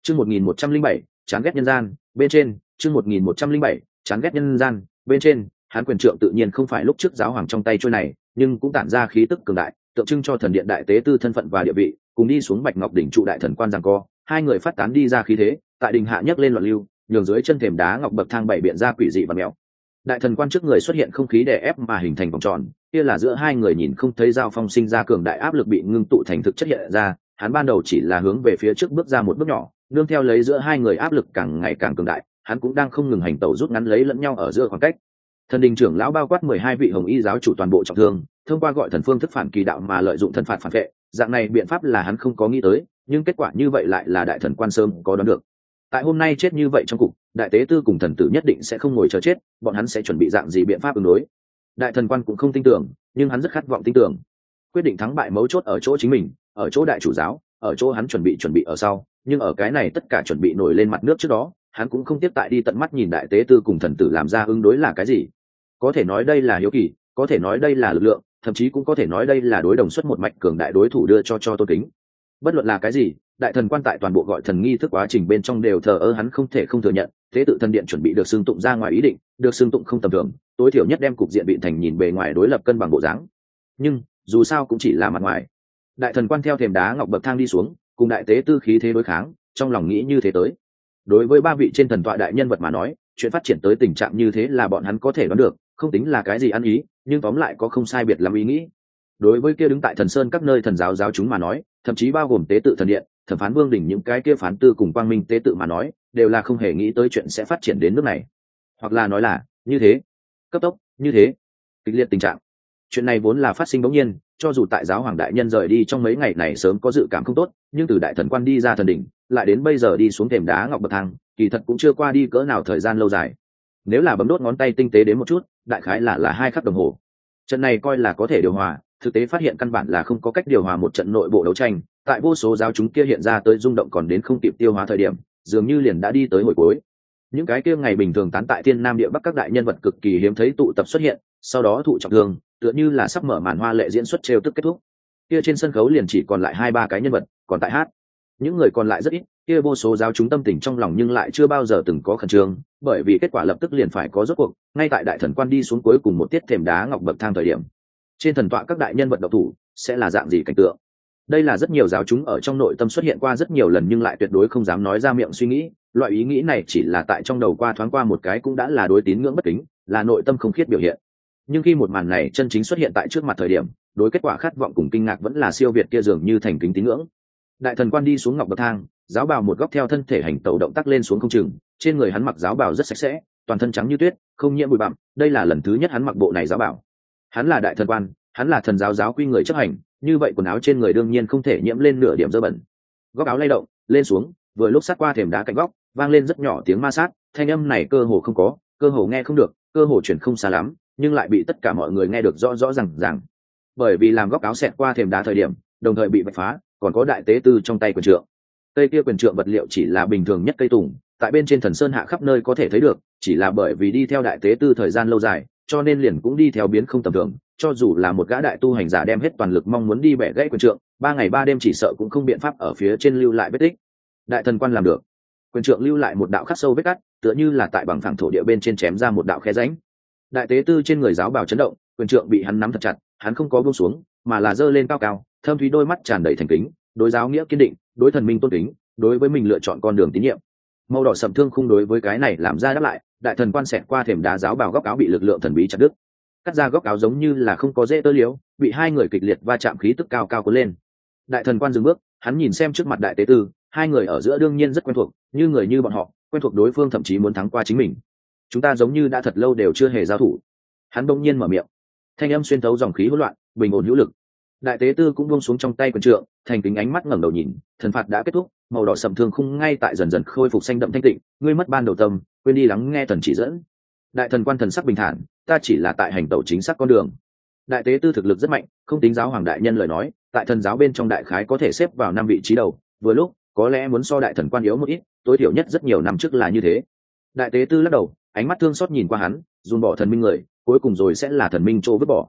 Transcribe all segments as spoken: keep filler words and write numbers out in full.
chương một nghìn một trăm linh bảy chán ghét nhân gian bên trên. chương một nghìn một trăm linh bảy chán ghét nhân gian bên trên. Hắn quyền trượng tự nhiên không phải lúc trước giáo hoàng trong tay trôi này, nhưng cũng tản ra khí tức cường đại, tượng trưng cho thần điện đại tế tư thân phận và địa vị, cùng đi xuống bạch ngọc đỉnh trụ đại thần quan giằng co, hai người phát tán đi ra khí thế, tại đình hạ nhấc lên loạn lưu, nhường dưới chân thềm đá ngọc bậc thang bảy biện ra quỷ dị và mèo. Đại thần quan trước người xuất hiện không khí đè ép mà hình thành vòng tròn, kia là giữa hai người nhìn không thấy giao phong sinh ra cường đại áp lực bị ngưng tụ thành thực chất hiện ra. Hắn ban đầu chỉ là hướng về phía trước bước ra một bước nhỏ, nương theo lấy giữa hai người áp lực càng ngày càng cường đại, hắn cũng đang không ngừng hành tẩu rút ngắn lấy lẫn nhau ở giữa khoảng cách. Thần đình trưởng lão bao quát mười hai vị hồng y giáo chủ toàn bộ trọng thương, thông qua gọi thần phương thức phản kỳ đạo mà lợi dụng thân phạt phản vệ, dạng này biện pháp là hắn không có nghĩ tới, nhưng kết quả như vậy lại là đại thần quan sớm có đoán được. Tại hôm nay chết như vậy trong cục, đại tế tư cùng thần tử nhất định sẽ không ngồi chờ chết, bọn hắn sẽ chuẩn bị dạng gì biện pháp ứng đối. Đại thần quan cũng không tin tưởng, nhưng hắn rất khát vọng tin tưởng. Quyết định thắng bại mấu chốt ở chỗ chính mình, ở chỗ đại chủ giáo, ở chỗ hắn chuẩn bị chuẩn bị ở sau, nhưng ở cái này tất cả chuẩn bị nổi lên mặt nước trước đó, hắn cũng không tiếp tại đi tận mắt nhìn đại tế tư cùng thần tử làm ra ứng đối là cái gì. Có thể nói đây là hiếu kỳ, có thể nói đây là lực lượng, thậm chí cũng có thể nói đây là đối đồng xuất một mạch cường đại đối thủ đưa cho cho tôn kính. Bất luận là cái gì, đại thần quan tại toàn bộ gọi thần nghi thức quá trình bên trong đều thờ ơ, hắn không thể không thừa nhận, thế tự thần điện chuẩn bị được xưng tụng ra ngoài ý định, được xưng tụng không tầm thường, tối thiểu nhất đem cục diện bị thành nhìn bề ngoài đối lập cân bằng bộ dáng. Nhưng dù sao cũng chỉ là mặt ngoài. Đại thần quan theo thềm đá ngọc bậc thang đi xuống, cùng đại tế tư khí thế đối kháng, trong lòng nghĩ như thế tới. Đối với ba vị trên thần tọa đại nhân vật mà nói, chuyện phát triển tới tình trạng như thế là bọn hắn có thể đoán được, không tính là cái gì ăn ý, nhưng tóm lại có không sai biệt lắm ý nghĩ. Đối với kia đứng tại thần sơn các nơi thần giáo giáo chúng mà nói, thậm chí bao gồm tế tự thần điện, thẩm phán vương đỉnh những cái kia phán tư cùng quang minh tế tự mà nói, đều là không hề nghĩ tới chuyện sẽ phát triển đến nước này, hoặc là nói là như thế, cấp tốc như thế, kịch liệt tình trạng. Chuyện này vốn là phát sinh bỗng nhiên, cho dù tại giáo hoàng đại nhân rời đi trong mấy ngày này sớm có dự cảm không tốt, nhưng từ đại thần quan đi ra thần đỉnh, lại đến bây giờ đi xuống thềm đá ngọc bậc thang, kỳ thật cũng chưa qua đi cỡ nào thời gian lâu dài. Nếu là bấm đốt ngón tay tinh tế đến một chút, đại khái là là hai khắc đồng hồ. Trận này coi là có thể điều hòa, thực tế phát hiện căn bản là không có cách điều hòa một trận nội bộ đấu tranh. Tại vô số giáo chúng kia hiện ra tới rung động còn đến không kịp tiêu hóa thời điểm, dường như liền đã đi tới hồi cuối. Những cái kia ngày bình thường tán tại thiên nam địa bắc các đại nhân vật cực kỳ hiếm thấy tụ tập xuất hiện, sau đó thụ trọng thương, tựa như là sắp mở màn hoa lệ diễn xuất trêu tức kết thúc. Kia trên sân khấu liền chỉ còn lại hai ba cái nhân vật, còn tại hát. Những người còn lại rất ít, kia vô số giáo chúng tâm tình trong lòng nhưng lại chưa bao giờ từng có khẩn trương, bởi vì kết quả lập tức liền phải có rốt cuộc, ngay tại đại thần quan đi xuống cuối cùng một tiết thềm đá ngọc bậc thang thời điểm. Trên thần tọa các đại nhân vật độc thủ sẽ là dạng gì cảnh tượng? Đây là rất nhiều giáo chúng ở trong nội tâm xuất hiện qua rất nhiều lần nhưng lại tuyệt đối không dám nói ra miệng suy nghĩ, loại ý nghĩ này chỉ là tại trong đầu qua thoáng qua một cái cũng đã là đối tín ngưỡng bất kính, là nội tâm không khiết biểu hiện. Nhưng khi một màn này chân chính xuất hiện tại trước mặt thời điểm, đối kết quả khát vọng cùng kinh ngạc vẫn là siêu việt kia dường như thành kính tín ngưỡng. Đại thần quan đi xuống ngọc bậc thang, giáo bào một góc theo thân thể hành tẩu động tác lên xuống không chừng, trên người hắn mặc giáo bào rất sạch sẽ, toàn thân trắng như tuyết, không nhiễm bụi bặm, đây là lần thứ nhất hắn mặc bộ này giáo bào. Hắn là đại thần quan, hắn là thần giáo giáo quy người chấp hành, như vậy quần áo trên người đương nhiên không thể nhiễm lên nửa điểm dơ bẩn. Góc áo lay động, lên xuống, vừa lúc sát qua thềm đá cạnh góc, vang lên rất nhỏ tiếng ma sát, thanh âm này cơ hồ không có, cơ hồ nghe không được, cơ hồ chuyển không xa lắm, nhưng lại bị tất cả mọi người nghe được rõ rõ ràng ràng. Bởi vì làm góc áo xẹt qua thềm đá thời điểm, đồng thời bị vạch phá, còn có đại tế tư trong tay quyền trượng. Cây kia quyền trượng vật liệu chỉ là bình thường nhất cây tùng, tại bên trên thần sơn hạ khắp nơi có thể thấy được, chỉ là bởi vì đi theo đại tế tư thời gian lâu dài, cho nên liền cũng đi theo biến không tầm thường. Cho dù là một gã đại tu hành giả đem hết toàn lực mong muốn đi bẻ gãy quyền trượng, ba ngày ba đêm chỉ sợ cũng không biện pháp ở phía trên lưu lại vết tích. Đại thần quan làm được, quyền trượng lưu lại một đạo khắc sâu vết cắt, tựa như là tại bằng phẳng thổ địa bên trên chém ra một đạo khe rãnh. Đại tế tư trên người giáo bào chấn động, quyền trượng bị hắn nắm thật chặt, hắn không có buông xuống, mà là giơ lên cao cao, thâm thúy đôi mắt tràn đầy thành kính, đối giáo nghĩa kiên định, đối thần minh tôn kính, đối với mình lựa chọn con đường tín nhiệm. Màu đỏ sậm thương khung đối với cái này làm ra đáp lại, đại thần quan xẹt qua thềm đá giáo bào góc áo bị lực lượng thần bí chặt đứt, cắt ra góc áo giống như là không có dễ tơ liếu, bị hai người kịch liệt va chạm khí tức cao cao cuốn lên. Đại thần quan dừng bước, hắn nhìn xem trước mặt đại tế tư, hai người ở giữa đương nhiên rất quen thuộc, như người như bọn họ, quen thuộc đối phương thậm chí muốn thắng qua chính mình. Chúng ta giống như đã thật lâu đều chưa hề giao thủ. Hắn bỗng nhiên mở miệng, thanh âm xuyên thấu dòng khí hỗn loạn, bình ổn hữu lực. Đại tế tư cũng buông xuống trong tay quyền trượng, thành kính ánh mắt ngẩng đầu nhìn, thần phạt đã kết thúc, màu đỏ sậm thương khung ngay tại dần dần khôi phục xanh đậm thanh tịnh, ngươi mất ban đầu tâm, quên đi lắng nghe thần chỉ dẫn. Đại thần quan thần sắc bình thản, ta chỉ là tại hành tẩu chính xác con đường. Đại tế tư thực lực rất mạnh, không tính giáo hoàng đại nhân lời nói, tại thần giáo bên trong đại khái có thể xếp vào năm vị trí đầu, vừa lúc có lẽ muốn so đại thần quan yếu một ít, tối thiểu nhất rất nhiều năm trước là như thế. Đại tế tư lắc đầu, ánh mắt thương xót nhìn qua hắn, dùn bỏ thần minh người, cuối cùng rồi sẽ là thần minh chỗ vứt bỏ.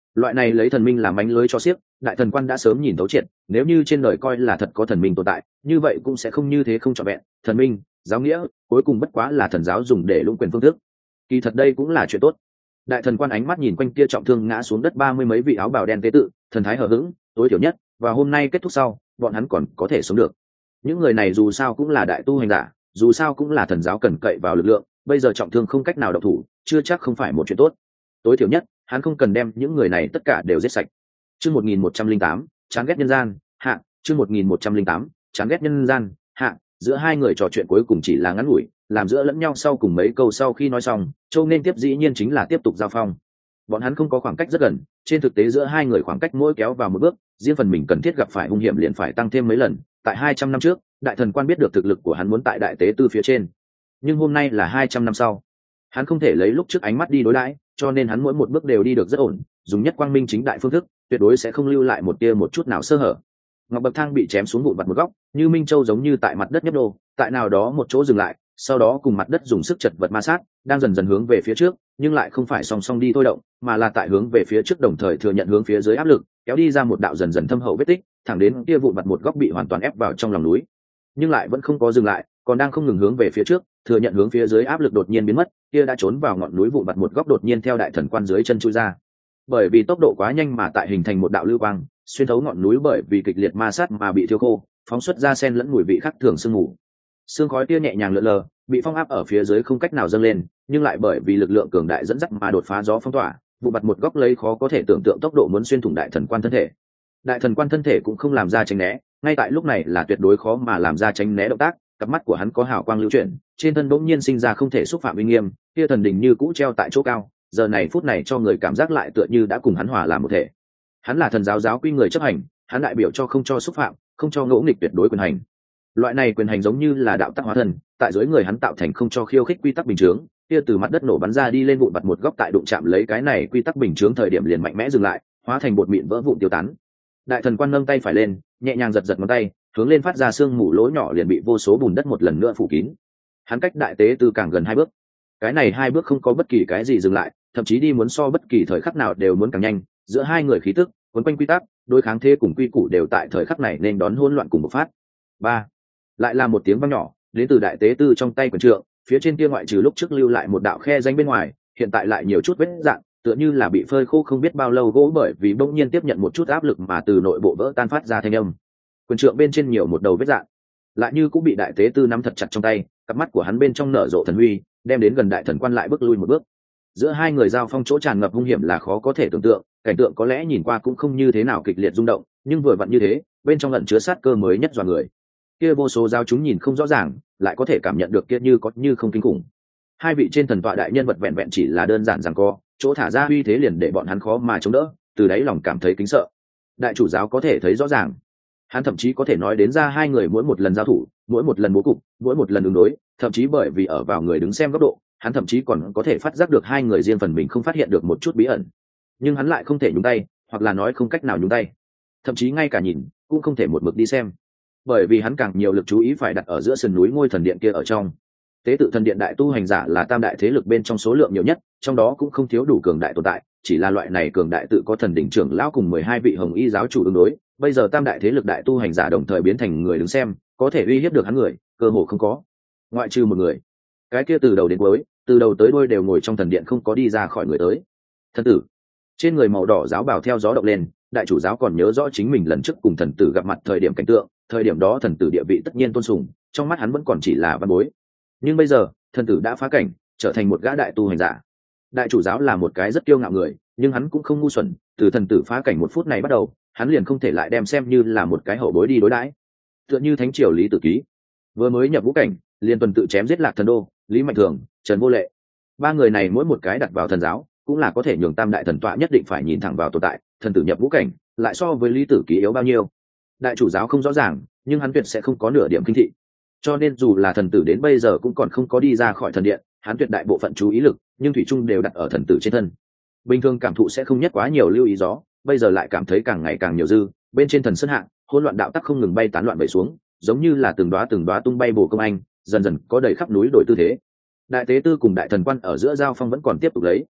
Loại này lấy thần minh làm mánh lưới cho xiếc, đại thần quan đã sớm nhìn thấu triệt, nếu như trên đời coi là thật có thần minh tồn tại, như vậy cũng sẽ không như thế không trọn vẹn. Thần minh, giáo nghĩa, cuối cùng bất quá là thần giáo dùng để lũng quyền phương thức. Kỳ thật đây cũng là chuyện tốt. Đại thần quan ánh mắt nhìn quanh kia trọng thương ngã xuống đất ba mươi mấy vị áo bào đen tế tự, thần thái hờ hững, tối thiểu nhất, và hôm nay kết thúc sau, bọn hắn còn có thể sống được. Những người này dù sao cũng là đại tu hành giả, dù sao cũng là thần giáo cần cậy vào lực lượng, bây giờ trọng thương không cách nào độc thủ, chưa chắc không phải một chuyện tốt. Tối thiểu nhất, hắn không cần đem những người này tất cả đều giết sạch. Chương một nghìn một trăm linh tám, chán ghét nhân gian, hạ, chương một nghìn một trăm linh tám, chán ghét nhân gian, hạ, giữa hai người trò chuyện cuối cùng chỉ là ngắn ngủi, làm giữa lẫn nhau sau cùng mấy câu sau khi nói xong, Châu nên tiếp dĩ nhiên chính là tiếp tục giao phong. Bọn hắn không có khoảng cách rất gần, trên thực tế giữa hai người khoảng cách mỗi kéo vào một bước, riêng phần mình cần thiết gặp phải hung hiểm liền phải tăng thêm mấy lần. Tại hai trăm năm trước, đại thần quan biết được thực lực của hắn muốn tại đại tế tư phía trên, nhưng hôm nay là hai trăm năm sau, hắn không thể lấy lúc trước ánh mắt đi đối đãi, cho nên hắn mỗi một bước đều đi được rất ổn, dùng nhất quang minh chính đại phương thức, tuyệt đối sẽ không lưu lại một tia một chút nào sơ hở. Ngọc bậc thang bị chém xuống vụn vặt một góc, như minh châu giống như tại mặt đất nhấp đô, tại nào đó một chỗ dừng lại, sau đó cùng mặt đất dùng sức chật vật ma sát, đang dần dần hướng về phía trước, nhưng lại không phải song song đi thôi động, mà là tại hướng về phía trước đồng thời thừa nhận hướng phía dưới áp lực, kéo đi ra một đạo dần dần thâm hậu vết tích, thẳng đến kia vụn vặt một góc bị hoàn toàn ép vào trong lòng núi, nhưng lại vẫn không có dừng lại, còn đang không ngừng hướng về phía trước, thừa nhận hướng phía dưới áp lực đột nhiên biến mất, kia đã trốn vào ngọn núi vụn vặt một góc đột nhiên theo đại thần quan dưới chân chui ra. Bởi vì tốc độ quá nhanh mà tại hình thành một đạo lưu quang, xuyên thấu ngọn núi bởi vì kịch liệt ma sát mà bị thiêu khô, phóng xuất ra sen lẫn mùi vị khác thường sương mù. Sương khói kia nhẹ nhàng lượn lờ, bị phong áp ở phía dưới không cách nào dâng lên, nhưng lại bởi vì lực lượng cường đại dẫn dắt mà đột phá gió phong tỏa, vụ bặt một góc lấy khó có thể tưởng tượng tốc độ muốn xuyên thủng đại thần quan thân thể. Đại thần quan thân thể cũng không làm ra tránh né, ngay tại lúc này là tuyệt đối khó mà làm ra tránh né động tác, cặp mắt của hắn có hào quang lưu chuyển, trên thân bỗng nhiên sinh ra không thể xúc phạm uy nghiêm, kia thần đỉnh như cũ treo tại chỗ cao, giờ này phút này cho người cảm giác lại tựa như đã cùng hắn hòa làm một thể. Hắn là thần giáo giáo quy người chấp hành, hắn đại biểu cho không cho xúc phạm, không cho ngỗ nghịch tuyệt đối quyền hành. Loại này quyền hành giống như là đạo tắc hóa thần, tại dưới người hắn tạo thành không cho khiêu khích quy tắc bình chướng, kia từ mặt đất nổ bắn ra đi lên vụn bặt một góc tại đụng chạm lấy cái này quy tắc bình chướng thời điểm liền mạnh mẽ dừng lại, hóa thành bột mịn vỡ vụn tiêu tán. Đại thần quan nâng tay phải lên, nhẹ nhàng giật giật ngón tay, hướng lên phát ra xương mù lỗ nhỏ liền bị vô số bùn đất một lần nữa phủ kín. Hắn cách đại tế từ càng gần hai bước, cái này hai bước không có bất kỳ cái gì dừng lại, thậm chí đi muốn so bất kỳ thời khắc nào đều muốn càng nhanh, giữa hai người khí tức cuốn quanh quy tắc đối kháng thế cùng quy củ đều tại thời khắc này nên đón hỗn loạn cùng một phát. Ba, lại là một tiếng vang nhỏ đến từ đại tế tư trong tay quyền trượng, phía trên kia ngoại trừ lúc trước lưu lại một đạo khe danh bên ngoài, hiện tại lại nhiều chút vết dạn, tựa như là bị phơi khô không biết bao lâu gỗ bởi vì bỗng nhiên tiếp nhận một chút áp lực mà từ nội bộ vỡ tan phát ra thanh âm. Quyền trượng bên trên nhiều một đầu vết dạn, lại như cũng bị đại tế tư nắm thật chặt trong tay, cặp mắt của hắn bên trong nở rộ thần huy, đem đến gần đại thần quan lại bước lui một bước. Giữa hai người giao phong chỗ tràn ngập hung hiểm là khó có thể tưởng tượng, cảnh tượng có lẽ nhìn qua cũng không như thế nào kịch liệt rung động, nhưng vừa vặn như thế, bên trong ẩn chứa sát cơ mới nhất dọa người. Kia vô số giao chúng nhìn không rõ ràng, lại có thể cảm nhận được kia như có như không kinh khủng. Hai vị trên thần tọa đại nhân vật vẹn vẹn chỉ là đơn giản giằng co, chỗ thả ra uy thế liền để bọn hắn khó mà chống đỡ, từ đáy lòng cảm thấy kính sợ. Đại chủ giáo có thể thấy rõ ràng, hắn thậm chí có thể nói đến ra hai người mỗi một lần giao thủ, mỗi một lần bố cục, mỗi một lần ứng đối, thậm chí bởi vì ở vào người đứng xem góc độ, hắn thậm chí còn có thể phát giác được hai người riêng phần mình không phát hiện được một chút bí ẩn, nhưng hắn lại không thể nhúng tay, hoặc là nói không cách nào nhúng tay, thậm chí ngay cả nhìn cũng không thể một mực đi xem, bởi vì hắn càng nhiều lực chú ý phải đặt ở giữa sườn núi ngôi thần điện kia ở trong. Tế tự thần điện đại tu hành giả là tam đại thế lực bên trong số lượng nhiều nhất, trong đó cũng không thiếu đủ cường đại tồn tại, chỉ là loại này cường đại tự có thần đỉnh trưởng lão cùng mười hai vị hồng y giáo chủ ứng đối, bây giờ tam đại thế lực đại tu hành giả đồng thời biến thành người đứng xem, có thể uy hiếp được hắn người cơ hồ không có, ngoại trừ một người, cái kia từ đầu đến cuối, từ đầu tới đuôi đều ngồi trong thần điện không có đi ra khỏi người tới. Thần tử trên người màu đỏ giáo bào theo gió động lên, đại chủ giáo còn nhớ rõ chính mình lần trước cùng thần tử gặp mặt thời điểm cảnh tượng, thời điểm đó thần tử địa vị tất nhiên tôn sùng, trong mắt hắn vẫn còn chỉ là văn bối, nhưng bây giờ thần tử đã phá cảnh, trở thành một gã đại tu hành giả. Đại chủ giáo là một cái rất kiêu ngạo người, nhưng hắn cũng không ngu xuẩn, từ thần tử phá cảnh một phút này bắt đầu, hắn liền không thể lại đem xem như là một cái hậu bối đi đối đãi. Tựa như thánh triều Lý Tử Ký vừa mới nhập ngũ cảnh, liền tuần tự chém giết Lạc Thần Đô, Lý Mạnh Thường, Trần Vô Lệ, ba người này mỗi một cái đặt vào thần giáo cũng là có thể nhường tam đại thần tọa nhất định phải nhìn thẳng vào tồn tại. Thần tử nhập ngũ cảnh lại so với Lý Tử Ký yếu bao nhiêu, đại chủ giáo không rõ ràng, nhưng hắn tuyệt sẽ không có nửa điểm kinh thị, cho nên dù là thần tử đến bây giờ cũng còn không có đi ra khỏi thần điện, hắn tuyệt đại bộ phận chú ý lực nhưng thủy chung đều đặt ở thần tử trên thân. Bình thường cảm thụ sẽ không nhất quá nhiều lưu ý gió, bây giờ lại cảm thấy càng ngày càng nhiều dư, bên trên thần sơn hạng hỗn loạn đạo tắc không ngừng bay tán loạn bay xuống, giống như là từng đóa từng đóa tung bay bồ công anh, dần dần có đầy khắp núi đổi tư thế. Đại tế tư cùng đại thần quan ở giữa giao phong vẫn còn tiếp tục lấy,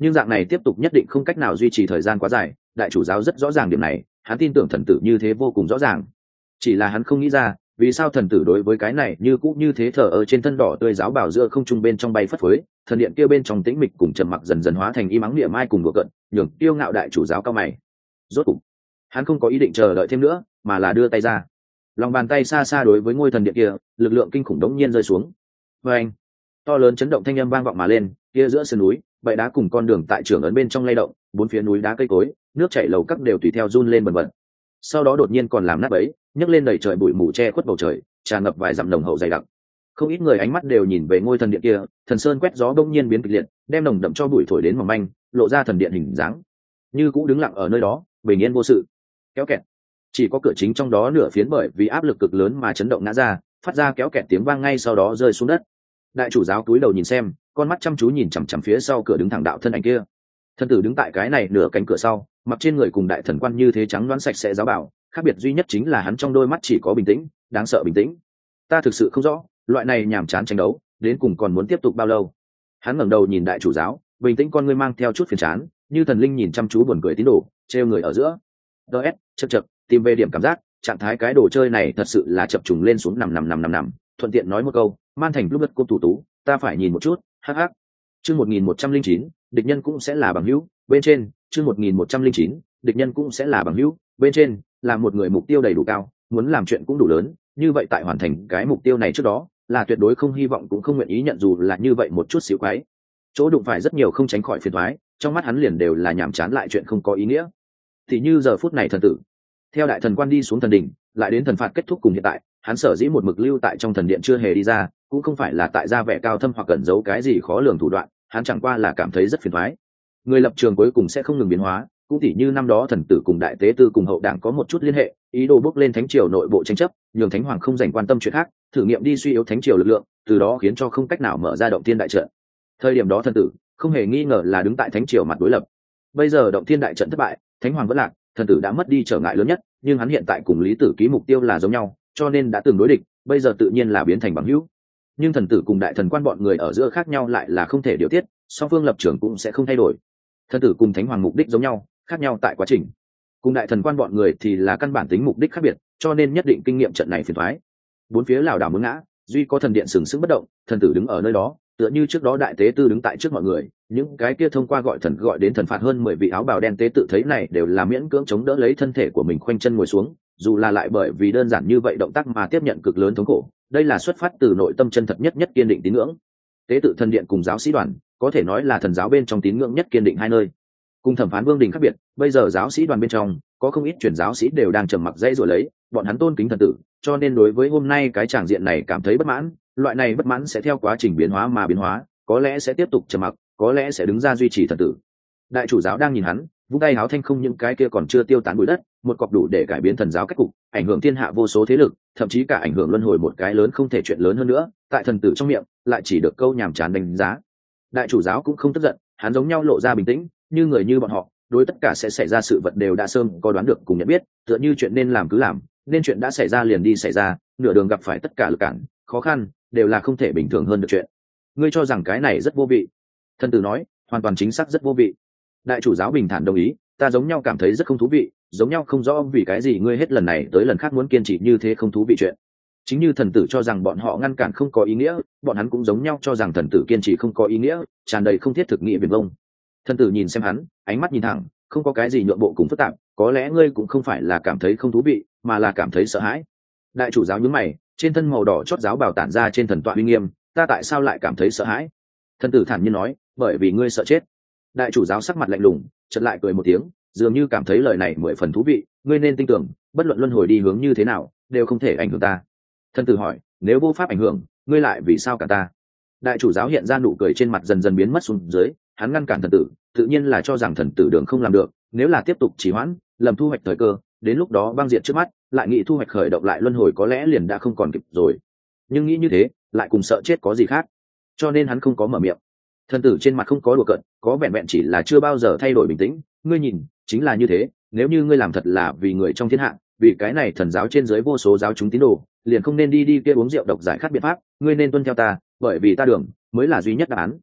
nhưng dạng này tiếp tục nhất định không cách nào duy trì thời gian quá dài. Đại chủ giáo rất rõ ràng điểm này, hắn tin tưởng thần tử như thế vô cùng rõ ràng, chỉ là hắn không nghĩ ra vì sao thần tử đối với cái này như cũ như thế thờ ở trên thân đỏ tươi giáo bảo giữa không trung bên trong bay phất phới. Thần điện kia bên trong tĩnh mịch cùng trầm mặc dần dần hóa thành im ắng địa mai cùng đùa cận, nhường tiêu ngạo đại chủ giáo cao mày. Rốt cục hắn không có ý định chờ đợi thêm nữa, mà là đưa tay ra, lòng bàn tay xa xa đối với ngôi thần điện kia, lực lượng kinh khủng đống nhiên rơi xuống. Và anh, to lớn chấn động thanh âm vang vọng mà lên, kia giữa sườn núi bậy đá cùng con đường tại trường ấn bên trong lay động, bốn phía núi đá cây cối nước chảy lầu các đều tùy theo run lên bần bật. Sau đó đột nhiên còn làm nát bấy, nhấc lên đầy trời bụi mù che khuất bầu trời, tràn ngập vài dặm nồng hậu dày đặc. Không ít người ánh mắt đều nhìn về ngôi thần điện kia, thần sơn quét gió bỗng nhiên biến kịch liệt, đem nồng đậm cho bụi thổi đến mỏng manh, lộ ra thần điện hình dáng như cũ đứng lặng ở nơi đó, bình yên vô sự. Kéo kẹt, chỉ có cửa chính trong đó nửa phiến bởi vì áp lực cực lớn mà chấn động ngã ra, phát ra kéo kẹt tiếng vang, ngay sau đó rơi xuống đất. Đại chủ giáo cúi đầu nhìn xem, con mắt chăm chú nhìn chằm chằm phía sau cửa đứng thẳng đạo thân ảnh kia. Thần tử đứng tại cái này nửa cánh cửa sau, mặc trên người cùng đại thần quan như thế trắng đoán sạch sẽ giáo bảo, khác biệt duy nhất chính là hắn trong đôi mắt chỉ có bình tĩnh, đáng sợ bình tĩnh. Ta thực sự không rõ, loại này nhàm chán tranh đấu đến cùng còn muốn tiếp tục bao lâu. Hắn ngẩng đầu nhìn đại chủ giáo, bình tĩnh con ngươi mang theo chút phiền chán, như thần linh nhìn chăm chú buồn cười tín đồ, trêu người ở giữa. ds chật chật tìm về điểm cảm giác, trạng thái cái đồ chơi này thật sự là chập trùng lên xuống nằm nằm nằm nằm nằm. Thuận tiện nói một câu, man thành lúc đất cô tù tú, ta phải nhìn một chút. Hắc hắc. Chương một nghìn một trăm linh chín, địch nhân cũng sẽ là bằng hữu. Bên trên, chương một nghìn một trăm linh chín, địch nhân cũng sẽ là bằng hữu. Bên trên, là một người mục tiêu đầy đủ cao, muốn làm chuyện cũng đủ lớn, như vậy tại hoàn thành cái mục tiêu này trước đó, là tuyệt đối không hy vọng cũng không nguyện ý nhận dù là như vậy một chút xíu quái. Chỗ đụng phải rất nhiều không tránh khỏi phiền toái, trong mắt hắn liền đều là nhảm chán lại chuyện không có ý nghĩa. Thì như giờ phút này thần tử, theo đại thần quan đi xuống thần đỉnh, lại đến thần phạt kết thúc cùng hiện tại, hắn sở dĩ một mực lưu tại trong thần điện chưa hề đi ra, cũng không phải là tại ra vẻ cao thâm hoặc cẩn giấu cái gì khó lường thủ đoạn, hắn chẳng qua là cảm thấy rất phiền toái. Người lập trường cuối cùng sẽ không ngừng biến hóa, cũng tỉ như năm đó thần tử cùng đại tế tư cùng hậu đảng có một chút liên hệ, ý đồ bước lên thánh triều nội bộ tranh chấp, nhường thánh hoàng không dành quan tâm chuyện khác, thử nghiệm đi suy yếu thánh triều lực lượng, từ đó khiến cho không cách nào mở ra động thiên đại trận. Thời điểm đó thần tử không hề nghi ngờ là đứng tại thánh triều mặt đối lập. Bây giờ động thiên đại trận thất bại, thánh hoàng vẫn lạc, thần tử đã mất đi trở ngại lớn nhất, nhưng hắn hiện tại cùng lý tử ký mục tiêu là giống nhau, cho nên đã từng đối địch, bây giờ tự nhiên là biến thành bằng hữu. Nhưng thần tử cùng đại thần quan bọn người ở giữa khác nhau lại là không thể điều tiết, song phương lập trường cũng sẽ không thay đổi. Thần tử cùng thánh hoàng mục đích giống nhau, khác nhau tại quá trình. Cùng đại thần quan bọn người thì là căn bản tính mục đích khác biệt, cho nên nhất định kinh nghiệm trận này phiền toái. Bốn phía lảo đảo muốn ngã, duy có thần điện sừng sững bất động, thần tử đứng ở nơi đó, tựa như trước đó đại tế tư đứng tại trước mọi người, những cái kia thông qua gọi thần gọi đến thần phạt hơn mười vị áo bào đen tế tự thấy này đều là miễn cưỡng chống đỡ lấy thân thể của mình khoanh chân ngồi xuống, dù là lại bởi vì đơn giản như vậy động tác mà tiếp nhận cực lớn thống khổ, đây là xuất phát từ nội tâm chân thật nhất nhất kiên định tín ngưỡng. Tế tự thần điện cùng giáo sĩ đoàn có thể nói là thần giáo bên trong tín ngưỡng nhất kiên định hai nơi. Cùng thẩm phán vương đình khác biệt, bây giờ giáo sĩ đoàn bên trong có không ít truyền giáo sĩ đều đang trầm mặc dãy rồi lấy, bọn hắn tôn kính thần tử, cho nên đối với hôm nay cái tràng diện này cảm thấy bất mãn, loại này bất mãn sẽ theo quá trình biến hóa mà biến hóa, có lẽ sẽ tiếp tục trầm mặc, có lẽ sẽ đứng ra duy trì thần tử. Đại chủ giáo đang nhìn hắn, vung tay háo thanh không những cái kia còn chưa tiêu tán bụi đất, một cọc đủ để cải biến thần giáo cách cục, ảnh hưởng thiên hạ vô số thế lực, thậm chí cả ảnh hưởng luân hồi một cái lớn không thể chuyện lớn hơn nữa, tại thần tử trong miệng lại chỉ được câu nhàm chán đánh giá. Đại chủ giáo cũng không tức giận, hắn giống nhau lộ ra bình tĩnh, như người như bọn họ, đối tất cả sẽ xảy ra sự vật đều đã sớm có đoán được cùng nhận biết, tựa như chuyện nên làm cứ làm, nên chuyện đã xảy ra liền đi xảy ra, nửa đường gặp phải tất cả lực cản, khó khăn, đều là không thể bình thường hơn được chuyện. Ngươi cho rằng cái này rất vô vị? Thần tử nói, hoàn toàn chính xác rất vô vị. Đại chủ giáo bình thản đồng ý, ta giống nhau cảm thấy rất không thú vị, giống nhau không rõ vì cái gì ngươi hết lần này tới lần khác muốn kiên trì như thế không thú vị chuyện. Chính như thần tử cho rằng bọn họ ngăn cản không có ý nghĩa, bọn hắn cũng giống nhau cho rằng thần tử kiên trì không có ý nghĩa, tràn đầy không thiết thực nghĩa viển vông. Thần tử nhìn xem hắn, ánh mắt nhìn thẳng, không có cái gì nhượng bộ cùng phức tạp, có lẽ ngươi cũng không phải là cảm thấy không thú vị, mà là cảm thấy sợ hãi. Đại chủ giáo nhướng mày, trên thân màu đỏ chót giáo bào tản ra trên thần tọa uy nghiêm, ta tại sao lại cảm thấy sợ hãi? Thần tử thản nhiên nói, bởi vì ngươi sợ chết. Đại chủ giáo sắc mặt lạnh lùng, chợt lại cười một tiếng, dường như cảm thấy lời này mười phần thú vị, ngươi nên tin tưởng, bất luận luân hồi đi hướng như thế nào, đều không thể ảnh hưởng ta. Thần tử hỏi, nếu vô pháp ảnh hưởng, ngươi lại vì sao cả ta? Đại chủ giáo hiện ra nụ cười trên mặt dần dần biến mất xuống dưới, hắn ngăn cản thần tử, tự nhiên là cho rằng thần tử đường không làm được, nếu là tiếp tục trì hoãn, lầm thu hoạch thời cơ, đến lúc đó băng diệt trước mắt, lại nghĩ thu hoạch khởi động lại luân hồi có lẽ liền đã không còn kịp rồi. Nhưng nghĩ như thế, lại cùng sợ chết có gì khác, cho nên hắn không có mở miệng. Thần tử trên mặt không có đùa cợt, có vẹn vẹn chỉ là chưa bao giờ thay đổi bình tĩnh, ngươi nhìn, chính là như thế, nếu như ngươi làm thật là vì người trong thiên hạ, vì cái này thần giáo trên dưới vô số giáo chúng tín đồ, liền không nên đi đi kia uống rượu độc giải khát biện pháp, ngươi nên tuân theo ta, bởi vì ta đường mới là duy nhất đáp án.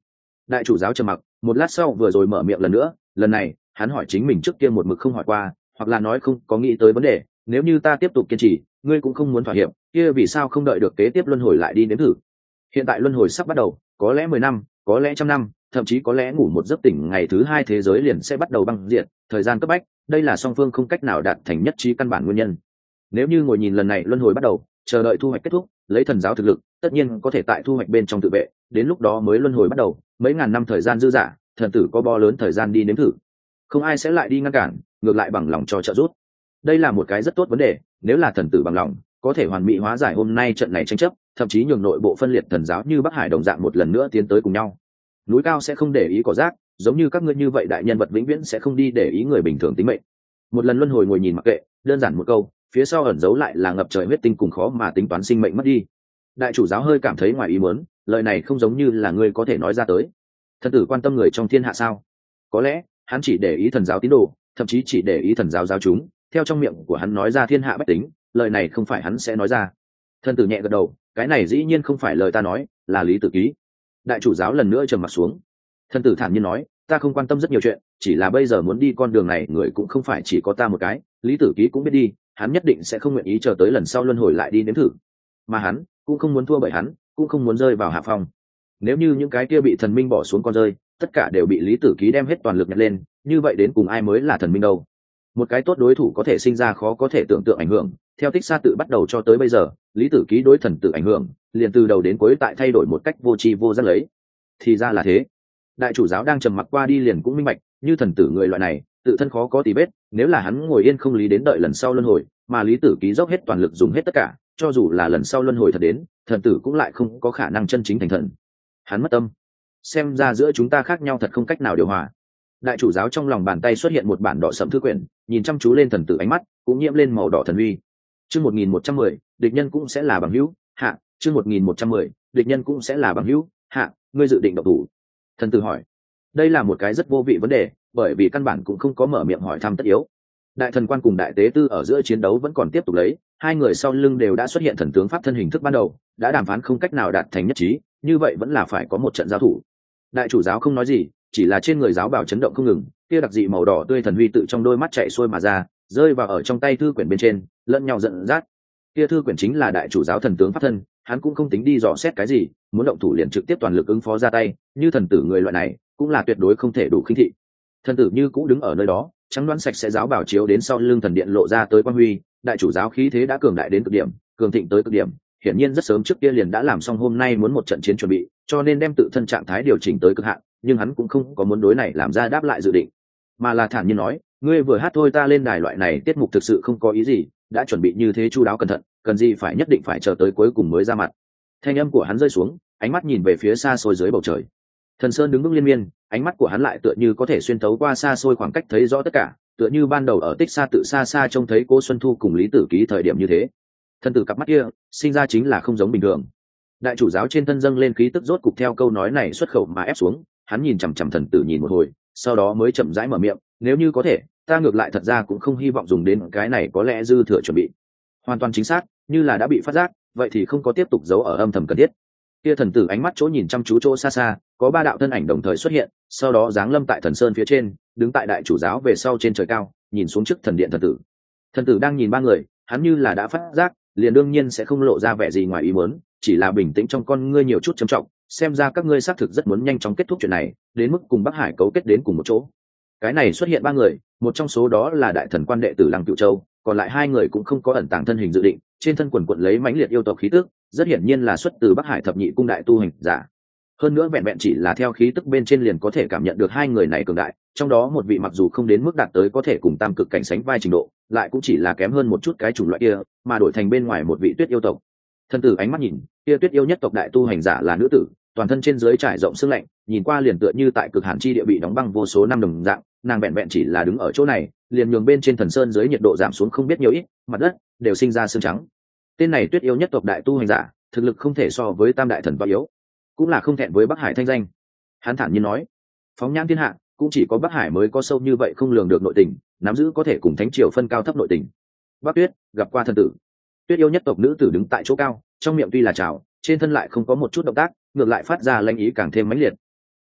Đại chủ giáo trầm mặc một lát sau vừa rồi mở miệng lần nữa, lần này hắn hỏi chính mình trước kia một mực không hỏi qua, hoặc là nói không có nghĩ tới vấn đề. Nếu như ta tiếp tục kiên trì, ngươi cũng không muốn thỏa hiệp, kia vì sao không đợi được kế tiếp luân hồi lại đi nếm thử? Hiện tại luân hồi sắp bắt đầu, có lẽ mười năm, có lẽ trăm năm, thậm chí có lẽ ngủ một giấc tỉnh ngày thứ hai thế giới liền sẽ bắt đầu băng diệt, thời gian cấp bách, đây là song phương không cách nào đạt thành nhất trí căn bản nguyên nhân. Nếu như ngồi nhìn lần này luân hồi bắt đầu, chờ đợi thu hoạch kết thúc, lấy thần giáo thực lực, tất nhiên có thể tại thu hoạch bên trong tự vệ, đến lúc đó mới luân hồi bắt đầu, mấy ngàn năm thời gian dư dả, thần tử có bo lớn thời gian đi nếm thử. Không ai sẽ lại đi ngăn cản, ngược lại bằng lòng cho trợ giúp. Đây là một cái rất tốt vấn đề, nếu là thần tử bằng lòng, có thể hoàn mỹ hóa giải hôm nay trận này tranh chấp, thậm chí nhường nội bộ phân liệt thần giáo như Bắc Hải đồng dạng một lần nữa tiến tới cùng nhau. Núi cao sẽ không để ý cỏ rác, giống như các ngươi như vậy đại nhân vật vĩnh viễn sẽ không đi để ý người bình thường tính mệnh. Một lần luân hồi ngồi nhìn mặc kệ, đơn giản một câu, phía sau ẩn giấu lại là ngập trời huyết tinh cùng khó mà tính toán sinh mệnh mất đi. Đại chủ giáo hơi cảm thấy ngoài ý muốn, lời này không giống như là ngươi có thể nói ra tới. Thần tử quan tâm người trong thiên hạ sao? Có lẽ hắn chỉ để ý thần giáo tín đồ, thậm chí chỉ để ý thần giáo giáo chúng, theo trong miệng của hắn nói ra thiên hạ bách tính, lời này không phải hắn sẽ nói ra. Thần tử nhẹ gật đầu, cái này dĩ nhiên không phải lời ta nói, là Lý Tử Ký. Đại chủ giáo lần nữa trầm mặt xuống. Thần tử thản nhiên nói, ta không quan tâm rất nhiều chuyện, chỉ là bây giờ muốn đi con đường này người cũng không phải chỉ có ta một cái, Lý Tử Ký cũng biết đi, hắn nhất định sẽ không nguyện ý chờ tới lần sau luân hồi lại đi nếm thử. Mà hắn cũng không muốn thua bởi hắn, cũng không muốn rơi vào hạ phong. Nếu như những cái kia bị thần minh bỏ xuống con rơi, tất cả đều bị Lý Tử Ký đem hết toàn lực nhặt lên, như vậy đến cùng ai mới là thần minh đâu? Một cái tốt đối thủ có thể sinh ra khó có thể tưởng tượng ảnh hưởng, theo Tích Xa tự bắt đầu cho tới bây giờ, Lý Tử Ký đối thần tự ảnh hưởng, liền từ đầu đến cuối tại thay đổi một cách vô tri vô giác lấy. Thì ra là thế. Đại chủ giáo đang trầm mặc qua đi liền cũng minh bạch, như thần tử người loại này, tự thân khó có tì vết, nếu là hắn ngồi yên không lý đến đợi lần sau luân hồi, mà Lý Tử Ký dốc hết toàn lực dùng hết tất cả, cho dù là lần sau luân hồi thật đến, thần tử cũng lại không có khả năng chân chính thành thần. Hắn mất tâm. Xem ra giữa chúng ta khác nhau thật không cách nào điều hòa. Đại chủ giáo trong lòng bàn tay xuất hiện một bản đỏ sẫm thư quyển, nhìn chăm chú lên thần tử, ánh mắt cũng nhiễm lên màu đỏ thần uy. Chương một nghìn một trăm mười, địch nhân cũng sẽ là bằng hữu, hạ, chương một nghìn một trăm mười, địch nhân cũng sẽ là bằng hữu, hạ, ngươi dự định động thủ? Thần tử hỏi. Đây là một cái rất vô vị vấn đề, bởi vì căn bản cũng không có mở miệng hỏi thăm tất yếu. Đại thần quan cùng đại tế tư ở giữa chiến đấu vẫn còn tiếp tục lấy, hai người sau lưng đều đã xuất hiện thần tướng pháp thân hình thức ban đầu, đã đàm phán không cách nào đạt thành nhất trí, như vậy vẫn là phải có một trận giao thủ. Đại chủ giáo không nói gì, chỉ là trên người giáo bào chấn động không ngừng, kia đặc dị màu đỏ tươi thần huy tự trong đôi mắt chạy xuôi mà ra, rơi vào ở trong tay thư quyển bên trên, lẫn nhau giận dắt. Kia thư quyển chính là đại chủ giáo thần tướng pháp thân, hắn cũng không tính đi dò xét cái gì, muốn động thủ liền trực tiếp toàn lực ứng phó ra tay, như thần tử người loại này, cũng là tuyệt đối không thể đủ khinh thị. Thần tử như cũ đứng ở nơi đó, trắng đoán sạch sẽ giáo bảo chiếu đến sau lưng thần điện lộ ra tới quang huy, đại chủ giáo khí thế đã cường đại đến cực điểm, cường thịnh tới cực điểm, hiển nhiên rất sớm trước kia liền đã làm xong hôm nay muốn một trận chiến chuẩn bị, cho nên đem tự thân trạng thái điều chỉnh tới cực hạn, nhưng hắn cũng không có muốn đối này làm ra đáp lại dự định, mà là thản nhiên nói, ngươi vừa hát thôi, ta lên đài loại này tiết mục thực sự không có ý gì, đã chuẩn bị như thế chu đáo cẩn thận, cần gì phải nhất định phải chờ tới cuối cùng mới ra mặt. Thanh âm của hắn rơi xuống, ánh mắt nhìn về phía xa xôi dưới bầu trời. Thần Sơn đứng vững liên miên, ánh mắt của hắn lại tựa như có thể xuyên thấu qua xa xôi khoảng cách thấy rõ tất cả, tựa như ban đầu ở Tích Xa tự xa xa trông thấy Cố Xuân Thu cùng Lý Tử Ký thời điểm như thế. Thần tử cặp mắt kia, sinh ra chính là không giống bình thường. Đại chủ giáo trên thân dâng lên khí tức rốt cục theo câu nói này xuất khẩu mà ép xuống, hắn nhìn chằm chằm thần tử nhìn một hồi, sau đó mới chậm rãi mở miệng, nếu như có thể, ta ngược lại thật ra cũng không hy vọng dùng đến cái này, có lẽ dư thừa chuẩn bị. Hoàn toàn chính xác, như là đã bị phát giác, vậy thì không có tiếp tục giấu ở âm thầm cần thiết. Kia thần tử ánh mắt chỗ nhìn chăm chú chỗ xa xa, có ba đạo thân ảnh đồng thời xuất hiện, sau đó giáng lâm tại thần sơn phía trên, đứng tại đại chủ giáo về sau trên trời cao, nhìn xuống trước thần điện thần tử. Thần tử đang nhìn ba người, hắn như là đã phát giác, liền đương nhiên sẽ không lộ ra vẻ gì ngoài ý muốn, chỉ là bình tĩnh trong con ngươi nhiều chút trầm trọng, xem ra các ngươi xác thực rất muốn nhanh chóng kết thúc chuyện này, đến mức cùng Bắc Hải cấu kết đến cùng một chỗ. Cái này xuất hiện ba người, một trong số đó là đại thần quan đệ tử Lăng Cựu Châu, còn lại hai người cũng không có ẩn tàng thân hình dự định, trên thân quần quận lấy mãnh liệt yêu tộc khí tức, rất hiển nhiên là xuất từ Bắc Hải thập nhị cung đại tu hành giả. Hơn nữa vẹn vẹn chỉ là theo khí tức bên trên liền có thể cảm nhận được hai người này cường đại, trong đó một vị mặc dù không đến mức đạt tới có thể cùng tam cực cảnh sánh vai trình độ, lại cũng chỉ là kém hơn một chút cái chủng loại kia, mà đổi thành bên ngoài một vị tuyết yêu tộc. Thần tử ánh mắt nhìn, kia tuyết yêu nhất tộc đại tu hành giả là nữ tử, toàn thân trên dưới trải rộng sương lạnh, nhìn qua liền tựa như tại cực hàn chi địa bị đóng băng vô số năm đồng dạng, nàng vẹn vẹn chỉ là đứng ở chỗ này, liền nhường bên trên thần sơn dưới nhiệt độ giảm xuống không biết nhiều ít, mặt đất đều sinh ra sương trắng. Tên này tuyết yêu nhất tộc đại tu hành giả, thực lực không thể so với tam đại thần và yếu, cũng là không thẹn với Bắc Hải thanh danh. Hắn thản nhiên nói, phóng nhãn thiên hạ, cũng chỉ có Bắc Hải mới có sâu như vậy không lường được nội tình, nắm giữ có thể cùng thánh triều phân cao thấp nội tình. Bắc Tuyết gặp qua thần tử. Tuyết yêu nhất tộc nữ tử đứng tại chỗ cao, trong miệng tuy là chào, trên thân lại không có một chút động tác, ngược lại phát ra lãnh ý càng thêm mãnh liệt.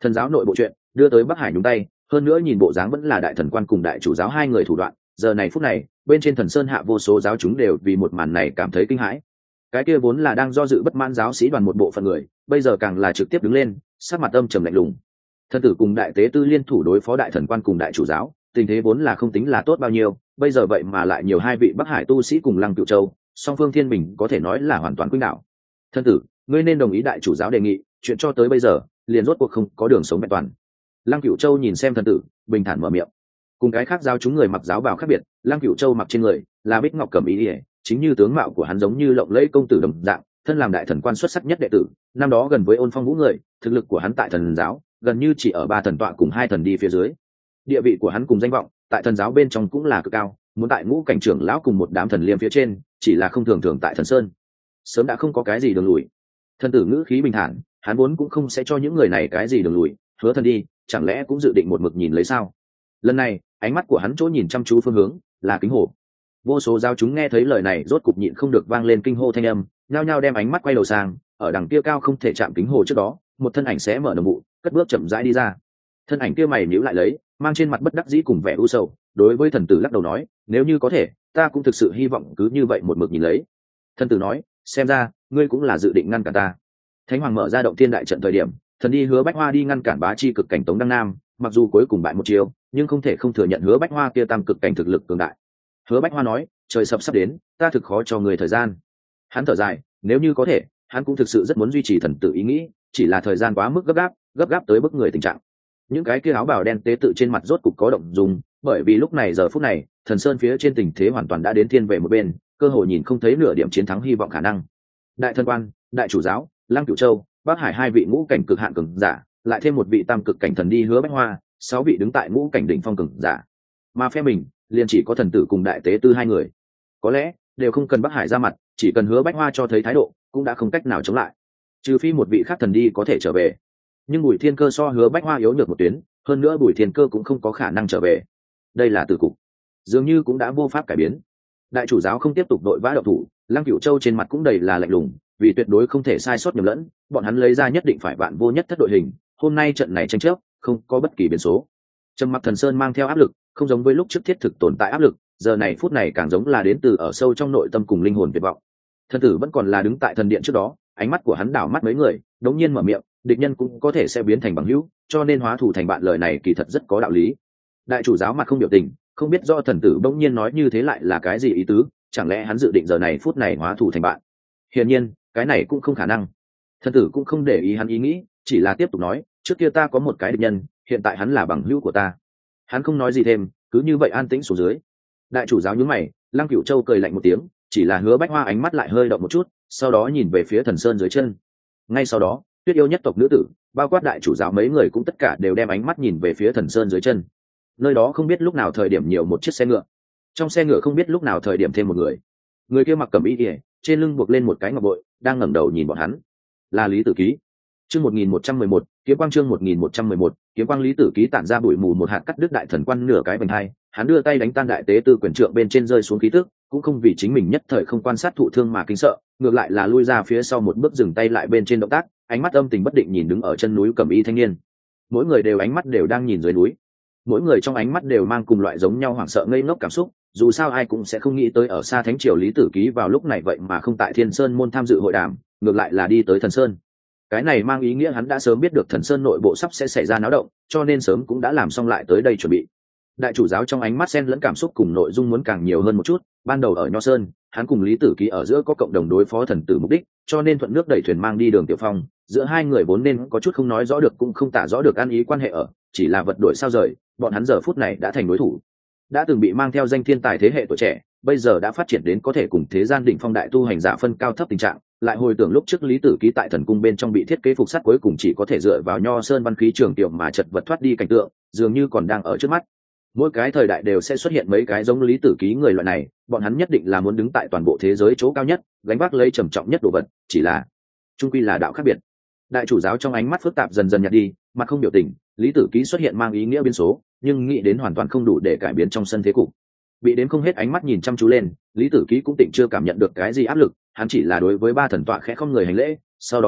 Thần giáo nội bộ chuyện đưa tới Bắc Hải nhúng tay, hơn nữa nhìn bộ dáng vẫn là đại thần quan cùng đại chủ giáo hai người thủ đoạn, giờ này phút này bên trên Thần Sơn hạ vô số giáo chúng đều vì một màn này cảm thấy kinh hãi. Cái kia vốn là đang do dự bất mãn giáo sĩ đoàn một bộ phận người, bây giờ càng là trực tiếp đứng lên, sắc mặt âm trầm lạnh lùng. Thần tử cùng đại tế tư liên thủ đối phó đại thần quan cùng đại chủ giáo, tình thế vốn là không tính là tốt bao nhiêu, bây giờ vậy mà lại nhiều hai vị Bắc Hải tu sĩ cùng Lăng Cửu Châu, song phương thiên bình có thể nói là hoàn toàn khuynh đảo. Thần tử, ngươi nên đồng ý đại chủ giáo đề nghị, chuyện cho tới bây giờ liền rốt cuộc không có đường sống vẹn toàn. Lăng Cửu Châu nhìn xem thần tử, bình thản mở miệng. Cùng cái khác giáo chúng người mặc giáo bào khác biệt, Lăng Cửu Châu mặc trên người là bích ngọc cẩm y, chính như tướng mạo của hắn giống như lộng lẫy công tử đồng dạng, thân làm đại thần quan xuất sắc nhất đệ tử, năm đó gần với Ôn Phong Vũ người, thực lực của hắn tại thần giáo gần như chỉ ở ba thần tọa cùng hai thần đi phía dưới. Địa vị của hắn cùng danh vọng tại thần giáo bên trong cũng là cực cao, muốn tại ngũ cảnh trưởng lão cùng một đám thần liêm phía trên, chỉ là không thường thường tại thần sơn. Sớm đã không có cái gì đường lùi. Thần tử ngữ khí bình thản, hắn vốn cũng không sẽ cho những người này cái gì đường lùi, hứa thần đi, chẳng lẽ cũng dự định một mực nhìn lấy sao? Lần này, ánh mắt của hắn chỗ nhìn chăm chú phương hướng là kính hồ. Vô số giáo chúng nghe thấy lời này rốt cục nhịn không được vang lên kinh hô thanh âm, nhao nhao đem ánh mắt quay đầu sang, ở đằng kia cao không thể chạm kính hồ trước đó, một thân ảnh sẽ mở đồng vụ, cất bước chậm rãi đi ra. Thân ảnh kia mày nhíu lại lấy, mang trên mặt bất đắc dĩ cùng vẻ u sầu, đối với thần tử lắc đầu nói, nếu như có thể, ta cũng thực sự hy vọng cứ như vậy một mực nhìn lấy. Thần tử nói, xem ra ngươi cũng là dự định ngăn cản ta. Thánh hoàng mở ra động thiên đại trận thời điểm, thần đi Hứa Bách Hoa đi ngăn cản bá chi cực cảnh Tống Đăng Nam, mặc dù cuối cùng bại một chiều, nhưng không thể không thừa nhận Hứa Bách Hoa kia tam cực cảnh thực lực cường đại. Hứa Bách Hoa nói, trời sập sắp đến, ta thực khó cho người thời gian. Hắn thở dài, nếu như có thể, hắn cũng thực sự rất muốn duy trì thần tử ý nghĩ, chỉ là thời gian quá mức gấp gáp, gấp gáp tới bức người tình trạng. Những cái kia áo bào đen tế tự trên mặt rốt cục có động dùng, bởi vì lúc này giờ phút này, thần sơn phía trên tình thế hoàn toàn đã đến thiên về một bên, cơ hội nhìn không thấy nửa điểm chiến thắng hy vọng khả năng. Đại thần quan, đại chủ giáo, Lăng Cửu Châu, Bắc Hải hai vị ngũ cảnh cực hạn cường giả, lại thêm một vị tam cực cảnh thần đi Hứa Bách Hoa, sáu vị đứng tại ngũ cảnh đỉnh phong cường giả. Mà phe mình, liền chỉ có thần tử cùng đại tế tư hai người. Có lẽ đều không cần Bắc Hải ra mặt, chỉ cần Hứa Bách Hoa cho thấy thái độ, cũng đã không cách nào chống lại. Trừ phi một vị khác thần đi có thể trở về. Nhưng Bùi Thiên Cơ so Hứa Bách Hoa yếu nhược một tuyến, hơn nữa Bùi Thiên Cơ cũng không có khả năng trở về. Đây là tử cục, dường như cũng đã vô pháp cải biến. Đại chủ giáo không tiếp tục đội vã động thủ, Lăng Cửu Châu trên mặt cũng đầy là lạnh lùng, vì tuyệt đối không thể sai sót nhầm lẫn, bọn hắn lấy ra nhất định phải vạn vô nhất thất đội hình, hôm nay trận này tranh chấp không có bất kỳ biến số. Trầm Mặc Thần Sơn mang theo áp lực, không giống với lúc trước thiết thực tồn tại áp lực, giờ này phút này càng giống là đến từ ở sâu trong nội tâm cùng linh hồn tuyệt vọng. Thần tử vẫn còn là đứng tại thần điện trước đó, ánh mắt của hắn đảo mắt mấy người, đống nhiên mở miệng, địch nhân cũng có thể sẽ biến thành bằng hữu, cho nên hóa thù thành bạn, lời này kỳ thật rất có đạo lý. Đại chủ giáo mặt không biểu tình, không biết do thần tử bỗng nhiên nói như thế lại là cái gì ý tứ, chẳng lẽ hắn dự định giờ này phút này hóa thù thành bạn? Hiển nhiên, cái này cũng không khả năng. Thần tử cũng không để ý hắn ý nghĩ, chỉ là tiếp tục nói, trước kia ta có một cái địch nhân, hiện tại hắn là bằng hữu của ta. Hắn không nói gì thêm, cứ như vậy an tĩnh xuống dưới. Đại chủ giáo nhướng mày, Lăng Cửu Châu cười lạnh một tiếng, chỉ là Hứa Bách Hoa ánh mắt lại hơi động một chút, sau đó nhìn về phía thần sơn dưới chân. Ngay sau đó, Tuyết yêu nhất tộc nữ tử, bao quát đại chủ giáo mấy người cũng tất cả đều đem ánh mắt nhìn về phía thần sơn dưới chân. Nơi đó không biết lúc nào thời điểm nhiều một chiếc xe ngựa, trong xe ngựa không biết lúc nào thời điểm thêm một người. Người kia mặc cẩm y kìa, trên lưng buộc lên một cái ngọc bội, đang ngẩng đầu nhìn bọn hắn. Là Lý Tử Ký. Chương một nghìn một trăm mười một, kiếm quang chương một nghìn một trăm mười một, kiếm quang. Lý Tử Ký tản ra bụi mù một hạt cắt đứt đại thần quan nửa cái vành hai, hắn đưa tay đánh tan đại tế tư quyền trượng bên trên rơi xuống khí tức, cũng không vì chính mình nhất thời không quan sát thụ thương mà kinh sợ, ngược lại là lui ra phía sau một bước dừng tay lại bên trên động tác, ánh mắt âm tình bất định nhìn đứng ở chân núi cẩm y thanh niên. Mỗi người đều ánh mắt đều đang nhìn dưới núi, mỗi người trong ánh mắt đều mang cùng loại giống nhau hoảng sợ ngây ngốc cảm xúc, dù sao ai cũng sẽ không nghĩ tới ở xa thánh triều Lý Tử Ký vào lúc này vậy mà không tại Thiên Sơn môn tham dự hội đàm, ngược lại là đi tới Thần Sơn. Cái này mang ý nghĩa hắn đã sớm biết được Thần Sơn nội bộ sắp sẽ xảy ra náo động, cho nên sớm cũng đã làm xong lại tới đây chuẩn bị. Đại chủ giáo trong ánh mắt xen lẫn cảm xúc cùng nội dung muốn càng nhiều hơn một chút, ban đầu ở Nho Sơn, hắn cùng Lý Tử Ký ở giữa có cộng đồng đối phó thần tử mục đích, cho nên thuận nước đẩy thuyền mang đi Đường Tiểu Phong, giữa hai người vốn nên có chút không nói rõ được cũng không tả rõ được ăn ý quan hệ ở, chỉ là vật đổi sao rời, bọn hắn giờ phút này đã thành đối thủ. Đã từng bị mang theo danh thiên tài thế hệ tuổi trẻ, bây giờ đã phát triển đến có thể cùng thế gian đỉnh phong đại tu hành giả phân cao thấp tình trạng, lại hồi tưởng lúc trước Lý Tử Ký tại thần cung bên trong bị thiết kế phục sát cuối cùng chỉ có thể dựa vào Nho Sơn văn khí trường tiểu mà chật vật thoát đi cảnh tượng, dường như còn đang ở trước mắt. Mỗi cái thời đại đều sẽ xuất hiện mấy cái giống Lý Tử Ký người loại này, bọn hắn nhất định là muốn đứng tại toàn bộ thế giới chỗ cao nhất, gánh vác lấy trầm trọng nhất đồ vật, chỉ là chung quy là đạo khác biệt. Đại chủ giáo trong ánh mắt phức tạp dần dần nhạt đi, mặt không biểu tình. Lý Tử Ký xuất hiện mang ý nghĩa biến số, nhưng nghĩ đến hoàn toàn không đủ để cải biến trong sân thế cục. Bị đến không hết ánh mắt nhìn chăm chú lên, Lý Tử Ký cũng tịnh chưa cảm nhận được cái gì áp lực, hắn chỉ là đối với ba thần tọa khẽ không người hành lễ, sau đó nói,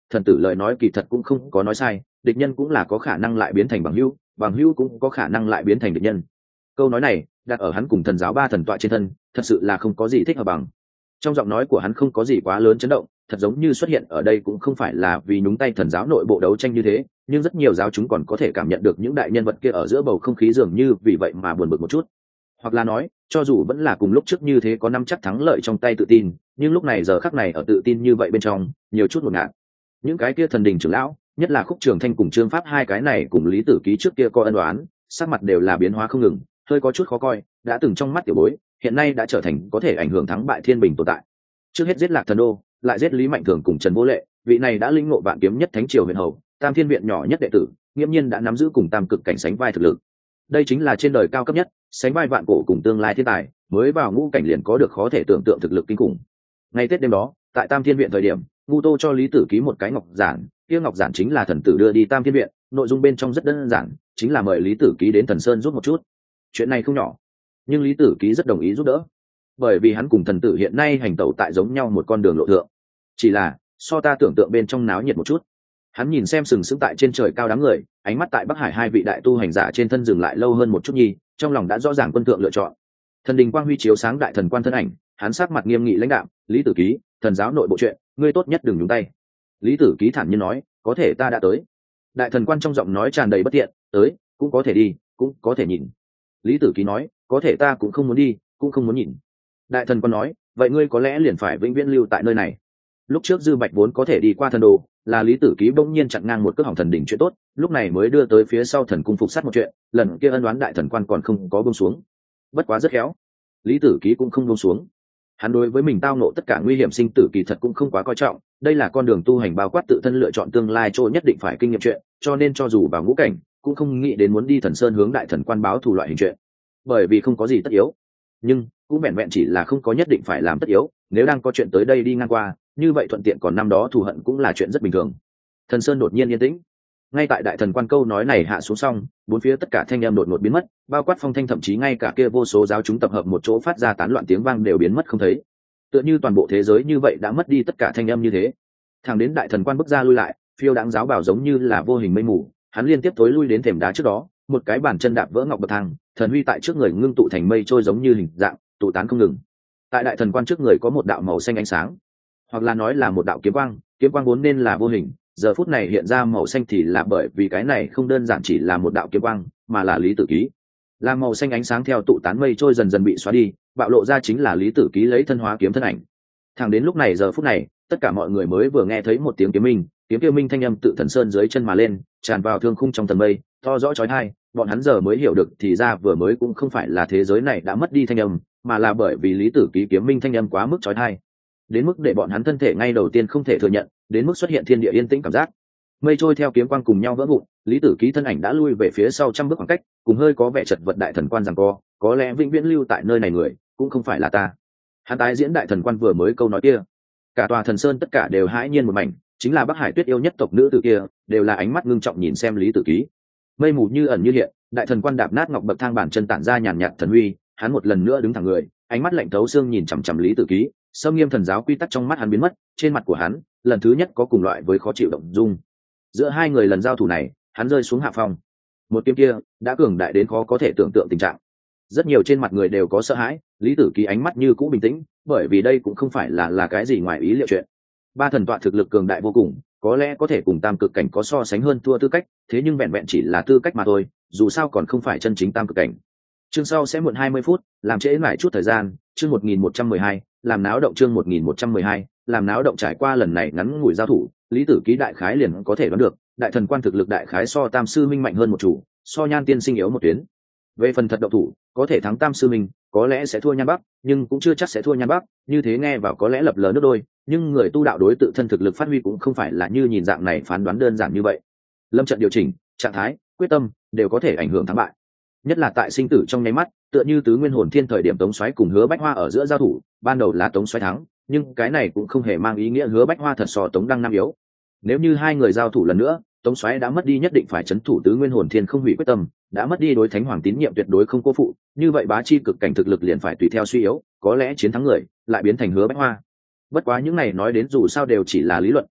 thần tử lời nói kỳ thật cũng không có nói sai, địch nhân cũng là có khả năng lại biến thành bằng hữu, bằng hữu cũng có khả năng lại biến thành địch nhân. Câu nói này đặt ở hắn cùng thần giáo ba thần tọa trên thân, thật sự là không có gì thích hợp bằng. Trong giọng nói của hắn không có gì quá lớn chấn động, thật giống như xuất hiện ở đây cũng không phải là vì nhúng tay thần giáo nội bộ đấu tranh như thế, nhưng rất nhiều giáo chúng còn có thể cảm nhận được những đại nhân vật kia ở giữa bầu không khí dường như vì vậy mà buồn bực một chút. Hoặc là nói, cho dù vẫn là cùng lúc trước như thế có năm chắc thắng lợi trong tay tự tin, nhưng lúc này giờ khắc này ở tự tin như vậy bên trong, nhiều chút ngột ngạt. Những cái kia thần đình trưởng lão, nhất là Khúc Trường Thanh cùng Trương Pháp hai cái này cùng Lý Tử Ký trước kia có ân oán, sắc mặt đều là biến hóa không ngừng, hơi có chút khó coi, đã từng trong mắt tiểu bối, hiện nay đã trở thành có thể ảnh hưởng thắng bại thiên bình tồn tại. Trước hết giết Lạc Thần Đô, lại giết Lý Mạnh Thường cùng Trần Vô Lệ, vị này đã linh ngộ vạn kiếm nhất thánh triều huyền hầu, Tam Thiên viện nhỏ nhất đệ tử, nghiêm nhiên đã nắm giữ cùng tam cực cảnh sánh vai thực lực. Đây chính là trên đời cao cấp nhất, sánh vai vạn cổ cùng tương lai thiên tài, mới vào ngũ cảnh liền có được khó thể tưởng tượng thực lực kinh khủng. Ngày Tết đêm đó, tại Tam Thiên viện thời điểm, Ngu Tô cho Lý Tử Ký một cái ngọc giản, kia ngọc giản chính là thần tử đưa đi Tam Thiên viện, nội dung bên trong rất đơn giản, chính là mời Lý Tử Ký đến Thần Sơn giúp một chút. Chuyện này không nhỏ, nhưng Lý Tử Ký rất đồng ý giúp đỡ, bởi vì hắn cùng thần tử hiện nay hành tẩu tại giống nhau một con đường lộ thượng. Chỉ là so ta tưởng tượng bên trong náo nhiệt một chút. Hắn nhìn xem sừng sững tại trên trời cao đám người, ánh mắt tại Bắc Hải hai vị đại tu hành giả trên thân dừng lại lâu hơn một chút nhi, trong lòng đã rõ ràng quân thượng lựa chọn. Thần đình quang huy chiếu sáng đại thần quan thân ảnh, hắn sắc mặt nghiêm nghị lãnh đạm, Lý Tử Ký, thần giáo nội bộ chuyện, ngươi tốt nhất đừng nhúng tay. Lý Tử Ký thản nhiên nói, có thể ta đã tới. Đại thần quan trong giọng nói tràn đầy bất tiện, tới, cũng có thể đi, cũng có thể nhìn. Lý Tử Ký nói, có thể ta cũng không muốn đi, cũng không muốn nhìn. Đại thần quan nói, vậy ngươi có lẽ liền phải vĩnh viễn lưu tại nơi này. Lúc trước Dư Bạch vốn có thể đi qua thần đồ, là Lý Tử Ký bỗng nhiên chặn ngang một cước hỏng thần đỉnh chuyện tốt, lúc này mới đưa tới phía sau thần cung phục sát một chuyện, lần kia ân đoán đại thần quan còn không có buông xuống. Bất quá rất khéo, Lý Tử Ký cũng không buông xuống. Hắn đối với mình tao nộ tất cả nguy hiểm sinh tử kỳ thật cũng không quá coi trọng, đây là con đường tu hành bao quát tự thân lựa chọn tương lai chỗ nhất định phải kinh nghiệm chuyện, cho nên cho dù vào ngũ cảnh, cũng không nghĩ đến muốn đi Thần Sơn hướng đại thần quan báo thù loại hình chuyện, bởi vì không có gì tất yếu. Nhưng cũng vẹn vẹn chỉ là không có nhất định phải làm tất yếu, nếu đang có chuyện tới đây đi ngang qua, như vậy thuận tiện còn năm đó thù hận cũng là chuyện rất bình thường. Thần Sơn đột nhiên yên tĩnh, ngay tại đại thần quan câu nói này hạ xuống xong, bốn phía tất cả thanh âm đột ngột biến mất, bao quát phong thanh thậm chí ngay cả kia vô số giáo chúng tập hợp một chỗ phát ra tán loạn tiếng vang đều biến mất không thấy, tựa như toàn bộ thế giới như vậy đã mất đi tất cả thanh âm như thế. Thẳng đến đại thần quan bước ra lui lại, phiêu đáng giáo bảo giống như là vô hình mây mù, hắn liên tiếp tối lui đến thềm đá trước đó, một cái bàn chân đạp vỡ ngọc bậc thang, thần huy tại trước người ngưng tụ thành mây trôi giống như hình dạng, tụ tán không ngừng. Tại đại thần quan trước người có một đạo màu xanh ánh sáng, hoặc là nói là một đạo kiếm quang, kiếm quang vốn nên là vô hình, giờ phút này hiện ra màu xanh thì là bởi vì cái này không đơn giản chỉ là một đạo kiếm quang, mà là Lý Tử Ký. Là màu xanh ánh sáng theo tụ tán mây trôi dần dần bị xóa đi, bạo lộ ra chính là Lý Tử Ký lấy thân hóa kiếm thân ảnh. Thẳng đến lúc này giờ phút này, tất cả mọi người mới vừa nghe thấy một tiếng kiếm minh, kiếm kia minh thanh âm tự thần sơn dưới chân mà lên, tràn vào thương khung trong tầng mây, to rõ chói tai, bọn hắn giờ mới hiểu được thì ra vừa mới cũng không phải là thế giới này đã mất đi thanh âm, mà là bởi vì Lý Tử Ký kiếm minh thanh âm quá mức chói tai, đến mức để bọn hắn thân thể ngay đầu tiên không thể thừa nhận, đến mức xuất hiện thiên địa yên tĩnh cảm giác. Mây trôi theo kiếm quang cùng nhau vỡ vụn, Lý Tử Ký thân ảnh đã lui về phía sau trăm bước khoảng cách, cùng hơi có vẻ chật vật đại thần quan rằng co, có lẽ vĩnh viễn lưu tại nơi này người cũng không phải là ta. Hắn tái diễn đại thần quan vừa mới câu nói kia, cả tòa thần sơn tất cả đều hãi nhiên một mảnh, chính là Bắc Hải Tuyết yêu nhất tộc nữ tử kia, đều là ánh mắt ngưng trọng nhìn xem Lý Tử Ký. Mây mù như ẩn như hiện, đại thần quan đạp nát ngọc bậc thang bản chân tản ra nhàn nhạt thần huy, hắn một lần nữa đứng thẳng người, ánh mắt lạnh thấu xương nhìn chằm chằm Lý Tử Ký, sâm nghiêm thần giáo quy tắc trong mắt hắn biến mất, trên mặt của hắn lần thứ nhất có cùng loại với khó chịu động dung. Giữa hai người lần giao thủ này, hắn rơi xuống hạ phong, một kiếm kia đã cường đại đến khó có thể tưởng tượng tình trạng. Rất nhiều trên mặt người đều có sợ hãi, Lý Tử Ký ánh mắt như cũ bình tĩnh, bởi vì đây cũng không phải là là cái gì ngoài ý liệu chuyện. Ba thần tọa thực lực cường đại vô cùng, có lẽ có thể cùng tam cực cảnh có so sánh hơn thua tư cách, thế nhưng vẹn vẹn chỉ là tư cách mà thôi, dù sao còn không phải chân chính tam cực cảnh. Chương sau sẽ muộn hai mươi phút, làm trễ lại chút thời gian, chương một nghìn một trăm mười hai, làm náo động chương một nghìn một trăm mười hai, làm náo động trải qua lần này ngắn ngủi giao thủ, Lý Tử Ký đại khái liền có thể đoán được, đại thần quan thực lực đại khái so Tam sư minh mạnh hơn một chủ, so Nhan tiên sinh yếu một tuyến. Về phần thật động thủ, có thể thắng Tam sư minh, có lẽ sẽ thua Nhan Bắc, nhưng cũng chưa chắc sẽ thua Nhan Bắc, như thế nghe vào có lẽ lập lờ nước đôi, nhưng người tu đạo đối tự thân thực lực phát huy cũng không phải là như nhìn dạng này phán đoán đơn giản như vậy. Lâm trận điều chỉnh, trạng thái, quyết tâm đều có thể ảnh hưởng thắng bại. Nhất là tại sinh tử trong nháy mắt, tựa như tứ nguyên hồn thiên thời điểm Tống Soái cùng Hứa Bách Hoa ở giữa giao thủ, ban đầu là Tống Soái thắng, nhưng cái này cũng không hề mang ý nghĩa Hứa Bách Hoa thật so Tống Đăng Nam yếu. Nếu như hai người giao thủ lần nữa, Tống Soái đã mất đi nhất định phải chấn thủ tứ nguyên hồn thiên không hủy quyết tâm, đã mất đi đối thánh hoàng tín nhiệm tuyệt đối không cố phụ, như vậy bá chi cực cảnh thực lực liền phải tùy theo suy yếu, có lẽ chiến thắng người lại biến thành Hứa Bách Hoa. Bất quá những này nói đến dù sao đều chỉ là lý luận,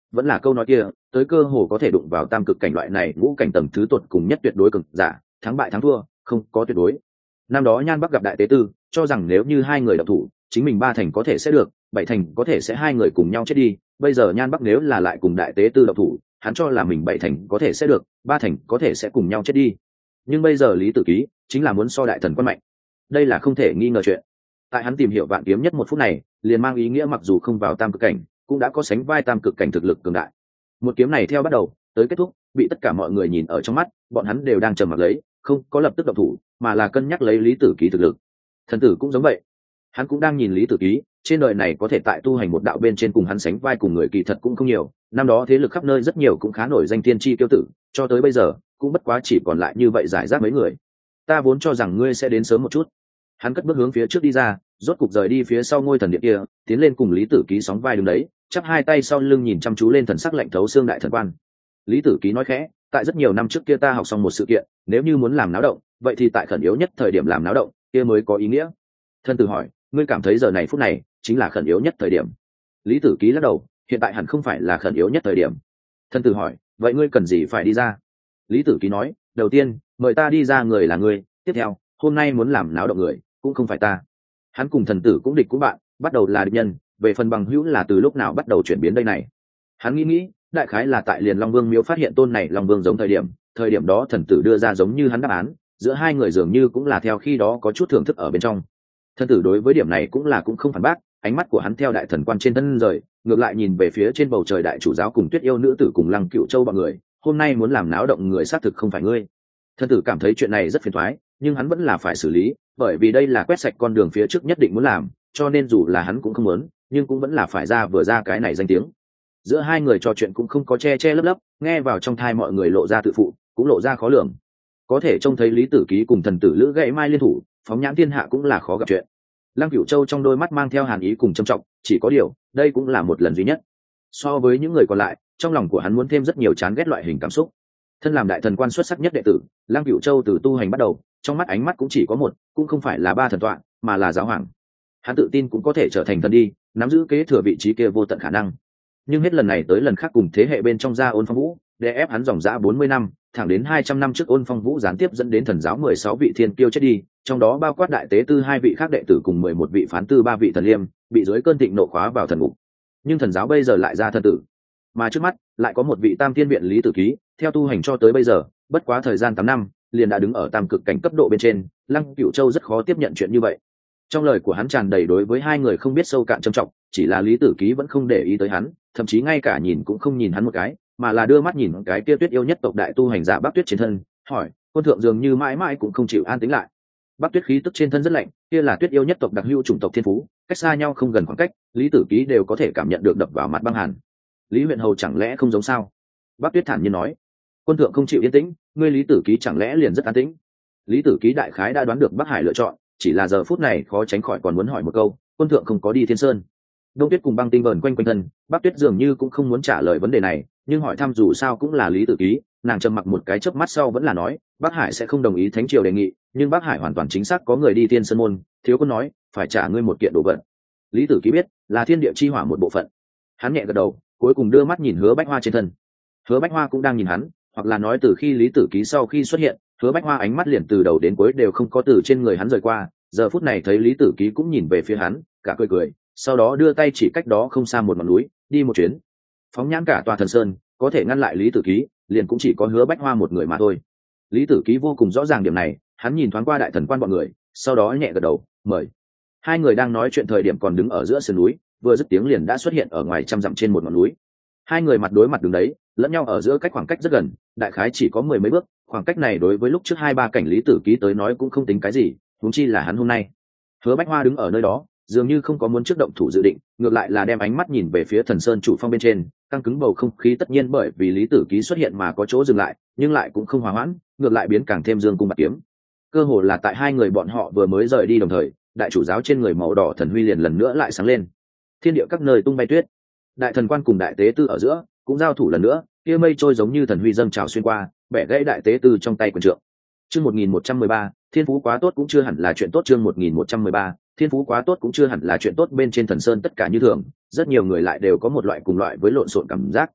vẫn là câu nói kia, tới cơ hồ có thể đụng vào tam cực cảnh loại này ngũ cảnh tầng thứ tột cùng nhất tuyệt đối cực giả, thắng bại thắng thua không có tuyệt đối. Năm đó Nhan Bắc gặp đại tế tư, cho rằng nếu như hai người độc thủ, chính mình ba thành có thể sẽ được, bảy thành có thể sẽ hai người cùng nhau chết đi. Bây giờ Nhan Bắc nếu là lại cùng đại tế tư độc thủ, hắn cho là mình bảy thành có thể sẽ được, ba thành có thể sẽ cùng nhau chết đi. Nhưng bây giờ Lý Tử Ký chính là muốn so đại thần quan mạnh, đây là không thể nghi ngờ chuyện. Tại hắn tìm hiểu vạn kiếm nhất một phút này, liền mang ý nghĩa mặc dù không vào tam cực cảnh, cũng đã có sánh vai tam cực cảnh thực lực cường đại. Một kiếm này theo bắt đầu tới kết thúc, bị tất cả mọi người nhìn ở trong mắt, bọn hắn đều đang trầm mặc lấy, không có lập tức động thủ, mà là cân nhắc lấy Lý Tử Ký thực lực. Thần tử cũng giống vậy, hắn cũng đang nhìn Lý Tử Ký, trên đời này có thể tại tu hành một đạo bên trên cùng hắn sánh vai cùng người kỳ thật cũng không nhiều. Năm đó thế lực khắp nơi rất nhiều cũng khá nổi danh tiên tri tiêu tử, cho tới bây giờ cũng bất quá chỉ còn lại như vậy giải rác mấy người. Ta vốn cho rằng ngươi sẽ đến sớm một chút. Hắn cất bước hướng phía trước đi ra, rốt cục rời đi phía sau ngôi thần điện kia, tiến lên cùng Lý Tử Ký sóng vai đứng đấy, chắp hai tay sau lưng nhìn chăm chú lên thần sắc lạnh thấu xương đại thần quan. Lý Tử Ký nói khẽ, tại rất nhiều năm trước kia ta học xong một sự kiện, nếu như muốn làm náo động, vậy thì tại khẩn yếu nhất thời điểm làm náo động, kia mới có ý nghĩa. Thần tử hỏi, ngươi cảm thấy giờ này phút này chính là khẩn yếu nhất thời điểm? Lý Tử Ký lắc đầu, hiện tại hẳn không phải là khẩn yếu nhất thời điểm. Thần tử hỏi, vậy ngươi cần gì phải đi ra? Lý Tử Ký nói, đầu tiên mời ta đi ra người là ngươi, tiếp theo hôm nay muốn làm náo động người cũng không phải ta. Hắn cùng thần tử cũng địch cũng bạn, bắt đầu là địch nhân, về phần bằng hữu là từ lúc nào bắt đầu chuyển biến đây này. Hắn nghĩ nghĩ, đại khái là tại liền Long Vương miếu phát hiện tôn này Long Vương giống thời điểm, thời điểm đó thần tử đưa ra giống như hắn đáp án, giữa hai người dường như cũng là theo khi đó có chút thưởng thức ở bên trong. Thần tử đối với điểm này cũng là cũng không phản bác, ánh mắt của hắn theo đại thần quan trên thân rời, ngược lại nhìn về phía trên bầu trời đại chủ giáo cùng Tuyết yêu nữ tử cùng Lăng Cựu Châu bọn người, hôm nay muốn làm náo động người xác thực không phải ngươi. Thần tử cảm thấy chuyện này rất phiền toái, nhưng hắn vẫn là phải xử lý, bởi vì đây là quét sạch con đường phía trước nhất định muốn làm, cho nên dù là hắn cũng không muốn, nhưng cũng vẫn là phải ra vừa ra cái này danh tiếng. Giữa hai người trò chuyện cũng không có che che lấp lấp, nghe vào trong thai mọi người lộ ra tự phụ, cũng lộ ra khó lường. Có thể trông thấy Lý Tử Ký cùng thần tử Lữ Gãy Mai liên thủ, phóng nhãn thiên hạ cũng là khó gặp chuyện. Lăng Cửu Châu trong đôi mắt mang theo hàn ý cùng trầm trọng, chỉ có điều, đây cũng là một lần duy nhất. So với những người còn lại, trong lòng của hắn muốn thêm rất nhiều chán ghét loại hình cảm xúc. Thân làm đại thần quan xuất sắc nhất đệ tử, Lăng Cửu Châu từ tu hành bắt đầu, trong mắt ánh mắt cũng chỉ có một, cũng không phải là ba thần tọa, mà là giáo hoàng. Hắn tự tin cũng có thể trở thành thần đi, nắm giữ kế thừa vị trí kia vô tận khả năng. Nhưng hết lần này tới lần khác cùng thế hệ bên trong ra Ôn Phong Vũ, để ép hắn dòng dã bốn mươi năm, thẳng đến hai trăm năm trước Ôn Phong Vũ gián tiếp dẫn đến thần giáo mười sáu vị thiên kiêu chết đi, trong đó bao quát đại tế tư hai vị khác đệ tử cùng mười một vị phán tư ba vị thần liêm, bị dưới cơn thịnh nộ khóa vào thần ngục. Nhưng thần giáo bây giờ lại ra thân tử, mà trước mắt lại có một vị tam thiên viện Lý Tử Ký, theo tu hành cho tới bây giờ, bất quá thời gian tám năm, liền đã đứng ở tam cực cảnh cấp độ bên trên. Lăng Cửu Châu rất khó tiếp nhận chuyện như vậy. Trong lời của hắn tràn đầy đối với hai người không biết sâu cạn trầm trọng, chỉ là Lý Tử Ký vẫn không để ý tới hắn, thậm chí ngay cả nhìn cũng không nhìn hắn một cái, mà là đưa mắt nhìn cái kia Tuyết yêu nhất tộc đại tu hành giả Bắc Tuyết trên thân, hỏi, quân thượng dường như mãi mãi cũng không chịu an tĩnh lại. Bắc Tuyết khí tức trên thân rất lạnh, kia là Tuyết yêu nhất tộc đặc hữu chủng tộc thiên phú, cách xa nhau không gần khoảng cách, Lý Tử Ký đều có thể cảm nhận được đập vào mặt băng hàn. Lý huyện hầu chẳng lẽ không giống sao? Bắc Tuyết thản nhiên nói, quân thượng không chịu yên tĩnh, ngươi Lý Tử Ký chẳng lẽ liền rất an tĩnh? Lý Tử Ký đại khái đã đoán được Bắc Hải lựa chọn, chỉ là giờ phút này khó tránh khỏi còn muốn hỏi một câu, quân thượng không có đi Thiên Sơn? Đông Tuyết cùng băng tinh vờn quanh quanh thân, Bắc Tuyết dường như cũng không muốn trả lời vấn đề này, nhưng hỏi thăm dù sao cũng là Lý Tử Ký, nàng trầm mặc một cái chớp mắt sau vẫn là nói, Bắc Hải sẽ không đồng ý thánh triều đề nghị, nhưng Bắc Hải hoàn toàn chính xác có người đi Thiên Sơn môn, thiếu quân nói, phải trả ngươi một kiện đồ vật. Lý Tử Ký biết, là thiên địa chi hỏa một bộ phận. Hắn nhẹ gật đầu, cuối cùng đưa mắt nhìn Hứa Bách Hoa trên thân. Hứa Bách Hoa cũng đang nhìn hắn, hoặc là nói từ khi Lý Tử Ký sau khi xuất hiện, Hứa Bách Hoa ánh mắt liền từ đầu đến cuối đều không có từ trên người hắn rời qua, giờ phút này thấy Lý Tử Ký cũng nhìn về phía hắn, cả cười cười, sau đó đưa tay chỉ cách đó không xa một ngọn núi, đi một chuyến. Phóng nhãn cả tòa thần sơn, có thể ngăn lại Lý Tử Ký, liền cũng chỉ có Hứa Bách Hoa một người mà thôi. Lý Tử Ký vô cùng rõ ràng điểm này, hắn nhìn thoáng qua đại thần quan bọn người, sau đó nhẹ gật đầu, mời. Hai người đang nói chuyện thời điểm còn đứng ở giữa sườn núi, vừa dứt tiếng liền đã xuất hiện ở ngoài trăm dặm trên một ngọn núi. Hai người mặt đối mặt đứng đấy, lẫn nhau ở giữa cách khoảng cách rất gần, đại khái chỉ có mười mấy bước, khoảng cách này đối với lúc trước hai ba cảnh Lý Tử Ký tới nói cũng không tính cái gì, huống chi là hắn hôm nay. Hứa Bách Hoa đứng ở nơi đó, dường như không có muốn trước động thủ dự định, ngược lại là đem ánh mắt nhìn về phía thần sơn chủ phong bên trên, căng cứng bầu không khí tất nhiên bởi vì Lý Tử Ký xuất hiện mà có chỗ dừng lại, nhưng lại cũng không hòa hoãn, ngược lại biến càng thêm dương cung bạt kiếm. Cơ hồ là tại hai người bọn họ vừa mới rời đi đồng thời, đại chủ giáo trên người màu đỏ thần huy liền lần nữa lại sáng lên. Thiên địa các nơi tung bay tuyết. Đại thần quan cùng đại tế tư ở giữa cũng giao thủ lần nữa, kia mây trôi giống như thần huy dâng trào xuyên qua, bẻ gãy đại tế tư trong tay quyền trượng. Chương một nghìn một trăm mười ba, thiên phú quá tốt cũng chưa hẳn là chuyện tốt. Chương một nghìn một trăm mười ba, thiên phú quá tốt cũng chưa hẳn là chuyện tốt. Bên trên thần sơn tất cả như thường, rất nhiều người lại đều có một loại cùng loại với lộn xộn cảm giác,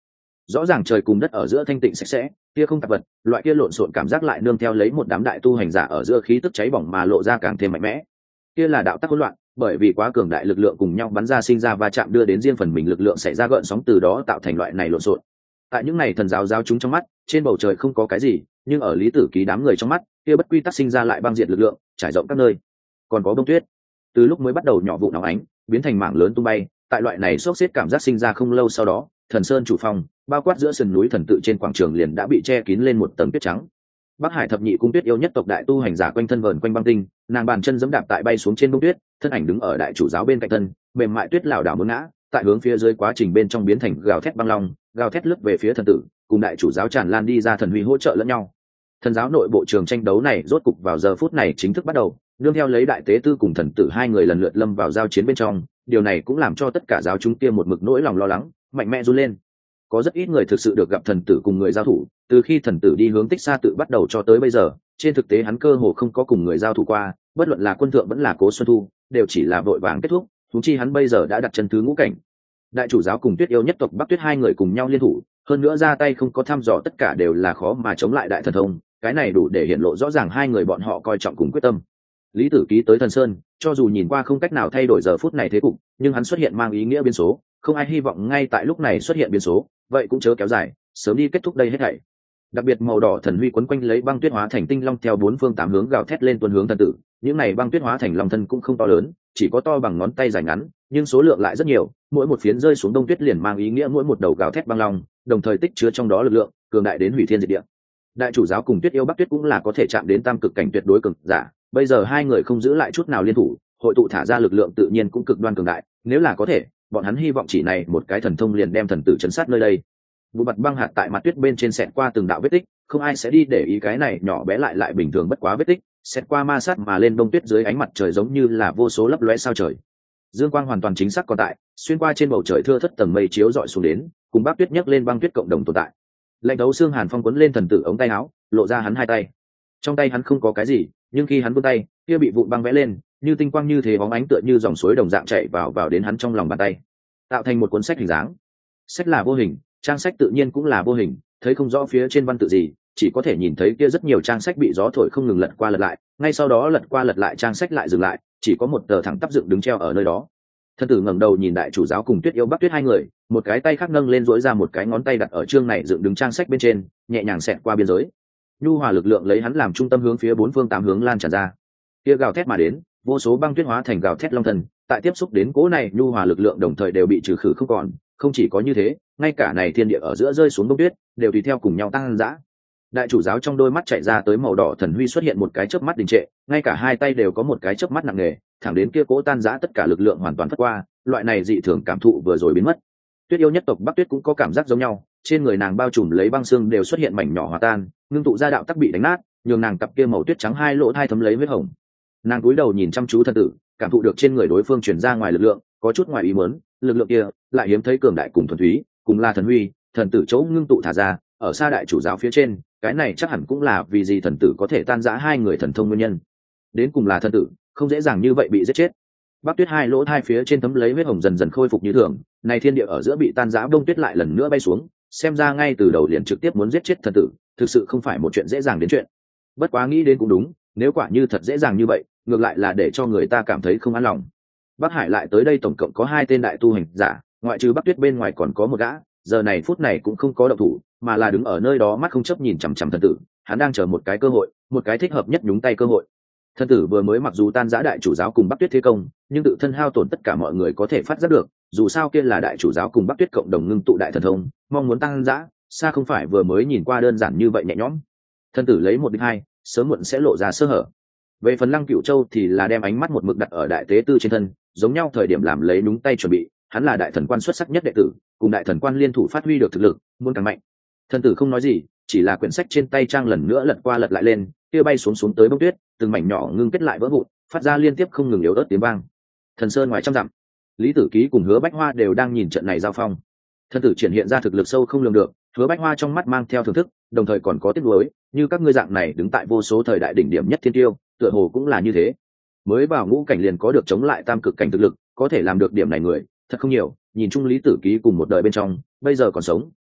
rõ ràng trời cùng đất ở giữa thanh tịnh sạch sẽ, kia không tạp vật, loại kia lộn xộn cảm giác lại nương theo lấy một đám đại tu hành giả ở giữa khí tức cháy bỏng mà lộ ra càng thêm mạnh mẽ. Kia là đạo tắc hỗn loạn, bởi vì quá cường đại lực lượng cùng nhau bắn ra sinh ra va chạm đưa đến riêng phần mình lực lượng xảy ra gợn sóng, từ đó tạo thành loại này lộn xộn. Tại những này thần giáo giáo chúng trong mắt, trên bầu trời không có cái gì, nhưng ở Lý Tử Ký đám người trong mắt, kia bất quy tắc sinh ra lại băng diệt lực lượng, trải rộng các nơi. Còn có bông tuyết, từ lúc mới bắt đầu nhỏ vụ nóng ánh, biến thành mảng lớn tung bay, tại loại này xốc xếp cảm giác sinh ra không lâu sau đó, thần sơn chủ phong, bao quát giữa sườn núi thần tự trên quảng trường liền đã bị che kín lên một tầng tuyết trắng. Bắc Hải thập nhị cung tuyết yêu nhất tộc đại tu hành giả quanh thân vờn quanh băng tinh, nàng bàn chân giẫm đạp tại bay xuống trên bông tuyết, thân ảnh đứng ở đại chủ giáo bên cạnh thân, mềm mại tuyết lảo đảo muốn ngã, tại hướng phía dưới quá trình bên trong biến thành gào thét băng long, gào thét lướt về phía thần tử, cùng đại chủ giáo tràn lan đi ra thần huy hỗ trợ lẫn nhau. Thần giáo nội bộ trường tranh đấu này rốt cục vào giờ phút này chính thức bắt đầu, nương theo lấy đại tế tư cùng thần tử hai người lần lượt lâm vào giao chiến bên trong, điều này cũng làm cho tất cả giáo chúng kia một mực nỗi lòng lo lắng, mạnh mẽ run lên. Có rất ít người thực sự được gặp thần tử cùng người giao thủ, từ khi thần tử đi hướng Tích Sa tự bắt đầu cho tới bây giờ, trên thực tế hắn cơ hồ không có cùng người giao thủ qua, bất luận là quân thượng vẫn là Cố Xuân Thu, đều chỉ là vội vàng kết thúc, huống chi hắn bây giờ đã đặt chân thứ ngũ cảnh. Đại chủ giáo cùng Tuyết yêu nhất tộc Bắc Tuyết hai người cùng nhau liên thủ, hơn nữa ra tay không có thăm dò tất cả đều là khó mà chống lại đại thần thông, cái này đủ để hiện lộ rõ ràng hai người bọn họ coi trọng cùng quyết tâm. Lý Tử Ký tới Thần Sơn, cho dù nhìn qua không cách nào thay đổi giờ phút này thế cục, nhưng hắn xuất hiện mang ý nghĩa biến số, không ai hy vọng ngay tại lúc này xuất hiện biến số, vậy cũng chớ kéo dài, sớm đi kết thúc đây hết thảy. Đặc biệt màu đỏ thần huy quấn quanh lấy băng tuyết hóa thành tinh long theo bốn phương tám hướng gào thét lên tuần hướng thần tử, những này băng tuyết hóa thành long thân cũng không to lớn, chỉ có to bằng ngón tay dài ngắn, nhưng số lượng lại rất nhiều, mỗi một phiến rơi xuống đông tuyết liền mang ý nghĩa mỗi một đầu gào thét băng long, đồng thời tích chứa trong đó lực lượng cường đại đến hủy thiên diệt địa. Đại chủ giáo cùng Tuyết yêu Bắc Tuyết cũng là có thể chạm đến tam cực cảnh tuyệt đối cường giả, bây giờ hai người không giữ lại chút nào liên thủ, hội tụ thả ra lực lượng tự nhiên cũng cực đoan cường đại, nếu là có thể, bọn hắn hy vọng chỉ này một cái thần thông liền đem thần tử chấn sát nơi đây. Vụ mặt băng hạt tại mặt tuyết bên trên xẹt qua từng đạo vết tích, không ai sẽ đi để ý cái này nhỏ bé lại lại bình thường bất quá vết tích, xẹt qua ma sát mà lên đông tuyết dưới ánh mặt trời giống như là vô số lấp lóe sao trời. Dương quang hoàn toàn chính xác còn tại, xuyên qua trên bầu trời thưa thất tầng mây chiếu rọi xuống đến, cùng Bắc Tuyết nhấc lên băng tuyết cộng đồng tồn tại. Lạnh thấu xương hàn phong cuốn lên thần tử ống tay áo, lộ ra hắn hai tay. Trong tay hắn không có cái gì, nhưng khi hắn vươn tay, kia bị vụn băng vẽ lên, như tinh quang như thế bóng ánh tựa như dòng suối đồng dạng chạy vào vào đến hắn trong lòng bàn tay, tạo thành một cuốn sách hình dáng. Sách là vô hình, trang sách tự nhiên cũng là vô hình, thấy không rõ phía trên văn tự gì, chỉ có thể nhìn thấy kia rất nhiều trang sách bị gió thổi không ngừng lật qua lật lại, ngay sau đó lật qua lật lại trang sách lại dừng lại, chỉ có một tờ thẳng tắp dựng đứng treo ở nơi đó. Thần tử ngẩng đầu nhìn đại chủ giáo cùng Tuyết yêu Bắc Tuyết hai người, một cái tay khác nâng lên duỗi ra một cái ngón tay đặt ở chương này dựng đứng trang sách bên trên, nhẹ nhàng xẹt qua biên giới. Nhu hòa lực lượng lấy hắn làm trung tâm hướng phía bốn phương tám hướng lan tràn ra. Kia gào thét mà đến, vô số băng tuyết hóa thành gào thét long thần, tại tiếp xúc đến cố này nhu hòa lực lượng đồng thời đều bị trừ khử không còn, không chỉ có như thế, ngay cả này thiên địa ở giữa rơi xuống bông tuyết, đều tùy theo cùng nhau tăng dã. Đại chủ giáo trong đôi mắt chạy ra tới màu đỏ thần huy xuất hiện một cái chớp mắt đình trệ, ngay cả hai tay đều có một cái chớp mắt nặng nề, thẳng đến kia cố tan rã tất cả lực lượng hoàn toàn phất qua, loại này dị thường cảm thụ vừa rồi biến mất. Tuyết yêu nhất tộc Bắc Tuyết cũng có cảm giác giống nhau, trên người nàng bao trùm lấy băng xương đều xuất hiện mảnh nhỏ hòa tan, ngưng tụ ra đạo tắc bị đánh nát, nhường nàng cặp kia màu tuyết trắng hai lỗ thai thấm lấy huyết hồng. Nàng cúi đầu nhìn chăm chú thần tử, cảm thụ được trên người đối phương truyền ra ngoài lực lượng, có chút ngoài ý muốn, lực lượng kia lại hiếm thấy cường đại cùng thuần túy, cùng là thần huy, thần tử chỗ ngưng tụ thả ra, ở xa đại chủ giáo phía trên, cái này chắc hẳn cũng là vì gì thần tử có thể tan rã hai người thần thông nguyên nhân. Đến cùng là thần tử, không dễ dàng như vậy bị giết chết. Bắc Tuyết hai lỗ hai phía trên thấm lấy huyết hồng dần dần khôi phục như thường, này thiên địa ở giữa bị tan rã đông tuyết lại lần nữa bay xuống, xem ra ngay từ đầu liền trực tiếp muốn giết chết thần tử, thực sự không phải một chuyện dễ dàng đến chuyện. Bất quá nghĩ đến cũng đúng, nếu quả như thật dễ dàng như vậy, ngược lại là để cho người ta cảm thấy không an lòng. Bắc Hải lại tới đây tổng cộng có hai tên đại tu hành giả, ngoại trừ Bắc Tuyết bên ngoài còn có một gã, giờ này phút này cũng không có động thủ, mà là đứng ở nơi đó mắt không chấp nhìn chằm chằm thần tử, hắn đang chờ một cái cơ hội, một cái thích hợp nhất nhúng tay cơ hội. Thần tử vừa mới mặc dù tan rã đại chủ giáo cùng Bắc Tuyết thế công, nhưng tự thân hao tổn tất cả mọi người có thể phát giác được, dù sao kia là đại chủ giáo cùng Bắc Tuyết cộng đồng ngưng tụ đại thần thông, mong muốn tăng rã, xa không phải vừa mới nhìn qua đơn giản như vậy nhẹ nhõm. Thần tử lấy một địch hai, sớm muộn sẽ lộ ra sơ hở. Về phần Lăng Cửu Châu thì là đem ánh mắt một mực đặt ở đại tế tư trên thân, giống nhau thời điểm làm lấy đúng tay chuẩn bị, hắn là đại thần quan xuất sắc nhất đệ tử, cùng đại thần quan liên thủ phát huy được thực lực, muốn càng mạnh. Thần tử không nói gì, chỉ là quyển sách trên tay trang lần nữa lật qua lật lại lên, kia bay xuống xuống tới bông tuyết, từng mảnh nhỏ ngưng kết lại vỡ vụn, phát ra liên tiếp không ngừng yếu ớt tiếng vang. Thần Sơn ngoài trăm dặm, Lý Tử Ký cùng Hứa Bách Hoa đều đang nhìn trận này giao phong. Thần tử triển hiện ra thực lực sâu không lường được, Hứa Bách Hoa trong mắt mang theo thưởng thức, đồng thời còn có tiếc nuối, như các ngươi dạng này đứng tại vô số thời đại đỉnh điểm nhất thiên tiêu, tựa hồ cũng là như thế. Mới vào ngũ cảnh liền có được chống lại tam cực cảnh thực lực, có thể làm được điểm này người, thật không nhiều, nhìn chung Lý Tử Ký cùng một đời bên trong, bây giờ còn sống,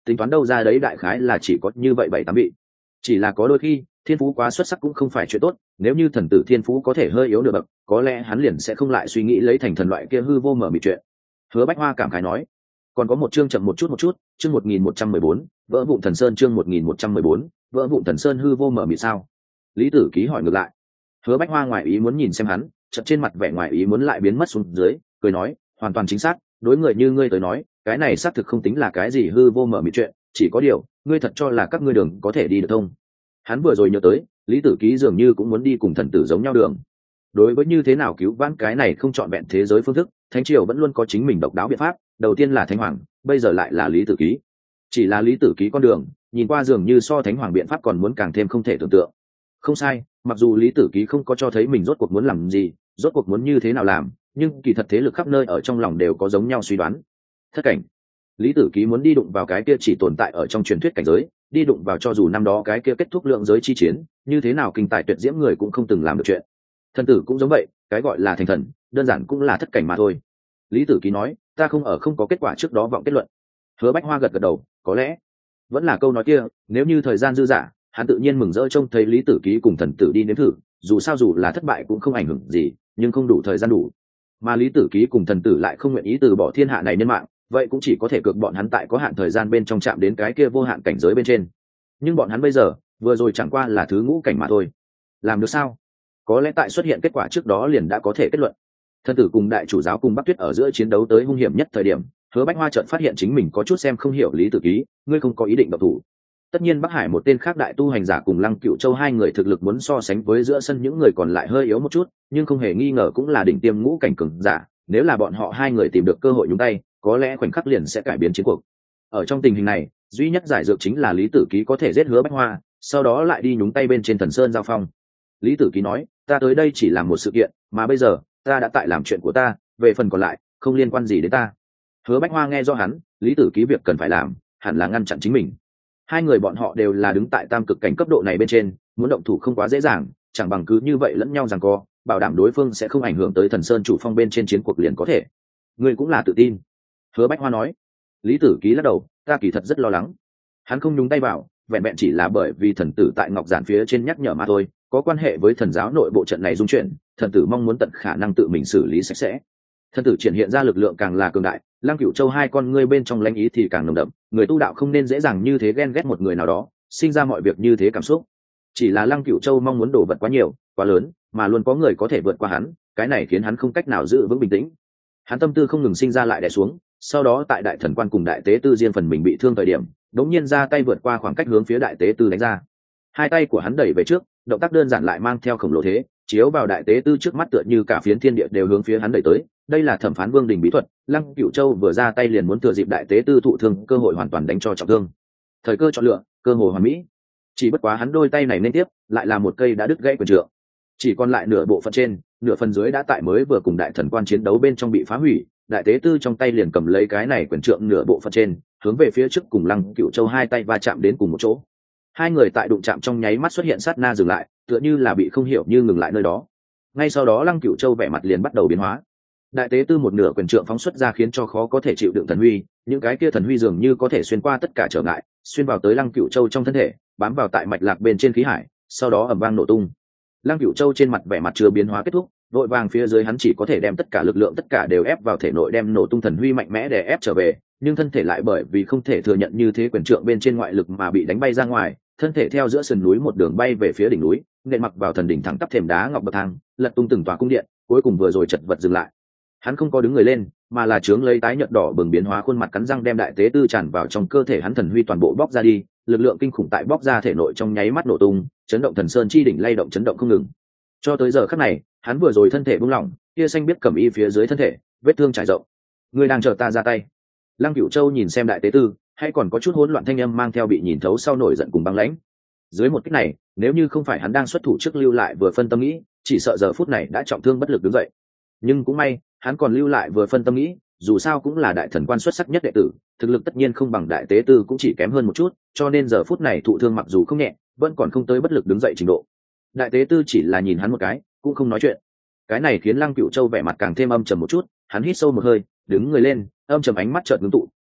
tính toán đâu ra đấy đại khái là chỉ có như vậy bảy tám vị. Chỉ là có đôi khi thiên phú quá xuất sắc cũng không phải chuyện tốt, nếu như thần tử thiên phú có thể hơi yếu nửa bậc, có lẽ hắn liền sẽ không lại suy nghĩ lấy thành thần loại kia hư vô mở mịt chuyện. Hứa Bách Hoa cảm khái nói. Còn có một chương chậm một chút một chút, chương một nghìn một trăm mười bốn, vỡ vụn thần sơn, chương một nghìn một trăm mười bốn, vỡ vụn thần sơn hư vô mở mịt sao? Lý Tử Ký hỏi ngược lại. Hứa Bách Hoa ngoài ý muốn nhìn xem hắn, chợt trên mặt vẻ ngoài ý muốn lại biến mất xuống dưới, cười nói, hoàn toàn chính xác, đối người như ngươi tới nói, cái này xác thực không tính là cái gì hư vô mở mịt chuyện, chỉ có điều, ngươi thật cho là các ngươi đường có thể đi được không? Hắn vừa rồi nhớ tới, Lý Tử Ký dường như cũng muốn đi cùng thần tử giống nhau đường. Đối với như thế nào cứu vãn cái này không chọn vẹn thế giới phương thức, Thánh triều vẫn luôn có chính mình độc đáo biện pháp, đầu tiên là Thánh hoàng, bây giờ lại là Lý Tử Ký. Chỉ là Lý Tử Ký con đường, nhìn qua dường như so Thánh hoàng biện pháp còn muốn càng thêm không thể tưởng tượng. Không sai, mặc dù Lý Tử Ký không có cho thấy mình rốt cuộc muốn làm gì, rốt cuộc muốn như thế nào làm, nhưng kỳ thật thế lực khắp nơi ở trong lòng đều có giống nhau suy đoán. Thất cảnh. Lý Tử Ký muốn đi đụng vào cái kia chỉ tồn tại ở trong truyền thuyết cảnh giới, đi đụng vào cho dù năm đó cái kia kết thúc lượng giới chi chiến, như thế nào kinh tài tuyệt diễm người cũng không từng làm được chuyện. Thần tử cũng giống vậy, cái gọi là thành thần, đơn giản cũng là thất cảnh mà thôi. Lý Tử Ký nói, ta không ở không có kết quả trước đó vọng kết luận. Hứa Bách Hoa gật gật đầu, có lẽ vẫn là câu nói kia, nếu như thời gian dư dả, hắn tự nhiên mừng rỡ trông thấy Lý Tử Ký cùng thần tử đi nếm thử, dù sao dù là thất bại cũng không ảnh hưởng gì, nhưng không đủ thời gian đủ. Mà Lý Tử Ký cùng thần tử lại không nguyện ý từ bỏ thiên hạ này nhân mạng, vậy cũng chỉ có thể cược bọn hắn tại có hạn thời gian bên trong chạm đến cái kia vô hạn cảnh giới bên trên. Nhưng bọn hắn bây giờ, vừa rồi chẳng qua là thứ ngũ cảnh mà thôi. Làm được sao? Có lẽ tại xuất hiện kết quả trước đó liền đã có thể kết luận. Thần tử cùng đại chủ giáo cùng Bắc Tuyết ở giữa chiến đấu tới hung hiểm nhất thời điểm, Hứa Bách Hoa chợt phát hiện chính mình có chút xem không hiểu Lý Tử Ký, ngươi không có ý định động thủ. Tất nhiên Bắc Hải một tên khác đại tu hành giả cùng Lăng Cửu Châu hai người thực lực muốn so sánh với giữa sân những người còn lại hơi yếu một chút, nhưng không hề nghi ngờ cũng là đỉnh tiêm ngũ cảnh cường giả, nếu là bọn họ hai người tìm được cơ hội nhúng tay, có lẽ khoảnh khắc liền sẽ cải biến chiến cuộc. Ở trong tình hình này, duy nhất giải dược chính là Lý Tử Ký có thể giết Hứa Bách Hoa, sau đó lại đi nhúng tay bên trên Thần Sơn giao phong. Lý Tử Ký nói, ta tới đây chỉ làm một sự kiện, mà bây giờ ta đã tại làm chuyện của ta, về phần còn lại không liên quan gì đến ta. Hứa Bách Hoa nghe do hắn, Lý Tử Ký việc cần phải làm hẳn là ngăn chặn chính mình. Hai người bọn họ đều là đứng tại tam cực cảnh cấp độ này bên trên, muốn động thủ không quá dễ dàng, chẳng bằng cứ như vậy lẫn nhau giằng co, bảo đảm đối phương sẽ không ảnh hưởng tới Thần Sơn chủ phong bên trên chiến cuộc liền có thể. Ngươi cũng là tự tin. Hứa Bách Hoa nói. Lý Tử Ký lắc đầu, ta kỳ thật rất lo lắng. Hắn không nhúng tay vào, vẹn vẹn chỉ là bởi vì thần tử tại ngọc giản phía trên nhắc nhở mà thôi, có quan hệ với thần giáo nội bộ trận này dung chuyển, thần tử mong muốn tận khả năng tự mình xử lý sạch sẽ. Thần tử triển hiện ra lực lượng càng là cường đại, Lăng Cửu Châu hai con ngươi bên trong lãnh ý thì càng nồng đậm, người tu đạo không nên dễ dàng như thế ghen ghét một người nào đó, sinh ra mọi việc như thế cảm xúc. Chỉ là Lăng Cửu Châu mong muốn đổ vật quá nhiều, quá lớn, mà luôn có người có thể vượt qua hắn, cái này khiến hắn không cách nào giữ vững bình tĩnh. Hắn tâm tư không ngừng sinh ra lại đè xuống, sau đó tại đại thần quan cùng đại tế tư riêng phần mình bị thương thời điểm, đống nhiên ra tay vượt qua khoảng cách hướng phía đại tế tư đánh ra. Hai tay của hắn đẩy về trước, động tác đơn giản lại mang theo khổng lồ thế, chiếu vào đại tế tư trước mắt tựa như cả phiến thiên địa đều hướng phía hắn đẩy tới. Đây là thẩm phán vương đình bí thuật, Lăng Cửu Châu vừa ra tay liền muốn thừa dịp đại tế tư thụ thương cơ hội hoàn toàn đánh cho trọng thương. Thời cơ chọn lựa, cơ hội hoàn mỹ. Chỉ bất quá hắn đôi tay này nên tiếp, lại là một cây đã đứt gãy quyền trượng. Chỉ còn lại nửa bộ phận trên, nửa phần dưới đã tại mới vừa cùng đại thần quan chiến đấu bên trong bị phá hủy, đại tế tư trong tay liền cầm lấy cái này quyền trượng nửa bộ phận trên, hướng về phía trước cùng Lăng Cửu Châu hai tay va chạm đến cùng một chỗ. Hai người tại đụng chạm trong nháy mắt xuất hiện sát na dừng lại, tựa như là bị không hiểu như ngừng lại nơi đó. Ngay sau đó Lăng Cửu Châu vẻ mặt liền bắt đầu biến hóa. Đại tế tư một nửa quyền trượng phóng xuất ra khiến cho khó có thể chịu đựng thần huy, những cái kia thần huy dường như có thể xuyên qua tất cả trở ngại, xuyên vào tới Lăng Cửu Châu trong thân thể, bám vào tại mạch lạc bên trên khí hải, sau đó ầm vang nổ tung. Lăng Cửu Châu trên mặt vẻ mặt chưa biến hóa kết thúc, vội vàng phía dưới hắn chỉ có thể đem tất cả lực lượng tất cả đều ép vào thể nội đem nổ tung thần huy mạnh mẽ để ép trở về, nhưng thân thể lại bởi vì không thể thừa nhận như thế quyền trượng bên trên ngoại lực mà bị đánh bay ra ngoài, thân thể theo giữa sườn núi một đường bay về phía đỉnh núi, nện mặc vào thần đỉnh thẳng tắp thềm đá ngọc bậc thang, lật tung từng tòa cung điện, cuối cùng vừa rồi chật vật dừng lại. Hắn không có đứng người lên, mà là trướng lấy tái nhợt đỏ bừng biến hóa khuôn mặt cắn răng đem đại tế tư tràn vào trong cơ thể hắn thần huy toàn bộ bóc ra đi, lực lượng kinh khủng tại bóc ra thể nội trong nháy mắt nổ tung, chấn động thần sơn chi đỉnh lay động chấn động không ngừng. Cho tới giờ khắc này, hắn vừa rồi thân thể buông lỏng, kia xanh biết cầm y phía dưới thân thể, vết thương trải rộng. Người đang chờ ta ra tay. Lăng Cửu Châu nhìn xem đại tế tư, hay còn có chút hỗn loạn thanh âm mang theo bị nhìn thấu sau nổi giận cùng băng lãnh. Dưới một kích này, nếu như không phải hắn đang xuất thủ trước lưu lại vừa phân tâm nghĩ, chỉ sợ giờ phút này đã trọng thương bất lực đứng dậy. Nhưng cũng may, hắn còn lưu lại vừa phân tâm nghĩ, dù sao cũng là đại thần quan xuất sắc nhất đệ tử, thực lực tất nhiên không bằng đại tế tư cũng chỉ kém hơn một chút, cho nên giờ phút này thụ thương mặc dù không nhẹ, vẫn còn không tới bất lực đứng dậy trình độ. Đại tế tư chỉ là nhìn hắn một cái, cũng không nói chuyện. Cái này khiến Lăng Cửu Châu vẻ mặt càng thêm âm trầm một chút, hắn hít sâu một hơi, đứng người lên, âm trầm ánh mắt chợt ngưng tụ,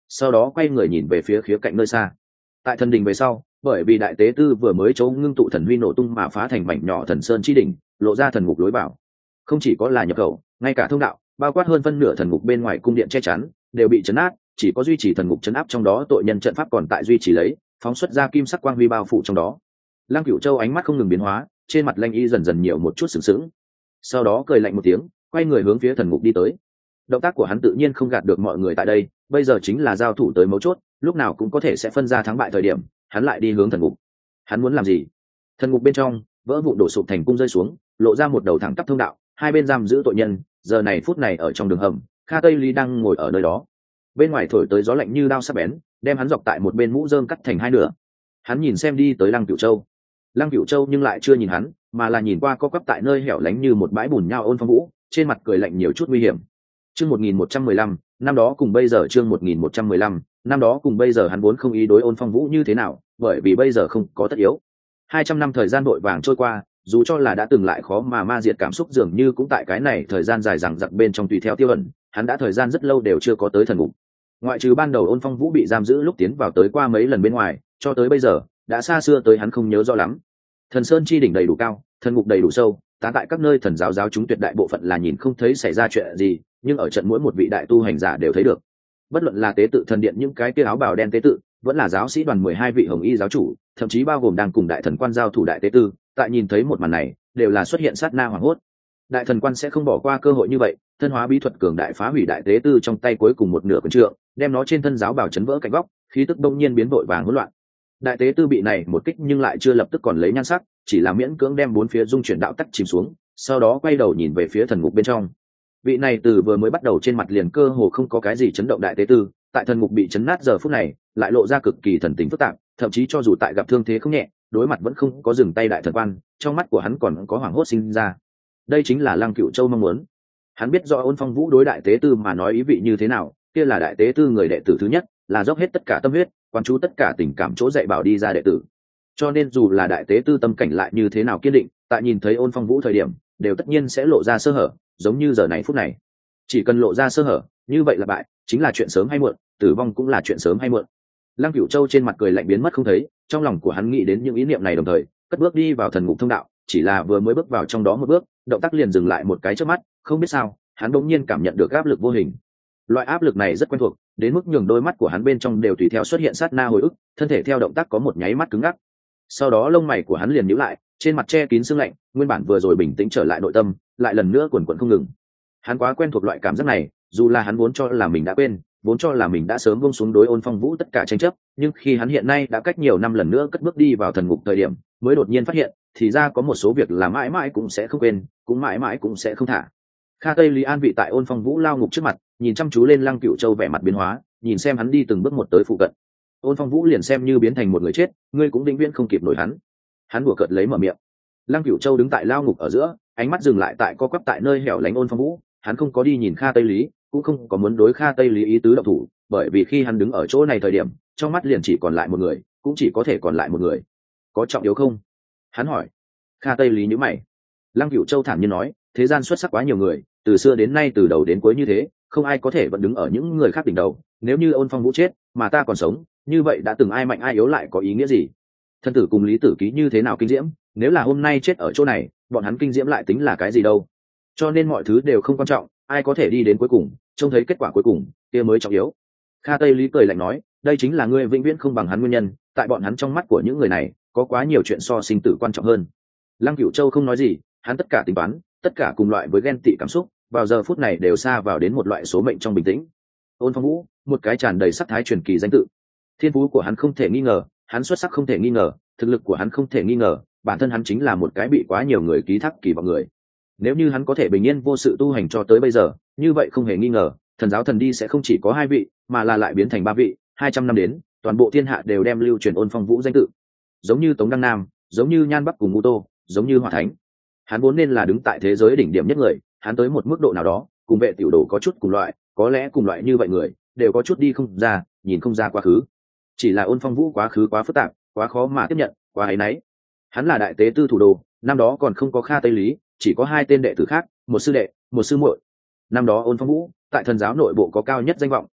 sau đó quay người nhìn về phía khía cạnh nơi xa. Tại thần đình về sau, bởi vì đại tế tư vừa mới chỗ ngưng tụ thần huy nổ tung mà phá thành mảnh nhỏ thần sơn chi đỉnh, lộ ra thần ngục lối vào. Không chỉ có là nhập khẩu, ngay cả thông đạo, bao quát hơn phân nửa thần ngục bên ngoài cung điện che chắn, đều bị chấn áp, chỉ có duy trì thần ngục chấn áp trong đó tội nhân trận pháp còn tại duy trì lấy, phóng xuất ra kim sắc quang huy bao phủ trong đó. Lăng Cửu Châu ánh mắt không ngừng biến hóa, trên mặt lanh y dần dần nhiều một chút sừng sững, sau đó cười lạnh một tiếng, quay người hướng phía thần ngục đi tới. Động tác của hắn tự nhiên không gạt được mọi người tại đây, bây giờ chính là giao thủ tới mấu chốt, lúc nào cũng có thể sẽ phân ra thắng bại thời điểm, hắn lại đi hướng thần ngục. Hắn muốn làm gì? Thần ngục bên trong, vỡ vụn đổ sụp thành cung rơi xuống, lộ ra một đầu thẳng tắp thông đạo, hai bên giam giữ tội nhân, giờ này phút này ở trong đường hầm, Kha Tây Lý đang ngồi ở nơi đó. Bên ngoài thổi tới gió lạnh như đao sắc bén, đem hắn dọc tại một bên mũ rơm cắt thành hai nửa. Hắn nhìn xem đi tới Lăng Cửu Châu. Lăng Cửu Châu nhưng lại chưa nhìn hắn, mà là nhìn qua co quắp tại nơi hẻo lánh như một bãi bùn nhau Ôn Phong Vũ, trên mặt cười lạnh nhiều chút nguy hiểm. Chương một nghìn một trăm mười lăm, năm đó cùng bây giờ chương một nghìn một trăm mười lăm, năm đó cùng bây giờ hắn vốn không ý đối Ôn Phong Vũ như thế nào, bởi vì bây giờ không có tất yếu. Hai trăm năm thời gian vội vàng trôi qua, dù cho là đã từng lại khó mà ma diệt cảm xúc dường như cũng tại cái này thời gian dài dằng dặc bên trong tùy theo tiêu ẩn, hắn đã thời gian rất lâu đều chưa có tới thần ngục. Ngoại trừ ban đầu Ôn Phong Vũ bị giam giữ lúc tiến vào tới qua mấy lần bên ngoài, cho tới bây giờ, đã xa xưa tới hắn không nhớ rõ lắm. Thần Sơn chi đỉnh đầy đủ cao, thần ngục đầy đủ sâu, tán tại các nơi thần giáo giáo chúng tuyệt đại bộ phận là nhìn không thấy xảy ra chuyện gì, nhưng ở trận mỗi một vị đại tu hành giả đều thấy được. Bất luận là tế tự thần điện những cái kia áo bào đen tế tự, vẫn là giáo sĩ đoàn mười hai vị hồng y giáo chủ, thậm chí bao gồm đang cùng đại thần quan giao thủ đại tế tư, tại nhìn thấy một màn này, đều là xuất hiện sát na hoảng hốt. Đại thần quan sẽ không bỏ qua cơ hội như vậy, thân hóa bí thuật cường đại phá hủy đại tế tư trong tay cuối cùng một nửa quyền trượng, đem nó trên thân giáo bào chấn vỡ cạnh góc, khí tức đông nhiên biến vội vàng hỗn loạn. Đại tế tư bị này một kích nhưng lại chưa lập tức còn lấy nhan sắc, chỉ là miễn cưỡng đem bốn phía dung chuyển đạo tắc chìm xuống, sau đó quay đầu nhìn về phía thần ngục bên trong. Vị này từ vừa mới bắt đầu trên mặt liền cơ hồ không có cái gì chấn động đại tế tư, tại thần ngục bị chấn nát giờ phút này, lại lộ ra cực kỳ thần tình phức tạp, thậm chí cho dù tại gặp thương thế không nhẹ, đối mặt vẫn không có dừng tay đại thần quan, trong mắt của hắn còn có hoảng hốt sinh ra. Đây chính là Lăng Cửu Châu mong muốn. Hắn biết rõ Ôn Phong Vũ đối đại tế tư mà nói ý vị như thế nào, kia là đại tế tư người đệ tử thứ nhất, là dốc hết tất cả tâm huyết, quan chú tất cả tình cảm chỗ dạy bảo đi ra đệ tử. Cho nên dù là đại tế tư tâm cảnh lại như thế nào kiên định, tại nhìn thấy Ôn Phong Vũ thời điểm, đều tất nhiên sẽ lộ ra sơ hở, giống như giờ này phút này. Chỉ cần lộ ra sơ hở, như vậy là bại, chính là chuyện sớm hay muộn, tử vong cũng là chuyện sớm hay muộn. Lăng Cửu Châu trên mặt cười lạnh biến mất không thấy, trong lòng của hắn nghĩ đến những ý niệm này đồng thời, cất bước đi vào thần ngục thông đạo, chỉ là vừa mới bước vào trong đó một bước, động tác liền dừng lại một cái chớp mắt, không biết sao, hắn đột nhiên cảm nhận được áp lực vô hình. Loại áp lực này rất quen thuộc, đến mức nhường đôi mắt của hắn bên trong đều tùy theo xuất hiện sát na hồi ức, thân thể theo động tác có một nháy mắt cứng ngắc. Sau đó lông mày của hắn liền nhíu lại, trên mặt che kín sương lạnh, nguyên bản vừa rồi bình tĩnh trở lại nội tâm, lại lần nữa quần quần không ngừng. Hắn quá quen thuộc loại cảm giác này, dù là hắn vốn cho là mình đã quên, vốn cho là mình đã sớm buông xuống đối Ôn Phong Vũ tất cả tranh chấp, nhưng khi hắn hiện nay đã cách nhiều năm lần nữa cất bước đi vào thần ngục thời điểm, mới đột nhiên phát hiện, thì ra có một số việc là mãi mãi cũng sẽ không quên, cũng mãi mãi cũng sẽ không thả. Kha Tây Lý an vị tại Ôn Phong Vũ lao ngục trước mặt, nhìn chăm chú lên Lăng Cửu Châu vẻ mặt biến hóa, nhìn xem hắn đi từng bước một tới phụ cận. Ôn Phong Vũ liền xem như biến thành một người chết, ngươi cũng vĩnh viễn không kịp nổi hắn. Hắn đùa cợt lấy mở miệng. Lăng Cửu Châu đứng tại lao ngục ở giữa, ánh mắt dừng lại tại co quắp tại nơi hẻo lánh Ôn Phong Vũ, hắn không có đi nhìn Kha Tây Lý, cũng không có muốn đối Kha Tây Lý ý tứ động thủ, bởi vì khi hắn đứng ở chỗ này thời điểm, trong mắt liền chỉ còn lại một người, cũng chỉ có thể còn lại một người. Có trọng yếu không? Hắn hỏi. Kha Tây Lý nhíu mày. Lăng Cửu Châu thản nhiên nói, thế gian xuất sắc quá nhiều người, từ xưa đến nay từ đầu đến cuối như thế, không ai có thể vẫn đứng ở những người khác đỉnh đầu. Nếu như Ôn Phong Vũ chết, mà ta còn sống, như vậy đã từng ai mạnh ai yếu lại có ý nghĩa gì? Thân tử cùng Lý Tử Ký như thế nào kinh diễm, nếu là hôm nay chết ở chỗ này, bọn hắn kinh diễm lại tính là cái gì đâu? Cho nên mọi thứ đều không quan trọng, ai có thể đi đến cuối cùng, trông thấy kết quả cuối cùng, kia mới trọng yếu. Kha Tây Lý cười lạnh nói, đây chính là ngươi vĩnh viễn không bằng hắn nguyên nhân, tại bọn hắn trong mắt của những người này, có quá nhiều chuyện so sinh tử quan trọng hơn. Lăng Cửu Châu không nói gì, hắn tất cả tính toán, tất cả cùng loại với ghen tị cảm xúc, vào giờ phút này đều xa vào đến một loại số mệnh trong bình tĩnh. Ôn Phong Vũ, một cái tràn đầy sắc thái truyền kỳ danh tự. Thiên phú của hắn không thể nghi ngờ, hắn xuất sắc không thể nghi ngờ, thực lực của hắn không thể nghi ngờ, bản thân hắn chính là một cái bị quá nhiều người ký thác kỳ vọng người. Nếu như hắn có thể bình yên vô sự tu hành cho tới bây giờ, như vậy không hề nghi ngờ, thần giáo thần đi sẽ không chỉ có hai vị, mà là lại biến thành ba vị, hai trăm năm đến, toàn bộ thiên hạ đều đem lưu truyền Ôn Phong Vũ danh tự. Giống như Tống Đăng Nam, giống như Nhan Bắc cùng Ngũ Tô, giống như Hỏa Thánh. Hắn vốn nên là đứng tại thế giới đỉnh điểm nhất người, hắn tới một mức độ nào đó, cùng Vệ Tiểu Đồ có chút cùng loại, có lẽ cùng loại như vậy người, đều có chút đi không ra, nhìn không ra quá khứ. Chỉ là Ôn Phong Vũ quá khứ quá phức tạp, quá khó mà tiếp nhận, quá ấy nấy. Hắn là đại tế tư thủ đồ, năm đó còn không có Kha Tây Lý, chỉ có hai tên đệ tử khác, một sư đệ, một sư muội. Năm đó Ôn Phong Vũ tại thần giáo nội bộ có cao nhất danh vọng,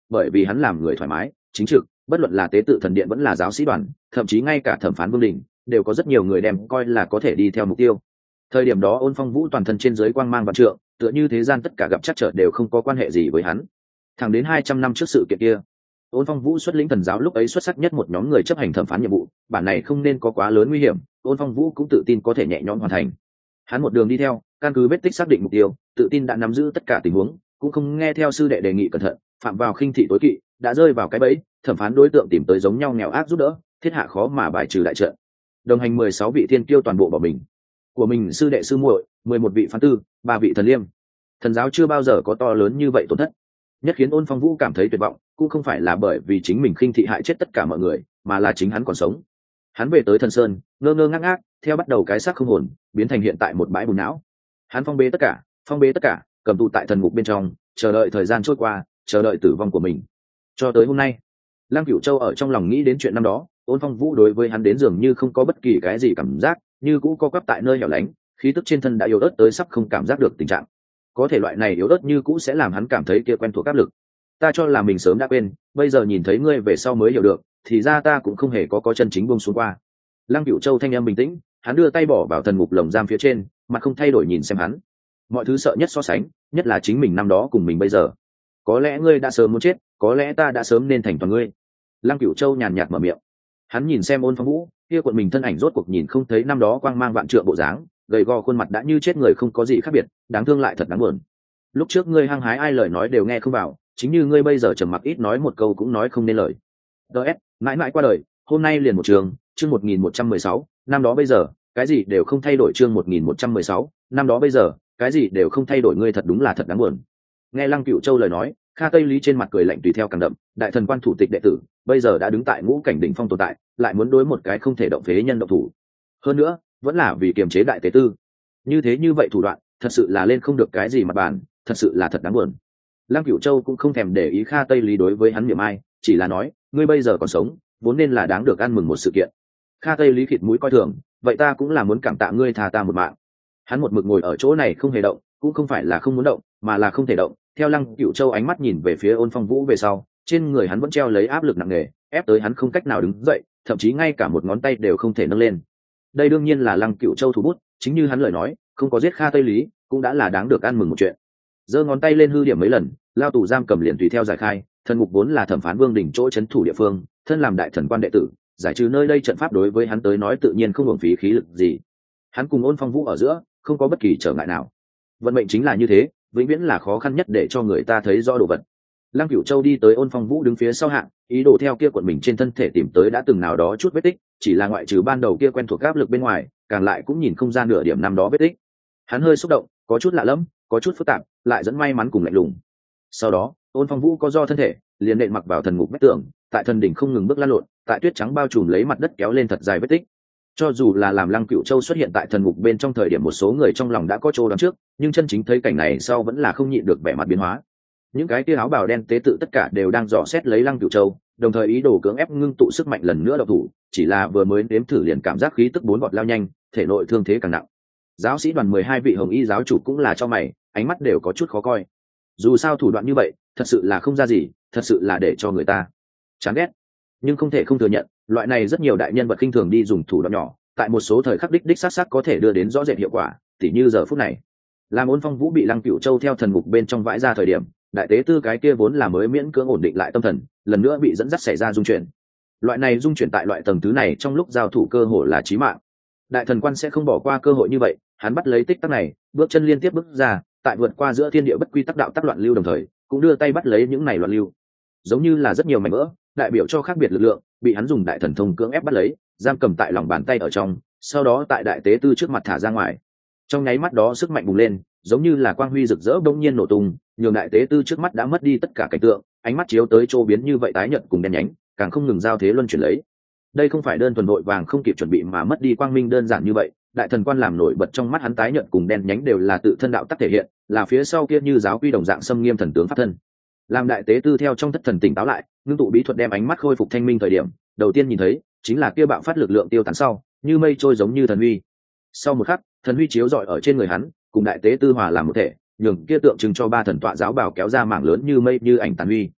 bởi vì hắn làm người thoải mái chính trực, bất luận là tế tự thần điện vẫn là giáo sĩ đoàn, thậm chí ngay cả thẩm phán vương đình đều có rất nhiều người đem coi là có thể đi theo mục tiêu. Thời điểm đó Ôn Phong Vũ toàn thân trên dưới quang mang vạn trượng, tựa như thế gian tất cả gặp chắc trở đều không có quan hệ gì với hắn. Thẳng đến hai trăm năm trước sự kiện kia, Ôn Phong Vũ xuất lĩnh thần giáo lúc ấy xuất sắc nhất một nhóm người chấp hành thẩm phán nhiệm vụ, bản này không nên có quá lớn nguy hiểm, Ôn Phong Vũ cũng tự tin có thể nhẹ nhõm hoàn thành. Hắn một đường đi theo, căn cứ vết tích xác định mục tiêu, tự tin đã nắm giữ tất cả tình huống, cũng không nghe theo sư đệ đề nghị cẩn thận, phạm vào khinh thị tối kỵ, đã rơi vào cái bẫy, thẩm phán đối tượng tìm tới giống nhau nghèo ác giúp đỡ, thiết hạ khó mà bài trừ đại trận. Đồng hành mười sáu vị thiên kiêu toàn bộ bỏ mình. Của mình sư đệ sư muội, mười một vị phán tư, ba vị thần liêm. Thần giáo chưa bao giờ có to lớn như vậy tổn thất. Nhất khiến Ôn Phong Vũ cảm thấy tuyệt vọng, cũng không phải là bởi vì chính mình khinh thị hại chết tất cả mọi người, mà là chính hắn còn sống. Hắn về tới Thần Sơn, ngơ ngơ ngác ngác, theo bắt đầu cái xác không hồn, biến thành hiện tại một bãi bùn não. Hắn phong bế tất cả, phong bế tất cả, cầm tù tại thần ngục bên trong, chờ đợi thời gian trôi qua, chờ đợi tử vong của mình. Cho tới hôm nay, Lăng Cửu Châu ở trong lòng nghĩ đến chuyện năm đó, Ôn Phong Vũ đối với hắn đến dường như không có bất kỳ cái gì cảm giác, như cũ co quắp tại nơi hẻo lánh, khí tức trên thân đã yếu ớt tới sắp không cảm giác được tình trạng. Có thể loại này yếu ớt như cũ sẽ làm hắn cảm thấy kia quen thuộc áp lực. Ta cho là mình sớm đã quên, bây giờ nhìn thấy ngươi về sau mới hiểu được, thì ra ta cũng không hề có có chân chính buông xuống qua. Lăng Cửu Châu thanh âm bình tĩnh, hắn đưa tay bỏ vào thần ngục lồng giam phía trên, mặt không thay đổi nhìn xem hắn. Mọi thứ sợ nhất so sánh, nhất là chính mình năm đó cùng mình bây giờ. Có lẽ ngươi đã sớm muốn chết, có lẽ ta đã sớm nên thành toàn ngươi. Lăng Cửu Châu nhàn nhạt mở miệng. Hắn nhìn xem Ôn Phong Vũ, kia cuộn mình thân ảnh rốt cuộc nhìn không thấy năm đó quang mang vạn trượng bộ dáng, gầy gò khuôn mặt đã như chết người không có gì khác biệt, đáng thương lại thật đáng buồn. Lúc trước ngươi hăng hái ai lời nói đều nghe không vào, chính như ngươi bây giờ trầm mặc ít nói một câu cũng nói không nên lời. ds mãi mãi qua đời, hôm nay liền một trường, chương một nghìn một trăm mười sáu, năm đó bây giờ cái gì đều không thay đổi, chương một nghìn một trăm mười sáu, năm đó bây giờ cái gì đều không thay đổi, ngươi thật đúng là thật đáng buồn. Nghe Lăng Cửu Châu lời nói, Kha Tây Lý trên mặt cười lạnh tùy theo càng đậm, đại thần quan thủ tịch đệ tử bây giờ đã đứng tại ngũ cảnh đỉnh phong tồn tại, lại muốn đối một cái không thể động phế nhân động thủ, hơn nữa vẫn là vì kiềm chế đại tế tư, như thế như vậy thủ đoạn thật sự là lên không được cái gì mặt bàn, thật sự là thật đáng buồn. Lăng Cửu Châu cũng không thèm để ý Kha Tây Lý đối với hắn niệm ai, chỉ là nói, ngươi bây giờ còn sống vốn nên là đáng được ăn mừng một sự kiện. Kha Tây Lý khịt mũi coi thường, vậy ta cũng là muốn cảm tạ ngươi tha ta một mạng. Hắn một mực ngồi ở chỗ này không hề động, cũng không phải là không muốn động, mà là không thể động. Theo Lăng Cửu Châu ánh mắt nhìn về phía Ôn Phong Vũ về sau, trên người hắn vẫn treo lấy áp lực nặng nề, ép tới hắn không cách nào đứng dậy, thậm chí ngay cả một ngón tay đều không thể nâng lên. Đây đương nhiên là Lăng Cửu Châu thủ bút, chính như hắn lời nói, không có giết Kha Tây Lý cũng đã là đáng được ăn mừng một chuyện. Giơ ngón tay lên hư điểm mấy lần, lao tù giam cầm liền tùy theo giải khai. Thần ngục vốn là thẩm phán vương đỉnh chỗ trấn thủ địa phương, thân làm đại thần quan đệ tử, giải trừ nơi đây trận pháp đối với hắn tới nói tự nhiên không hưởng phí khí lực gì. Hắn cùng Ôn Phong Vũ ở giữa không có bất kỳ trở ngại nào. Vận mệnh chính là như thế, vĩnh viễn là khó khăn nhất để cho người ta thấy rõ đồ vật. Lăng Cửu Châu đi tới Ôn Phong Vũ đứng phía sau hạng, ý đồ theo kia cuộn mình trên thân thể tìm tới đã từng nào đó chút vết tích, chỉ là ngoại trừ ban đầu kia quen thuộc áp lực bên ngoài, càng lại cũng nhìn không ra nửa điểm năm đó vết tích. Hắn hơi xúc động, có chút lạ lẫm, có chút phức tạp, lại dẫn may mắn cùng lạnh lùng. Sau đó, Ôn Phong Vũ có do thân thể, liền nện mặc vào thần ngục vách tường, tại thần đỉnh không ngừng bước lăn lộn, tại tuyết trắng bao trùm lấy mặt đất kéo lên thật dài vết tích. Cho dù là làm Lăng Cửu Châu xuất hiện tại thần ngục bên trong thời điểm một số người trong lòng đã có chỗ đoán trước, nhưng chân chính thấy cảnh này sau vẫn là không nhịn được vẻ mặt biến hóa. Những cái kia áo bào đen tế tự tất cả đều đang dò xét lấy Lăng Cửu Châu, đồng thời ý đồ cưỡng ép ngưng tụ sức mạnh lần nữa độc thủ, chỉ là vừa mới nếm thử liền cảm giác khí tức bốn bọt lao nhanh, thể nội thương thế càng nặng. Giáo sĩ đoàn mười hai vị hồng y giáo chủ cũng là cho mày, ánh mắt đều có chút khó coi. Dù sao thủ đoạn như vậy, thật sự là không ra gì, thật sự là để cho người ta chán ghét. Nhưng không thể không thừa nhận, loại này rất nhiều đại nhân vật khinh thường đi dùng thủ đoạn nhỏ, tại một số thời khắc đích đích sát sát có thể đưa đến rõ rệt hiệu quả, tỉ như giờ phút này. Làm Ôn Phong Vũ bị Lăng Cửu Châu theo thần ngục bên trong vãi ra thời điểm, đại tế tư cái kia vốn là mới miễn cưỡng ổn định lại tâm thần, lần nữa bị dẫn dắt xảy ra dung chuyển. Loại này dung chuyển tại loại tầng thứ này trong lúc giao thủ cơ hội là chí mạng. Đại thần quan sẽ không bỏ qua cơ hội như vậy, hắn bắt lấy tích tắc này, bước chân liên tiếp bước ra, tại vượt qua giữa thiên địa bất quy tắc đạo tắc loạn lưu đồng thời, cũng đưa tay bắt lấy những này loạn lưu. Giống như là rất nhiều mảnh vỡ, đại biểu cho khác biệt lực lượng, bị hắn dùng đại thần thông cưỡng ép bắt lấy, giam cầm tại lòng bàn tay ở trong, sau đó tại đại tế tư trước mặt thả ra ngoài. Trong nháy mắt đó sức mạnh bùng lên, giống như là quang huy rực rỡ bỗng nhiên nổ tung, nhường đại tế tư trước mắt đã mất đi tất cả cảnh tượng, ánh mắt chiếu tới chỗ biến như vậy tái nhợt cùng đen nhánh, càng không ngừng giao thế luân chuyển lấy. Đây không phải đơn thuần vội vàng không kịp chuẩn bị mà mất đi quang minh đơn giản như vậy, đại thần quan làm nổi bật trong mắt hắn tái nhợt cùng đen nhánh đều là tự thân đạo tắc thể hiện, là phía sau kia như giáo quy đồng dạng xâm nghiêm thần tướng pháp thân. Làm đại tế tư theo trong thất thần tỉnh táo lại, ngưng tụ bí thuật đem ánh mắt khôi phục thanh minh thời điểm, đầu tiên nhìn thấy chính là kia bạo phát lực lượng tiêu tán sau, như mây trôi giống như thần huy. Sau một khắc, thần huy chiếu rọi ở trên người hắn, cùng đại tế tư hòa làm một thể, nhường kia tượng trưng cho ba thần tọa giáo bào kéo ra mảng lớn như mây như ảnh tàn huy.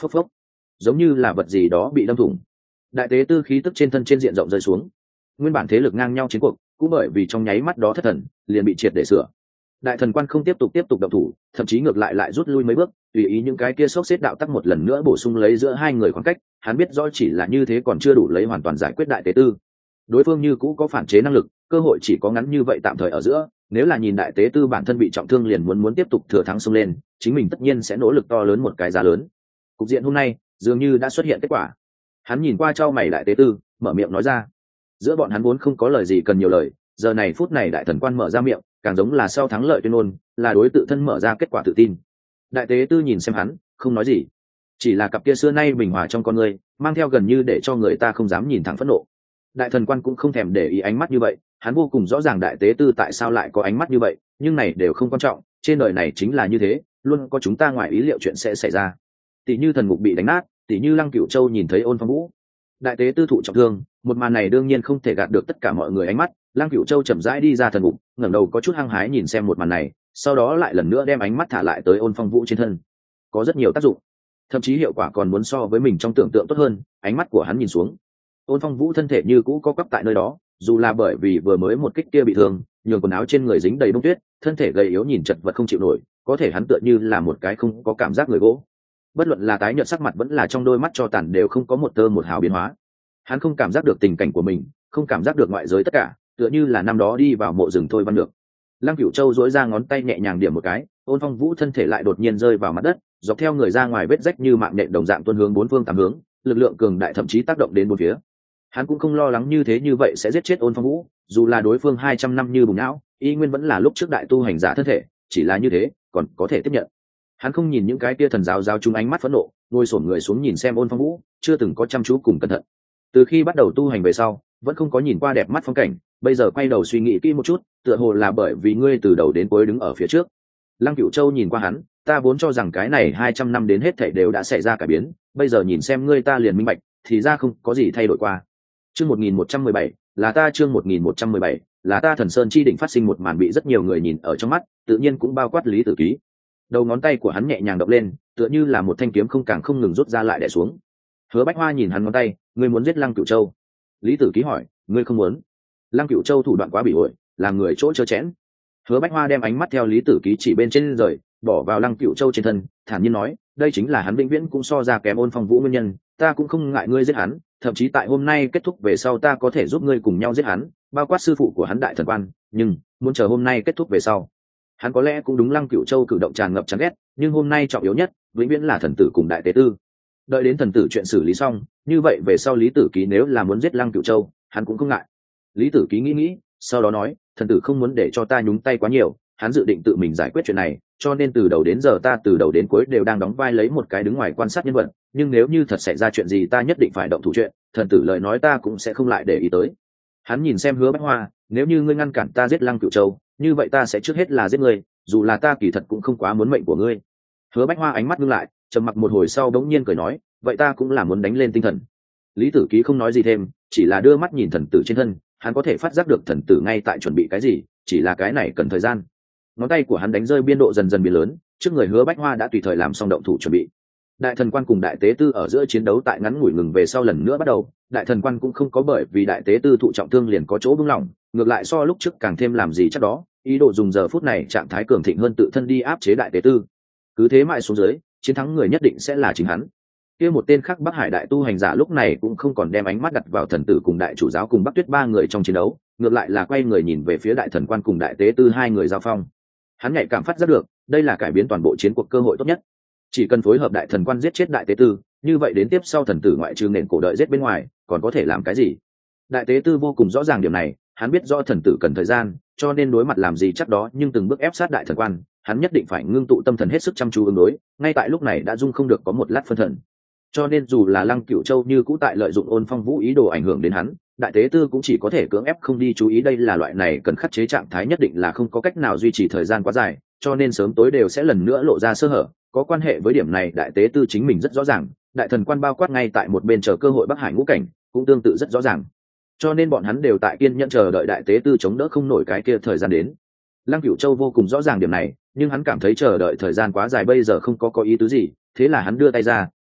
Phốc phốc, giống như là vật gì đó bị đâm thủng. Đại tế tư khí tức trên thân trên diện rộng rơi xuống. Nguyên bản thế lực ngang nhau chiến cuộc cũng bởi vì trong nháy mắt đó thất thần liền bị triệt để sửa. Đại thần quan không tiếp tục tiếp tục động thủ, thậm chí ngược lại lại rút lui mấy bước, tùy ý những cái kia sốc xếp đạo tắc một lần nữa bổ sung lấy giữa hai người khoảng cách. Hắn biết rõ chỉ là như thế còn chưa đủ lấy hoàn toàn giải quyết đại tế tư. Đối phương như cũ có phản chế năng lực, cơ hội chỉ có ngắn như vậy tạm thời ở giữa. Nếu là nhìn đại tế tư bản thân bị trọng thương liền muốn muốn tiếp tục thừa thắng xông lên, chính mình tất nhiên sẽ nỗ lực to lớn một cái giá lớn. Cục diện hôm nay dường như đã xuất hiện kết quả. Hắn nhìn qua trao mày đại tế tư, mở miệng nói ra. Giữa bọn hắn vốn không có lời gì cần nhiều lời, giờ này phút này đại thần quan mở ra miệng, càng giống là sau thắng lợi tuyên ngôn, là đối tự thân mở ra kết quả tự tin. Đại tế tư nhìn xem hắn, không nói gì, chỉ là cặp kia xưa nay bình hòa trong con người, mang theo gần như để cho người ta không dám nhìn thẳng phẫn nộ. Đại thần quan cũng không thèm để ý ánh mắt như vậy, hắn vô cùng rõ ràng đại tế tư tại sao lại có ánh mắt như vậy, nhưng này đều không quan trọng, trên đời này chính là như thế, luôn có chúng ta ngoài ý liệu chuyện sẽ xảy ra. Tỷ như thần ngục bị đánh nát, tỷ như Lăng Cửu Châu nhìn thấy Ôn Phong Vũ, đại tế tư thụ trọng thương, một màn này đương nhiên không thể gạt được tất cả mọi người ánh mắt. Lăng Cửu Châu chậm rãi đi ra thần ngục, ngẩng đầu có chút hăng hái nhìn xem một màn này, sau đó lại lần nữa đem ánh mắt thả lại tới Ôn Phong Vũ trên thân. Có rất nhiều tác dụng, thậm chí hiệu quả còn muốn so với mình trong tưởng tượng tốt hơn. Ánh mắt của hắn nhìn xuống, Ôn Phong Vũ thân thể như cũ có quắp tại nơi đó, dù là bởi vì vừa mới một kích kia bị thương, nhường quần áo trên người dính đầy bông tuyết, thân thể gầy yếu nhìn chật vật không chịu nổi, có thể hắn tựa như là một cái không có cảm giác người gỗ. Bất luận là tái nhợt sắc mặt vẫn là trong đôi mắt cho tàn đều không có một tơ một hào biến hóa. Hắn không cảm giác được tình cảnh của mình, không cảm giác được ngoại giới tất cả, tựa như là năm đó đi vào mộ rừng thôi văn được. Lăng Cửu Châu duỗi ra ngón tay nhẹ nhàng điểm một cái, Ôn Phong Vũ thân thể lại đột nhiên rơi vào mặt đất, dọc theo người ra ngoài vết rách như mạng nhện đồng dạng tuôn hướng bốn phương tám hướng, lực lượng cường đại thậm chí tác động đến bốn phía. Hắn cũng không lo lắng như thế như vậy sẽ giết chết Ôn Phong Vũ, dù là đối phương hai trăm năm như bùng não, y nguyên vẫn là lúc trước đại tu hành giả thân thể, chỉ là như thế, còn có thể tiếp nhận. Hắn không nhìn những cái tia thần giáo giáo chúng ánh mắt phẫn nộ, ngồi xổm người xuống nhìn xem Ôn Phong Vũ, chưa từng có chăm chú cùng cẩn thận. Từ khi bắt đầu tu hành về sau, vẫn không có nhìn qua đẹp mắt phong cảnh, bây giờ quay đầu suy nghĩ kỹ một chút, tựa hồ là bởi vì ngươi từ đầu đến cuối đứng ở phía trước. Lăng Cửu Châu nhìn qua hắn, ta vốn cho rằng cái này hai trăm năm đến hết thảy đều đã xảy ra cải biến, bây giờ nhìn xem ngươi ta liền minh bạch, thì ra không có gì thay đổi qua. Chương một nghìn một trăm mười bảy, là ta chương một nghìn một trăm mười bảy, là ta Thần Sơn chi đỉnh phát sinh một màn bị rất nhiều người nhìn ở trong mắt, tự nhiên cũng bao quát Lý Tử Ký. Đầu ngón tay của hắn nhẹ nhàng động lên, tựa như là một thanh kiếm không càng không ngừng rút ra lại đè xuống. Hứa Bách Hoa nhìn hắn ngón tay, ngươi muốn giết Lăng Cửu Châu? Lý Tử Ký hỏi, ngươi không muốn? Lăng Cửu Châu thủ đoạn quá bị ổi, làm người chỗ trơ chẽn. Hứa Bách Hoa đem ánh mắt theo Lý Tử Ký chỉ bên trên rời, bỏ vào Lăng Cửu Châu trên thân, thản nhiên nói, đây chính là hắn vĩnh viễn cũng so ra kém Ôn Phong Vũ nguyên nhân, ta cũng không ngại ngươi giết hắn, thậm chí tại hôm nay kết thúc về sau ta có thể giúp ngươi cùng nhau giết hắn, bao quát sư phụ của hắn đại thần quan, nhưng muốn chờ hôm nay kết thúc về sau. Hắn có lẽ cũng đúng Lăng Cửu Châu cử động tràn ngập chán ghét, nhưng hôm nay trọng yếu nhất, vĩnh viễn là thần tử cùng đại tế tư. Đợi đến thần tử chuyện xử lý xong, như vậy về sau Lý Tử Ký nếu là muốn giết Lăng Cửu Châu, hắn cũng không ngại. Lý Tử Ký nghĩ nghĩ, sau đó nói, thần tử không muốn để cho ta nhúng tay quá nhiều, hắn dự định tự mình giải quyết chuyện này, cho nên từ đầu đến giờ ta từ đầu đến cuối đều đang đóng vai lấy một cái đứng ngoài quan sát nhân vật, nhưng nếu như thật xảy ra chuyện gì ta nhất định phải động thủ chuyện, thần tử lời nói ta cũng sẽ không lại để ý tới. Hắn nhìn xem Hứa Bách Hoa, nếu như ngươi ngăn cản ta giết Lăng Cửu Châu, như vậy ta sẽ trước hết là giết ngươi, dù là ta kỳ thật cũng không quá muốn mệnh của ngươi. Hứa Bách Hoa ánh mắt ngưng lại, trầm mặc một hồi sau bỗng nhiên cười nói, vậy ta cũng là muốn đánh lên tinh thần. Lý Tử Ký không nói gì thêm, chỉ là đưa mắt nhìn thần tử trên thân, hắn có thể phát giác được thần tử ngay tại chuẩn bị cái gì, chỉ là cái này cần thời gian. Ngón tay của hắn đánh rơi biên độ dần dần biến lớn, trước người Hứa Bách Hoa đã tùy thời làm xong động thủ chuẩn bị. Đại thần quan cùng đại tế tư ở giữa chiến đấu tại ngắn ngủi ngừng về sau lần nữa bắt đầu, đại thần quan cũng không có bởi vì đại tế tư thụ trọng thương liền có chỗ buông lỏng, ngược lại so lúc trước càng thêm làm gì chắc đó, ý đồ dùng giờ phút này trạng thái cường thịnh hơn tự thân đi áp chế đại tế tư. Cứ thế mãi xuống dưới, chiến thắng người nhất định sẽ là chính hắn. Kia một tên khác Bắc Hải đại tu hành giả lúc này cũng không còn đem ánh mắt đặt vào thần tử cùng đại chủ giáo cùng Bắc Tuyết ba người trong chiến đấu, ngược lại là quay người nhìn về phía đại thần quan cùng đại tế tư hai người giao phong. Hắn nhạy cảm phát giác được, đây là cải biến toàn bộ chiến cuộc cơ hội tốt nhất. Chỉ cần phối hợp đại thần quan giết chết đại tế tư, như vậy đến tiếp sau thần tử ngoại trừ nền cổ đợi giết bên ngoài, còn có thể làm cái gì? Đại tế tư vô cùng rõ ràng điểm này, hắn biết rõ thần tử cần thời gian, cho nên đối mặt làm gì chắc đó, nhưng từng bước ép sát đại thần quan, hắn nhất định phải ngưng tụ tâm thần hết sức chăm chú ứng đối, ngay tại lúc này đã dung không được có một lát phân thần. Cho nên dù là Lăng Cửu Châu như cũ tại lợi dụng Ôn Phong Vũ ý đồ ảnh hưởng đến hắn, đại tế tư cũng chỉ có thể cưỡng ép không đi chú ý, đây là loại này cần khắc chế trạng thái nhất định là không có cách nào duy trì thời gian quá dài, cho nên sớm tối đều sẽ lần nữa lộ ra sơ hở. Có quan hệ với điểm này đại tế tư chính mình rất rõ ràng, đại thần quan bao quát ngay tại một bên chờ cơ hội Bắc Hải ngũ cảnh cũng tương tự rất rõ ràng, cho nên bọn hắn đều tại kiên nhẫn chờ đợi đại tế tư chống đỡ không nổi cái kia thời gian đến. Lăng Cửu Châu vô cùng rõ ràng điểm này, nhưng hắn cảm thấy chờ đợi thời gian quá dài bây giờ không có có ý tứ gì, thế là hắn đưa tay ra,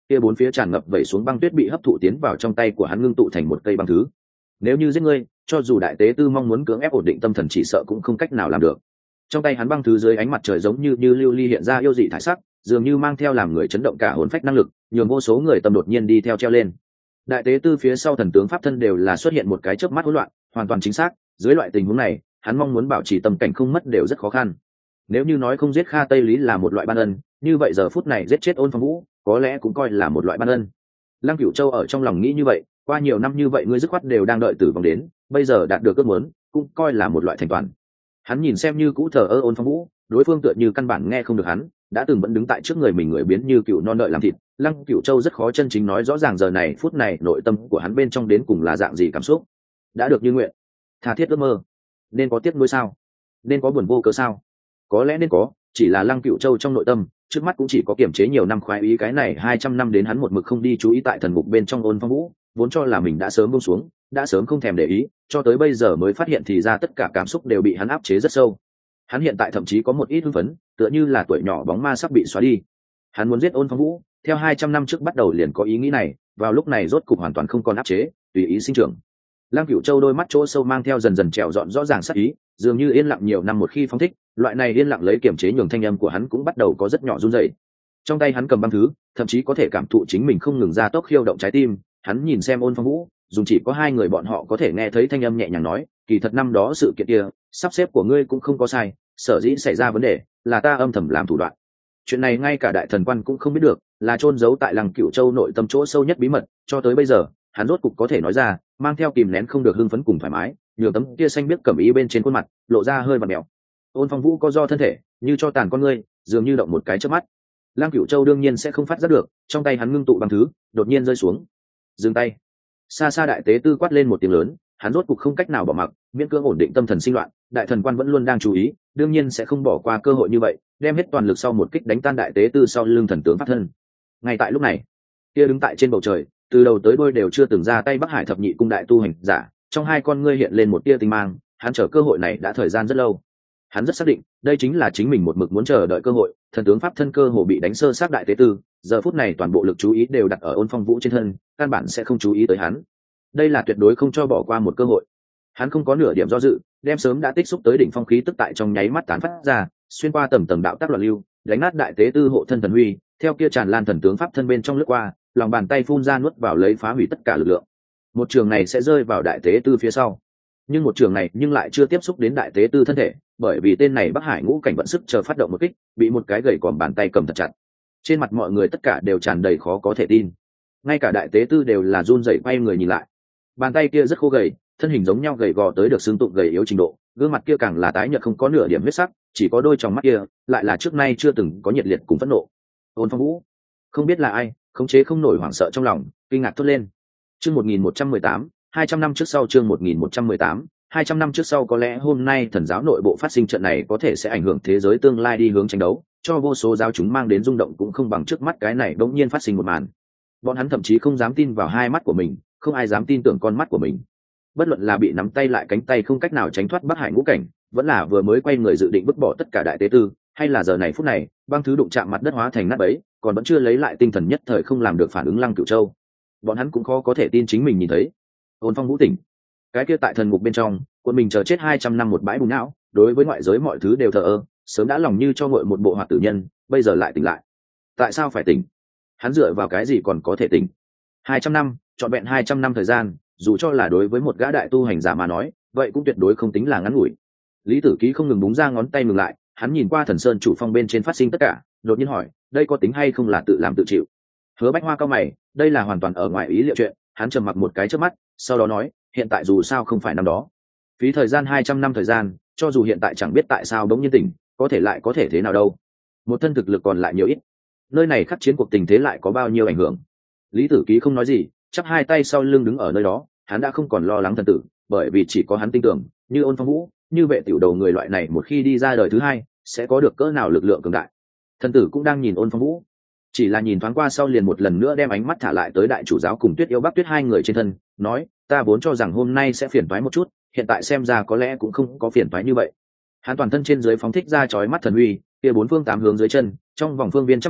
kia bốn phía tràn ngập vẩy xuống băng tuyết bị hấp thụ tiến vào trong tay của hắn, ngưng tụ thành một cây băng thứ. Nếu như giết ngươi, cho dù đại tế tư mong muốn cưỡng ép ổn định tâm thần chỉ sợ cũng không cách nào làm được. Trong tay hắn băng thứ dưới ánh mặt trời giống như như lưu ly hiện ra yêu dị thải sắc, dường như mang theo làm người chấn động cả hồn phách năng lực, nhường vô số người tâm đột nhiên đi theo treo lên. Đại tế tư phía sau thần tướng pháp thân đều là xuất hiện một cái chớp mắt hỗn loạn, hoàn toàn chính xác, dưới loại tình huống này, hắn mong muốn bảo trì tâm cảnh không mất đều rất khó khăn. Nếu như nói không giết Kha Tây Lý là một loại ban ân, như vậy giờ phút này giết chết Ôn Phong Vũ, có lẽ cũng coi là một loại ban ân. Lăng Cửu Châu ở trong lòng nghĩ như vậy, qua nhiều năm như vậy ngươi dứt khoát đều đang đợi tử vong đến, bây giờ đạt được ước muốn, cũng coi là một loại thành toàn. Hắn nhìn xem như cũ thờ ơ Ôn Phong Vũ, đối phương tựa như căn bản nghe không được hắn, đã từng vẫn đứng tại trước người mình người biến như cựu non đợi làm thịt. Lăng Cửu Châu rất khó chân chính nói rõ ràng giờ này phút này nội tâm của hắn bên trong đến cùng là dạng gì cảm xúc. Đã được như nguyện, tha thiết ước mơ, nên có tiếc nuối sao, nên có buồn vô cớ sao? Có lẽ nên có, chỉ là Lăng Cửu Châu trong nội tâm trước mắt cũng chỉ có kiềm chế nhiều năm khoái ý, cái này hai trăm năm đến hắn một mực không đi chú ý tại thần ngục bên trong Ôn Phong Vũ, vốn cho là mình đã sớm buông xuống, đã sớm không thèm để ý, cho tới bây giờ mới phát hiện thì ra tất cả cảm xúc đều bị hắn áp chế rất sâu. Hắn hiện tại thậm chí có một ít hưng phấn, tựa như là tuổi nhỏ bóng ma sắp bị xóa đi. Hắn muốn giết Ôn Phong Vũ, theo hai trăm năm trước bắt đầu liền có ý nghĩ này, vào lúc này rốt cục hoàn toàn không còn áp chế, tùy ý sinh trưởng. Lăng Cửu Châu đôi mắt chỗ sâu mang theo dần dần trèo dọn rõ ràng sắc ý, dường như yên lặng nhiều năm một khi phóng thích, loại này yên lặng lấy kiểm chế nhường thanh âm của hắn cũng bắt đầu có rất nhỏ run rẩy. Trong tay hắn cầm băng thứ, thậm chí có thể cảm thụ chính mình không ngừng ra tốc khiêu động trái tim. Hắn nhìn xem Ôn Phong Vũ, dùng chỉ có hai người bọn họ có thể nghe thấy thanh âm nhẹ nhàng nói, kỳ thật năm đó sự kiện kia, sắp xếp của ngươi cũng không có sai, sở dĩ xảy ra vấn đề là ta âm thầm làm thủ đoạn. Chuyện này ngay cả đại thần quan cũng không biết được, là chôn giấu tại Lăng Cửu Châu nội tâm chỗ sâu nhất bí mật, cho tới bây giờ, hắn rốt cục có thể nói ra, mang theo kìm nén không được hưng phấn cùng thoải mái, nhiều tấm kia xanh biết cẩm ý bên trên khuôn mặt, lộ ra hơi vặn mèo. Ôn Phong Vũ co do thân thể, như cho tàn con ngươi, dường như động một cái chớp mắt. Lăng Cửu Châu đương nhiên sẽ không phát giác được, trong tay hắn ngưng tụ băng thứ, đột nhiên rơi xuống. Dừng tay. Xa xa đại tế tư quát lên một tiếng lớn, hắn rốt cục không cách nào bỏ mặc, miễn cưỡng ổn định tâm thần sinh loạn, đại thần quan vẫn luôn đang chú ý, đương nhiên sẽ không bỏ qua cơ hội như vậy, đem hết toàn lực sau một kích đánh tan đại tế tư sau lưng thần tướng pháp thân. Ngay tại lúc này, kia đứng tại trên bầu trời, từ đầu tới đuôi đều chưa từng ra tay Bắc Hải thập nhị cung đại tu hành giả, trong hai con ngươi hiện lên một tia tinh mang, hắn chờ cơ hội này đã thời gian rất lâu. Hắn rất xác định, đây chính là chính mình một mực muốn chờ đợi cơ hội, thần tướng pháp thân cơ hồ bị đánh sơ sát đại tế tư, giờ phút này toàn bộ lực chú ý đều đặt ở Ôn Phong Vũ trên thân, căn bản sẽ không chú ý tới hắn. Đây là tuyệt đối không cho bỏ qua một cơ hội. Hắn không có nửa điểm do dự, đem sớm đã tích xúc tới đỉnh phong khí tức tại trong nháy mắt tán phát ra, xuyên qua tầng tầng đạo tác loạn lưu, đánh nát đại tế tư hộ thân thần huy, theo kia tràn lan thần tướng pháp thân bên trong lướt qua, lòng bàn tay phun ra nuốt vào lấy phá hủy tất cả lực lượng. Một trường này sẽ rơi vào đại tế tư phía sau, nhưng một trường này nhưng lại chưa tiếp xúc đến đại tế tư thân thể, bởi vì tên này Bắc Hải ngũ cảnh vận sức chờ phát động một kích, bị một cái gậy còm bàn tay cầm thật chặt. Trên mặt mọi người tất cả đều tràn đầy khó có thể tin, ngay cả đại tế tư đều là run rẩy quay người nhìn lại. Bàn tay kia rất khô gầy, thân hình giống nhau gầy gò tới được xương tụng gầy yếu trình độ, gương mặt kia càng là tái nhợt không có nửa điểm huyết sắc, chỉ có đôi tròng mắt kia lại là trước nay chưa từng có nhiệt liệt cùng phẫn nộ. Ôn Phong Vũ không biết là ai, khống chế không nổi hoảng sợ trong lòng, kinh ngạc thốt lên. Chương một nghìn một trăm mười tám, hai trăm năm trước sau chương một nghìn một trăm mười tám, hai trăm năm trước sau có lẽ hôm nay thần giáo nội bộ phát sinh trận này có thể sẽ ảnh hưởng thế giới tương lai đi hướng tranh đấu, cho vô số giáo chúng mang đến rung động cũng không bằng trước mắt cái này đột nhiên phát sinh một màn. Bọn hắn thậm chí không dám tin vào hai mắt của mình, không ai dám tin tưởng con mắt của mình. Bất luận là bị nắm tay lại cánh tay không cách nào tránh thoát Bắc Hải ngũ cảnh, vẫn là vừa mới quay người dự định vứt bỏ tất cả đại tế tư, hay là giờ này phút này băng thứ đụng chạm mặt đất hóa thành nát bấy, còn vẫn chưa lấy lại tinh thần nhất thời không làm được phản ứng Lăng Cửu Châu. Bọn hắn cũng khó có thể tin chính mình nhìn thấy. Ôn Phong Vũ tỉnh, cái kia tại thần ngục bên trong quân mình chờ chết hai trăm năm một bãi bùn não, đối với ngoại giới mọi thứ đều thờ ơ, sớm đã lòng như cho nguội một bộ hoạt tử nhân, bây giờ lại tỉnh lại. Tại sao phải tỉnh? Hắn dựa vào cái gì còn có thể tỉnh? Hai trăm năm, trọn vẹn hai trăm năm thời gian, dù cho là đối với một gã đại tu hành giả mà nói, vậy cũng tuyệt đối không tính là ngắn ngủi. Lý Tử Ký không ngừng búng ra ngón tay ngừng lại, hắn nhìn qua thần sơn chủ phong bên trên phát sinh tất cả, đột nhiên hỏi, đây có tính hay không là tự làm tự chịu? Hứa Bách Hoa cao mày, đây là hoàn toàn ở ngoài ý liệu chuyện, hắn trầm mặc một cái trước mắt, sau đó nói, hiện tại dù sao không phải năm đó, phí thời gian hai trăm năm thời gian, cho dù hiện tại chẳng biết tại sao đống nhiên tỉnh, có thể lại có thể thế nào đâu? Một thân thực lực còn lại nhiều ít, nơi này khắc chiến cuộc tình thế lại có bao nhiêu ảnh hưởng? Lý Tử Ký không nói gì, chắp hai tay sau lưng đứng ở nơi đó, hắn đã không còn lo lắng thần tử, bởi vì chỉ có hắn tin tưởng, như Ôn Phong Vũ, như vệ tiểu đầu người loại này một khi đi ra đời thứ hai, sẽ có được cỡ nào lực lượng cường đại. Thần tử cũng đang nhìn Ôn Phong Vũ, chỉ là nhìn thoáng qua sau liền một lần nữa đem ánh mắt thả lại tới đại chủ giáo cùng Tuyết Yêu Bắc Tuyết hai người trên thân, nói, ta vốn cho rằng hôm nay sẽ phiền toái một chút, hiện tại xem ra có lẽ cũng không có phiền toái như vậy. Hắn toàn thân trên dưới phóng thích ra chói mắt thần uy, kia bốn phương tám hướng dưới chân, trong vòng phương viên trăm dặm,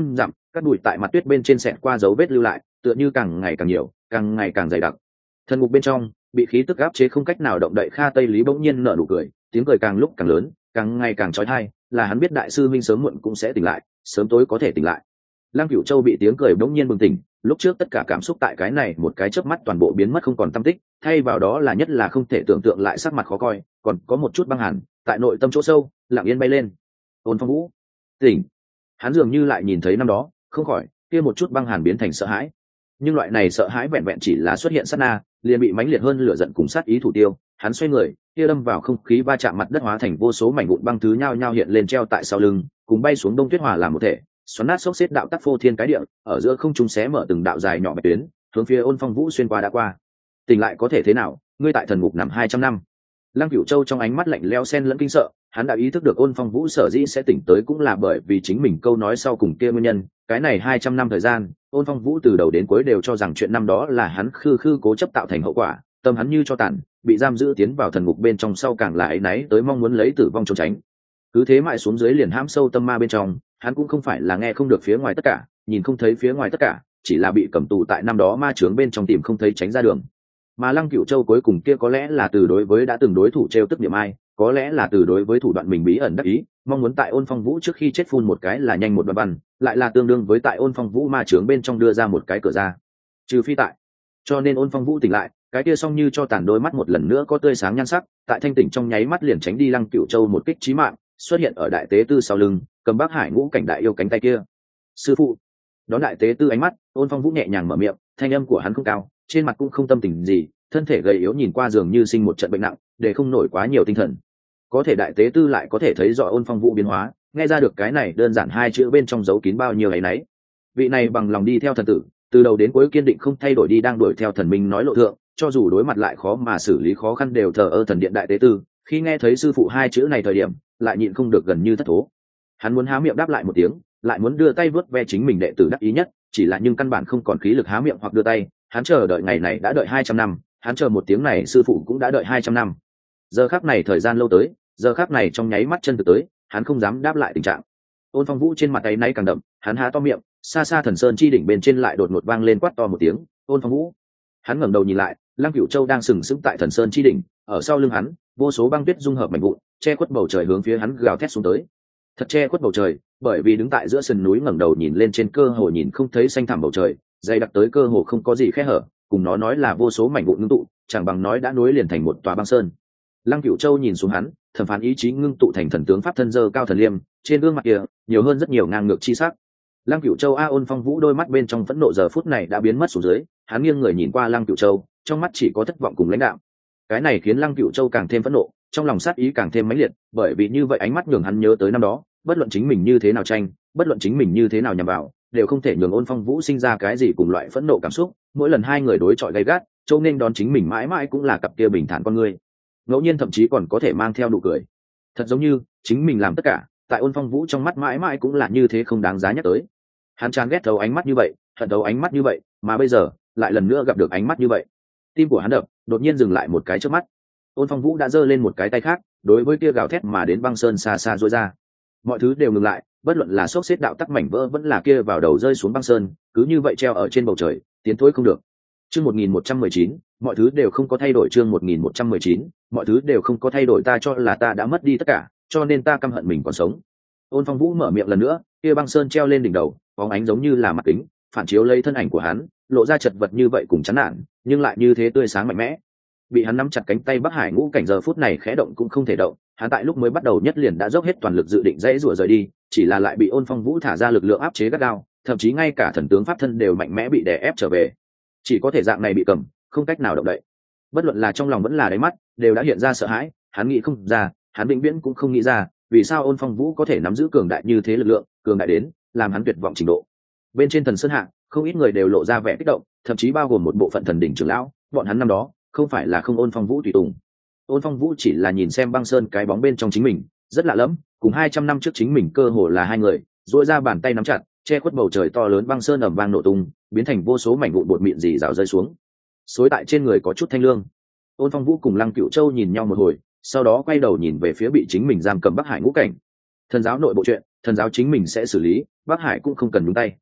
các bụi tại mặt tuyết bên trên xẹt qua dấu vết lưu lại, tựa như càng ngày càng nhiều, càng ngày càng dày đặc. Thần ngục bên trong bị khí tức áp chế không cách nào động đậy Kha Tây Lý bỗng nhiên nở nụ cười, tiếng cười càng lúc càng lớn, càng ngày càng chói tai, là hắn biết đại sư minh sớm muộn cũng sẽ tỉnh lại, sớm tối có thể tỉnh lại. Lăng Cửu Châu bị tiếng cười bỗng nhiên bừng tỉnh, lúc trước tất cả cảm xúc tại cái này một cái chớp mắt toàn bộ biến mất không còn tăm tích, thay vào đó là nhất là không thể tưởng tượng lại sắc mặt khó coi, còn có một chút băng hàn tại nội tâm chỗ sâu lặng yên bay lên. Ôn Phong Vũ tỉnh. Hắn dường như lại nhìn thấy năm đó, không khỏi kia một chút băng hàn biến thành sợ hãi. Nhưng loại này sợ hãi vẹn vẹn chỉ là xuất hiện sát na, liền bị mãnh liệt hơn lửa giận cùng sát ý thủ tiêu. Hắn xoay người, kia đâm vào không khí va chạm mặt đất hóa thành vô số mảnh vụn băng thứ nhao nhao hiện lên treo tại sau lưng, cùng bay xuống đông tuyết hòa làm một thể, xoắn nát xốc xếp đạo tắc phô thiên cái địa, ở giữa không trung xé mở từng đạo dài nhỏ bạch tuyến, hướng phía Ôn Phong Vũ xuyên qua đã qua. Tỉnh lại có thể thế nào, ngươi tại thần ngục nằm hai trăm năm. Lăng Cửu Châu trong ánh mắt lạnh lẽo xen lẫn kinh sợ, hắn đã ý thức được Ôn Phong Vũ sở dĩ sẽ tỉnh tới cũng là bởi vì chính mình câu nói sau cùng kia nguyên nhân, cái này hai trăm năm thời gian, Ôn Phong Vũ từ đầu đến cuối đều cho rằng chuyện năm đó là hắn khư khư cố chấp tạo thành hậu quả, tâm hắn như cho tàn, bị giam giữ tiến vào thần ngục bên trong sau càng là áy náy tới mong muốn lấy tử vong trốn tránh. Cứ thế mãi xuống dưới liền hãm sâu tâm ma bên trong, hắn cũng không phải là nghe không được phía ngoài tất cả, nhìn không thấy phía ngoài tất cả, chỉ là bị cầm tù tại năm đó ma chướng bên trong tìm không thấy tránh ra đường. Mà Lăng Cửu Châu cuối cùng kia có lẽ là từ đối với đã từng đối thủ trêu tức điểm ai, có lẽ là từ đối với thủ đoạn mình bí ẩn đắc ý, mong muốn tại Ôn Phong Vũ trước khi chết phun một cái là nhanh một đoạn văn, lại là tương đương với tại Ôn Phong Vũ ma chướng bên trong đưa ra một cái cửa ra. Trừ phi tại. Cho nên Ôn Phong Vũ tỉnh lại, cái kia song như cho tàn đôi mắt một lần nữa có tươi sáng nhan sắc, tại thanh tỉnh trong nháy mắt liền tránh đi Lăng Cửu Châu một kích chí mạng, xuất hiện ở đại tế tư sau lưng, cầm Bắc Hải ngũ cảnh đại yêu cánh tay kia. Sư phụ. Đón đại tế tư ánh mắt, Ôn Phong Vũ nhẹ nhàng mở miệng, thanh âm của hắn không cao, trên mặt cũng không tâm tình gì, thân thể gầy yếu nhìn qua dường như sinh một trận bệnh nặng, để không nổi quá nhiều tinh thần. Có thể đại tế tư lại có thể thấy rõ Ôn Phong Vũ biến hóa, nghe ra được cái này đơn giản hai chữ bên trong giấu kín bao nhiêu ấy nấy. Vị này bằng lòng đi theo thần tử, từ đầu đến cuối kiên định không thay đổi đi đang đuổi theo thần minh nói lộ thượng, cho dù đối mặt lại khó mà xử lý khó khăn đều thờ ơ thần điện đại tế tư, khi nghe thấy sư phụ hai chữ này thời điểm, lại nhịn không được gần như thất thố. Hắn muốn há miệng đáp lại một tiếng, lại muốn đưa tay vớt ve chính mình đệ tử đắc ý nhất, chỉ là nhưng căn bản không còn khí lực há miệng hoặc đưa tay, hắn chờ đợi ngày này đã đợi hai trăm năm, hắn chờ một tiếng này sư phụ cũng đã đợi hai trăm năm. Giờ khắc này thời gian lâu tới, giờ khắc này trong nháy mắt chân thực tới, hắn không dám đáp lại tình trạng. Ôn Phong Vũ trên mặt ấy nay càng đậm, hắn há to miệng, xa xa Thần Sơn chi đỉnh bên trên lại đột ngột vang lên quát to một tiếng, "Ôn Phong Vũ!" Hắn ngẩng đầu nhìn lại, Lăng Cửu Châu đang sừng sững tại Thần Sơn chi đỉnh, ở sau lưng hắn, vô số băng tuyết dung hợp mảnh vụn, che khuất bầu trời hướng phía hắn gào thét xuống tới. Thật che khuất bầu trời, bởi vì đứng tại giữa sườn núi ngẩng đầu nhìn lên trên cơ hồ nhìn không thấy xanh thẳm bầu trời, dày đặc tới cơ hồ không có gì khe hở, cùng nó nói là vô số mảnh vụn ngưng tụ, chẳng bằng nói đã nối liền thành một tòa băng sơn. Lăng Cửu Châu nhìn xuống hắn, thẩm phán ý chí ngưng tụ thành thần tướng pháp thân dơ cao thần liêm, trên gương mặt kia nhiều hơn rất nhiều ngang ngược chi sắc. Lăng Cửu Châu a Ôn Phong Vũ đôi mắt bên trong phẫn nộ giờ phút này đã biến mất xuống dưới, hắn nghiêng người nhìn qua Lăng Cửu Châu, trong mắt chỉ có thất vọng cùng lãnh đạm. Cái này khiến Lăng Cửu Châu càng thêm phẫn nộ, trong lòng sát ý càng thêm mãnh liệt, bởi vì như vậy ánh mắt nhường hắn nhớ tới năm đó, bất luận chính mình như thế nào tranh, bất luận chính mình như thế nào nhằm vào, đều không thể nhường Ôn Phong Vũ sinh ra cái gì cùng loại phẫn nộ cảm xúc. Mỗi lần hai người đối chọi gay gắt, Châu nên đón chính mình mãi mãi cũng là cặp kia bình thản con người, ngẫu nhiên thậm chí còn có thể mang theo nụ cười, thật giống như chính mình làm tất cả tại Ôn Phong Vũ trong mắt mãi mãi cũng là như thế không đáng giá nhắc tới. Hắn chán ghét thấu ánh mắt như vậy, hận thấu ánh mắt như vậy, mà bây giờ lại lần nữa gặp được ánh mắt như vậy, tim của hắn đập đột nhiên dừng lại một cái trước mắt. Ôn Phong Vũ đã giơ lên một cái tay khác, đối với kia gào thét mà đến băng sơn xa xa rối ra. Mọi thứ đều ngừng lại, bất luận là xốc xếp đạo tắc mảnh vỡ vẫn là kia vào đầu rơi xuống băng sơn, cứ như vậy treo ở trên bầu trời, tiến thối không được. Chương một nghìn một trăm mười chín, mọi thứ đều không có thay đổi. Chương một nghìn một trăm mười chín, mọi thứ đều không có thay đổi. Ta cho là ta đã mất đi tất cả, cho nên ta căm hận mình còn sống. Ôn Phong Vũ mở miệng lần nữa, kia băng sơn treo lên đỉnh đầu, bóng ánh giống như là mặt kính, phản chiếu lấy thân ảnh của hắn, lộ ra chật vật như vậy cùng chán nản, nhưng lại như thế tươi sáng mạnh mẽ. Bị hắn nắm chặt cánh tay Bắc Hải ngũ cảnh giờ phút này khẽ động cũng không thể động, hắn tại lúc mới bắt đầu nhất liền đã dốc hết toàn lực dự định dãy rủa rời đi, chỉ là lại bị Ôn Phong Vũ thả ra lực lượng áp chế gắt gao, thậm chí ngay cả thần tướng pháp thân đều mạnh mẽ bị đè ép trở về. Chỉ có thể dạng này bị cầm, không cách nào động đậy. Bất luận là trong lòng vẫn là đáy mắt, đều đã hiện ra sợ hãi, hắn nghĩ không ra, hắn vĩnh viễn cũng không nghĩ ra, vì sao Ôn Phong Vũ có thể nắm giữ cường đại như thế lực lượng, cường đại đến làm hắn tuyệt vọng trình độ. Bên trên Thần Sơn hạ, không ít người đều lộ ra vẻ kích động, thậm chí bao gồm một bộ phận thần đỉnh trưởng lão, bọn hắn năm đó không phải là không Ôn Phong Vũ tùy tùng. Ôn Phong Vũ chỉ là nhìn xem băng sơn cái bóng bên trong chính mình, rất lạ lẫm, cùng hai trăm năm trước chính mình cơ hồ là hai người, duỗi ra bàn tay nắm chặt, che khuất bầu trời to lớn băng sơn ầm vang nổ tung, biến thành vô số mảnh vụn bột mịn rỉ rào rơi xuống. Xối tại trên người có chút thanh lương. Ôn Phong Vũ cùng Lăng Cửu Châu nhìn nhau một hồi, sau đó quay đầu nhìn về phía bị chính mình giam cầm Bắc Hải ngũ cảnh. Thần giáo nội bộ chuyện, thần giáo chính mình sẽ xử lý, Bắc Hải cũng không cần nhúng tay.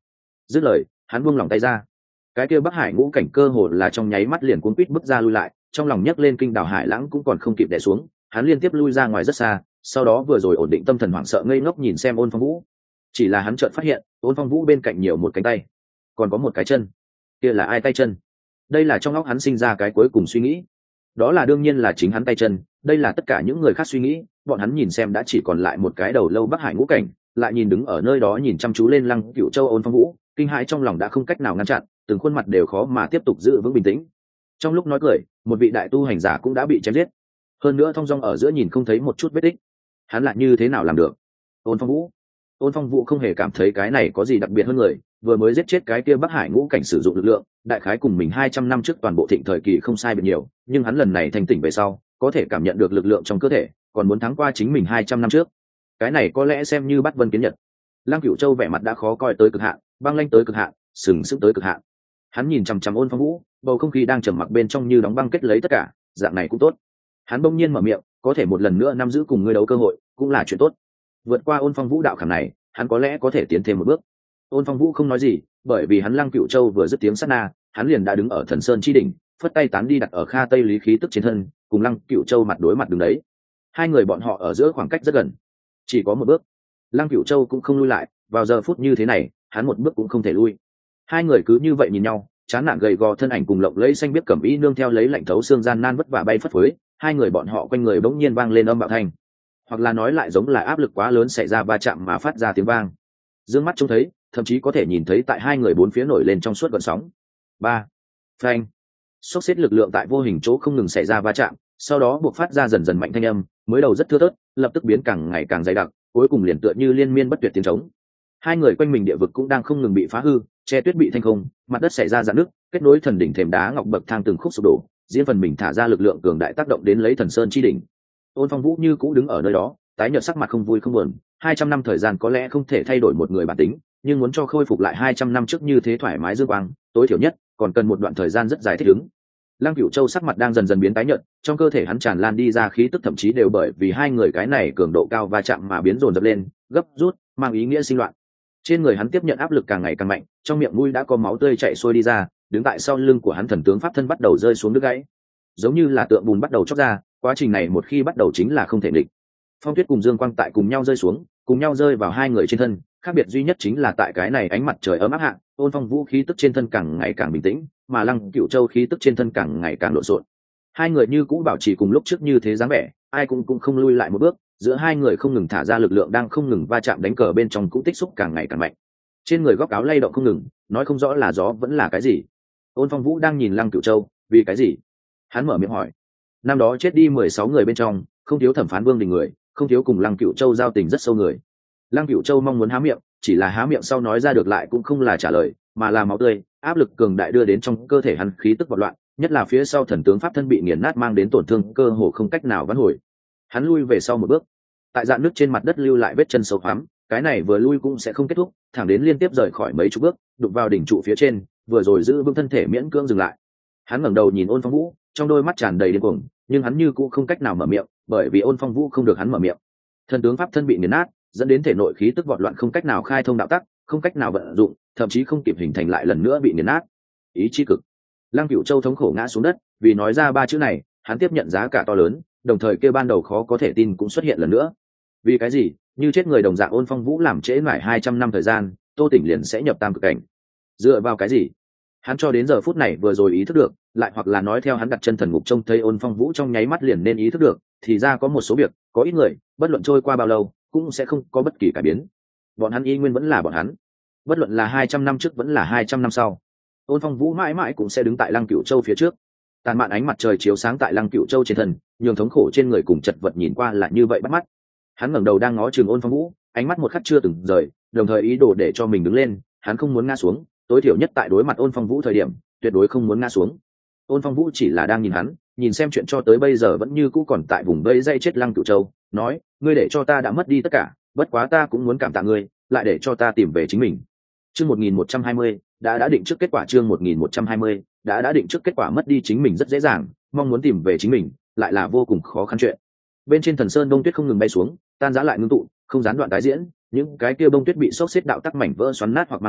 dứt lời hắn buông lòng tay ra, cái kia bắc hải ngũ cảnh cơ hồ là trong nháy mắt liền cuốn quýt bước ra lui lại, trong lòng nhấc lên kinh đảo hải lãng cũng còn không kịp đè xuống, hắn liên tiếp lui ra ngoài rất xa, sau đó vừa rồi ổn định tâm thần hoảng sợ ngây ngốc nhìn xem Ôn Phong Vũ. Chỉ là hắn chợt phát hiện Ôn Phong Vũ bên cạnh nhiều một cánh tay, còn có một cái chân. Kia là ai tay chân? Đây là trong óc hắn sinh ra cái cuối cùng suy nghĩ. Đó là đương nhiên là chính hắn tay chân, đây là tất cả những người khác suy nghĩ. Bọn hắn nhìn xem đã chỉ còn lại một cái đầu lâu bắc hải ngũ cảnh, lại nhìn đứng ở nơi đó nhìn chăm chú lên Lăng Cửu Châu Ôn Phong Vũ, kinh hãi trong lòng đã không cách nào ngăn chặn, từng khuôn mặt đều khó mà tiếp tục giữ vững bình tĩnh. Trong lúc nói cười, một vị đại tu hành giả cũng đã bị chém giết, hơn nữa thong dong ở giữa nhìn không thấy một chút vết tích. Hắn lại như thế nào làm được? Ôn Phong Vũ, Ôn Phong Vũ không hề cảm thấy cái này có gì đặc biệt hơn người, vừa mới giết chết cái kia bắc hải ngũ cảnh sử dụng lực lượng, đại khái cùng mình hai trăm năm trước toàn bộ thịnh thời kỳ không sai biệt nhiều, nhưng hắn lần này thành tỉnh về sau, có thể cảm nhận được lực lượng trong cơ thể, còn muốn thắng qua chính mình hai trăm năm trước. Cái này có lẽ xem như bắt vân kiến nhật. Lăng Cửu Châu vẻ mặt đã khó coi tới cực hạn, băng lãnh tới cực hạn, sừng sững tới cực hạn. Hắn nhìn chằm chằm Ôn Phong Vũ, bầu không khí đang trầm mặc bên trong như đóng băng kết lấy tất cả, dạng này cũng tốt. Hắn bỗng nhiên mở miệng, có thể một lần nữa nắm giữ cùng ngươi đấu cơ hội, cũng là chuyện tốt. Vượt qua Ôn Phong Vũ đạo khảm này, hắn có lẽ có thể tiến thêm một bước. Ôn Phong Vũ không nói gì, bởi vì hắn Lăng Cửu Châu vừa dứt tiếng sát na, hắn liền đã đứng ở Thần Sơn chi đỉnh, phất tay tán đi đặt ở Kha Tây Lý khí tức trên thân, cùng Lăng Cửu Châu mặt đối mặt đứng đấy. Hai người bọn họ ở giữa khoảng cách rất gần, chỉ có một bước. Lăng Cửu Châu cũng không lui lại, vào giờ phút như thế này, hắn một bước cũng không thể lui. Hai người cứ như vậy nhìn nhau, chán nản gầy gò thân ảnh cùng lộng lẫy xanh biết cẩm y nương theo lấy lạnh thấu xương gian nan vất vả bay phất phới, hai người bọn họ quanh người bỗng nhiên vang lên âm bạo thanh, hoặc là nói lại giống là áp lực quá lớn xảy ra va chạm mà phát ra tiếng vang. Dương mắt trông thấy, thậm chí có thể nhìn thấy tại hai người bốn phía nổi lên trong suốt gợn sóng. Ba, phanh, xốc xếp lực lượng tại vô hình chỗ không ngừng xảy ra va chạm, sau đó buộc phát ra dần dần mạnh thanh âm, mới đầu rất thưa thớt, lập tức biến càng ngày càng dày đặc, cuối cùng liền tựa như liên miên bất tuyệt tiếng trống. Hai người quanh mình địa vực cũng đang không ngừng bị phá hư, che tuyết bị thanh không, mặt đất xảy ra rạn nứt, kết nối thần đỉnh thềm đá ngọc bậc thang từng khúc sụp đổ, diễn phần mình thả ra lực lượng cường đại tác động đến lấy Thần Sơn chi đỉnh. Ôn Phong Vũ như cũ đứng ở nơi đó, tái nhợt sắc mặt không vui không buồn, hai trăm năm thời gian có lẽ không thể thay đổi một người bản tính, nhưng muốn cho khôi phục lại hai trăm năm trước như thế thoải mái dương quang, tối thiểu nhất còn cần một đoạn thời gian rất dài thích ứng. Lăng Cửu Châu sắc mặt đang dần dần biến tái nhợt, trong cơ thể hắn tràn lan đi ra khí tức thậm chí đều bởi vì hai người cái này cường độ cao va chạm mà biến dồn dập lên, gấp rút, mang ý nghĩa sinh loạn. Trên người hắn tiếp nhận áp lực càng ngày càng mạnh, trong miệng mũi đã có máu tươi chảy xuôi đi ra, đứng tại sau lưng của hắn thần tướng pháp thân bắt đầu rơi xuống đứt gãy, giống như là tượng bùn bắt đầu chóc ra, quá trình này một khi bắt đầu chính là không thể địch. Phong Tuyết cùng Dương Quang tại cùng nhau rơi xuống, cùng nhau rơi vào hai người trên thân, khác biệt duy nhất chính là tại cái này ánh mặt trời ấm áp hạ, Ôn Phong Vũ khí tức trên thân càng ngày càng bình tĩnh, mà Lăng Cửu Châu khí tức trên thân càng ngày càng lộn xộn. Hai người như cũ bảo trì cùng lúc trước như thế dáng vẻ, ai cũng cũng không lui lại một bước, giữa hai người không ngừng thả ra lực lượng đang không ngừng va chạm đánh cờ bên trong cũng tích xúc càng ngày càng mạnh. Trên người góc áo lay động không ngừng, nói không rõ là gió vẫn là cái gì. Ôn Phong Vũ đang nhìn Lăng Cửu Châu, vì cái gì? Hắn mở miệng hỏi. Năm đó chết đi mười sáu người bên trong, không thiếu thẩm phán vương đình người, không thiếu cùng Lăng Cửu Châu giao tình rất sâu người. Lăng Cửu Châu mong muốn há miệng, chỉ là há miệng sau nói ra được lại cũng không là trả lời, mà là máu tươi, áp lực cường đại đưa đến trong cơ thể hắn khí tức bạo loạn, nhất là phía sau thần tướng pháp thân bị nghiền nát mang đến tổn thương cơ hồ không cách nào vãn hồi. Hắn lui về sau một bước, tại dạn nước trên mặt đất lưu lại vết chân sâu hoắm, cái này vừa lui cũng sẽ không kết thúc, thẳng đến liên tiếp rời khỏi mấy chục bước, đụng vào đỉnh trụ phía trên, vừa rồi giữ vững thân thể miễn cưỡng dừng lại. Hắn ngẩng đầu nhìn Ôn Phong Vũ, trong đôi mắt tràn đầy điên cuồng, nhưng hắn như cũng không cách nào mở miệng, bởi vì Ôn Phong Vũ không được hắn mở miệng. Thần tướng pháp thân bị nghiền nát, dẫn đến thể nội khí tức vọt loạn không cách nào khai thông đạo tắc, không cách nào vận dụng, thậm chí không kịp hình thành lại lần nữa bị nghiền nát. Ý chí cực. Lăng Cửu Châu thống khổ ngã xuống đất, vì nói ra ba chữ này, hắn tiếp nhận giá cả to lớn, đồng thời kia ban đầu khó có thể tin cũng xuất hiện lần nữa. Vì cái gì? Như chết người đồng dạng Ôn Phong Vũ làm trễ mãi hai trăm năm thời gian, Tô Tỉnh liền sẽ nhập tam cực cảnh. Dựa vào cái gì? Hắn cho đến giờ phút này vừa rồi ý thức được, lại hoặc là nói theo hắn đặt chân thần ngục trông thấy Ôn Phong Vũ trong nháy mắt liền nên ý thức được, thì ra có một số việc, có ít người, bất luận trôi qua bao lâu, cũng sẽ không có bất kỳ cải biến. Bọn hắn y nguyên vẫn là bọn hắn, bất luận là hai trăm năm trước vẫn là hai trăm năm sau. Ôn Phong Vũ mãi mãi cũng sẽ đứng tại Lăng Cửu Châu phía trước. Tàn mạn ánh mặt trời chiếu sáng tại Lăng Cửu Châu trên thân, nhường thống khổ trên người cùng chật vật nhìn qua là như vậy bắt mắt. Hắn ngẩng đầu đang ngó chừng Ôn Phong Vũ, ánh mắt một khắc chưa từng rời, đồng thời ý đồ để cho mình đứng lên, hắn không muốn ngã xuống, tối thiểu nhất tại đối mặt Ôn Phong Vũ thời điểm, tuyệt đối không muốn ngã xuống. Ôn Phong Vũ chỉ là đang nhìn hắn, nhìn xem chuyện cho tới bây giờ vẫn như cũ còn tại vùng vây dây chết Lăng Cửu Châu, nói, ngươi để cho ta đã mất đi tất cả, bất quá ta cũng muốn cảm tạ ngươi, lại để cho ta tìm về chính mình. Chương một nghìn một trăm hai mươi, đã đã định trước kết quả chương một nghìn một trăm hai mươi, đã đã định trước kết quả mất đi chính mình rất dễ dàng, mong muốn tìm về chính mình, lại là vô cùng khó khăn chuyện. Bên trên thần sơn bông tuyết không ngừng bay xuống, tan rã lại ngưng tụ, không gián đoạn tái diễn, những cái kia bông tuyết bị xốc xếp đạo tắc mảnh vỡ xoắn nát hoặc mang theo,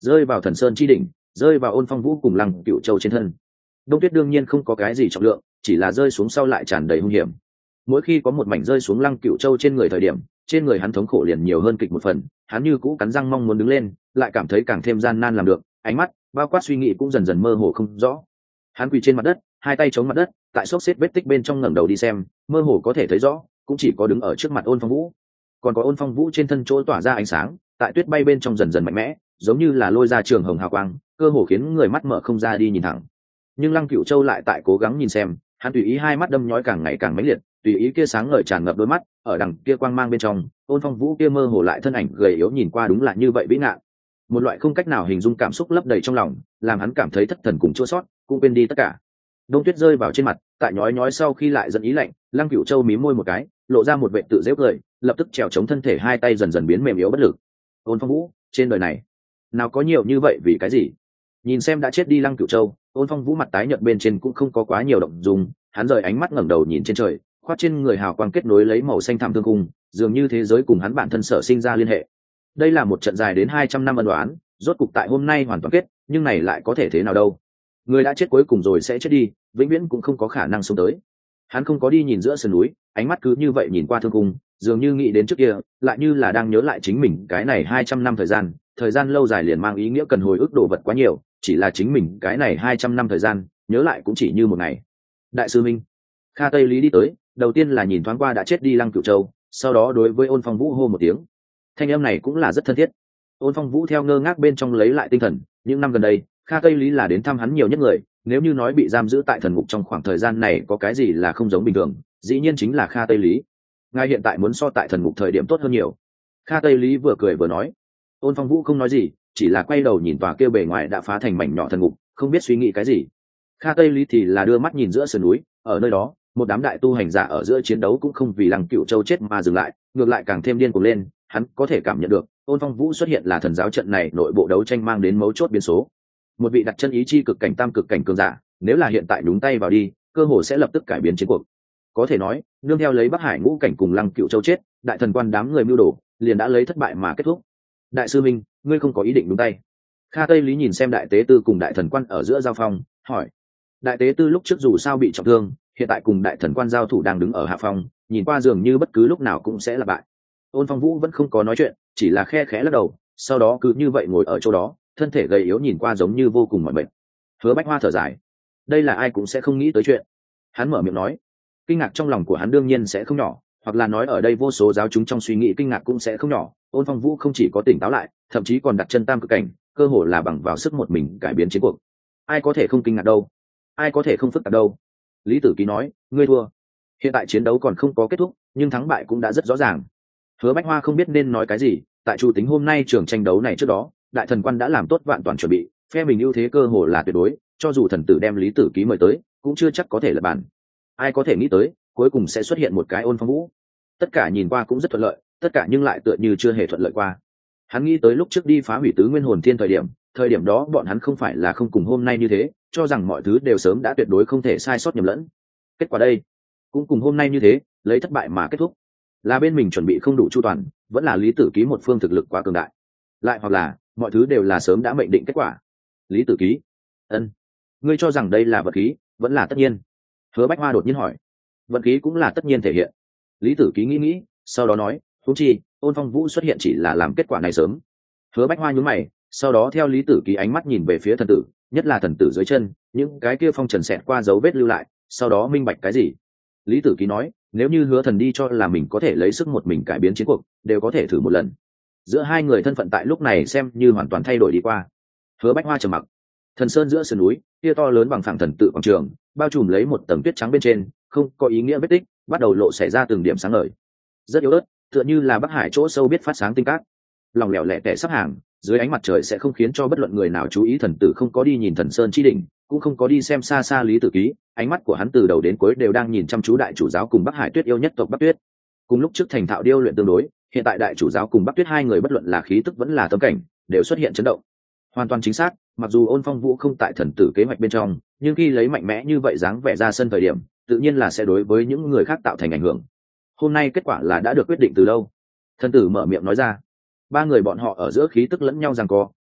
rơi vào thần sơn chi đỉnh, rơi vào ôn phong vũ cùng lăng cựu châu trên thân. Đông tuyết đương nhiên không có cái gì trọng lượng, chỉ là rơi xuống sau lại tràn đầy hung hiểm. Mỗi khi có một mảnh rơi xuống lăng cựu châu trên người thời điểm, trên người hắn thống khổ liền nhiều hơn kịch một phần. Hắn như cũ cắn răng mong muốn đứng lên, lại cảm thấy càng thêm gian nan làm được, ánh mắt bao quát suy nghĩ cũng dần dần mơ hồ không rõ. Hắn quỳ trên mặt đất, hai tay chống mặt đất, tại xốc xếp vết tích bên trong ngẩng đầu đi xem, mơ hồ có thể thấy rõ, cũng chỉ có đứng ở trước mặt ôn phong vũ, còn có ôn phong vũ trên thân chỗ tỏa ra ánh sáng, tại tuyết bay bên trong dần dần mạnh mẽ, giống như là lôi ra trường hồng hào quang, cơ hồ khiến người mắt mở không ra đi nhìn thẳng. Nhưng lăng cựu châu lại tại cố gắng nhìn xem, hắn tùy ý hai mắt đâm nhói càng ngày càng mãnh liệt, tùy ý kia sáng ngời tràn ngập đôi mắt, ở đằng kia quang mang bên trong, ôn phong vũ kia mơ hồ lại thân ảnh gầy yếu nhìn qua đúng là như vậy vĩ ngạn. Một loại không cách nào hình dung cảm xúc lấp đầy trong lòng, làm hắn cảm thấy thất thần cùng chua sót, cũng quên đi tất cả. Đông tuyết rơi vào trên mặt, tại nhói nhói sau khi lại dẫn ý lạnh, lăng cựu châu mím môi một cái, lộ ra một vệ tự dễ cười, lập tức trèo chống thân thể, hai tay dần dần biến mềm yếu bất lực. Ôn phong vũ, trên đời này nào có nhiều như vậy vì cái gì? Nhìn xem đã chết đi lăng cựu châu, ôn phong vũ mặt tái nhợt bên trên cũng không có quá nhiều động dung, hắn rời ánh mắt ngẩng đầu nhìn trên trời, khoác trên người hào quang kết nối lấy màu xanh thẳm thương cung, dường như thế giới cùng hắn bản thân sở sinh ra liên hệ. Đây là một trận dài đến hai trăm năm ân đoán, rốt cục tại hôm nay hoàn toàn kết, nhưng này lại có thể thế nào đâu? Người đã chết cuối cùng rồi sẽ chết đi, vĩnh viễn cũng không có khả năng sống tới. Hắn không có đi nhìn giữa sườn núi, ánh mắt cứ như vậy nhìn qua thương cung, dường như nghĩ đến trước kia, lại như là đang nhớ lại chính mình cái này hai trăm năm thời gian, thời gian lâu dài liền mang ý nghĩa cần hồi ức đồ vật quá nhiều, chỉ là chính mình cái này hai trăm năm thời gian, nhớ lại cũng chỉ như một ngày. Đại sư Minh, Kha Tây Lý đi tới, đầu tiên là nhìn thoáng qua đã chết đi lăng cựu châu, sau đó đối với ôn phong vũ hô một tiếng. Thanh âm này cũng là rất thân thiết. Ôn phong vũ theo ngơ ngác bên trong lấy lại tinh thần, những năm gần đây Kha Tây Lý là đến thăm hắn nhiều nhất người, nếu như nói bị giam giữ tại thần ngục trong khoảng thời gian này có cái gì là không giống bình thường, dĩ nhiên chính là Kha Tây Lý. Ngài hiện tại muốn so tại thần ngục thời điểm tốt hơn nhiều. Kha Tây Lý vừa cười vừa nói. Ôn phong vũ không nói gì, chỉ là quay đầu nhìn tòa kia bề ngoài đã phá thành mảnh nhỏ thần ngục, không biết suy nghĩ cái gì. Kha Tây Lý thì là đưa mắt nhìn giữa sườn núi, ở nơi đó một đám đại tu hành giả ở giữa chiến đấu cũng không vì lăng cựu châu chết mà dừng lại, ngược lại càng thêm điên cuồng lên. Hắn có thể cảm nhận được ôn phong vũ xuất hiện là thần giáo trận này nội bộ đấu tranh mang đến mấu chốt biến số. Một vị đặt chân ý chi cực cảnh tam cực cảnh cường giả, nếu là hiện tại đúng tay vào đi, cơ hồ sẽ lập tức cải biến chiến cuộc. Có thể nói, nương theo lấy Bắc Hải ngũ cảnh cùng lăng cựu châu chết, đại thần quan đám người mưu đồ liền đã lấy thất bại mà kết thúc. Đại sư Minh, ngươi không có ý định đúng tay? Kha Tây Lý nhìn xem đại tế tư cùng đại thần quan ở giữa giao phong, hỏi. Đại tế tư lúc trước dù sao bị trọng thương, hiện tại cùng đại thần quan giao thủ đang đứng ở hạ phong, nhìn qua dường như bất cứ lúc nào cũng sẽ là bại. Ôn phong vũ vẫn không có nói chuyện, chỉ là khe khẽ lắc đầu, sau đó cứ như vậy ngồi ở chỗ đó, thân thể gầy yếu nhìn qua giống như vô cùng mỏi mệt. Hứa Bách Hoa thở dài, đây là ai cũng sẽ không nghĩ tới chuyện. Hắn mở miệng nói, kinh ngạc trong lòng của hắn đương nhiên sẽ không nhỏ, hoặc là nói ở đây vô số giáo chúng trong suy nghĩ kinh ngạc cũng sẽ không nhỏ. Ôn phong vũ không chỉ có tỉnh táo lại, thậm chí còn đặt chân tam cực cảnh, cơ hồ là bằng vào sức một mình cải biến chiến cuộc. Ai có thể không kinh ngạc đâu? Ai có thể không phức tạp đâu? Lý Tử Ký nói, ngươi thua. Hiện tại chiến đấu còn không có kết thúc, nhưng thắng bại cũng đã rất rõ ràng. Hứa Bách Hoa không biết nên nói cái gì, tại chủ tính hôm nay trường tranh đấu này trước đó, đại thần quan đã làm tốt vạn toàn chuẩn bị, phe mình ưu thế cơ hồ là tuyệt đối, cho dù thần tử đem Lý Tử Ký mời tới, cũng chưa chắc có thể lật bàn. Ai có thể nghĩ tới, cuối cùng sẽ xuất hiện một cái ôn phong vũ. Tất cả nhìn qua cũng rất thuận lợi, tất cả nhưng lại tựa như chưa hề thuận lợi qua. Hắn nghĩ tới lúc trước đi phá hủy tứ nguyên hồn thiên thời điểm, thời điểm đó bọn hắn không phải là không cùng hôm nay như thế, cho rằng mọi thứ đều sớm đã tuyệt đối không thể sai sót nhầm lẫn. Kết quả đây, cũng cùng hôm nay như thế, lấy thất bại mà kết thúc. Là bên mình chuẩn bị không đủ chu toàn, vẫn là Lý Tử Ký một phương thực lực quá cường đại, lại hoặc là mọi thứ đều là sớm đã mệnh định kết quả. Lý Tử Ký, ân, ngươi cho rằng đây là vật khí, vẫn là tất nhiên? Hứa Bách Hoa đột nhiên hỏi. Vật khí cũng là tất nhiên thể hiện. Lý Tử Ký nghĩ nghĩ, sau đó nói, huống chi ôn phong vũ xuất hiện chỉ là làm kết quả này sớm. Hứa Bách Hoa nhún mày, sau đó theo Lý Tử Ký ánh mắt nhìn về phía thần tử, nhất là thần tử dưới chân, những cái kia phong trần xẹt qua dấu vết lưu lại, sau đó minh bạch cái gì. Lý Tử Ký nói, nếu như Hứa thần đi cho là mình có thể lấy sức một mình cải biến chiến cuộc, đều có thể thử một lần. Giữa hai người thân phận tại lúc này xem như hoàn toàn thay đổi đi qua. Hứa Bách Hoa trầm mặc. Thần sơn giữa sườn núi, kia to lớn bằng phẳng thần tự quảng trường, bao trùm lấy một tầng tuyết trắng bên trên, không có ý nghĩa vết tích, bắt đầu lộ xảy ra từng điểm sáng ngời. Rất yếu ớt, tựa như là Bắc Hải chỗ sâu biết phát sáng tinh cát. Lòng lẻo lẻ tẻ sắp hàng, dưới ánh mặt trời sẽ không khiến cho bất luận người nào chú ý. Thần tử không có đi nhìn thần sơn chi đỉnh, cũng không có đi xem xa xa Lý Tử Ký, ánh mắt của hắn từ đầu đến cuối đều đang nhìn chăm chú đại chủ giáo cùng Bắc Hải Tuyết yêu nhất tộc Bắc Tuyết. Cùng lúc trước thành thạo điêu luyện tương đối, hiện tại đại chủ giáo cùng Bắc Tuyết hai người bất luận là khí tức vẫn là tâm cảnh, đều xuất hiện chấn động. Hoàn toàn chính xác, mặc dù Ôn Phong Vũ không tại thần tử kế hoạch bên trong, nhưng khi lấy mạnh mẽ như vậy dáng vẻ ra sân thời điểm, tự nhiên là sẽ đối với những người khác tạo thành ảnh hưởng. Hôm nay kết quả là đã được quyết định từ lâu. Thần tử mở miệng nói ra. Ba người bọn họ ở giữa khí tức lẫn nhau giằng co,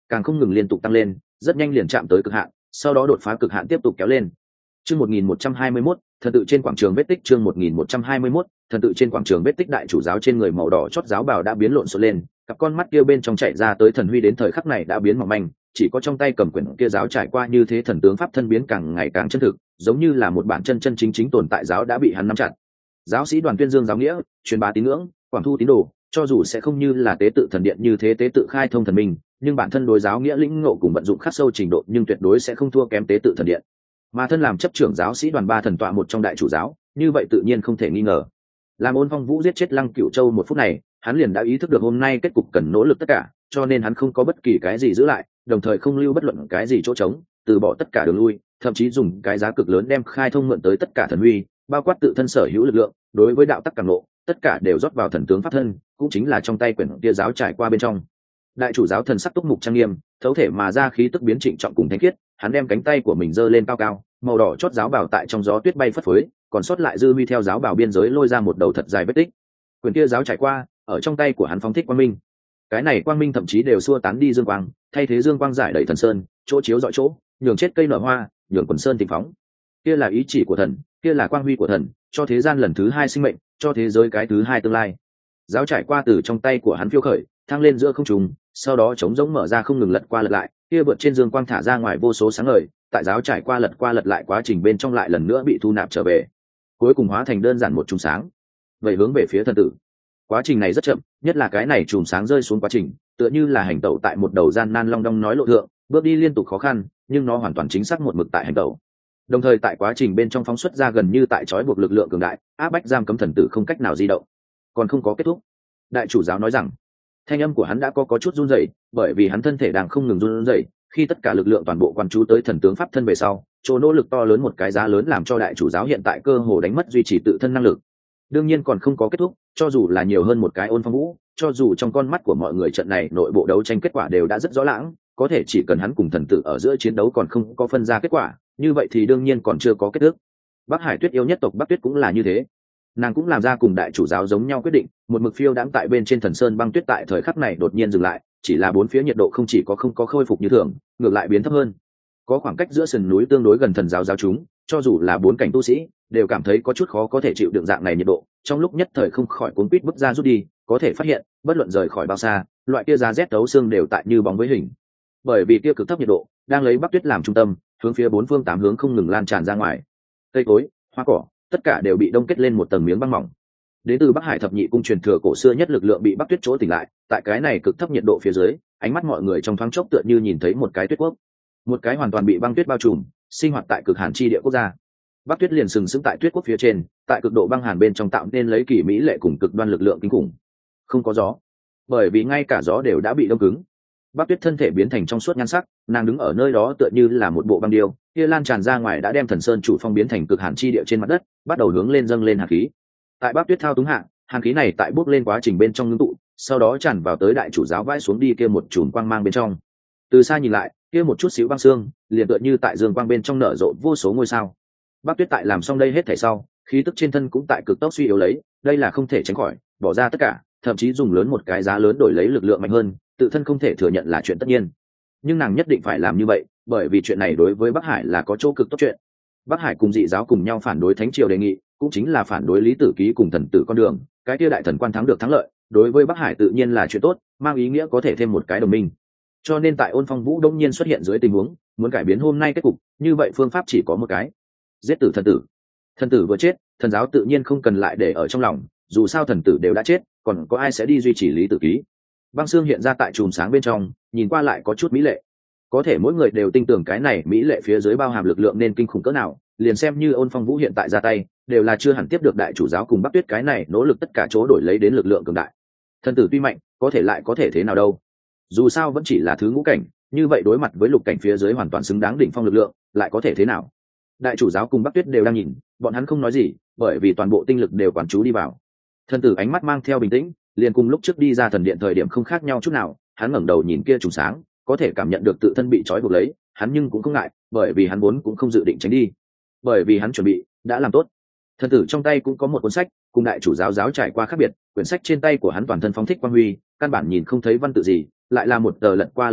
càng không ngừng liên tục tăng lên, rất nhanh liền chạm tới cực hạn, sau đó đột phá cực hạn tiếp tục kéo lên. Chương một nghìn một trăm hai mươi mốt, thần tự trên quảng trường vết tích. Chương một nghìn một trăm hai mươi mốt, thần tự trên quảng trường vết tích. Đại chủ giáo trên người màu đỏ chót giáo bào đã biến lộn xộn lên, cặp con mắt kia bên trong chạy ra tới thần huy đến thời khắc này đã biến mỏng manh, chỉ có trong tay cầm quyển kia giáo trải qua như thế thần tướng pháp thân biến càng ngày càng chân thực, giống như là một bản chân chân chính chính tồn tại giáo đã bị hắn nắm chặt. Giáo sĩ đoàn tuyên dương giáo nghĩa, truyền bá tín ngưỡng, quảng thu tín đồ, cho dù sẽ không như là tế tự thần điện như thế tế tự khai thông thần minh, nhưng bản thân đối giáo nghĩa lĩnh ngộ cùng vận dụng khắc sâu trình độ nhưng tuyệt đối sẽ không thua kém tế tự thần điện. Mà thân làm chấp trưởng giáo sĩ đoàn ba thần tọa một trong đại chủ giáo, như vậy tự nhiên không thể nghi ngờ. Làm Ôn Phong Vũ giết chết Lăng Cửu Châu một phút này, hắn liền đã ý thức được hôm nay kết cục cần nỗ lực tất cả, cho nên hắn không có bất kỳ cái gì giữ lại, đồng thời không lưu bất luận cái gì chỗ trống, từ bỏ tất cả đường lui, thậm chí dùng cái giá cực lớn đem khai thông mượn tới tất cả thần huy, bao quát tự thân sở hữu lực lượng, đối với đạo tắc cảm ngộ, tất cả đều rót vào thần tướng pháp thân, cũng chính là trong tay quyển kia giáo trải qua bên trong. Đại chủ giáo thần sắc túc mục trang nghiêm, thấu thể mà ra khí tức biến trịnh trọng cùng thánh khiết, hắn đem cánh tay của mình giơ lên cao cao, màu đỏ chót giáo bào tại trong gió tuyết bay phất phới, còn sót lại dư huy theo giáo bào biên giới lôi ra một đầu thật dài vết tích. Quyển kia giáo trải qua, ở trong tay của hắn phóng thích quang minh. Cái này quang minh thậm chí đều xua tán đi dương quang, thay thế dương quang giải đầy thần sơn, chỗ chiếu dọi chỗ, nhường chết cây nở hoa, nhường quần sơn tình phóng. Kia là ý chỉ của thần, kia là quang huy của thần, cho thế gian lần thứ hai sinh mệnh, cho thế giới cái thứ hai tương lai. Giáo trải qua từ trong tay của hắn phiêu khởi, thăng lên giữa không trung, sau đó chống giống mở ra không ngừng lật qua lật lại, kia vượt trên dương quang thả ra ngoài vô số sáng ngời, tại giáo trải qua lật qua lật lại quá trình bên trong lại lần nữa bị thu nạp trở về, cuối cùng hóa thành đơn giản một chùm sáng, vậy hướng về phía thần tử. Quá trình này rất chậm, nhất là cái này chùm sáng rơi xuống quá trình, tựa như là hành tẩu tại một đầu gian nan long đong nói lộ thượng, bước đi liên tục khó khăn, nhưng nó hoàn toàn chính xác một mực tại hành tẩu. Đồng thời tại quá trình bên trong phóng xuất ra gần như tại trói buộc lực lượng cường đại, áp bách giam cấm thần tử không cách nào di động. Còn không có kết thúc. Đại chủ giáo nói rằng, thanh âm của hắn đã có có chút run rẩy, bởi vì hắn thân thể đang không ngừng run rẩy, khi tất cả lực lượng toàn bộ quan chú tới thần tướng pháp thân về sau, chỗ nỗ lực to lớn một cái giá lớn làm cho đại chủ giáo hiện tại cơ hồ đánh mất duy trì tự thân năng lực. Đương nhiên còn không có kết thúc, cho dù là nhiều hơn một cái Ôn Phong Vũ, cho dù trong con mắt của mọi người trận này nội bộ đấu tranh kết quả đều đã rất rõ lãng, có thể chỉ cần hắn cùng thần tử ở giữa chiến đấu còn không có phân ra kết quả, như vậy thì đương nhiên còn chưa có kết thúc. Bắc Hải Tuyết yêu nhất tộc Bắc Tuyết cũng là như thế, nàng cũng làm ra cùng đại chủ giáo giống nhau quyết định, một mực phiêu đãng tại bên trên thần sơn băng tuyết tại thời khắc này đột nhiên dừng lại, chỉ là bốn phía nhiệt độ không chỉ có không có khôi phục như thường, ngược lại biến thấp hơn. Có khoảng cách giữa sườn núi tương đối gần thần giáo giáo chúng, cho dù là bốn cảnh tu sĩ đều cảm thấy có chút khó có thể chịu đựng dạng này nhiệt độ, trong lúc nhất thời không khỏi cuốn quýt bước ra rút đi, có thể phát hiện bất luận rời khỏi bao xa, loại kia giá rét thấu xương đều tại như bóng với hình, bởi vì kia cực thấp nhiệt độ đang lấy Bắc Tuyết làm trung tâm, hướng phía bốn phương tám hướng không ngừng lan tràn ra ngoài. Cây cối, hoa cỏ, tất cả đều bị đông kết lên một tầng miếng băng mỏng. Đến từ Bắc Hải thập nhị cung truyền thừa cổ xưa nhất lực lượng bị Bắc Tuyết chỗ tỉnh lại, tại cái này cực thấp nhiệt độ phía dưới, ánh mắt mọi người trong thoáng chốc tựa như nhìn thấy một cái tuyết quốc, một cái hoàn toàn bị băng tuyết bao trùm, sinh hoạt tại cực hàn chi địa quốc gia. Bắc Tuyết liền sừng sững tại tuyết quốc phía trên, tại cực độ băng hàn bên trong tạo nên lấy kỳ mỹ lệ cùng cực đoan lực lượng kinh khủng. Không có gió, bởi vì ngay cả gió đều đã bị đông cứng. Bắc Tuyết thân thể biến thành trong suốt nhan sắc, nàng đứng ở nơi đó tựa như là một bộ băng điêu, kia lan tràn ra ngoài đã đem thần sơn chủ phong biến thành cực hàn chi địa trên mặt đất, bắt đầu hướng lên dâng lên hàn khí. Tại Bắc Tuyết thao túng hạ, hàn khí này tại bước lên quá trình bên trong ngưng tụ, sau đó tràn vào tới đại chủ giáo vãi xuống đi kia một chùm quang mang bên trong. Từ xa nhìn lại, kia một chút xíu băng xương, liền tựa như tại dương quang bên trong nở rộ vô số ngôi sao. Bắc Tuyết tại làm xong đây hết thảy sau, khí tức trên thân cũng tại cực tốc suy yếu lấy, đây là không thể tránh khỏi, bỏ ra tất cả, thậm chí dùng lớn một cái giá lớn đổi lấy lực lượng mạnh hơn, tự thân không thể thừa nhận là chuyện tất nhiên. Nhưng nàng nhất định phải làm như vậy, bởi vì chuyện này đối với Bắc Hải là có chỗ cực tốt chuyện. Bắc Hải cùng dị giáo cùng nhau phản đối thánh triều đề nghị, cũng chính là phản đối Lý Tử Ký cùng thần tử con đường, cái kia đại thần quan thắng được thắng lợi, đối với Bắc Hải tự nhiên là chuyện tốt, mang ý nghĩa có thể thêm một cái đồng minh. Cho nên tại Ôn Phong Vũ đông nhiên xuất hiện dưới tình huống, muốn cải biến hôm nay kết cục, như vậy phương pháp chỉ có một cái: giết tử thần tử. Thần tử vừa chết, thần giáo tự nhiên không cần lại để ở trong lòng, dù sao thần tử đều đã chết, còn có ai sẽ đi duy trì Lý Tử Ký. Băng xương hiện ra tại chùm sáng bên trong, nhìn qua lại có chút mỹ lệ, có thể mỗi người đều tin tưởng cái này mỹ lệ phía dưới bao hàm lực lượng nên kinh khủng cỡ nào, liền xem như Ôn Phong Vũ hiện tại ra tay, đều là chưa hẳn tiếp được đại chủ giáo cùng Bắc Tuyết cái này nỗ lực tất cả chỗ đổi lấy đến lực lượng cường đại. Thần tử tuy mạnh, có thể lại có thể thế nào đâu, dù sao vẫn chỉ là thứ ngũ cảnh, như vậy đối mặt với lục cảnh phía dưới hoàn toàn xứng đáng đỉnh phong lực lượng, lại có thể thế nào? Đại chủ giáo cùng Bắc Tuyết đều đang nhìn, bọn hắn không nói gì, bởi vì toàn bộ tinh lực đều quán chú đi vào. Thần tử ánh mắt mang theo bình tĩnh, liền cùng lúc trước đi ra thần điện thời điểm không khác nhau chút nào, hắn ngẩng đầu nhìn kia trùng sáng, có thể cảm nhận được tự thân bị trói buộc lấy, hắn nhưng cũng không ngại, bởi vì hắn vốn cũng không dự định tránh đi, bởi vì hắn chuẩn bị đã làm tốt. Thần tử trong tay cũng có một cuốn sách, cùng đại chủ giáo giáo trải qua khác biệt, quyển sách trên tay của hắn toàn thân phóng thích quang huy, căn bản nhìn không thấy văn tự gì, lại là một tờ lật qua lật lại,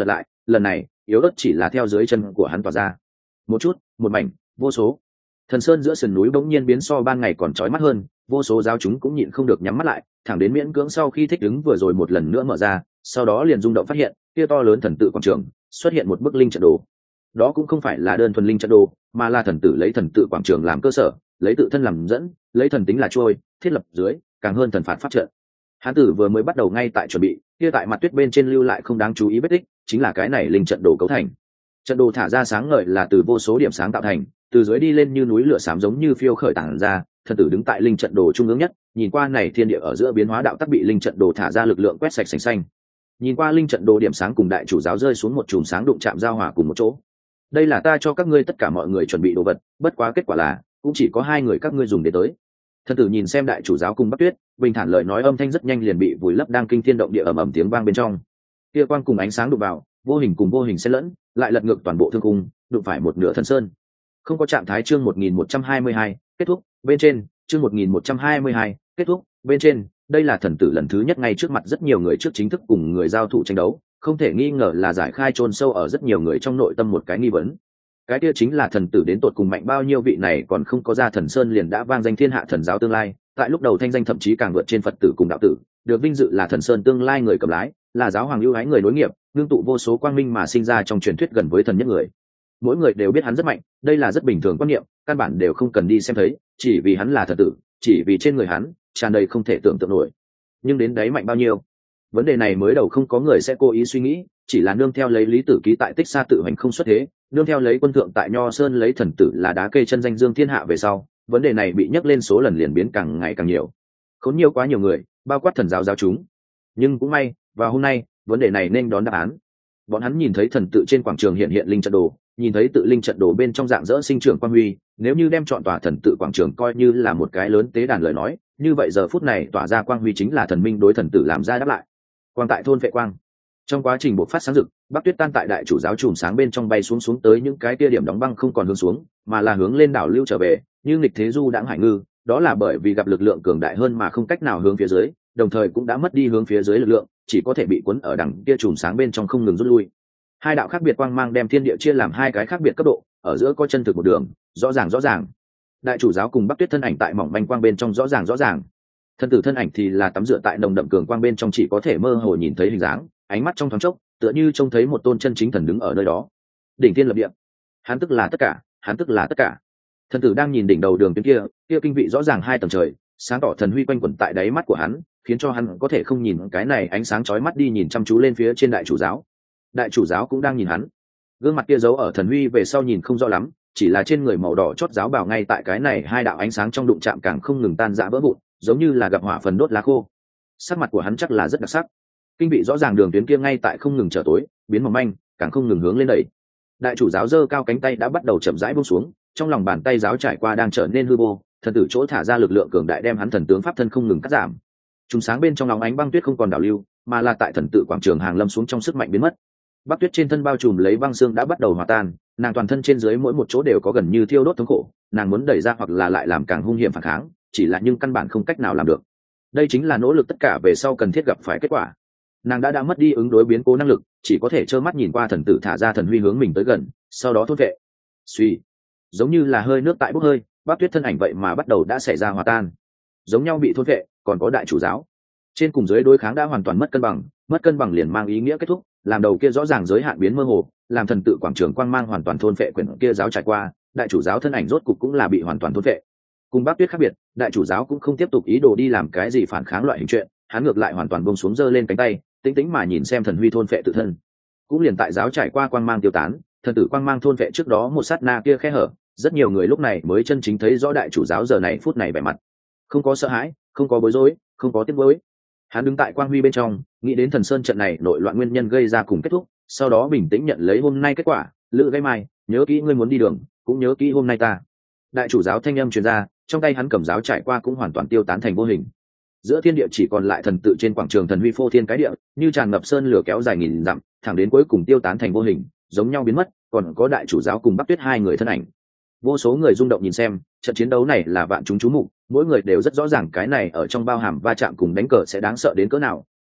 lần này yếu ớt chỉ là theo dưới chân của hắn tỏa ra. Một chút, một mảnh, vô số. Thần sơn giữa sườn núi bỗng nhiên biến so ban ngày còn chói mắt hơn, vô số giáo chúng cũng nhịn không được nhắm mắt lại, thẳng đến miễn cưỡng sau khi thích ứng vừa rồi một lần nữa mở ra, sau đó liền rung động phát hiện, kia to lớn thần tự quảng trường, xuất hiện một bức linh trận đồ. Đó cũng không phải là đơn thuần linh trận đồ, mà là thần tử lấy thần tự quảng trường làm cơ sở, lấy tự thân làm dẫn, lấy thần tính là trôi, thiết lập dưới, càng hơn thần phạt pháp trận. Hán tử vừa mới bắt đầu ngay tại chuẩn bị, kia tại mặt tuyết bên trên lưu lại không đáng chú ý vết tích, chính là cái này linh trận đồ cấu thành. Trận đồ thả ra sáng ngời là từ vô số điểm sáng tạo thành, từ dưới đi lên như núi lửa xám giống như phiêu khởi tản ra, thần tử đứng tại linh trận đồ trung ương nhất, nhìn qua này thiên địa ở giữa biến hóa đạo tắc bị linh trận đồ thả ra lực lượng quét sạch sành xanh. Nhìn qua linh trận đồ điểm sáng cùng đại chủ giáo rơi xuống một chùm sáng đụng chạm giao hòa cùng một chỗ. Đây là ta cho các ngươi tất cả mọi người chuẩn bị đồ vật, bất quá kết quả là cũng chỉ có hai người các ngươi dùng để tới. Thần tử nhìn xem đại chủ giáo cùng Bắc Tuyết, bình thản lời nói âm thanh rất nhanh liền bị vùi lấp đang kinh thiên động địa ầm ầm tiếng vang bên trong. Kia quang cùng ánh sáng đụng vào, vô hình cùng vô hình xen lẫn, lại lật ngược toàn bộ thương cung, đụng phải một nửa thần sơn. Không có trạng thái chương một nghìn một trăm hai mươi hai, kết thúc, bên trên, chương một nghìn một trăm hai mươi hai, kết thúc, bên trên, đây là thần tử lần thứ nhất ngay trước mặt rất nhiều người trước chính thức cùng người giao thủ tranh đấu, không thể nghi ngờ là giải khai chôn sâu ở rất nhiều người trong nội tâm một cái nghi vấn. Cái kia chính là thần tử đến tột cùng mạnh bao nhiêu, vị này còn không có ra thần sơn liền đã vang danh thiên hạ thần giáo tương lai, tại lúc đầu thanh danh thậm chí càng vượt trên Phật tử cùng đạo tử, được vinh dự là thần sơn tương lai người cầm lái, là giáo hoàng ưu ái người nối nghiệp, ngưng tụ vô số quang minh mà sinh ra trong truyền thuyết gần với thần nhất người. Mỗi người đều biết hắn rất mạnh, đây là rất bình thường quan niệm, căn bản đều không cần đi xem thấy, chỉ vì hắn là thần tử, chỉ vì trên người hắn tràn đầy không thể tưởng tượng nổi. Nhưng đến đấy mạnh bao nhiêu, vấn đề này mới đầu không có người sẽ cố ý suy nghĩ, chỉ là nương theo lấy lý tử ký tại tích xa tự hành không xuất thế, nương theo lấy quân thượng tại nho sơn lấy thần tử là đá cây chân danh dương thiên hạ về sau, vấn đề này bị nhắc lên số lần liền biến càng ngày càng nhiều, khốn nhiều quá nhiều người, bao quát thần giáo giáo chúng. Nhưng cũng may, và hôm nay vấn đề này nên đón đáp án. Bọn hắn nhìn thấy thần tự trên quảng trường hiện hiện linh trận đồ, nhìn thấy tự linh trận đồ bên trong dạng dỡ sinh trưởng quang huy, nếu như đem chọn tòa thần tự quảng trường coi như là một cái lớn tế đàn lời nói, như vậy giờ phút này tỏa ra quang huy chính là thần minh đối thần tử làm ra đáp lại. Quang tại thôn vệ quang. Trong quá trình bộc phát sáng rực, Bắc Tuyết tan tại đại chủ giáo chùm sáng bên trong bay xuống xuống tới những cái tia điểm đóng băng không còn hướng xuống, mà là hướng lên đảo lưu trở về, như nghịch thế du đãng hải ngư, đó là bởi vì gặp lực lượng cường đại hơn mà không cách nào hướng phía dưới, đồng thời cũng đã mất đi hướng phía dưới lực lượng, chỉ có thể bị cuốn ở đằng kia chùm sáng bên trong không ngừng rút lui. Hai đạo khác biệt quang mang đem thiên địa chia làm hai cái khác biệt cấp độ, ở giữa có chân thực một đường, rõ ràng rõ ràng. Đại chủ giáo cùng Bắc Tuyết thân ảnh tại mỏng manh quang bên trong rõ ràng rõ ràng. Thân tử thân ảnh thì là tắm rửa tại nồng đậm cường quang bên trong, chỉ có thể mơ hồ nhìn thấy hình dáng, ánh mắt trong thoáng chốc, tựa như trông thấy một tôn chân chính thần đứng ở nơi đó. Đỉnh thiên lập địa. Hắn tức là tất cả, hắn tức là tất cả. Thần tử đang nhìn đỉnh đầu đường tuyến kia, kia kinh vị rõ ràng hai tầng trời, sáng tỏ thần huy quanh quẩn tại đáy mắt của hắn, khiến cho hắn có thể không nhìn cái này ánh sáng chói mắt đi nhìn chăm chú lên phía trên đại chủ giáo. Đại chủ giáo cũng đang nhìn hắn, gương mặt kia giấu ở thần huy về sau nhìn không rõ lắm, chỉ là trên người màu đỏ chót giáo bào ngay tại cái này hai đạo ánh sáng trong đụng chạm càng không ngừng tan rã vỡ vụn, giống như là gặp hỏa phần đốt lá khô. Sắc mặt của hắn chắc là rất đặc sắc, kinh vị rõ ràng đường tuyến kia ngay tại không ngừng trở tối, biến mỏng manh, càng không ngừng hướng lên đẩy. Đại chủ giáo giơ cao cánh tay đã bắt đầu chậm rãi buông xuống, trong lòng bàn tay giáo trải qua đang trở nên hư vô, thần tử chỗ thả ra lực lượng cường đại đem hắn thần tướng pháp thân không ngừng cắt giảm. Chúng sáng bên trong lòng ánh băng tuyết không còn đảo lưu, mà là tại thần tự quảng trường hàng lâm xuống trong sức mạnh biến mất. Bắc Tuyết trên thân bao trùm lấy băng xương đã bắt đầu hòa tan, nàng toàn thân trên dưới mỗi một chỗ đều có gần như thiêu đốt thống khổ, nàng muốn đẩy ra hoặc là lại làm càng hung hiểm phản kháng, chỉ là nhưng căn bản không cách nào làm được. Đây chính là nỗ lực tất cả về sau cần thiết gặp phải kết quả. Nàng đã đã mất đi ứng đối biến cố năng lực, chỉ có thể trơ mắt nhìn qua thần tử thả ra thần huy hướng mình tới gần, sau đó thốt vệ. Suy, giống như là hơi nước tại bốc hơi, Bắc Tuyết thân ảnh vậy mà bắt đầu đã xảy ra hòa tan. Giống nhau bị thốt vệ, còn có đại chủ giáo. Trên cùng dưới đối kháng đã hoàn toàn mất cân bằng, mất cân bằng liền mang ý nghĩa kết thúc, làm đầu kia rõ ràng giới hạn biến mơ hồ, làm thần tự quảng trường quang mang hoàn toàn thôn vệ quyển kia giáo trải qua, đại chủ giáo thân ảnh rốt cục cũng là bị hoàn toàn thôn vệ. Cùng Bắc Tuyết khác biệt, đại chủ giáo cũng không tiếp tục ý đồ đi làm cái gì phản kháng loại hình chuyện, hắn ngược lại hoàn toàn buông xuống giơ lên cánh tay, tĩnh tĩnh mà nhìn xem thần huy thôn vệ tự thân. Cũng liền tại giáo trải qua quang mang tiêu tán, thần tử quang mang thôn vệ trước đó một sát na kia khe hở, rất nhiều người lúc này mới chân chính thấy rõ đại chủ giáo giờ này phút này vẻ mặt. Không có sợ hãi, không có bối rối, không có tiếc nuối. Hắn đứng tại quang huy bên trong, nghĩ đến thần sơn trận này nội loạn nguyên nhân gây ra cùng kết thúc, sau đó bình tĩnh nhận lấy hôm nay kết quả. Lữ Gây Mai, nhớ kỹ ngươi muốn đi đường, cũng nhớ kỹ hôm nay ta. Đại chủ giáo thanh âm truyền ra, trong tay hắn cầm giáo trải qua cũng hoàn toàn tiêu tán thành vô hình. Giữa thiên địa chỉ còn lại thần tự trên quảng trường thần huy phô thiên cái địa, như tràn ngập sơn lửa kéo dài nghìn dặm, thẳng đến cuối cùng tiêu tán thành vô hình, giống nhau biến mất. Còn có đại chủ giáo cùng Bắc Tuyết hai người thân ảnh. Vô số người rung động nhìn xem, trận chiến đấu này là vạn chúng chú mục, mỗi người đều rất rõ ràng cái này ở trong bao hàm va chạm cùng đánh cờ sẽ đáng sợ đến cỡ nào,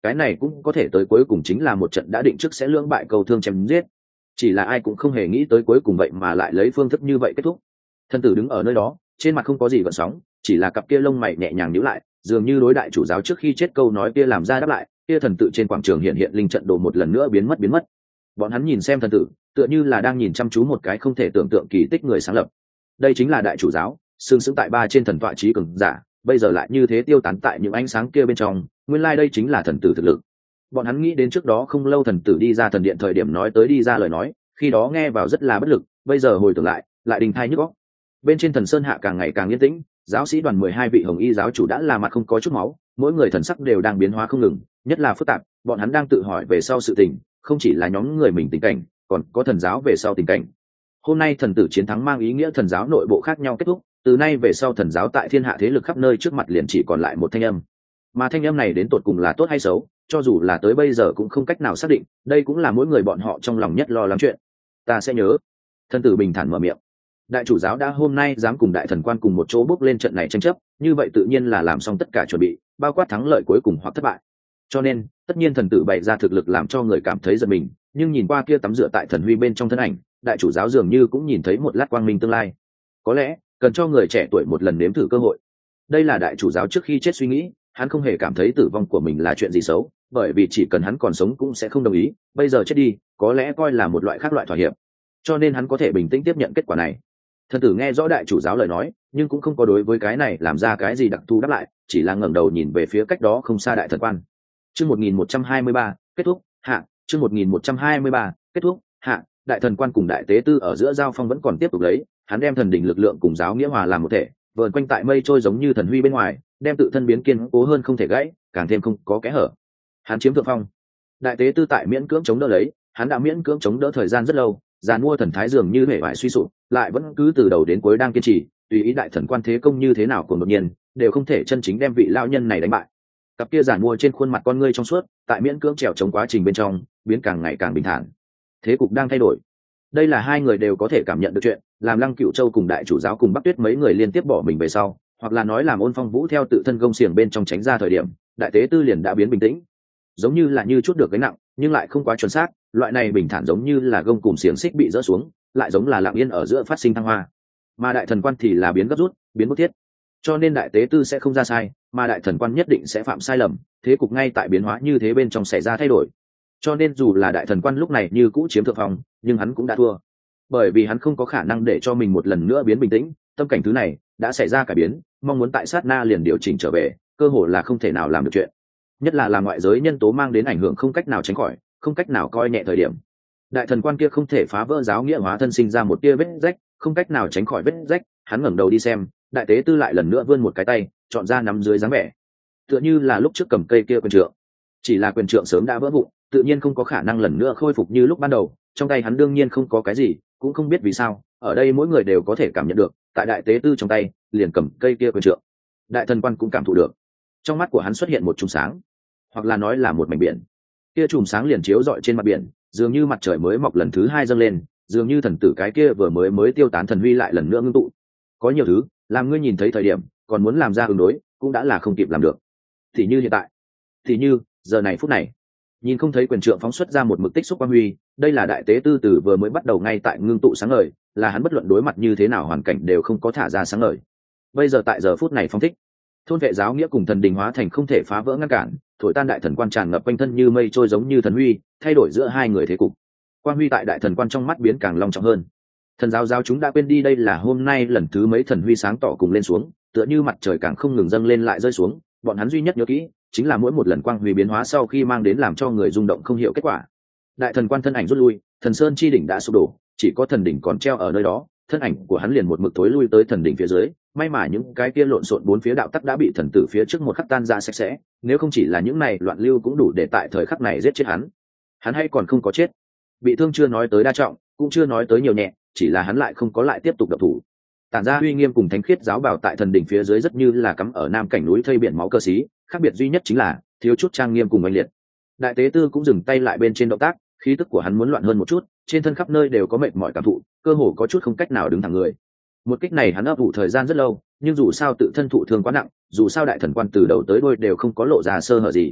cái này cũng có thể tới cuối cùng chính là một trận đã định trước sẽ lưỡng bại cầu thương chém giết, chỉ là ai cũng không hề nghĩ tới cuối cùng vậy mà lại lấy phương thức như vậy kết thúc. Thần tử đứng ở nơi đó, trên mặt không có gì gợn sóng, chỉ là cặp kia lông mày nhẹ nhàng nhíu lại, dường như đối đại chủ giáo trước khi chết câu nói kia làm ra đáp lại. Kia thần tự trên quảng trường hiện hiện linh trận đồ một lần nữa biến mất biến mất. Bọn hắn nhìn xem thần tử, tựa như là đang nhìn chăm chú một cái không thể tưởng tượng kỳ tích người sáng lập. Đây chính là đại chủ giáo, sừng sững tại ba trên thần tọa chí cường giả, bây giờ lại như thế tiêu tán tại những ánh sáng kia bên trong, nguyên lai like đây chính là thần tử thực lực. Bọn hắn nghĩ đến trước đó không lâu thần tử đi ra thần điện thời điểm nói tới đi ra lời nói, khi đó nghe vào rất là bất lực, bây giờ hồi tưởng lại, lại đình thai nhức óc. Bên trên thần sơn hạ càng ngày càng yên tĩnh, giáo sĩ đoàn mười hai vị hồng y giáo chủ đã là mặt không có chút máu, mỗi người thần sắc đều đang biến hóa không ngừng, nhất là phức tạp, bọn hắn đang tự hỏi về sau sự tình, không chỉ là nhóm người mình tình cảnh, còn có thần giáo về sau tình cảnh. Hôm nay thần tử chiến thắng mang ý nghĩa thần giáo nội bộ khác nhau kết thúc, từ nay về sau thần giáo tại thiên hạ thế lực khắp nơi trước mặt liền chỉ còn lại một thanh âm. Mà thanh âm này đến tột cùng là tốt hay xấu, cho dù là tới bây giờ cũng không cách nào xác định, đây cũng là mỗi người bọn họ trong lòng nhất lo lắng chuyện. Ta sẽ nhớ. Thần tử bình thản mở miệng. Đại chủ giáo đã hôm nay dám cùng đại thần quan cùng một chỗ bước lên trận này tranh chấp, như vậy tự nhiên là làm xong tất cả chuẩn bị, bao quát thắng lợi cuối cùng hoặc thất bại. Cho nên, tất nhiên thần tử bày ra thực lực làm cho người cảm thấy giật mình, nhưng nhìn qua kia tắm rửa tại thần huy bên trong thân ảnh, đại chủ giáo dường như cũng nhìn thấy một lát quang minh tương lai. Có lẽ, cần cho người trẻ tuổi một lần nếm thử cơ hội. Đây là đại chủ giáo trước khi chết suy nghĩ, hắn không hề cảm thấy tử vong của mình là chuyện gì xấu, bởi vì chỉ cần hắn còn sống cũng sẽ không đồng ý, bây giờ chết đi, có lẽ coi là một loại khác loại thỏa hiệp. Cho nên hắn có thể bình tĩnh tiếp nhận kết quả này. Thần tử nghe rõ đại chủ giáo lời nói, nhưng cũng không có đối với cái này làm ra cái gì đặc thù đáp lại, chỉ là ngẩng đầu nhìn về phía cách đó không xa đại thần quan. Chương một nghìn một trăm hai mươi ba, kết thúc, hạ, chương một nghìn một trăm hai mươi ba, kết thúc, hạ, đại thần quan cùng đại tế tư ở giữa giao phong vẫn còn tiếp tục lấy, hắn đem thần đỉnh lực lượng cùng giáo nghĩa hòa làm một thể, vờn quanh tại mây trôi giống như thần huy bên ngoài, đem tự thân biến kiên cố hơn không thể gãy, càng thêm không có kẽ hở. Hắn chiếm thượng phong. Đại tế tư tại miễn cưỡng chống đỡ lấy, hắn đã miễn cưỡng chống đỡ thời gian rất lâu, giàn mua thần thái dường như hề vải suy sụp, lại vẫn cứ từ đầu đến cuối đang kiên trì, tùy ý đại thần quan thế công như thế nào cùng đột nhiên, đều không thể chân chính đem vị lão nhân này đánh bại. Cặp kia giàn mua trên khuôn mặt con ngươi trong suốt, tại miễn cưỡng trèo chống quá trình bên trong, biến càng ngày càng bình thản. Thế cục đang thay đổi. Đây là hai người đều có thể cảm nhận được chuyện, làm Lăng Cửu Châu cùng đại chủ giáo cùng Bắc Tuyết mấy người liên tiếp bỏ mình về sau, hoặc là nói làm Ôn Phong Vũ theo tự thân gông xiềng bên trong tránh ra thời điểm, đại tế tư liền đã biến bình tĩnh, giống như là như chút được gánh nặng, nhưng lại không quá chuẩn xác, loại này bình thản giống như là gông cùm xiềng xích bị rỡ xuống, lại giống là lặng yên ở giữa phát sinh thăng hoa. Mà đại thần quan thì là biến gấp rút, biến bức thiết. Cho nên đại tế tư sẽ không ra sai, mà đại thần quan nhất định sẽ phạm sai lầm, thế cục ngay tại biến hóa như thế bên trong xảy ra thay đổi. Cho nên dù là đại thần quan lúc này như cũ chiếm thượng phong, nhưng hắn cũng đã thua, bởi vì hắn không có khả năng để cho mình một lần nữa biến bình tĩnh, tâm cảnh thứ này đã xảy ra cải biến, mong muốn tại sát na liền điều chỉnh trở về, cơ hội là không thể nào làm được chuyện. Nhất là là ngoại giới nhân tố mang đến ảnh hưởng không cách nào tránh khỏi, không cách nào coi nhẹ thời điểm. Đại thần quan kia không thể phá vỡ giáo nghĩa hóa thân sinh ra một tia vết rách, không cách nào tránh khỏi vết rách, hắn ngẩng đầu đi xem, đại tế tư lại lần nữa vươn một cái tay, chọn ra nắm dưới dáng vẻ, tựa như là lúc trước cầm cây kia quyền trượng. Chỉ là quyền trượng sớm đã vỡ vụn, tự nhiên không có khả năng lần nữa khôi phục như lúc ban đầu, trong tay hắn đương nhiên không có cái gì, cũng không biết vì sao, ở đây mỗi người đều có thể cảm nhận được, tại đại tế tư trong tay, liền cầm cây kia quyền trượng. Đại thần quan cũng cảm thụ được. Trong mắt của hắn xuất hiện một chùm sáng, hoặc là nói là một mảnh biển. Kia chùm sáng liền chiếu rọi trên mặt biển, dường như mặt trời mới mọc lần thứ hai dâng lên, dường như thần tử cái kia vừa mới mới tiêu tán thần huy lại lần nữa ngưng tụ. Có nhiều thứ, làm ngươi nhìn thấy thời điểm, còn muốn làm ra ứng đối, cũng đã là không kịp làm được. Thì như hiện tại, thì như giờ này phút này, nhìn không thấy quyền trượng phóng xuất ra một mực tích xúc quang huy, đây là đại tế tư từ vừa mới bắt đầu ngay tại ngưng tụ sáng ngời, là hắn bất luận đối mặt như thế nào hoàn cảnh đều không có thả ra sáng ngời. Bây giờ tại giờ phút này phóng thích, thôn vệ giáo nghĩa cùng thần đình hóa thành không thể phá vỡ ngăn cản, thổi tan đại thần quan tràn ngập quanh thân như mây trôi giống như thần huy, thay đổi giữa hai người thế cục. Quang huy tại đại thần quan trong mắt biến càng long trọng hơn. Thần giáo giáo chúng đã quên đi đây là hôm nay lần thứ mấy thần huy sáng tỏ cùng lên xuống, tựa như mặt trời càng không ngừng dâng lên lại rơi xuống, bọn hắn duy nhất nhớ kỹ chính là mỗi một lần quang huy biến hóa sau khi mang đến làm cho người rung động không hiểu kết quả. Đại thần quan thân ảnh rút lui, thần sơn chi đỉnh đã sụp đổ, chỉ có thần đỉnh còn treo ở nơi đó, thân ảnh của hắn liền một mực tối lui tới thần đỉnh phía dưới. May mà những cái kia lộn xộn bốn phía đạo tắc đã bị thần tử phía trước một khắc tan ra sạch sẽ, nếu không chỉ là những này loạn lưu cũng đủ để tại thời khắc này giết chết hắn. Hắn hay còn không có chết, bị thương chưa nói tới đa trọng, cũng chưa nói tới nhiều nhẹ, chỉ là hắn lại không có lại tiếp tục độc thủ. Tản ra uy nghiêm cùng thánh khiết giáo bảo tại thần đỉnh phía dưới rất như là cắm ở nam cảnh núi thây biển máu cơ sĩ, khác biệt duy nhất chính là thiếu chút trang nghiêm cùng oanh liệt. Đại tế tư cũng dừng tay lại bên trên động tác, khí tức của hắn muốn loạn hơn một chút, trên thân khắp nơi đều có mệt mỏi cảm thụ, cơ hồ có chút không cách nào đứng thẳng người. Một kích này hắn ấp ủ thời gian rất lâu, nhưng dù sao tự thân thụ thương quá nặng, dù sao đại thần quan từ đầu tới đuôi đều không có lộ ra sơ hở gì.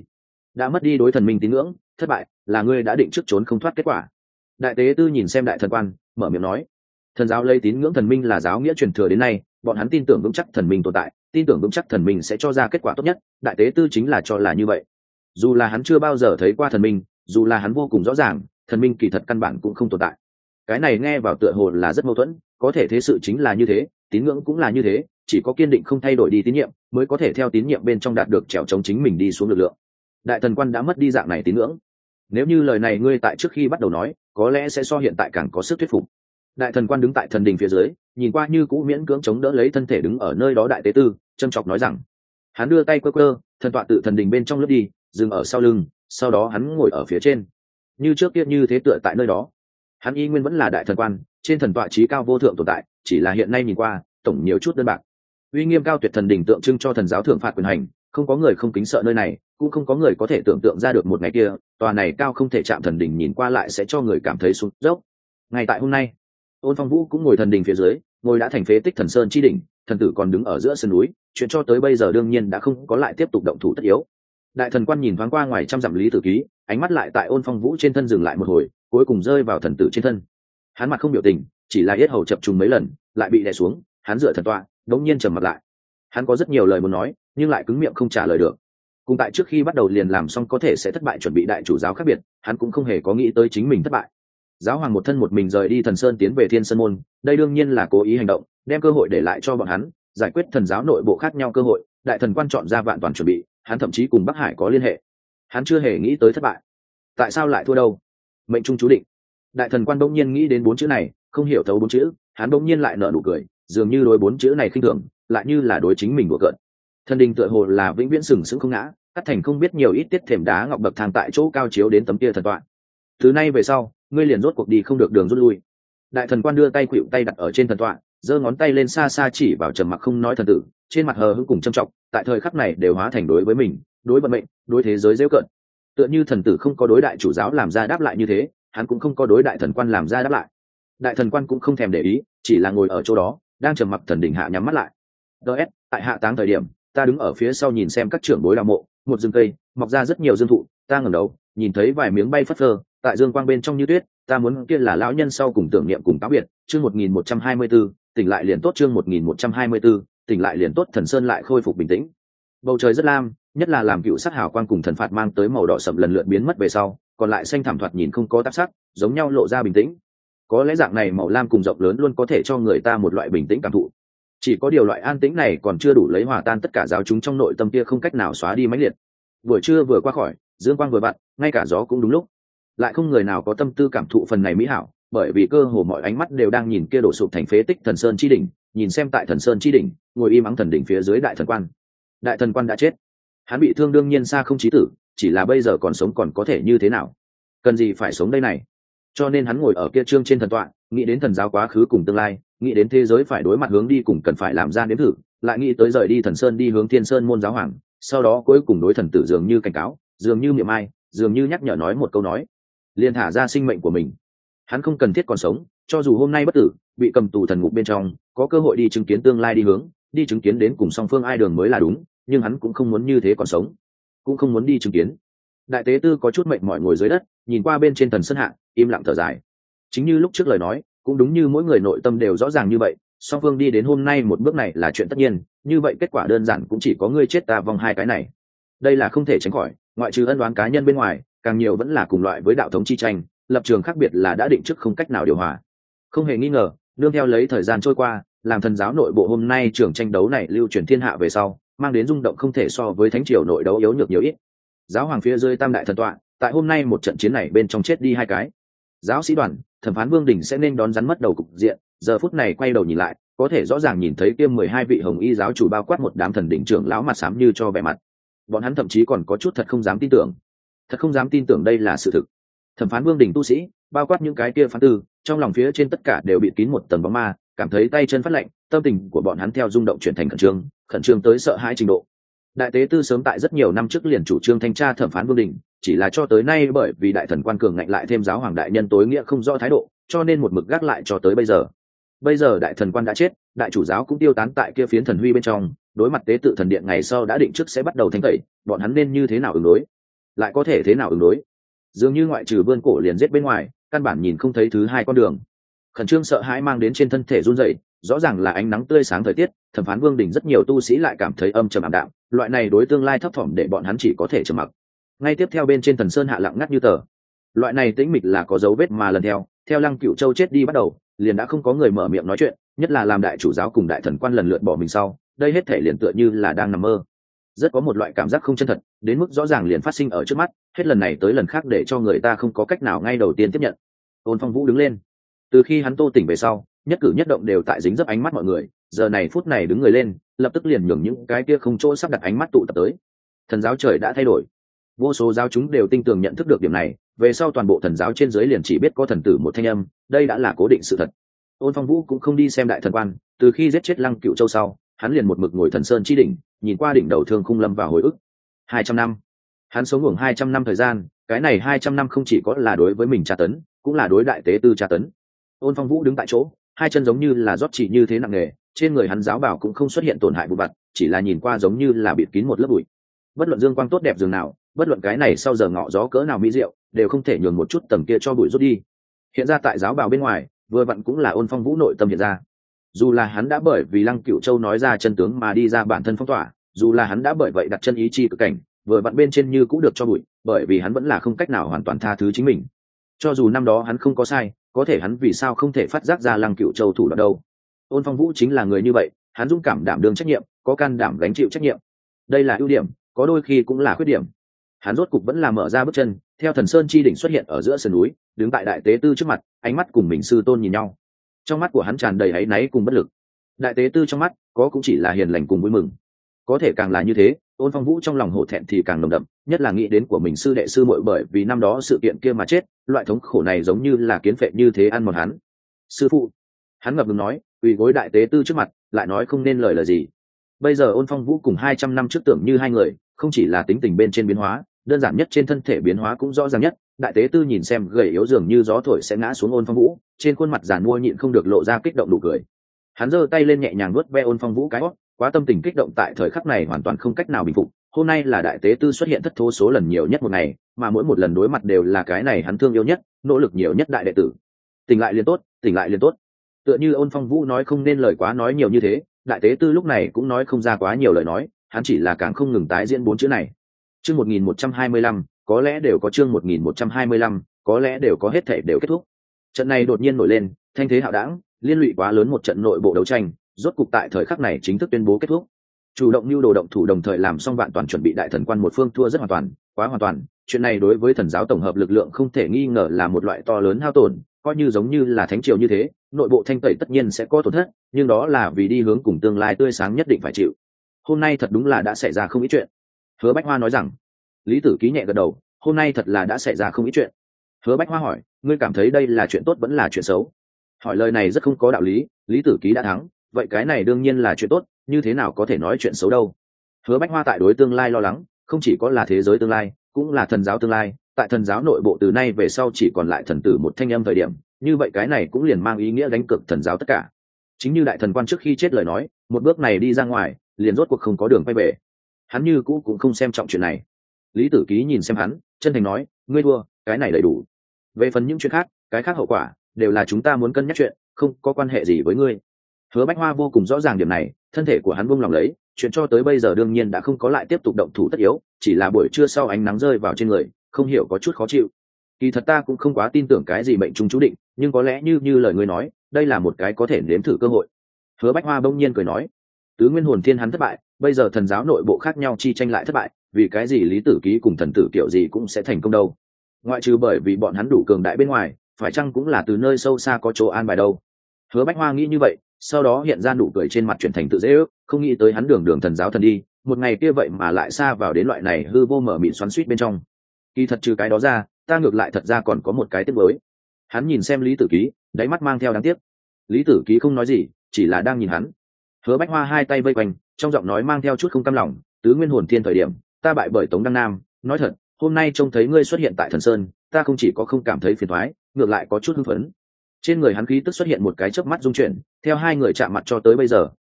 đã mất đi đối thần minh tín ngưỡng, thất bại là ngươi đã định trước trốn không thoát kết quả. Đại tế tư nhìn xem đại thần quan, mở miệng nói, thần giáo lấy tín ngưỡng thần minh là giáo nghĩa truyền thừa đến nay, bọn hắn tin tưởng vững chắc thần minh tồn tại, tin tưởng vững chắc thần minh sẽ cho ra kết quả tốt nhất. Đại tế tư chính là cho là như vậy. Dù là hắn chưa bao giờ thấy qua thần minh, dù là hắn vô cùng rõ ràng thần minh kỳ thật căn bản cũng không tồn tại. Cái này nghe vào tựa hồ là rất mâu thuẫn, có thể thế sự chính là như thế, tín ngưỡng cũng là như thế, chỉ có kiên định không thay đổi đi tín nhiệm mới có thể theo tín nhiệm bên trong đạt được trèo chống chính mình đi xuống lực lượng. Đại thần quan đã mất đi dạng này tín ngưỡng. Nếu như lời này ngươi tại trước khi bắt đầu nói, có lẽ sẽ so hiện tại càng có sức thuyết phục. Đại thần quan đứng tại thần đình phía dưới, nhìn qua như cũ miễn cưỡng chống đỡ lấy thân thể đứng ở nơi đó đại tế tư, trân trọng nói rằng, hắn đưa tay quơ quơ, thần tọa tự thần đình bên trong lướt đi, dừng ở sau lưng, sau đó hắn ngồi ở phía trên, như trước kia như thế tựa tại nơi đó. Hắn y nguyên vẫn là đại thần quan, trên thần tọa trí cao vô thượng tồn tại, chỉ là hiện nay nhìn qua tổng nhiều chút đơn bạc. Uy nghiêm cao tuyệt thần đình tượng trưng cho thần giáo thượng phạt quyền hành, không có người không kính sợ nơi này, cũng không có người có thể tưởng tượng ra được một ngày kia tòa này cao không thể chạm thần đình nhìn qua lại sẽ cho người cảm thấy sụt dốc. Ngày tại hôm nay, Ôn Phong Vũ cũng ngồi thần đình phía dưới, ngồi đã thành phế tích thần sơn chi đỉnh, thần tử còn đứng ở giữa sườn núi, chuyện cho tới bây giờ đương nhiên đã không có lại tiếp tục động thủ tất yếu. Đại thần quan nhìn thoáng qua ngoài trăm dặm lý tử ký, ánh mắt lại tại Ôn Phong Vũ trên thân dừng lại một hồi, cuối cùng rơi vào thần tử trên thân. Hắn mặt không biểu tình, chỉ là yết hầu chập trùng mấy lần, lại bị đè xuống, hắn dựa thần tọa, đống nhiên trầm mặt lại. Hắn có rất nhiều lời muốn nói, nhưng lại cứng miệng không trả lời được. Cùng tại trước khi bắt đầu liền làm xong có thể sẽ thất bại chuẩn bị đại chủ giáo khác biệt, hắn cũng không hề có nghĩ tới chính mình thất bại. Giáo hoàng một thân một mình rời đi thần sơn tiến về thiên sơn môn, đây đương nhiên là cố ý hành động, đem cơ hội để lại cho bọn hắn giải quyết thần giáo nội bộ khác nhau cơ hội. Đại thần quan chọn ra vạn toàn chuẩn bị, hắn thậm chí cùng Bắc Hải có liên hệ. Hắn chưa hề nghĩ tới thất bại. Tại sao lại thua đâu? Mệnh trung chú định. Đại thần quan đông nhiên nghĩ đến bốn chữ này, không hiểu thấu bốn chữ, hắn đông nhiên lại nở nụ cười, dường như đối bốn chữ này khinh thường, lại như là đối chính mình đùa cợt. Thần đình tựa hồ là vĩnh viễn sừng sững không ngã, cắt thành không biết nhiều ít tiết thềm đá ngọc bậc thang tại chỗ cao chiếu đến tấm kia thần tọa. Từ nay về sau, ngươi liền rốt cuộc đi không được đường rút lui. Đại thần quan đưa tay khuỵu tay đặt ở trên thần tọa, giơ ngón tay lên xa xa chỉ vào trầm mặc không nói thần tử, trên mặt hờ hững cùng trầm trọng, tại thời khắc này đều hóa thành đối với mình, đối vận mệnh, đối thế giới giễu cợt. Tựa như thần tử không có đối đại chủ giáo làm ra đáp lại như thế, hắn cũng không có đối đại thần quan làm ra đáp lại. Đại thần quan cũng không thèm để ý, chỉ là ngồi ở chỗ đó, đang trầm mặc thần đỉnh hạ nhắm mắt lại. ds tại hạ táng thời điểm, ta đứng ở phía sau nhìn xem các trưởng bối đào mộ, một rừng cây mọc ra rất nhiều dương thụ, ta ngẩng đầu nhìn thấy vài miếng bay phất phơ tại dương quang bên trong như tuyết, ta muốn kia là lão nhân sau cùng tưởng niệm cùng cáo biệt. Chương một nghìn một trăm hai mươi bốn, tỉnh lại liền tốt. Chương một nghìn một trăm hai mươi bốn, tỉnh lại liền tốt. Thần sơn lại khôi phục bình tĩnh. Bầu trời rất lam, nhất là làm cựu sắc hào quang cùng thần phạt mang tới màu đỏ sậm lần lượt biến mất về sau, còn lại xanh thảm thoạt nhìn không có tạp sắc, giống nhau lộ ra bình tĩnh. Có lẽ dạng này màu lam cùng rộng lớn luôn có thể cho người ta một loại bình tĩnh cảm thụ. Chỉ có điều loại an tĩnh này còn chưa đủ lấy hòa tan tất cả giáo chúng trong nội tâm kia không cách nào xóa đi mãnh liệt. Buổi trưa vừa qua khỏi, dương quang vừa vặn, ngay cả gió cũng đúng lúc. Lại không người nào có tâm tư cảm thụ phần này mỹ hảo, bởi vì cơ hồ mọi ánh mắt đều đang nhìn kia đổ sụp thành phế tích thần sơn chi đỉnh, nhìn xem tại thần sơn chi đỉnh, ngồi im ắng thần đỉnh phía dưới đại thần quan. Đại thần quan đã chết, hắn bị thương đương nhiên xa không chí tử, chỉ là bây giờ còn sống còn có thể như thế nào? Cần gì phải sống đây này? Cho nên hắn ngồi ở kia trương trên thần tọa, nghĩ đến thần giáo quá khứ cùng tương lai, nghĩ đến thế giới phải đối mặt hướng đi cùng cần phải làm ra nếm thử, lại nghĩ tới rời đi thần sơn đi hướng thiên sơn môn giáo hoàng, sau đó cuối cùng đối thần tử dường như cảnh cáo, dường như miệng ai, dường như nhắc nhở nói một câu nói, liền thả ra sinh mệnh của mình. Hắn không cần thiết còn sống, cho dù hôm nay bất tử, bị cầm tù thần ngục bên trong, có cơ hội đi chứng kiến tương lai đi hướng, đi chứng kiến đến cùng song phương ai đường mới là đúng, nhưng hắn cũng không muốn như thế còn sống, cũng không muốn đi chứng kiến. Đại tế tư có chút mệt mỏi ngồi dưới đất, nhìn qua bên trên thần sơn hạ, im lặng thở dài. Chính như lúc trước lời nói, cũng đúng như mỗi người nội tâm đều rõ ràng như vậy, song phương đi đến hôm nay một bước này là chuyện tất nhiên, như vậy kết quả đơn giản cũng chỉ có ngươi chết ta vong hai cái này. Đây là không thể tránh khỏi, ngoại trừ ân oán cá nhân bên ngoài, càng nhiều vẫn là cùng loại với đạo thống chi tranh, lập trường khác biệt là đã định trước không cách nào điều hòa. Không hề nghi ngờ, nương theo lấy thời gian trôi qua, làm thần giáo nội bộ hôm nay trường tranh đấu này lưu truyền thiên hạ về sau, mang đến rung động không thể so với thánh triều nội đấu yếu nhược nhiều ít. Giáo hoàng phía dưới tam đại thần tọa, tại hôm nay một trận chiến này bên trong chết đi hai cái. Giáo sĩ đoàn, thẩm phán Vương Đình sẽ nên đón rắn mất đầu cục diện, giờ phút này quay đầu nhìn lại, có thể rõ ràng nhìn thấy kia mười hai vị hồng y giáo chủ bao quát một đám thần đỉnh trưởng lão mặt xám như cho vẻ mặt. Bọn hắn thậm chí còn có chút thật không dám tin tưởng, thật không dám tin tưởng đây là sự thực. Thẩm phán Vương Đình tu sĩ, bao quát những cái kia phán tư, trong lòng phía trên tất cả đều bị kín một tầng bóng ma, cảm thấy tay chân phát lạnh, tâm tình của bọn hắn theo rung động chuyển thành khẩn trương, khẩn trương tới sợ hãi trình độ. Đại tế tư sớm tại rất nhiều năm trước liền chủ trương thanh tra thẩm phán Vương Đình, chỉ là cho tới nay bởi vì đại thần quan cường ngạnh lại thêm giáo hoàng đại nhân tối nghĩa không rõ thái độ, cho nên một mực gác lại cho tới bây giờ. Bây giờ đại thần quan đã chết, đại chủ giáo cũng tiêu tán tại kia phiến thần huy bên trong, đối mặt tế tự thần điện ngày sau đã định trước sẽ bắt đầu thanh tẩy, bọn hắn nên như thế nào ứng đối? lại có thể thế nào ứng đối? Dường như ngoại trừ vươn cổ liền giết bên ngoài, căn bản nhìn không thấy thứ hai con đường. Khẩn trương sợ hãi mang đến trên thân thể run rẩy, rõ ràng là ánh nắng tươi sáng thời tiết, thẩm phán Vương Đình rất nhiều tu sĩ lại cảm thấy âm trầm ảm đạm, loại này đối tương lai thấp thỏm để bọn hắn chỉ có thể trầm mặc. Ngay tiếp theo bên trên Thần Sơn hạ lặng ngắt như tờ. Loại này tĩnh mịch là có dấu vết mà lần theo, theo Lăng Cửu Châu chết đi bắt đầu, liền đã không có người mở miệng nói chuyện, nhất là làm đại chủ giáo cùng đại thần quan lần lượt bỏ mình sau, đây hết thể liền tựa như là đang nằm mơ. Rất có một loại cảm giác không chân thật, đến mức rõ ràng liền phát sinh ở trước mắt, hết lần này tới lần khác để cho người ta không có cách nào ngay đầu tiên tiếp nhận. Ôn Phong Vũ đứng lên. Từ khi hắn tô tỉnh về sau, nhất cử nhất động đều tại dính dấp ánh mắt mọi người, giờ này phút này đứng người lên, lập tức liền nhường những cái kia không chỗ sắp đặt ánh mắt tụ tập tới. Thần giáo trời đã thay đổi. Vô số giáo chúng đều tinh tường nhận thức được điểm này, về sau toàn bộ thần giáo trên dưới liền chỉ biết có thần tử một thanh âm, đây đã là cố định sự thật. Ôn Phong Vũ cũng không đi xem đại thần quan, từ khi giết chết Lăng Cửu Châu sau, hắn liền một mực ngồi thần sơn chi đỉnh, nhìn qua đỉnh đầu Thương Khung Lâm vào hồi ức. Hai trăm năm, hắn sống ngủ hai trăm năm thời gian, cái này hai trăm năm không chỉ có là đối với mình tra tấn, cũng là đối đại tế tư tra tấn. Ôn Phong Vũ đứng tại chỗ, hai chân giống như là rót chỉ như thế nặng nề, trên người hắn giáo bảo cũng không xuất hiện tổn hại bụi bặm, chỉ là nhìn qua giống như là bịt kín một lớp bụi. Bất luận dương quang tốt đẹp dường nào, bất luận cái này sau giờ ngọ gió cỡ nào mỹ diệu, đều không thể nhường một chút tầng kia cho bụi rút đi. Hiện ra tại giáo bảo bên ngoài, vừa vặn cũng là Ôn Phong Vũ nội tâm hiện ra. Dù là hắn đã bởi vì Lăng Cửu Châu nói ra chân tướng mà đi ra bản thân phong tỏa, dù là hắn đã bởi vậy đặt chân ý chi cực cảnh, vừa vặn bên trên như cũng được cho bụi, bởi vì hắn vẫn là không cách nào hoàn toàn tha thứ chính mình. Cho dù năm đó hắn không có sai, có thể hắn vì sao không thể phát giác ra Lăng Cửu Châu thủ đoạn đâu? Ôn Phong Vũ chính là người như vậy, hắn dũng cảm đảm đương trách nhiệm, có can đảm gánh chịu trách nhiệm. Đây là ưu điểm, có đôi khi cũng là khuyết điểm. Hắn rốt cục vẫn là mở ra bước chân, theo Thần Sơn chi đỉnh xuất hiện ở giữa sườn núi, đứng tại đại tế tư trước mặt, ánh mắt cùng mình sư tôn nhìn nhau. Trong mắt của hắn tràn đầy áy náy cùng bất lực. Đại tế tư trong mắt, có cũng chỉ là hiền lành cùng vui mừng. Có thể càng là như thế, Ôn Phong Vũ trong lòng hổ thẹn thì càng nồng đậm, nhất là nghĩ đến của mình sư đệ sư muội bởi vì năm đó sự kiện kia mà chết, loại thống khổ này giống như là kiến phệ như thế ăn mòn hắn. Sư phụ, hắn ngập ngừng nói, quỳ gối đại tế tư trước mặt, lại nói không nên lời là gì. Bây giờ Ôn Phong Vũ cùng hai trăm năm trước tưởng như hai người, không chỉ là tính tình bên trên biến hóa, đơn giản nhất trên thân thể biến hóa cũng rõ ràng nhất. Đại tế tư nhìn xem gầy yếu dường như gió thổi sẽ ngã xuống Ôn Phong Vũ, trên khuôn mặt giàn mua nhịn không được lộ ra kích động nụ cười. Hắn giơ tay lên nhẹ nhàng vuốt ve Ôn Phong Vũ cái hót, quá tâm tình kích động tại thời khắc này hoàn toàn không cách nào bình phục. Hôm nay là đại tế tư xuất hiện thất thố số lần nhiều nhất một ngày, mà mỗi một lần đối mặt đều là cái này hắn thương yêu nhất, nỗ lực nhiều nhất đại đệ tử. Tỉnh lại liền tốt, tỉnh lại liền tốt. Tựa như Ôn Phong Vũ nói không nên lời quá nói nhiều như thế, đại tế tư lúc này cũng nói không ra quá nhiều lời nói, hắn chỉ là càng không ngừng tái diễn bốn chữ này. Chương một nghìn một trăm hai mươi lăm, có lẽ đều có chương một nghìn một trăm hai mươi lăm, có lẽ đều có hết thể đều kết thúc. Trận này đột nhiên nổi lên, thanh thế hạo đảng, liên lụy quá lớn một trận nội bộ đấu tranh, rốt cục tại thời khắc này chính thức tuyên bố kết thúc. Chủ động lưu đồ động thủ đồng thời làm xong vạn toàn chuẩn bị, đại thần quan một phương thua rất hoàn toàn, quá hoàn toàn. Chuyện này đối với thần giáo tổng hợp lực lượng không thể nghi ngờ là một loại to lớn hao tổn, coi như giống như là thánh triều như thế, nội bộ thanh tẩy tất nhiên sẽ có tổn thất, nhưng đó là vì đi hướng cùng tương lai tươi sáng nhất định phải chịu. Hôm nay thật đúng là đã xảy ra không ít chuyện. Hứa Bách Hoa nói rằng. Lý Tử Ký nhẹ gật đầu, hôm nay thật là đã xảy ra không ít chuyện. Hứa Bách Hoa hỏi, ngươi cảm thấy đây là chuyện tốt vẫn là chuyện xấu? Hỏi lời này rất không có đạo lý, Lý Tử Ký đã thắng, vậy cái này đương nhiên là chuyện tốt, như thế nào có thể nói chuyện xấu đâu? Hứa Bách Hoa tại đối tương lai lo lắng, không chỉ có là thế giới tương lai, cũng là thần giáo tương lai. Tại thần giáo nội bộ từ nay về sau chỉ còn lại thần tử một thanh âm thời điểm, như vậy cái này cũng liền mang ý nghĩa đánh cược thần giáo tất cả. Chính như đại thần quan trước khi chết lời nói, một bước này đi ra ngoài, liền rốt cuộc không có đường quay về. Hắn như cũ cũng không xem trọng chuyện này. Lý Tử Ký nhìn xem hắn, chân thành nói, ngươi thua, cái này đầy đủ. Về phần những chuyện khác, cái khác hậu quả đều là chúng ta muốn cân nhắc chuyện, không có quan hệ gì với ngươi. Hứa Bách Hoa vô cùng rõ ràng điểm này, thân thể của hắn buông lòng lấy, chuyện cho tới bây giờ đương nhiên đã không có lại tiếp tục động thủ tất yếu, chỉ là buổi trưa sau ánh nắng rơi vào trên người, không hiểu có chút khó chịu. Kỳ thật ta cũng không quá tin tưởng cái gì mệnh trung chú định, nhưng có lẽ như như lời ngươi nói, đây là một cái có thể nếm thử cơ hội. Hứa Bách Hoa bỗng nhiên cười nói, tứ nguyên hồn thiên hắn thất bại, bây giờ thần giáo nội bộ khác nhau chi tranh lại thất bại, vì cái gì Lý Tử Ký cùng thần tử kiểu gì cũng sẽ thành công đâu? Ngoại trừ bởi vì bọn hắn đủ cường đại bên ngoài, phải chăng cũng là từ nơi sâu xa có chỗ an bài đâu? Hứa Bách Hoa nghĩ như vậy, sau đó hiện ra nụ cười trên mặt chuyển thành tự dễ ước, không nghĩ tới hắn đường đường thần giáo thần đi, một ngày kia vậy mà lại xa vào đến loại này hư vô mở mịn xoắn xuýt bên trong. Kỳ thật trừ cái đó ra, ta ngược lại thật ra còn có một cái tiếc nuối. Hắn nhìn xem Lý Tử Ký, đáy mắt mang theo đáng tiếc. Lý Tử Ký không nói gì, chỉ là đang nhìn hắn. Hứa Bách Hoa hai tay vây quanh, trong giọng nói mang theo chút không cam lòng, tứ nguyên hồn thiên thời điểm, ta bại bởi Tống Đăng Nam, nói thật, hôm nay trông thấy ngươi xuất hiện tại Thần Sơn, ta không chỉ có không cảm thấy phiền toái, ngược lại có chút hưng phấn. Trên người hắn khí tức xuất hiện một cái chớp mắt dung chuyển, theo hai người chạm mặt cho tới bây giờ,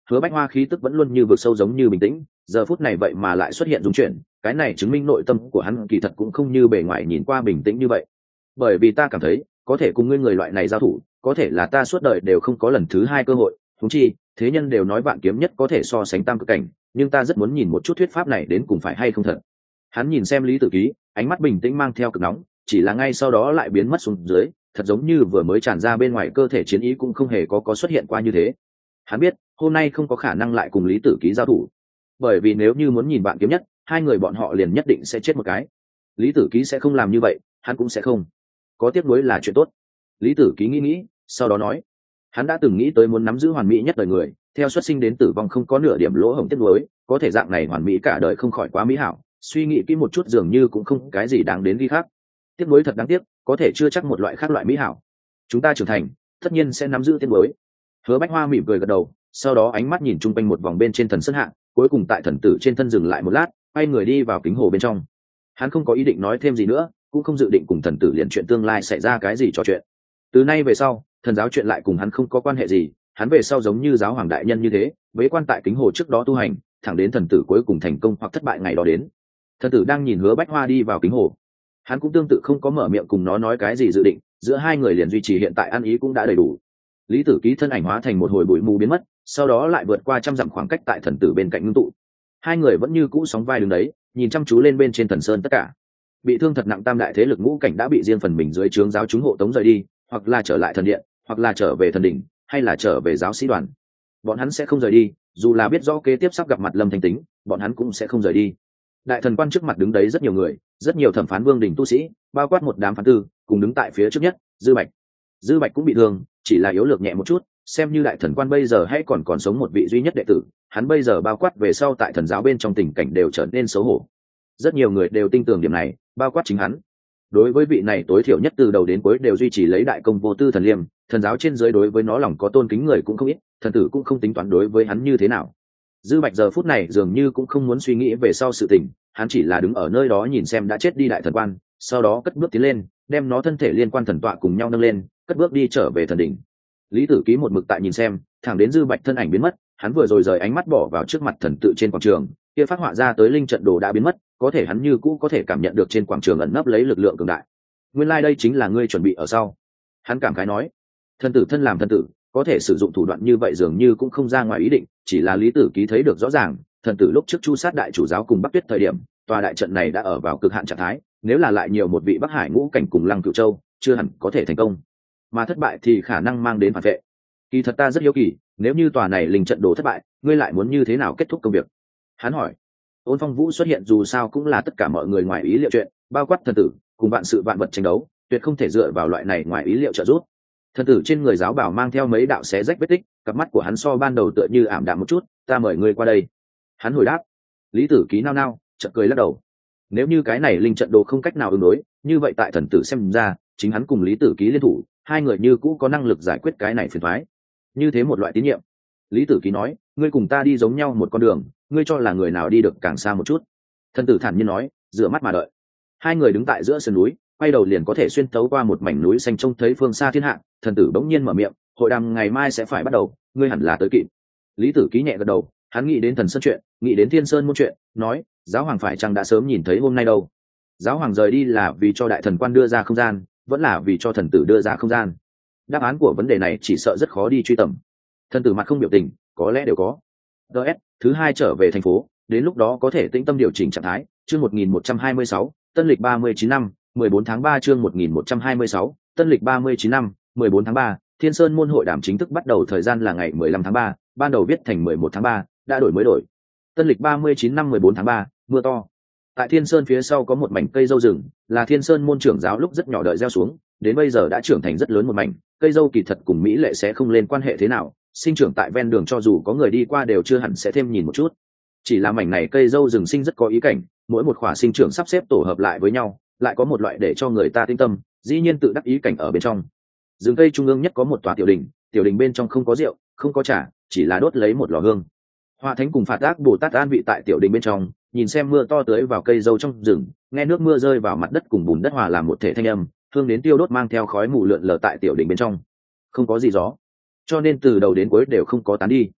Hứa Bách Hoa khí tức vẫn luôn như vực sâu giống như bình tĩnh, giờ phút này vậy mà lại xuất hiện rung chuyển, cái này chứng minh nội tâm của hắn kỳ thật cũng không như bề ngoài nhìn qua bình tĩnh như vậy. Bởi vì ta cảm thấy, có thể cùng ngươi người loại này giao thủ, có thể là ta suốt đời đều không có lần thứ hai cơ hội, huống chi, thế nhân đều nói vạn kiếm nhất có thể so sánh tam cực cảnh, nhưng ta rất muốn nhìn một chút thuyết pháp này đến cùng phải hay không thật. Hắn nhìn xem Lý Tử Ký, ánh mắt bình tĩnh mang theo cực nóng, chỉ là ngay sau đó lại biến mất xuống dưới, thật giống như vừa mới tràn ra bên ngoài cơ thể chiến ý cũng không hề có có xuất hiện qua như thế. Hắn biết, hôm nay không có khả năng lại cùng Lý Tử Ký giao thủ, bởi vì nếu như muốn nhìn bạn kiếm nhất, hai người bọn họ liền nhất định sẽ chết một cái. Lý Tử Ký sẽ không làm như vậy, hắn cũng sẽ không. Có tiếc nuối là chuyện tốt. Lý Tử Ký nghĩ nghĩ, sau đó nói, hắn đã từng nghĩ tới muốn nắm giữ hoàn mỹ nhất đời người, theo xuất sinh đến tử vong không có nửa điểm lỗ hổng tiếc nuối, có thể dạng này hoàn mỹ cả đời không khỏi quá mỹ hảo, suy nghĩ kỹ một chút dường như cũng không cái gì đáng đến ghi khác. Tiếc nuối thật đáng tiếc, có thể chưa chắc một loại khác loại mỹ hảo. Chúng ta trưởng thành, tất nhiên sẽ nắm giữ tiếc nuối. Hứa Bách Hoa mỉm cười gật đầu, sau đó ánh mắt nhìn chung quanh một vòng bên trên thần sơn hạ, cuối cùng tại thần tử trên thân dừng lại một lát, quay người đi vào kính hồ bên trong. Hắn không có ý định nói thêm gì nữa, cũng không dự định cùng thần tử liền chuyện tương lai xảy ra cái gì trò chuyện. Từ nay về sau, thần giáo chuyện lại cùng hắn không có quan hệ gì, hắn về sau giống như giáo hoàng đại nhân như thế, bế quan tại kính hồ trước đó tu hành, thẳng đến thần tử cuối cùng thành công hoặc thất bại ngày đó đến. Thần tử đang nhìn Hứa Bách Hoa đi vào kính hồ, hắn cũng tương tự không có mở miệng cùng nó nói cái gì dự định, giữa hai người liền duy trì hiện tại ăn ý cũng đã đầy đủ. Lý Tử Ký thân ảnh hóa thành một hồi bụi mù biến mất, sau đó lại vượt qua trăm dặm khoảng cách tại thần tử bên cạnh ngưng tụ. Hai người vẫn như cũ sóng vai đứng đấy, nhìn chăm chú lên bên trên thần sơn tất cả. Bị thương thật nặng tam đại thế lực ngũ cảnh đã bị riêng phần mình dưới trướng giáo chúng hộ tống rời đi, hoặc là trở lại thần điện, hoặc là trở về thần đỉnh, hay là trở về giáo sĩ đoàn. Bọn hắn sẽ không rời đi, dù là biết rõ kế tiếp sắp gặp mặt Lâm Thanh Tính, bọn hắn cũng sẽ không rời đi. Đại thần quan trước mặt đứng đấy rất nhiều người, rất nhiều thẩm phán vương đình tu sĩ, bao quát một đám phán tư, cùng đứng tại phía trước nhất, Dư Bạch. Dư Bạch cũng bị thương, chỉ là yếu lược nhẹ một chút, xem như đại thần quan bây giờ hay còn còn sống một vị duy nhất đệ tử, hắn bây giờ bao quát về sau tại thần giáo bên trong tình cảnh đều trở nên xấu hổ. Rất nhiều người đều tin tưởng điểm này, bao quát chính hắn. Đối với vị này tối thiểu nhất từ đầu đến cuối đều duy trì lấy đại công vô tư thần liêm, thần giáo trên dưới đối với nó lòng có tôn kính người cũng không ít, thần tử cũng không tính toán đối với hắn như thế nào. Dư Bạch giờ phút này dường như cũng không muốn suy nghĩ về sau sự tình, hắn chỉ là đứng ở nơi đó nhìn xem đã chết đi đại thần quan, sau đó cất bước tiến lên, đem nó thân thể liên quan thần tọa cùng nhau nâng lên, cất bước đi trở về thần đỉnh. Lý Tử Ký một mực tại nhìn xem, thẳng đến Dư Bạch thân ảnh biến mất, hắn vừa rồi rời ánh mắt bỏ vào trước mặt thần tự trên quảng trường, kia phát họa ra tới linh trận đồ đã biến mất, có thể hắn như cũ có thể cảm nhận được trên quảng trường ẩn nấp lấy lực lượng cường đại. Nguyên lai like đây chính là ngươi chuẩn bị ở sau. Hắn cảm khái nói, thần tử thân làm thần tử, có thể sử dụng thủ đoạn như vậy dường như cũng không ra ngoài ý định, chỉ là Lý Tử Ký thấy được rõ ràng, thần tử lúc trước chu sát đại chủ giáo cùng Bắc Tuyết thời điểm, tòa đại trận này đã ở vào cực hạn trạng thái, nếu là lại nhiều một vị Bắc Hải ngũ cảnh cùng Lăng Cửu Châu, chưa hẳn có thể thành công, mà thất bại thì khả năng mang đến phản vệ. Kỳ thật ta rất hiếu kỳ, nếu như tòa này linh trận đồ thất bại, ngươi lại muốn như thế nào kết thúc công việc? Hắn hỏi. Ôn Phong Vũ xuất hiện dù sao cũng là tất cả mọi người ngoài ý liệu chuyện, bao quát thần tử cùng vạn sự vạn vật tranh đấu, tuyệt không thể dựa vào loại này ngoài ý liệu trợ giúp. Thần tử trên người giáo bảo mang theo mấy đạo xé rách vết tích, cặp mắt của hắn so ban đầu tựa như ảm đạm một chút, ta mời ngươi qua đây. Hắn hồi đáp. Lý Tử Ký nao nao, chợt cười lắc đầu. Nếu như cái này linh trận đồ không cách nào ứng đối, như vậy tại thần tử xem ra, chính hắn cùng Lý Tử Ký liên thủ, hai người như cũ có năng lực giải quyết cái này phiền toái. Như thế một loại tín nhiệm. Lý Tử Ký nói, ngươi cùng ta đi giống nhau một con đường, ngươi cho là người nào đi được càng xa một chút? Thần tử thản nhiên nói, dựa mắt mà đợi. Hai người đứng tại giữa sườn núi, quay đầu liền có thể xuyên tấu qua một mảnh núi xanh trông thấy phương xa thiên hạ. Thần tử bỗng nhiên mở miệng, hội đàm ngày mai sẽ phải bắt đầu, ngươi hẳn là tới kịp. Lý Tử Ký nhẹ gật đầu, hắn nghĩ đến thần sơn chuyện, nghĩ đến thiên sơn môn chuyện, nói, giáo hoàng phải chăng đã sớm nhìn thấy hôm nay đâu? Giáo hoàng rời đi là vì cho đại thần quan đưa ra không gian, vẫn là vì cho thần tử đưa ra không gian? Đáp án của vấn đề này chỉ sợ rất khó đi truy tầm. Thần tử mặt không biểu tình, có lẽ đều có. ds thứ hai trở về thành phố, đến lúc đó có thể tĩnh tâm điều chỉnh trạng thái. Chương một nghìn một trăm hai mươi sáu, tân lịch ba mươi chín năm, mười bốn tháng ba. Chương một nghìn một trăm hai mươi sáu, tân lịch ba mươi chín năm, mười bốn tháng ba. Thiên Sơn môn hội đàm chính thức bắt đầu, thời gian là ngày mười lăm tháng ba, ban đầu viết thành mười một tháng ba, đã đổi mới đổi. Tân lịch ba mươi chín năm mười bốn tháng ba, mưa to. Tại Thiên Sơn phía sau có một mảnh cây dâu rừng, là Thiên Sơn môn trưởng giáo lúc rất nhỏ đợi gieo xuống, đến bây giờ đã trưởng thành rất lớn một mảnh. Cây dâu kỳ thật cùng mỹ lệ sẽ không lên quan hệ thế nào, sinh trưởng tại ven đường cho dù có người đi qua đều chưa hẳn sẽ thêm nhìn một chút. Chỉ là mảnh này cây dâu rừng sinh rất có ý cảnh, mỗi một khỏa sinh trưởng sắp xếp tổ hợp lại với nhau, lại có một loại để cho người ta tinh tâm, dĩ nhiên tự đắc ý cảnh ở bên trong. Rừng cây trung ương nhất có một tòa tiểu đình, tiểu đình bên trong không có rượu, không có trà, chỉ là đốt lấy một lò hương. Hoa Thánh cùng Phạt Ác Bồ Tát an vị tại tiểu đình bên trong, nhìn xem mưa to tưới vào cây dâu trong rừng, nghe nước mưa rơi vào mặt đất cùng bùn đất hòa làm một thể thanh âm, hương đến tiêu đốt mang theo khói mù lượn lờ tại tiểu đình bên trong. Không có gì gió, cho nên từ đầu đến cuối đều không có tán đi.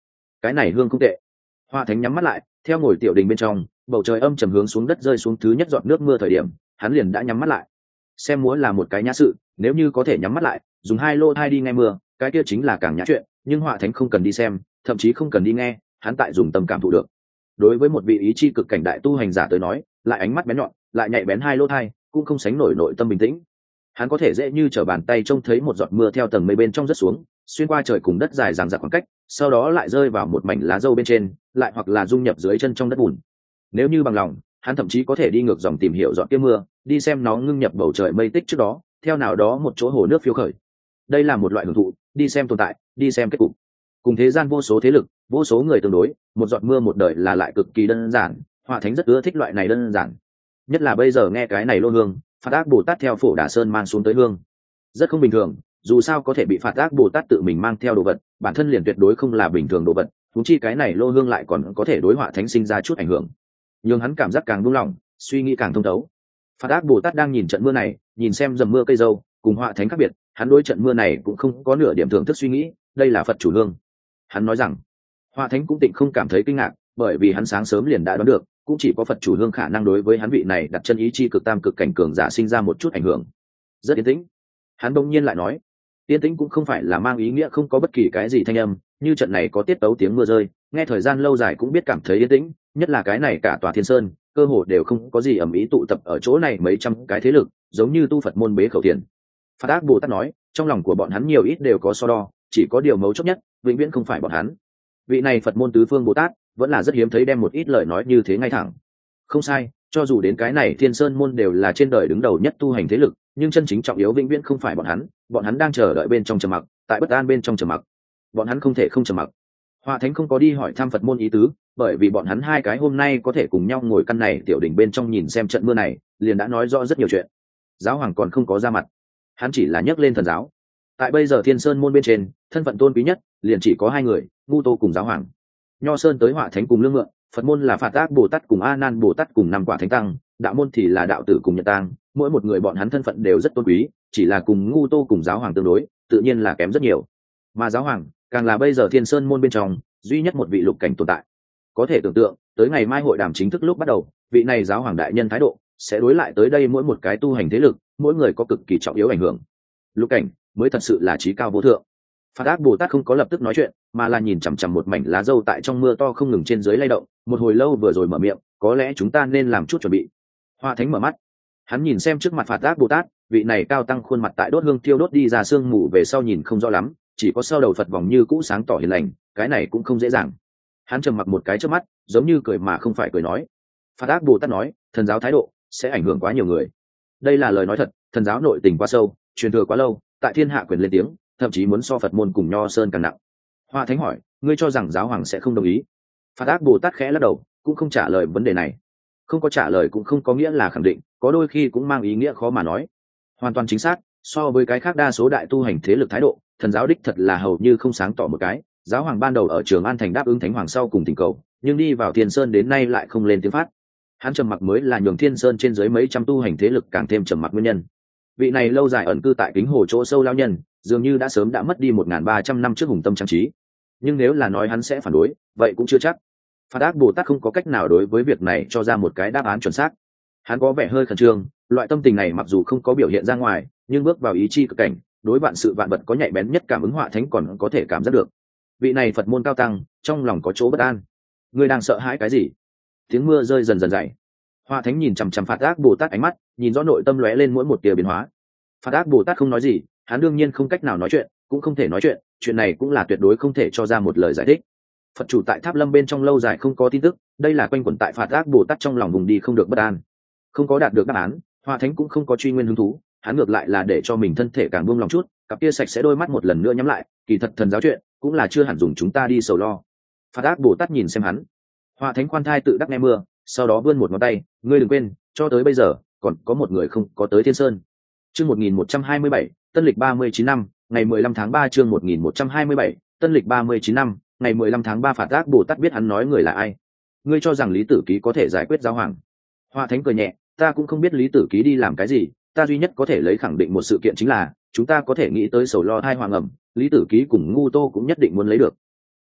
cái này hương không tệ. Hoa thánh nhắm mắt lại, theo ngồi tiểu đình bên trong, bầu trời âm trầm hướng xuống đất rơi xuống thứ nhất giọt nước mưa thời điểm, hắn liền đã nhắm mắt lại. Xem múa là một cái nhã sự, nếu như có thể nhắm mắt lại, dùng hai lô thai đi nghe mưa, cái kia chính là càng nhã chuyện, nhưng Hoa thánh không cần đi xem, thậm chí không cần đi nghe, hắn tại dùng tâm cảm thụ được. Đối với một vị ý chi cực cảnh đại tu hành giả tới nói, lại ánh mắt bén nhọn, lại nhạy bén hai lô thai, cũng không sánh nổi nội tâm bình tĩnh. Hắn có thể dễ như trở bàn tay trông thấy một giọt mưa theo tầng mây bên trong rớt xuống, xuyên qua trời cùng đất dài dằng dặc khoảng cách, sau đó lại rơi vào một mảnh lá dâu bên trên, lại hoặc là dung nhập dưới chân trong đất bùn. Nếu như bằng lòng, hắn thậm chí có thể đi ngược dòng tìm hiểu giọt kia mưa, đi xem nó ngưng nhập bầu trời mây tích trước đó, theo nào đó một chỗ hồ nước phiêu khởi. Đây là một loại hưởng thụ, đi xem tồn tại, đi xem kết cục. Cùng thế gian vô số thế lực, vô số người tương đối, một giọt mưa một đời là lại cực kỳ đơn giản, Họa Thánh rất ưa thích loại này đơn giản. Nhất là bây giờ nghe cái này lô hương, Phạt Ác Bồ Tát theo Phổ Đà Sơn mang xuống tới hương, rất không bình thường, dù sao có thể bị Phạt Ác Bồ Tát tự mình mang theo đồ vật, bản thân liền tuyệt đối không là bình thường đồ vật, huống chi cái này lô hương lại còn có thể đối Họa Thánh sinh ra chút ảnh hưởng. Nhưng hắn cảm giác càng buông lỏng, suy nghĩ càng thông thấu. Phạt Ác Bồ Tát đang nhìn trận mưa này, nhìn xem dầm mưa cây dâu, cùng Họa Thánh khác biệt, hắn đối trận mưa này cũng không có nửa điểm thưởng thức suy nghĩ, đây là Phật chủ hương. Hắn nói rằng, Họa Thánh cũng tịnh không cảm thấy kinh ngạc, bởi vì hắn sáng sớm liền đã đoán được, cũng chỉ có Phật chủ hương khả năng đối với hắn vị này đặt chân ý chi cực tam cực cảnh cường giả sinh ra một chút ảnh hưởng. Rất yên tĩnh. Hắn bỗng nhiên lại nói, yên tĩnh cũng không phải là mang ý nghĩa không có bất kỳ cái gì thanh âm, như trận này có tiết tấu tiếng mưa rơi, nghe thời gian lâu dài cũng biết cảm thấy yên tĩnh, nhất là cái này cả tòa Thiên Sơn, cơ hồ đều không có gì ầm ĩ tụ tập ở chỗ này mấy trăm cái thế lực, giống như tu Phật môn bế khẩu tiền. Phạt Ác Bồ Tát nói, trong lòng của bọn hắn nhiều ít đều có so đo, chỉ có điều mấu chốt nhất, vĩnh viễn không phải bọn hắn. Vị này Phật môn tứ phương Bồ Tát, vẫn là rất hiếm thấy đem một ít lời nói như thế ngay thẳng. Không sai, cho dù đến cái này Thiên Sơn môn đều là trên đời đứng đầu nhất tu hành thế lực, nhưng chân chính trọng yếu vĩnh viễn không phải bọn hắn, bọn hắn đang chờ đợi bên trong trầm mặc, tại bất an bên trong trầm mặc. Bọn hắn không thể không trầm mặc. Họa Thánh không có đi hỏi thăm Phật môn ý tứ, bởi vì bọn hắn hai cái hôm nay có thể cùng nhau ngồi căn này tiểu đỉnh bên trong nhìn xem trận mưa này, liền đã nói rõ rất nhiều chuyện. Giáo hoàng còn không có ra mặt, hắn chỉ là nhắc lên thần giáo. Tại bây giờ Thiên Sơn môn bên trên, thân phận tôn quý nhất liền chỉ có hai người, Ngu Tô cùng giáo hoàng. Nho Sơn tới Họa Thánh cùng lương mượn, Phật môn là Phạt Ác Bồ Tát cùng A Nan Bồ Tát cùng năm quả thánh tăng, đạo môn thì là đạo tử cùng nhật tang, mỗi một người bọn hắn thân phận đều rất tôn quý, chỉ là cùng Ngu Tô cùng giáo hoàng tương đối, tự nhiên là kém rất nhiều. Mà giáo hoàng càng là bây giờ Thiên Sơn môn bên trong duy nhất một vị lục cảnh tồn tại. Có thể tưởng tượng, tới ngày mai hội đàm chính thức lúc bắt đầu, vị này giáo hoàng đại nhân thái độ sẽ đối lại tới đây mỗi một cái tu hành thế lực, mỗi người có cực kỳ trọng yếu ảnh hưởng. Lục cảnh mới thật sự là trí cao vô thượng. Phạt Ác Bồ Tát không có lập tức nói chuyện, mà là nhìn chằm chằm một mảnh lá dâu tại trong mưa to không ngừng trên dưới lay động, một hồi lâu vừa rồi mở miệng, có lẽ chúng ta nên làm chút chuẩn bị. Họa Thánh mở mắt, hắn nhìn xem trước mặt Phạt Ác Bồ Tát, vị này cao tăng khuôn mặt tại đốt hương thiêu đốt đi ra sương mù về sau nhìn không rõ lắm, chỉ có sau đầu Phật vòng như cũ sáng tỏ hiền lành, cái này cũng không dễ dàng. Hắn trầm mặc một cái trước mắt, giống như cười mà không phải cười nói. Phạt Ác Bồ Tát nói, thần giáo thái độ sẽ ảnh hưởng quá nhiều người. Đây là lời nói thật, thần giáo nội tình quá sâu, truyền thừa quá lâu, tại thiên hạ quyền lên tiếng, thậm chí muốn so Phật môn cùng Nho Sơn càng nặng. Họa Thánh hỏi, ngươi cho rằng giáo hoàng sẽ không đồng ý? Phạt Ác Bồ Tát khẽ lắc đầu, cũng không trả lời vấn đề này. Không có trả lời cũng không có nghĩa là khẳng định, có đôi khi cũng mang ý nghĩa khó mà nói. Hoàn toàn chính xác, so với cái khác đa số đại tu hành thế lực thái độ, thần giáo đích thật là hầu như không sáng tỏ một cái. Giáo hoàng ban đầu ở Trường An thành đáp ứng thánh hoàng sau cùng thỉnh cầu, nhưng đi vào Thiên Sơn đến nay lại không lên tiếng phát. Hắn trầm mặc mới là nhường Thiên Sơn trên dưới mấy trăm tu hành thế lực càng thêm trầm mặc nguyên nhân. Vị này lâu dài ẩn cư tại Kính Hồ chỗ sâu lao nhân, dường như đã sớm đã mất đi một nghìn ba trăm năm trước hùng tâm trang trí. Nhưng nếu là nói hắn sẽ phản đối, vậy cũng chưa chắc. Phạt Ác Bồ Tát không có cách nào đối với việc này cho ra một cái đáp án chuẩn xác. Hắn có vẻ hơi khẩn trương, loại tâm tình này mặc dù không có biểu hiện ra ngoài, nhưng bước vào ý chi cực cảnh, đối vạn sự vạn vật có nhạy bén nhất cảm ứng Họa Thánh còn có thể cảm giác được. Vị này Phật môn cao tăng, trong lòng có chỗ bất an. Ngươi đang sợ hãi cái gì? Tiếng mưa rơi dần dần dày. Họa Thánh nhìn chằm chằm Phạt Ác Bồ Tát ánh mắt, nhìn rõ nội tâm lóe lên mỗi một tia biến hóa. Phạt Ác Bồ Tát không nói gì, hắn đương nhiên không cách nào nói chuyện, cũng không thể nói chuyện, chuyện này cũng là tuyệt đối không thể cho ra một lời giải thích. Phật chủ tại Tháp Lâm bên trong lâu dài không có tin tức, đây là quanh quẩn tại Phạt Ác Bồ Tát trong lòng vùng đi không được bất an. Không có đạt được đáp án, Họa Thánh cũng không có truy nguyên hứng thú, hắn ngược lại là để cho mình thân thể càng buông lòng chút, cặp kia sạch sẽ đôi mắt một lần nữa nhắm lại, kỳ thật thần giáo chuyện cũng là chưa hẳn dùng chúng ta đi sầu lo. Phạt Ác Bồ Tát nhìn xem hắn, Họa Thánh khoan thai tự đắc nghe mưa, sau đó vươn một ngón tay, ngươi đừng quên, cho tới bây giờ còn có một người không có tới Thiên Sơn. Chương một nghìn một trăm hai mươi bảy, Tân lịch ba mươi chín năm, ngày mười lăm tháng ba chương một nghìn một trăm hai mươi bảy, Tân lịch ba mươi chín năm, ngày mười lăm tháng ba Phạt Ác Bồ Tát biết hắn nói người là ai. Ngươi cho rằng Lý Tử Ký có thể giải quyết giáo hoàng? Họa Thánh cười nhẹ, ta cũng không biết Lý Tử Ký đi làm cái gì, ta duy nhất có thể lấy khẳng định một sự kiện chính là, chúng ta có thể nghĩ tới sầu lo thai hoàng ẩm, Lý Tử Ký cùng Ngu Tô cũng nhất định muốn lấy được.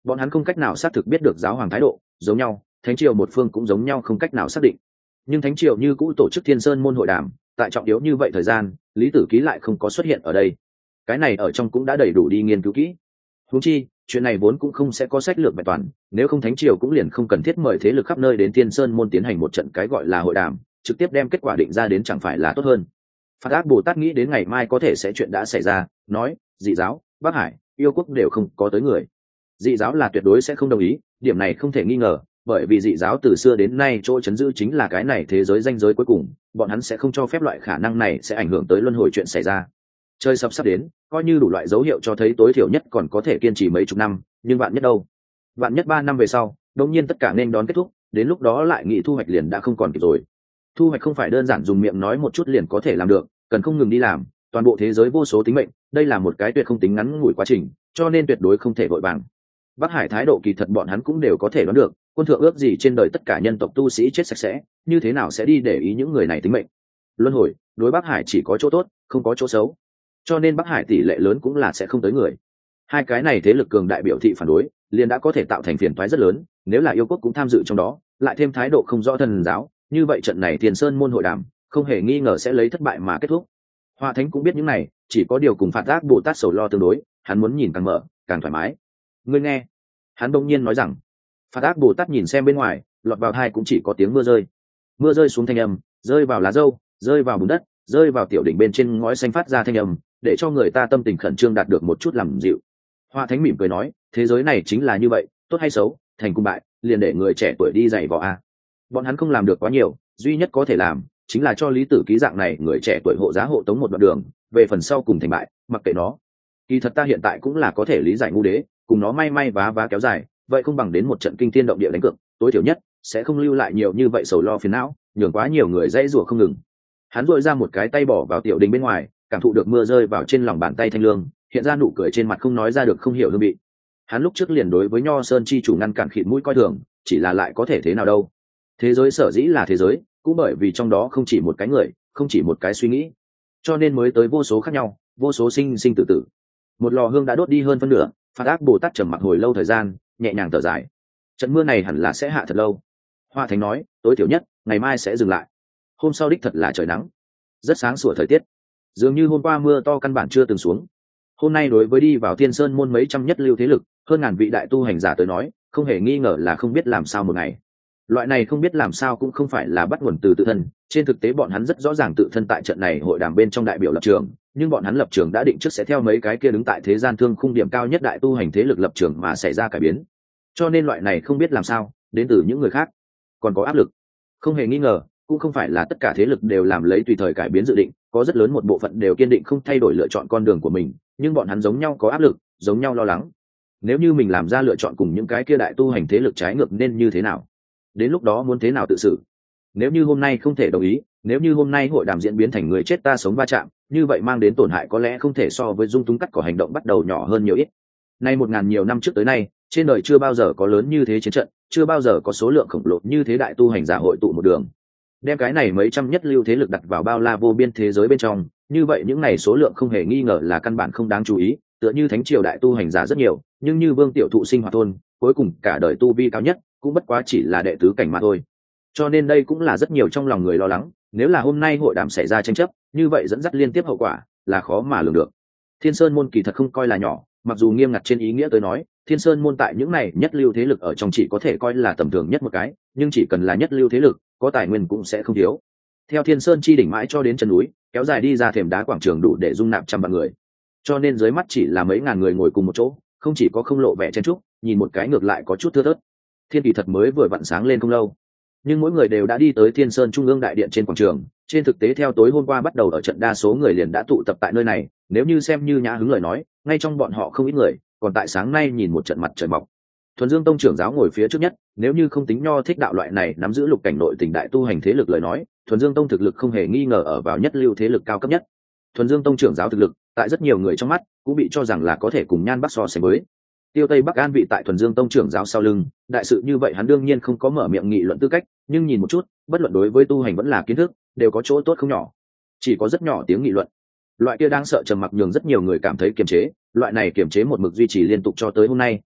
bọn hắn không cách nào xác thực biết được giáo hoàng thái độ giống nhau, thánh triều một phương cũng giống nhau không cách nào xác định. Nhưng thánh triều như cũ tổ chức Thiên Sơn môn hội đàm, tại trọng yếu như vậy thời gian, Lý Tử Ký lại không có xuất hiện ở đây. Cái này ở trong cũng đã đầy đủ đi nghiên cứu kỹ. Huống chi, chuyện này vốn cũng không sẽ có sách lược bài toàn, nếu không thánh triều cũng liền không cần thiết mời thế lực khắp nơi đến Thiên Sơn môn tiến hành một trận cái gọi là hội đàm, trực tiếp đem kết quả định ra đến chẳng phải là tốt hơn. Phạt Ác Bồ Tát nghĩ đến ngày mai có thể sẽ chuyện đã xảy ra, nói, dị giáo, Bắc Hải, yêu quốc đều không có tới người. Dị giáo là tuyệt đối sẽ không đồng ý, điểm này không thể nghi ngờ, bởi vì dị giáo từ xưa đến nay chỗ chấn giữ chính là cái này thế giới danh giới cuối cùng, bọn hắn sẽ không cho phép loại khả năng này sẽ ảnh hưởng tới luân hồi chuyện xảy ra. Chơi sắp sắp đến, coi như đủ loại dấu hiệu cho thấy tối thiểu nhất còn có thể kiên trì mấy chục năm, nhưng vạn nhất đâu? Vạn nhất ba năm về sau, đột nhiên tất cả nên đón kết thúc, đến lúc đó lại nghĩ thu hoạch liền đã không còn kịp rồi. Thu hoạch không phải đơn giản dùng miệng nói một chút liền có thể làm được, cần không ngừng đi làm, toàn bộ thế giới vô số tính mệnh, đây là một cái tuyệt không tính ngắn ngủi quá trình, cho nên tuyệt đối không thể vội vàng. Bắc Hải thái độ kỳ thật bọn hắn cũng đều có thể đoán được, quân thượng ước gì trên đời tất cả nhân tộc tu sĩ chết sạch sẽ, như thế nào sẽ đi để ý những người này tính mệnh. Luân hồi, đối Bắc Hải chỉ có chỗ tốt, không có chỗ xấu. Cho nên Bắc Hải tỷ lệ lớn cũng là sẽ không tới người. Hai cái này thế lực cường đại biểu thị phản đối, liền đã có thể tạo thành phiền toái rất lớn, nếu là yêu quốc cũng tham dự trong đó, lại thêm thái độ không rõ thần giáo, như vậy trận này Thiên Sơn môn hội đàm, không hề nghi ngờ sẽ lấy thất bại mà kết thúc. Hoa Thánh cũng biết những này, chỉ có điều cùng Phạt Ác Bồ Tát sầu lo tương đối, hắn muốn nhìn càng mở, càng thoải mái. Ngươi nghe, hắn đông nhiên nói rằng. Phạt Ác Bồ Tát nhìn xem bên ngoài, lọt vào tai cũng chỉ có tiếng mưa rơi. Mưa rơi xuống thanh âm, rơi vào lá dâu, rơi vào bùn đất, rơi vào tiểu đỉnh bên trên ngói xanh phát ra thanh âm, để cho người ta tâm tình khẩn trương đạt được một chút làm dịu. Hoa Thánh mỉm cười nói, thế giới này chính là như vậy, tốt hay xấu, thành cùng bại, liền để người trẻ tuổi đi dạy vò a. Bọn hắn không làm được quá nhiều, duy nhất có thể làm chính là cho Lý Tử Ký dạng này người trẻ tuổi hộ giá hộ tống một đoạn đường, về phần sau cùng thành bại, mặc kệ nó. Kỳ thật ta hiện tại cũng là có thể lý giải ngu đế, cùng nó may may vá vá kéo dài, vậy không bằng đến một trận kinh thiên động địa đánh cược, tối thiểu nhất sẽ không lưu lại nhiều như vậy sầu lo phiền não, nhường quá nhiều người dãy rủa không ngừng. Hắn duỗi ra một cái tay bỏ vào tiểu đình bên ngoài, cảm thụ được mưa rơi vào trên lòng bàn tay thanh lương, hiện ra nụ cười trên mặt không nói ra được không hiểu hương vị. Hắn lúc trước liền đối với Nho Sơn chi chủ ngăn cản khịt mũi coi thường, chỉ là lại có thể thế nào đâu. Thế giới sở dĩ là thế giới, cũng bởi vì trong đó không chỉ một cái người, không chỉ một cái suy nghĩ, cho nên mới tới vô số khác nhau, vô số sinh sinh tử tử. Một lò hương đã đốt đi hơn phân nửa, Phạt Ác Bồ Tát trầm mặc hồi lâu thời gian, nhẹ nhàng thở dài. Trận mưa này hẳn là sẽ hạ thật lâu. Hoa Thánh nói, tối thiểu nhất ngày mai sẽ dừng lại. Hôm sau đích thật là trời nắng, rất sáng sủa thời tiết, dường như hôm qua mưa to căn bản chưa từng xuống. Hôm nay đối với đi vào Thiên Sơn môn mấy trăm nhất lưu thế lực, hơn ngàn vị đại tu hành giả tới nói, không hề nghi ngờ là không biết làm sao một ngày. Loại này không biết làm sao cũng không phải là bắt nguồn từ tự thân, trên thực tế bọn hắn rất rõ ràng tự thân tại trận này hội đàm bên trong đại biểu lập trường, nhưng bọn hắn lập trường đã định trước sẽ theo mấy cái kia đứng tại thế gian thương khung điểm cao nhất đại tu hành thế lực lập trường mà xảy ra cải biến. Cho nên loại này không biết làm sao đến từ những người khác, còn có áp lực. Không hề nghi ngờ, cũng không phải là tất cả thế lực đều làm lấy tùy thời cải biến dự định, có rất lớn một bộ phận đều kiên định không thay đổi lựa chọn con đường của mình, nhưng bọn hắn giống nhau có áp lực, giống nhau lo lắng. Nếu như mình làm ra lựa chọn cùng những cái kia đại tu hành thế lực trái ngược nên như thế nào? Đến lúc đó muốn thế nào tự xử? Nếu như hôm nay không thể đồng ý, nếu như hôm nay hội đàm diễn biến thành người chết ta sống va chạm, như vậy mang đến tổn hại có lẽ không thể so với dung túng cắt cỏ hành động bắt đầu nhỏ hơn nhiều ít. Nay một ngàn nhiều năm trước tới nay, trên đời chưa bao giờ có lớn như thế chiến trận, chưa bao giờ có số lượng khổng lồ như thế đại tu hành giả hội tụ một đường. Đem cái này mấy trăm nhất lưu thế lực đặt vào bao la vô biên thế giới bên trong, như vậy những này số lượng không hề nghi ngờ là căn bản không đáng chú ý, tựa như thánh triều đại tu hành giả rất nhiều, nhưng như Vương Tiểu Thụ sinh hoạt thôn, cuối cùng cả đời tu vi cao nhất, cũng bất quá chỉ là đệ tứ cảnh mà thôi. Cho nên đây cũng là rất nhiều trong lòng người lo lắng, nếu là hôm nay hội đàm xảy ra tranh chấp, như vậy dẫn dắt liên tiếp hậu quả là khó mà lường được. Thiên Sơn môn kỳ thật không coi là nhỏ, mặc dù nghiêm ngặt trên ý nghĩa tới nói, Thiên Sơn môn tại những này nhất lưu thế lực ở trong chỉ có thể coi là tầm thường nhất một cái, nhưng chỉ cần là nhất lưu thế lực, có tài nguyên cũng sẽ không thiếu. Theo Thiên Sơn chi đỉnh mãi cho đến chân núi, kéo dài đi ra thềm đá quảng trường đủ để dung nạp trăm vạn người. Cho nên dưới mắt chỉ là mấy ngàn người ngồi cùng một chỗ, không chỉ có không lộ vẻ chen chúc, nhìn một cái ngược lại có chút thưa thớt. Thiên kỳ thật mới vừa vặn sáng lên không lâu, nhưng mỗi người đều đã đi tới Thiên Sơn trung ương đại điện trên quảng trường. Trên thực tế theo tối hôm qua bắt đầu ở trận đa số người liền đã tụ tập tại nơi này, nếu như xem như nhã hứng lời nói, ngay trong bọn họ không ít người còn tại sáng nay nhìn một trận mặt trời mọc. Thuần Dương Tông trưởng giáo ngồi phía trước nhất, nếu như không tính Nho Thích đạo loại này nắm giữ lục cảnh nội tình đại tu hành thế lực lời nói, Thuần Dương Tông thực lực không hề nghi ngờ ở vào nhất lưu thế lực cao cấp nhất. Thuần Dương Tông trưởng giáo thực lực, tại rất nhiều người trong mắt, cũng bị cho rằng là có thể cùng Nhan Bắc so sánh với. Tiêu Tây Bắc An vị tại Thuần Dương Tông trưởng giáo sau lưng, đại sự như vậy hắn đương nhiên không có mở miệng nghị luận tư cách, nhưng nhìn một chút, bất luận đối với tu hành vẫn là kiến thức, đều có chỗ tốt không nhỏ. Chỉ có rất nhỏ tiếng nghị luận. Loại kia đang sợ trầm mặc nhường rất nhiều người cảm thấy kiềm chế, loại này kiềm chế một mực duy trì liên tục cho tới hôm nay,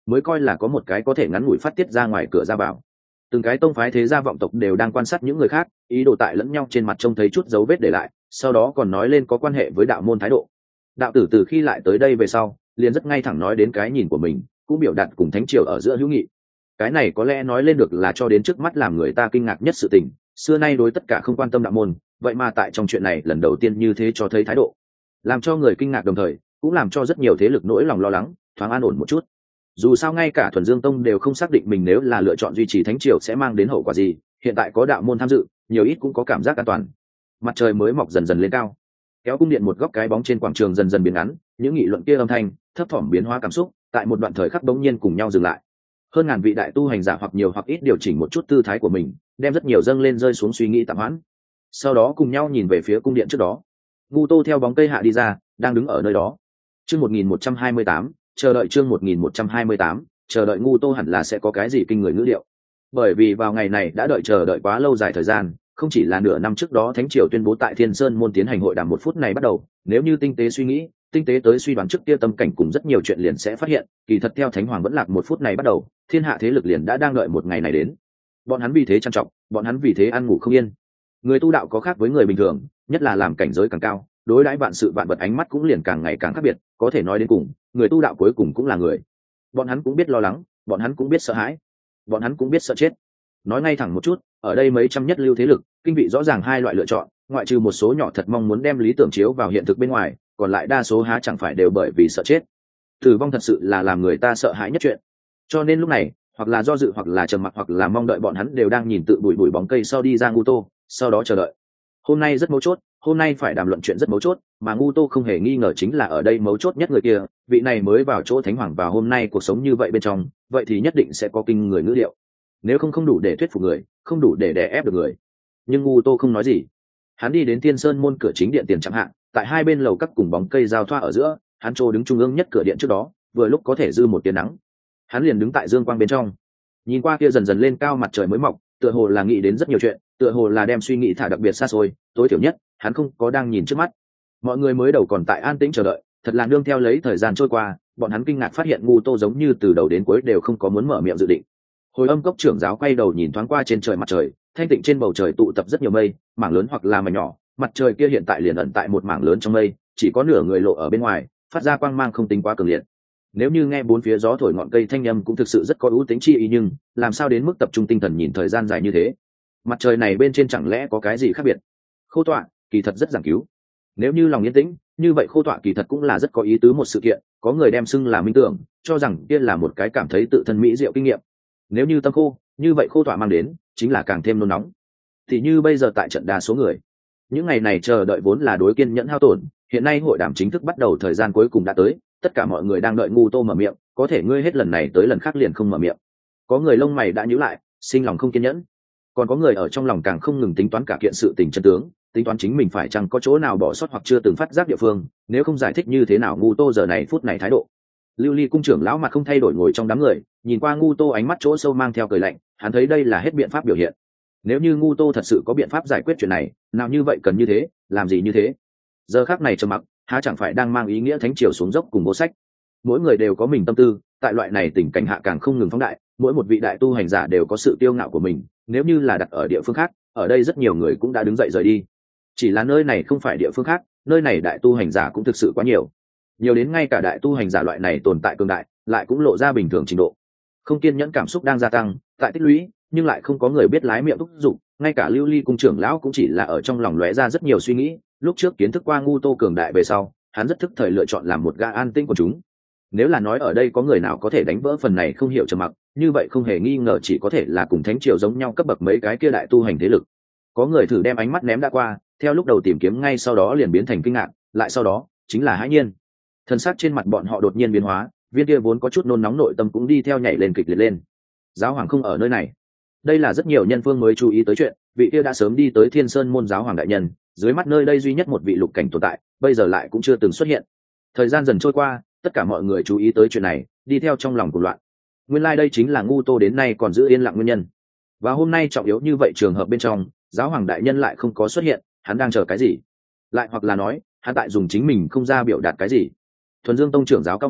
mới coi là có một cái có thể ngắn ngủi phát tiết ra ngoài cửa ra vào. Từng cái tông phái thế gia vọng tộc đều đang quan sát những người khác, ý đồ tại lẫn nhau trên mặt trông thấy chút dấu vết để lại, sau đó còn nói lên có quan hệ với đạo môn thái độ. Đạo tử từ khi lại tới đây về sau, liền rất ngay thẳng nói đến cái nhìn của mình, cũng biểu đạt cùng thánh triều ở giữa hữu nghị. Cái này có lẽ nói lên được là cho đến trước mắt làm người ta kinh ngạc nhất sự tình, xưa nay đối tất cả không quan tâm đạo môn, vậy mà tại trong chuyện này lần đầu tiên như thế cho thấy thái độ, làm cho người kinh ngạc đồng thời cũng làm cho rất nhiều thế lực nỗi lòng lo lắng thoáng an ổn một chút. Dù sao ngay cả Thuần Dương Tông đều không xác định mình nếu là lựa chọn duy trì thánh triều sẽ mang đến hậu quả gì, hiện tại có đạo môn tham dự, nhiều ít cũng có cảm giác an toàn. Mặt trời mới mọc dần dần lên cao, kéo cung điện một góc cái bóng trên quảng trường dần dần biến ngắn, những nghị luận kia âm thanh thấp thỏm biến hóa cảm xúc tại một đoạn thời khắc bỗng nhiên cùng nhau dừng lại. Hơn ngàn vị đại tu hành giả hoặc nhiều hoặc ít điều chỉnh một chút tư thái của mình, đem rất nhiều dâng lên rơi xuống suy nghĩ tạm hoãn, sau đó cùng nhau nhìn về phía cung điện trước đó. Ngu Tô theo bóng cây hạ đi ra, đang đứng ở nơi đó. Chương một nghìn một trăm hai mươi tám, chờ đợi chương một nghìn một trăm hai mươi tám, chờ đợi Ngu Tô hẳn là sẽ có cái gì kinh người ngữ liệu. Bởi vì vào ngày này đã đợi chờ đợi quá lâu dài thời gian, không chỉ là nửa năm trước đó Thánh triều tuyên bố tại Thiên Sơn môn tiến hành hội đàm một phút này bắt đầu, nếu như tinh tế suy nghĩ, tinh tế tới suy đoán trước kia tâm cảnh cùng rất nhiều chuyện liền sẽ phát hiện, kỳ thật theo Thánh Hoàng vẫn lạc một phút này bắt đầu, thiên hạ thế lực liền đã đang đợi một ngày này đến. Bọn hắn vì thế trằn trọc, bọn hắn vì thế ăn ngủ không yên. Người tu đạo có khác với người bình thường, nhất là làm cảnh giới càng cao, đối đãi vạn sự vạn vật ánh mắt cũng liền càng ngày càng khác biệt, có thể nói đến cùng, người tu đạo cuối cùng cũng là người. Bọn hắn cũng biết lo lắng, bọn hắn cũng biết sợ hãi, bọn hắn cũng biết sợ chết. Nói ngay thẳng một chút, ở đây mấy trăm nhất lưu thế lực, kinh vị rõ ràng hai loại lựa chọn, ngoại trừ một số nhỏ thật mong muốn đem lý tưởng chiếu vào hiện thực bên ngoài, còn lại đa số há chẳng phải đều bởi vì sợ chết. Tử vong thật sự là làm người ta sợ hãi nhất chuyện. Cho nên lúc này, hoặc là do dự hoặc là trầm mặc hoặc là mong đợi, bọn hắn đều đang nhìn tự bụi bụi bóng cây sau đi ra Ngu Tô, sau đó chờ đợi. Hôm nay rất mấu chốt, hôm nay phải đàm luận chuyện rất mấu chốt, mà Ngu Tô không hề nghi ngờ chính là ở đây mấu chốt nhất người kia, vị này mới vào chỗ Thánh Hoàng vào hôm nay cuộc sống như vậy bên trong, vậy thì nhất định sẽ có kinh người ngữ liệu. Nếu không không đủ để thuyết phục người, không đủ để đè ép được người. Nhưng Ngu Tô không nói gì. Hắn đi đến Thiên Sơn môn cửa chính điện tiền chẳng hạn, tại hai bên lầu các cùng bóng cây giao thoa ở giữa, hắn trô đứng trung ương nhất cửa điện trước đó, vừa lúc có thể dư một tia nắng. Hắn liền đứng tại dương quang bên trong, nhìn qua kia dần dần lên cao mặt trời mới mọc, tựa hồ là nghĩ đến rất nhiều chuyện, tựa hồ là đem suy nghĩ thả đặc biệt xa xôi, tối thiểu nhất hắn không có đang nhìn trước mắt. Mọi người mới đầu còn tại an tĩnh chờ đợi, thật là nương theo lấy thời gian trôi qua, bọn hắn kinh ngạc phát hiện Ngu Tô giống như từ đầu đến cuối đều không có muốn mở miệng dự định. Hồi Âm Cốc trưởng giáo quay đầu nhìn thoáng qua trên trời mặt trời, thanh tịnh trên bầu trời tụ tập rất nhiều mây, mảng lớn hoặc là mảnh nhỏ, mặt trời kia hiện tại liền ẩn tại một mảng lớn trong mây, chỉ có nửa người lộ ở bên ngoài, phát ra quang mang không tính quá cường liệt. Nếu như nghe bốn phía gió thổi ngọn cây thanh âm cũng thực sự rất có ưu tính chi ý, nhưng làm sao đến mức tập trung tinh thần nhìn thời gian dài như thế? Mặt trời này bên trên chẳng lẽ có cái gì khác biệt? Khô tọa kỳ thật rất giảng cứu. Nếu như lòng yên tĩnh, như vậy khô tọa kỳ thật cũng là rất có ý tứ một sự kiện. Có người đem xưng là minh tưởng, cho rằng kia là một cái cảm thấy tự thân mỹ diệu kinh nghiệm. Nếu như tâm khô, như vậy khô tọa mang đến chính là càng thêm nôn nóng. Thì như bây giờ tại trận đa số người, những ngày này chờ đợi vốn là đối kiên nhẫn hao tổn. Hiện nay hội đàm chính thức bắt đầu, thời gian cuối cùng đã tới, tất cả mọi người đang đợi Ngu Tô mở miệng, có thể ngươi hết lần này tới lần khác liền không mở miệng. Có người lông mày đã nhíu lại, sinh lòng không kiên nhẫn. Còn có người ở trong lòng càng không ngừng tính toán cả kiện sự tình chân tướng, tính toán chính mình phải chăng có chỗ nào bỏ sót hoặc chưa từng phát giác địa phương, nếu không giải thích như thế nào Ngu Tô giờ này phút này thái độ. Lưu Ly cung trưởng lão mặt không thay đổi ngồi trong đám người, nhìn qua Ngu Tô ánh mắt chỗ sâu mang theo cười lạnh, hắn thấy đây là hết biện pháp biểu hiện. Nếu như Ngu Tô thật sự có biện pháp giải quyết chuyện này, nào như vậy cần như thế, làm gì như thế? Giờ khắc này trầm mặc, há chẳng phải đang mang ý nghĩa thánh triều xuống dốc cùng vô sách. Mỗi người đều có mình tâm tư, tại loại này tình cảnh hạ càng không ngừng phóng đại, mỗi một vị đại tu hành giả đều có sự tiêu ngạo của mình, nếu như là đặt ở địa phương khác, ở đây rất nhiều người cũng đã đứng dậy rời đi. Chỉ là nơi này không phải địa phương khác, nơi này đại tu hành giả cũng thực sự quá nhiều, nhiều đến ngay cả đại tu hành giả loại này tồn tại cường đại lại cũng lộ ra bình thường trình độ. Không kiên nhẫn cảm xúc đang gia tăng, tại tích lũy, nhưng lại không có người biết lái miệng thúc giục, ngay cả Lưu Ly cung trưởng lão cũng chỉ là ở trong lòng lóe ra rất nhiều suy nghĩ. Lúc trước kiến thức qua Ngu Tô cường đại về sau, hắn rất thức thời lựa chọn làm một gã an tĩnh của chúng. Nếu là nói ở đây có người nào có thể đánh vỡ phần này không hiểu trầm mặc, như vậy không hề nghi ngờ chỉ có thể là cùng thánh triều giống nhau cấp bậc mấy cái kia đại tu hành thế lực. Có người thử đem ánh mắt ném đã qua, theo lúc đầu tìm kiếm ngay sau đó liền biến thành kinh ngạc, lại sau đó chính là hãi nhiên. Thân xác trên mặt bọn họ đột nhiên biến hóa, viên kia vốn có chút nôn nóng nội tâm cũng đi theo nhảy lên kịch liệt lên. Giáo hoàng không ở nơi này. Đây là rất nhiều nhân phương mới chú ý tới chuyện, vị kia đã sớm đi tới Thiên Sơn môn giáo hoàng đại nhân, dưới mắt nơi đây duy nhất một vị lục cảnh tồn tại, bây giờ lại cũng chưa từng xuất hiện. Thời gian dần trôi qua, tất cả mọi người chú ý tới chuyện này, đi theo trong lòng cuồng loạn. Nguyên lai like đây chính là Ngu Tô đến nay còn giữ yên lặng nguyên nhân. Và hôm nay trọng yếu như vậy trường hợp bên trong, giáo hoàng đại nhân lại không có xuất hiện, hắn đang chờ cái gì? Lại hoặc là nói, hắn tại dùng chính mình không ra biểu đạt cái gì? Thuần Dương tông trưởng giáo cao mày,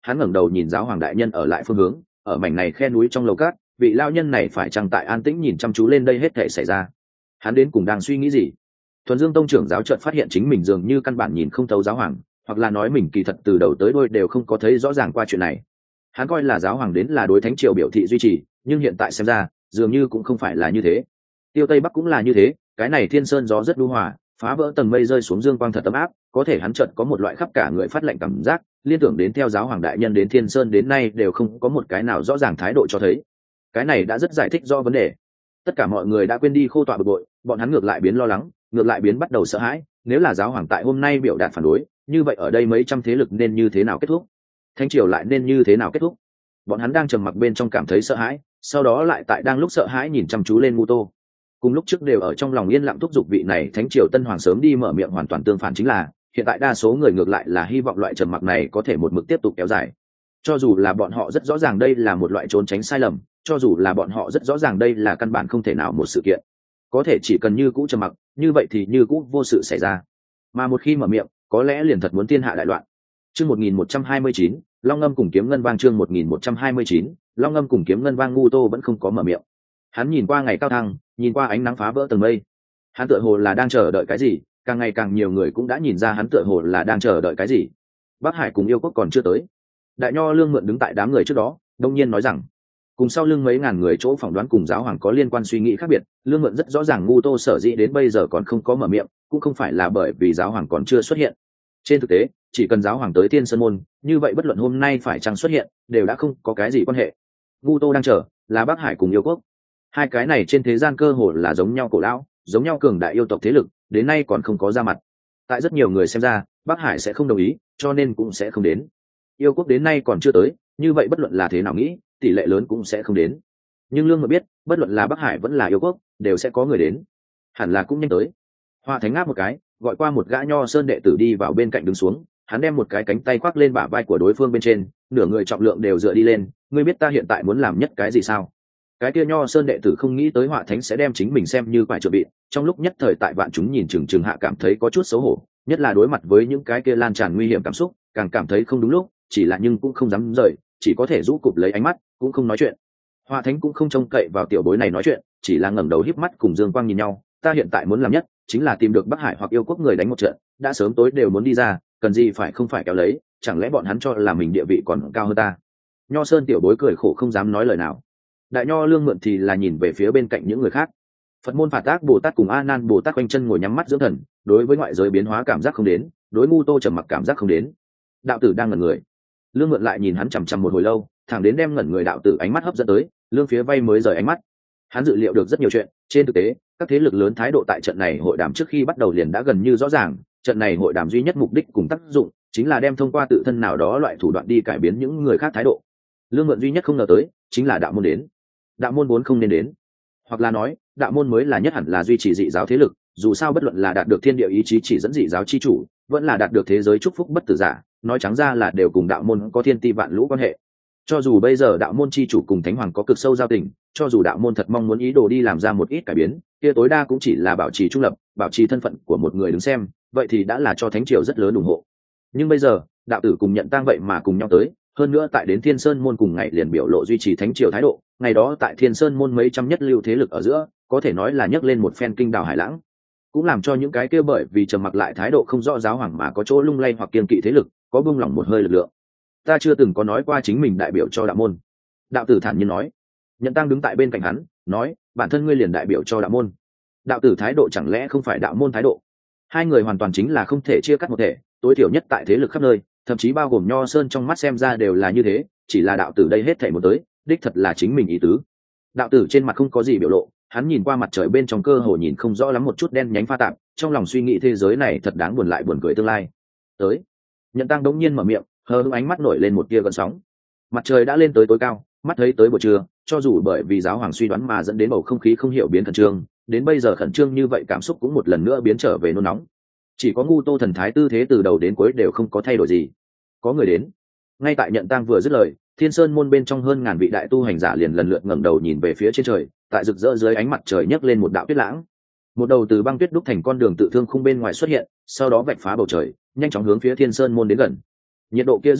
hắn ngẩng đầu nhìn giáo hoàng đại nhân ở lại phương hướng, ở mảnh này khe núi trong lầu cát, vị lao nhân này phải chăng tại an tĩnh nhìn chăm chú lên đây hết thể xảy ra. Hắn đến cùng đang suy nghĩ gì? Thuần Dương tông trưởng giáo chợt phát hiện chính mình dường như căn bản nhìn không thấu giáo hoàng, hoặc là nói mình kỳ thật từ đầu tới đuôi đều không có thấy rõ ràng qua chuyện này. Hắn coi là giáo hoàng đến là đối thánh triều biểu thị duy trì, nhưng hiện tại xem ra dường như cũng không phải là như thế. Tiêu Tây Bắc cũng là như thế, cái này thiên sơn gió rất đu hòa, phá vỡ tầng mây rơi xuống dương quang thật ấm áp, có thể hắn chợt có một loại khắp cả người phát lạnh cảm giác, liên tưởng đến theo giáo hoàng đại nhân đến thiên sơn đến nay đều không có một cái nào rõ ràng thái độ cho thấy. Cái này đã rất giải thích do vấn đề. Tất cả mọi người đã quên đi khô tọa bực bội, bọn hắn ngược lại biến lo lắng, ngược lại biến bắt đầu sợ hãi. Nếu là giáo hoàng tại hôm nay biểu đạt phản đối, như vậy ở đây mấy trăm thế lực nên như thế nào kết thúc? Thánh triều lại nên như thế nào kết thúc? Bọn hắn đang trầm mặc bên trong cảm thấy sợ hãi, sau đó lại tại đang lúc sợ hãi nhìn chăm chú lên Ngu Tô. Cùng lúc trước đều ở trong lòng yên lặng thúc giục vị này thánh triều tân hoàng sớm đi mở miệng, hoàn toàn tương phản chính là hiện tại đa số người ngược lại là hy vọng loại trầm mặc này có thể một mực tiếp tục kéo dài. Cho dù là bọn họ rất rõ ràng đây là một loại trốn tránh sai lầm, cho dù là bọn họ rất rõ ràng đây là căn bản không thể nào một sự kiện, có thể chỉ cần như cũ trầm mặc, như vậy thì như cũ vô sự xảy ra. Mà một khi mở miệng, có lẽ liền thật muốn thiên hạ đại loạn. Chương một nghìn một trăm hai mươi chín, Long Ngâm cùng Kiếm Ngân Vang. Chương một nghìn một trăm hai mươi chín, Long Ngâm cùng Kiếm Ngân Vang. Ngu Tô vẫn không có mở miệng. Hắn nhìn qua ngày cao thăng, nhìn qua ánh nắng phá vỡ tầng mây. Hắn tựa hồ là đang chờ đợi cái gì, càng ngày càng nhiều người cũng đã nhìn ra hắn tựa hồ là đang chờ đợi cái gì. Bắc Hải cùng Yêu Quốc còn chưa tới. Đại Nho Lương Mượn đứng tại đám người trước đó, đông nhiên nói rằng, cùng sau lưng mấy ngàn người chỗ phỏng đoán cùng giáo hoàng có liên quan suy nghĩ khác biệt. Lương Mượn rất rõ ràng Ngu Tô sở dĩ đến bây giờ còn không có mở miệng, cũng không phải là bởi vì giáo hoàng còn chưa xuất hiện. Trên thực tế, chỉ cần giáo hoàng tới Thiên Sơn môn, như vậy bất luận hôm nay phải chăng xuất hiện, đều đã không có cái gì quan hệ. Ngu Tô đang chờ là Bắc Hải cùng Yêu Quốc. Hai cái này trên thế gian cơ hồ là giống nhau cổ lão, giống nhau cường đại yêu tộc thế lực, đến nay còn không có ra mặt. Tại rất nhiều người xem ra, Bắc Hải sẽ không đồng ý, cho nên cũng sẽ không đến. Yêu Quốc đến nay còn chưa tới, như vậy bất luận là thế nào nghĩ, tỷ lệ lớn cũng sẽ không đến. Nhưng Lương Mượn biết, bất luận là Bắc Hải vẫn là Yêu Quốc, đều sẽ có người đến. Hẳn là cũng nhanh tới. Hoa Thánh ngáp một cái, gọi qua một gã Nho Sơn đệ tử đi vào bên cạnh đứng xuống, hắn đem một cái cánh tay khoác lên bả vai của đối phương bên trên, nửa người trọng lượng đều dựa đi lên. Ngươi biết ta hiện tại muốn làm nhất cái gì sao? Cái kia Nho Sơn đệ tử không nghĩ tới Họa Thánh sẽ đem chính mình xem như quải chuẩn bị, trong lúc nhất thời tại vạn chúng nhìn chừng chừng hạ cảm thấy có chút xấu hổ, nhất là đối mặt với những cái kia lan tràn nguy hiểm cảm xúc, càng cảm thấy không đúng lúc, chỉ là nhưng cũng không dám rời, chỉ có thể rũ cụp lấy ánh mắt, cũng không nói chuyện. Họa Thánh cũng không trông cậy vào tiểu bối này nói chuyện, chỉ là ngẩng đầu híp mắt cùng Dương Quang nhìn nhau, ta hiện tại muốn làm nhất chính là tìm được Bắc Hải hoặc Yêu Quốc người đánh một trận, đã sớm tối đều muốn đi ra, cần gì phải không phải kéo lấy, chẳng lẽ bọn hắn cho là mình địa vị còn cao hơn ta? Nho Sơn tiểu bối cười khổ không dám nói lời nào. Đại Nho Lương Mượn thì là nhìn về phía bên cạnh những người khác. Phật môn Phạt Tác Bồ Tát cùng A Nan Bồ Tát quanh chân ngồi nhắm mắt dưỡng thần, đối với ngoại giới biến hóa cảm giác không đến, đối Ngu Tô trầm mặc cảm giác không đến. Đạo tử đang ngẩn người. Lương Mượn lại nhìn hắn chằm chằm một hồi lâu, thẳng đến đem ngẩn người đạo tử ánh mắt hấp dẫn tới, lương phía vay mới rời ánh mắt. Hắn dự liệu được rất nhiều chuyện, trên thực tế, các thế lực lớn thái độ tại trận này hội đàm trước khi bắt đầu liền đã gần như rõ ràng, trận này hội đàm duy nhất mục đích cùng tác dụng chính là đem thông qua tự thân nào đó loại thủ đoạn đi cải biến những người khác thái độ. Lương Mượn duy nhất không ngờ tới, chính là đạo môn đến. Đạo môn vốn không nên đến, hoặc là nói đạo môn mới là nhất hẳn là duy trì dị giáo thế lực, dù sao bất luận là đạt được thiên địa ý chí chỉ dẫn dị giáo chi chủ, vẫn là đạt được thế giới chúc phúc bất tử giả, nói trắng ra là đều cùng đạo môn có thiên ti vạn lũ quan hệ. Cho dù bây giờ đạo môn chi chủ cùng thánh hoàng có cực sâu giao tình, cho dù đạo môn thật mong muốn ý đồ đi làm ra một ít cải biến, kia tối đa cũng chỉ là bảo trì trung lập, bảo trì thân phận của một người đứng xem, vậy thì đã là cho thánh triều rất lớn ủng hộ. Nhưng bây giờ đạo tử cùng Nhận Tang vậy mà cùng nhau tới, hơn nữa tại đến Thiên Sơn môn cùng ngày liền biểu lộ duy trì thánh triều thái độ, ngày đó tại Thiên Sơn môn mấy trăm nhất lưu thế lực ở giữa, có thể nói là nhấc lên một phen kinh đảo hải lãng, cũng làm cho những cái kia bởi vì trầm mặc lại thái độ không rõ giáo hoàng mà có chỗ lung lay hoặc kiên kỵ thế lực, có buông lỏng một hơi lực lượng. Ta chưa từng có nói qua chính mình đại biểu cho đạo môn. Đạo tử thản nhiên nói. Nhận Tăng đứng tại bên cạnh hắn, nói, bản thân ngươi liền đại biểu cho đạo môn. Đạo tử thái độ chẳng lẽ không phải đạo môn thái độ? Hai người hoàn toàn chính là không thể chia cắt một thể, tối thiểu nhất tại thế lực khắp nơi, thậm chí bao gồm Nho Sơn trong mắt xem ra đều là như thế, chỉ là đạo tử đây hết thảy một tới, đích thật là chính mình ý tứ. Đạo tử trên mặt không có gì biểu lộ, hắn nhìn qua mặt trời bên trong cơ hồ nhìn không rõ lắm một chút đen nhánh pha tạp, trong lòng suy nghĩ thế giới này thật đáng buồn lại buồn cười tương lai. Tới. Nhận Tăng đống nhiên mở miệng, hờ hững ánh mắt nổi lên một tia gợn sóng. Mặt trời đã lên tới tối cao, mắt thấy tới buổi trưa, cho dù bởi vì giáo hoàng suy đoán mà dẫn đến bầu không khí không hiểu biến khẩn trương, đến bây giờ khẩn trương như vậy cảm xúc cũng một lần nữa biến trở về nôn nóng. Chỉ có Ngu Tô thần thái tư thế từ đầu đến cuối đều không có thay đổi gì. Có người đến. Ngay tại Nhận Tăng vừa dứt lời, Thiên Sơn môn bên trong hơn ngàn vị đại tu hành giả liền lần lượt ngẩng đầu nhìn về phía trên trời, tại rực rỡ dưới ánh mặt trời nhấc lên một đạo tuyết lãng. Một đầu từ băng tuyết đúc thành con đường tự thương khung bên ngoài xuất hiện, sau đó vạch phá bầu trời, nhanh chóng hướng phía Thiên Sơn môn đến gần. Nhiệt độ kia rất thấp,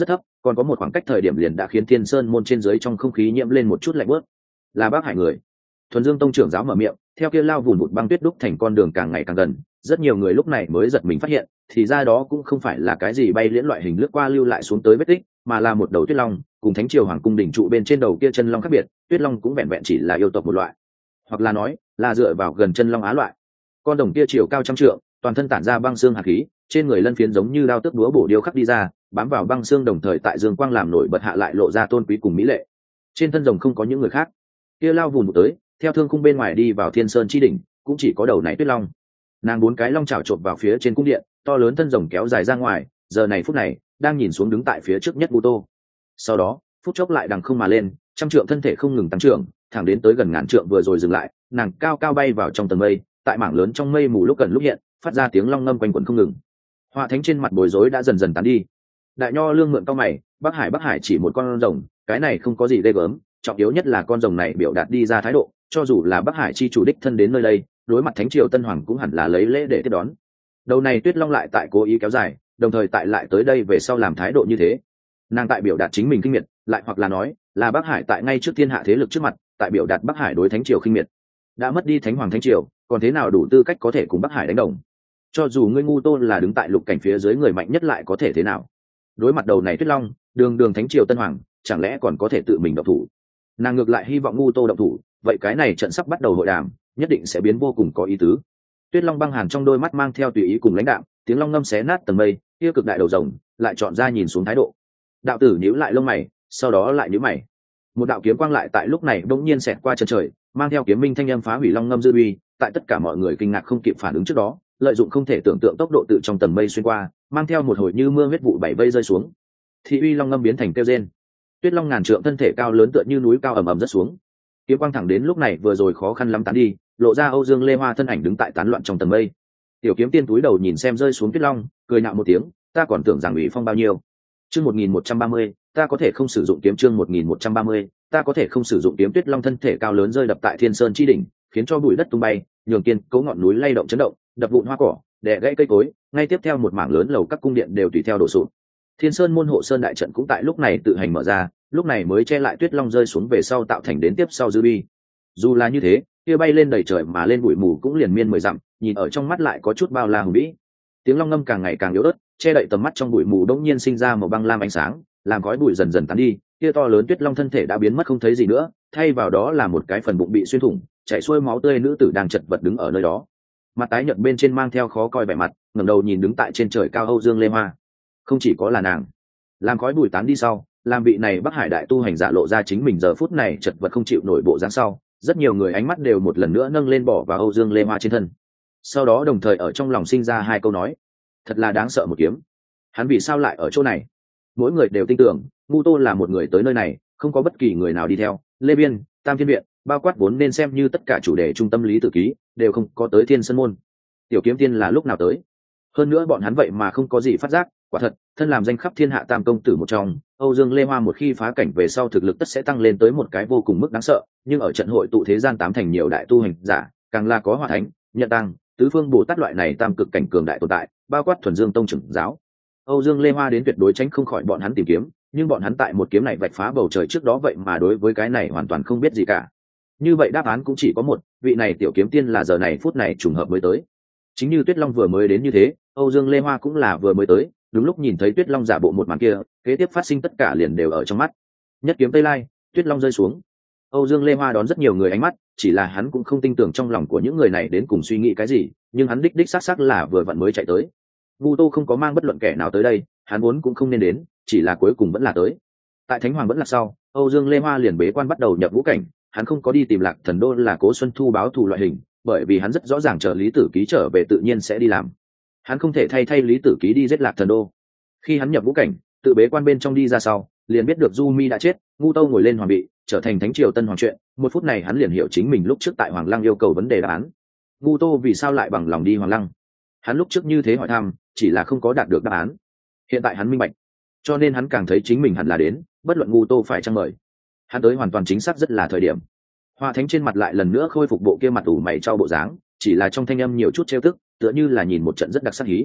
còn có một khoảng cách thời điểm liền đã khiến thiên sơn môn trên dưới trong không khí nhiễm lên một chút lạnh bớt. Là bác hải người. Thuần Dương tông trưởng giáo mở miệng, theo kia lao vùn vụt băng tuyết đúc thành con đường càng ngày càng gần, rất nhiều người lúc này mới giật mình phát hiện, thì ra đó cũng không phải là cái gì bay liễn loại hình lướt qua lưu lại xuống tới vết tích, mà là một đầu tuyết long, cùng thánh triều hoàng cung đỉnh trụ bên trên đầu kia chân long khác biệt, tuyết long cũng vẹn vẹn chỉ là yêu tộc một loại, hoặc là nói là dựa vào gần chân long á loại. Con rồng kia chiều cao trăm trượng, toàn thân tản ra băng xương hạt khí, trên người lân phiến giống như đao tước búa bổ điêu khắc đi ra, bám vào băng xương đồng thời tại dương quang làm nổi bật hạ lại lộ ra tôn quý cùng mỹ lệ. Trên thân rồng không có những người khác, kia lao vùn vụt tới, theo thương khung bên ngoài đi vào thiên sơn chi đỉnh, cũng chỉ có đầu này tuyết long. Nàng bốn cái long chảo chộp vào phía trên cung điện, to lớn thân rồng kéo dài ra ngoài, giờ này phút này đang nhìn xuống đứng tại phía trước nhất Vu Tô. Sau đó phút chốc lại đằng không mà lên, trăm trượng thân thể không ngừng tăng trưởng, thẳng đến tới gần ngàn trượng vừa rồi dừng lại, nàng cao cao bay vào trong tầng mây, tại mảng lớn trong mây mù lúc gần lúc hiện, phát ra tiếng long ngâm quanh quẩn không ngừng. Họa thánh trên mặt bối rối đã dần dần tán đi. Đại nho lương mượn cao mày, Bắc Hải Bắc Hải chỉ một con rồng, cái này không có gì ghê gớm, trọng yếu nhất là con rồng này biểu đạt đi ra thái độ, cho dù là Bắc Hải chi chủ đích thân đến nơi đây, đối mặt thánh triều tân hoàng cũng hẳn là lấy lễ để tiếp đón. Đầu này tuyết long lại tại cố ý kéo dài, đồng thời tại lại tới đây về sau làm thái độ như thế, nàng tại biểu đạt chính mình khinh miệt, lại hoặc là nói là Bắc Hải tại ngay trước thiên hạ thế lực trước mặt, tại biểu đạt Bắc Hải đối thánh triều khinh miệt. Đã mất đi thánh hoàng thánh triều, còn thế nào đủ tư cách có thể cùng Bắc Hải đánh đồng? Cho dù ngươi ngu Tô là đứng tại lục cảnh phía dưới người mạnh nhất lại có thể thế nào? Đối mặt đầu này tuyết long, đường đường thánh triều tân hoàng, chẳng lẽ còn có thể tự mình động thủ? Nàng ngược lại hy vọng ngu Tô động thủ, vậy cái này trận sắp bắt đầu hội đàm, nhất định sẽ biến vô cùng có ý tứ. Tuyết long băng hàn trong đôi mắt mang theo tùy ý cùng lãnh đạm, tiếng long ngâm xé nát tầng mây, kia cực đại đầu rồng lại chọn ra nhìn xuống thái độ. Đạo tử nhíu lại lông mày, sau đó lại nhíu mày. Một đạo kiếm quang lại tại lúc này bỗng nhiên xẹt qua chân trời, mang theo kiếm minh thanh âm phá hủy long ngâm dư uy, tại tất cả mọi người kinh ngạc không kịp phản ứng trước đó, lợi dụng không thể tưởng tượng tốc độ tự trong tầng mây xuyên qua, mang theo một hồi như mưa huyết vụ bảy vây rơi xuống. Thị uy long ngâm biến thành kêu rên. Tuyết long ngàn trượng thân thể cao lớn tựa như núi cao ầm ầm rất xuống. Kiếm quang thẳng đến lúc này vừa rồi khó khăn lắm tán đi, lộ ra Âu Dương Lê Hoa thân ảnh đứng tại tán loạn trong tầng mây. Tiểu kiếm tiên túi đầu nhìn xem rơi xuống tuyết long, cười nhạo một tiếng, ta còn tưởng rằng ủy phong bao nhiêu. Chương một nghìn một trăm ba mươi, ta có thể không sử dụng kiếm. Chương một nghìn một trăm ba mươi, ta có thể không sử dụng kiếm. Tuyết long thân thể cao lớn rơi đập tại thiên sơn chi đỉnh, khiến cho bụi đất tung bay, nhường kiên cố ngọn núi lay động chấn động, đập vụn hoa cỏ, đè gãy cây cối, ngay tiếp theo một mảng lớn lầu các cung điện đều tùy theo đổ sụp. Thiên sơn môn hộ sơn đại trận cũng tại lúc này tự hành mở ra, lúc này mới che lại tuyết long rơi xuống về sau tạo thành đến tiếp sau dư bi. Dù là như thế, kia bay lên đầy trời mà lên bụi mù cũng liền miên mười dặm, nhìn ở trong mắt lại có chút bao la hùng vĩ. Tiếng long ngâm càng ngày càng yếu ớt, che đậy tầm mắt trong bụi mù đống nhiên sinh ra màu băng lam ánh sáng, làm khói bụi dần dần tán đi, kia to lớn tuyết long thân thể đã biến mất không thấy gì nữa, thay vào đó là một cái phần bụng bị xuyên thủng, chảy xuôi máu tươi nữ tử đang chật vật đứng ở nơi đó. Mặt tái nhợt bên trên mang theo khó coi vẻ mặt, ngẩng đầu nhìn đứng tại trên trời cao Âu Dương Lê Hoa. Không chỉ có là nàng, làm khói bụi tán đi sau, làm vị này Bắc Hải đại tu hành giả lộ ra chính mình giờ phút này chật vật không chịu nổi bộ dáng sau, rất nhiều người ánh mắt đều một lần nữa nâng lên bỏ vào Âu Dương Lê Hoa trên thân. Sau đó đồng thời ở trong lòng sinh ra hai câu nói, thật là đáng sợ một kiếm. Hắn vì sao lại ở chỗ này? Mỗi người đều tin tưởng ngu Tô là một người tới nơi này, không có bất kỳ người nào đi theo. Lê Biên, Tam Thiên Viện, bao quát vốn nên xem như tất cả chủ đề trung tâm lý tử ký đều không có tới Thiên Sơn môn. Tiểu kiếm tiên là lúc nào tới? Hơn nữa bọn hắn vậy mà không có gì phát giác. Quả thật, thân làm danh khắp thiên hạ tam công tử một trong, Âu Dương Lê Hoa một khi phá cảnh về sau thực lực tất sẽ tăng lên tới một cái vô cùng mức đáng sợ, nhưng ở trận hội tụ thế gian tám thành nhiều đại tu hành giả, càng là có Hoa Thánh, Nhận Tăng, Tứ Phương Bồ Tát loại này tam cực cảnh cường đại tồn tại, bao quát Thuần Dương tông trưởng giáo. Âu Dương Lê Hoa đến tuyệt đối tránh không khỏi bọn hắn tìm kiếm, nhưng bọn hắn tại một kiếm này vạch phá bầu trời trước đó vậy mà đối với cái này hoàn toàn không biết gì cả. Như vậy đáp án cũng chỉ có một, vị này tiểu kiếm tiên là giờ này phút này trùng hợp mới tới. Chính như Tuyết Long vừa mới đến như thế, Âu Dương Lê Hoa cũng là vừa mới tới, đúng lúc nhìn thấy Tuyết Long giả bộ một màn kia, kế tiếp phát sinh tất cả liền đều ở trong mắt. Nhất kiếm tây lai, Tuyết Long rơi xuống. Âu Dương Lê Hoa đón rất nhiều người ánh mắt, chỉ là hắn cũng không tin tưởng trong lòng của những người này đến cùng suy nghĩ cái gì, nhưng hắn đích đích xác xác là vừa vặn mới chạy tới. Vu Tô không có mang bất luận kẻ nào tới đây, hắn vốn cũng không nên đến, chỉ là cuối cùng vẫn là tới. Tại Thánh Hoàng vẫn là sau, Âu Dương Lê Hoa liền bế quan bắt đầu nhập vũ cảnh, hắn không có đi tìm Lạc Thần Đô là Cố Xuân Thu báo thù loại hình, bởi vì hắn rất rõ ràng chờ Lý Tử Ký trở về tự nhiên sẽ đi làm. Hắn không thể thay thay Lý Tử Ký đi giết Lạc Thần Đô. Khi hắn nhập vũ cảnh, tự bế quan bên trong đi ra sau, liền biết được Du Mi đã chết, Ngu Tâu ngồi lên hoàng vị, trở thành thánh triều tân hoàng chuyện. Một phút này hắn liền hiểu chính mình lúc trước tại Hoàng Lăng yêu cầu vấn đề đáp án. Ngu Tô vì sao lại bằng lòng đi Hoàng Lăng? Hắn lúc trước như thế hỏi thăm, chỉ là không có đạt được đáp án. Hiện tại hắn minh bạch, cho nên hắn càng thấy chính mình hẳn là đến, bất luận Ngu Tô phải chăng mời. Hắn tới hoàn toàn chính xác rất là thời điểm. Hoa Thánh trên mặt lại lần nữa khôi phục bộ kia mặt ủ mày trao bộ dáng, chỉ là trong thanh âm nhiều chút trêu tức, tựa như là nhìn một trận rất đặc sắc hí.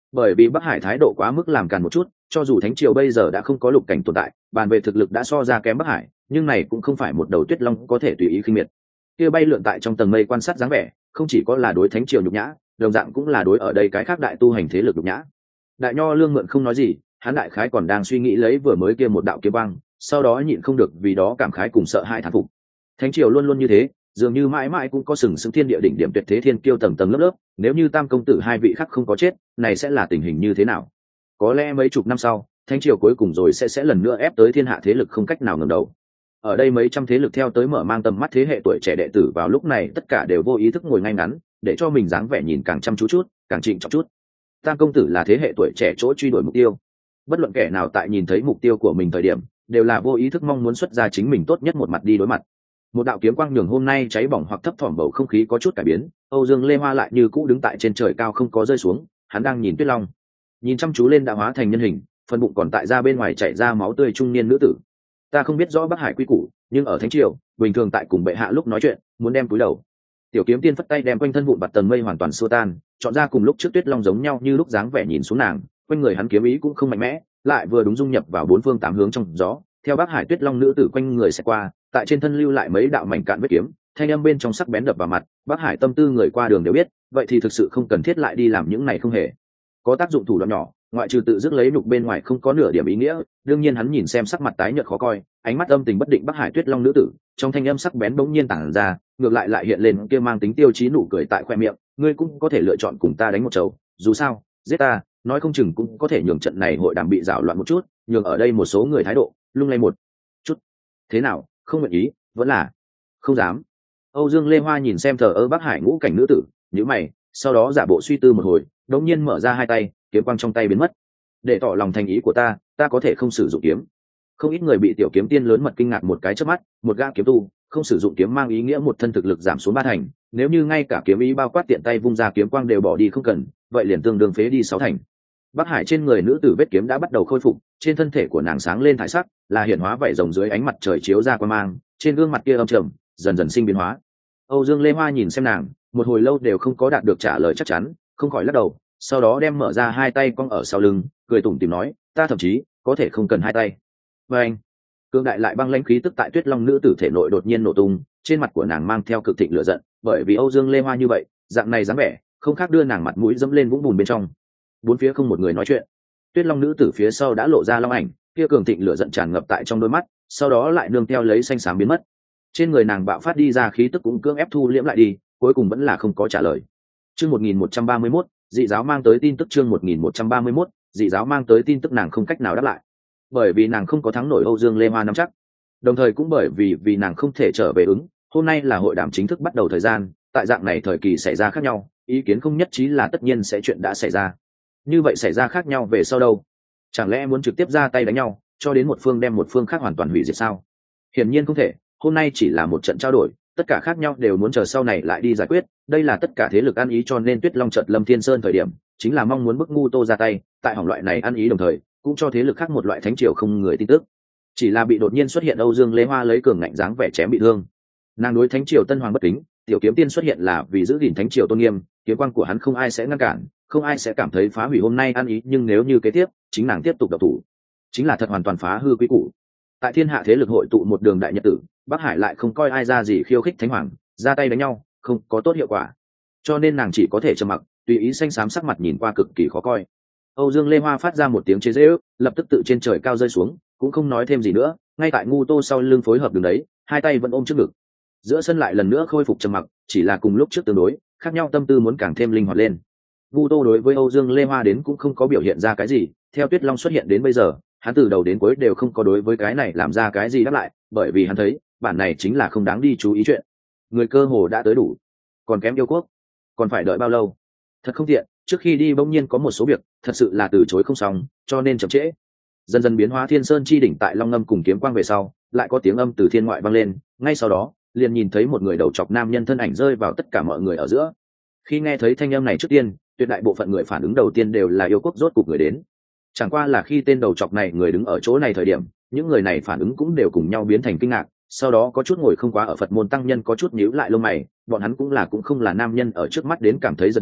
Bởi vì Bắc Hải thái độ quá mức làm càn một chút, cho dù thánh triều bây giờ đã không có lục cảnh tồn tại, bàn về thực lực đã so ra kém Bắc Hải, nhưng này cũng không phải một đầu tuyết long có thể tùy ý khinh miệt. Kia bay lượn tại trong tầng mây quan sát dáng vẻ, không chỉ có là đối thánh triều nhục nhã, đồng dạng cũng là đối ở đây cái khác đại tu hành thế lực nhục nhã. Đại Nho Lương mượn không nói gì, hắn đại khái còn đang suy nghĩ lấy vừa mới kia một đạo kiếm băng, sau đó nhịn không được vì đó cảm khái cùng sợ hãi thán phục. Thánh triều luôn luôn như thế, dường như mãi mãi cũng có sừng sững thiên địa đỉnh điểm tuyệt thế thiên kiêu tầng tầng lớp lớp, nếu như Tam công tử hai vị khác không có chết, này sẽ là tình hình như thế nào? Có lẽ mấy chục năm sau, thánh triều cuối cùng rồi sẽ sẽ lần nữa ép tới thiên hạ thế lực không cách nào ngẩng đầu. Ở đây mấy trăm thế lực theo tới mở mang tầm mắt thế hệ tuổi trẻ đệ tử vào lúc này tất cả đều vô ý thức ngồi ngay ngắn, để cho mình dáng vẻ nhìn càng chăm chú chút, càng trịnh trọng chút. Tam công tử là thế hệ tuổi trẻ chỗ truy đuổi mục tiêu. Bất luận kẻ nào tại nhìn thấy mục tiêu của mình thời điểm, đều là vô ý thức mong muốn xuất ra chính mình tốt nhất một mặt đi đối mặt. Một đạo kiếm quang nhường hôm nay cháy bỏng hoặc thấp thỏm bầu không khí có chút cải biến, Âu Dương Lê Hoa lại như cũ đứng tại trên trời cao không có rơi xuống, hắn đang nhìn Tuyết Long, nhìn chăm chú lên đã hóa thành nhân hình, phần bụng còn tại ra bên ngoài chảy ra máu tươi trung niên nữ tử. Ta không biết rõ Bắc Hải quy củ, nhưng ở thánh triều, bình thường tại cùng bệ hạ lúc nói chuyện, muốn đem cúi đầu. Tiểu kiếm tiên phất tay đem quanh thân vụn bạt tầng mây hoàn toàn xua tan, chọn ra cùng lúc trước Tuyết Long giống nhau như lúc dáng vẻ nhìn xuống nàng, quanh người hắn kiếm ý cũng không mạnh mẽ, lại vừa đúng dung nhập vào bốn phương tám hướng trong gió, theo Bắc Hải Tuyết Long nữ tử quanh người sẽ qua, tại trên thân lưu lại mấy đạo mảnh cạn vết kiếm, thanh âm bên trong sắc bén đập vào mặt. Bắc Hải tâm tư người qua đường đều biết, vậy thì thực sự không cần thiết lại đi làm những này không hề có tác dụng thủ đoạn nhỏ, ngoại trừ tự dứt lấy nhục bên ngoài không có nửa điểm ý nghĩa. Đương nhiên hắn nhìn xem sắc mặt tái nhợt khó coi, ánh mắt âm tình bất định Bắc Hải Tuyết Long nữ tử, trong thanh âm sắc bén bỗng nhiên tản ra, ngược lại lại hiện lên kia mang tính tiêu chí nụ cười tại khoe miệng, ngươi cũng có thể lựa chọn cùng ta đánh một trầu, dù sao, giết ta, nói không chừng cũng có thể nhường trận này hội đàm bị rào loạn một chút, nhường ở đây một số người thái độ lung lay một chút. Thế nào, không nguyện ý, vẫn là không dám? Âu Dương Lê Hoa nhìn xem thờ ơ Bắc Hải ngũ cảnh nữ tử, nhíu mày, sau đó giả bộ suy tư một hồi, đột nhiên mở ra hai tay, kiếm quang trong tay biến mất. Để tỏ lòng thành ý của ta, ta có thể không sử dụng kiếm. Không ít người bị tiểu kiếm tiên lớn mật kinh ngạc một cái chớp mắt, một gã kiếm tu, không sử dụng kiếm mang ý nghĩa một thân thực lực giảm xuống ba thành, nếu như ngay cả kiếm ý bao quát tiện tay vung ra kiếm quang đều bỏ đi không cần, vậy liền tương đương phế đi sáu thành. Bắc Hải trên người nữ tử vết kiếm đã bắt đầu khôi phục, trên thân thể của nàng sáng lên thải sắc, là hiển hóa vảy rồng dưới ánh mặt trời chiếu ra quang mang, trên gương mặt kia âm trầm, dần dần sinh biến hóa. Âu Dương Lê Hoa nhìn xem nàng, một hồi lâu đều không có đạt được trả lời chắc chắn, không khỏi lắc đầu, sau đó đem mở ra hai tay cong ở sau lưng, cười tủm tỉm nói, ta thậm chí có thể không cần hai tay. Và anh, cương đại lại băng lãnh khí tức tại Tuyết Long nữ tử thể nội đột nhiên nổ tung, trên mặt của nàng mang theo cực thịnh lửa giận, bởi vì Âu Dương Lê Hoa như vậy, dạng này dáng vẻ, không khác đưa nàng mặt mũi dẫm lên vũng bùn bên trong. Bốn phía không một người nói chuyện. Tuyết Long nữ tử phía sau đã lộ ra long ảnh, kia cường thịnh lửa giận tràn ngập tại trong đôi mắt, sau đó lại nương theo lấy xanh xám biến mất. Trên người nàng bạo phát đi ra khí tức cũng cưỡng ép thu liễm lại đi, cuối cùng vẫn là không có trả lời. Chương một nghìn một trăm ba mươi mốt, dị giáo mang tới tin tức. Chương một nghìn một trăm ba mươi mốt, dị giáo mang tới tin tức. Nàng không cách nào đáp lại, bởi vì nàng không có thắng nổi Âu Dương Lê Hoa nắm chắc, đồng thời cũng bởi vì vì nàng không thể trở về ứng. Hôm nay là hội đàm chính thức bắt đầu thời gian, tại dạng này thời kỳ xảy ra khác nhau, ý kiến không nhất trí là tất nhiên sẽ chuyện đã xảy ra. Như vậy xảy ra khác nhau về sau đâu? Chẳng lẽ muốn trực tiếp ra tay đánh nhau, cho đến một phương đem một phương khác hoàn toàn hủy diệt sao? Hiển nhiên không thể, hôm nay chỉ là một trận trao đổi, tất cả khác nhau đều muốn chờ sau này lại đi giải quyết. Đây là tất cả thế lực ăn ý, cho nên Tuyết Long chợt Lâm Thiên Sơn thời điểm, chính là mong muốn bức Ngu Tô ra tay, tại hỏng loại này ăn ý đồng thời, cũng cho thế lực khác một loại thánh triều không người tin tức. Chỉ là bị đột nhiên xuất hiện Âu Dương Lê Hoa lấy cường ngạnh dáng vẻ chém bị thương. Nàng đối thánh triều Tân Hoàng bất kính, tiểu kiếm tiên xuất hiện là vì giữ gìn thánh triều tôn nghiêm, kiếm quan của hắn không ai sẽ ngăn cản, không ai sẽ cảm thấy phá hủy hôm nay ăn ý, nhưng nếu như kế tiếp chính nàng tiếp tục độc thủ, chính là thật hoàn toàn phá hư quy củ. Tại thiên hạ thế lực hội tụ một đường đại nhật tử, Bắc Hải lại không coi ai ra gì khiêu khích thánh hoàng, ra tay đánh nhau không có tốt hiệu quả, cho nên nàng chỉ có thể trầm mặc, tùy ý xanh xám sắc mặt nhìn qua cực kỳ khó coi. Âu Dương Lê Hoa phát ra một tiếng chế giễu, lập tức tự trên trời cao rơi xuống, cũng không nói thêm gì nữa, ngay tại Ngu Tô sau lưng phối hợp đường đấy, hai tay vẫn ôm trước ngực. Giữa sân lại lần nữa khôi phục trầm mặc, chỉ là cùng lúc trước tương đối khác nhau, tâm tư muốn càng thêm linh hoạt lên. Ngu Tô đối với Âu Dương Lê Hoa đến cũng không có biểu hiện ra cái gì, theo Tuyết Long xuất hiện đến bây giờ, hắn từ đầu đến cuối đều không có đối với cái này làm ra cái gì đáp lại, bởi vì hắn thấy bản này chính là không đáng đi chú ý chuyện. Người cơ hồ đã tới đủ, còn kém yêu quốc, còn phải đợi bao lâu? Thật không tiện, trước khi đi bỗng nhiên có một số việc thật sự là từ chối không xong, cho nên chậm trễ. Dần dần biến hóa Thiên Sơn chi đỉnh tại Long Ngâm cùng kiếm quang về sau, lại có tiếng âm từ thiên ngoại vang lên, ngay sau đó liền nhìn thấy một người đầu chọc nam nhân thân ảnh rơi vào tất cả mọi người ở giữa. Khi nghe thấy thanh âm này trước tiên, tuyệt đại bộ phận người phản ứng đầu tiên đều là yêu quốc rốt cục người đến. Chẳng qua là khi tên đầu chọc này người đứng ở chỗ này thời điểm, những người này phản ứng cũng đều cùng nhau biến thành kinh ngạc, sau đó có chút ngồi không quá ở Phật môn tăng nhân có chút nhíu lại lông mày, bọn hắn cũng là cũng không là nam nhân ở trước mắt đến cảm thấy giật mình,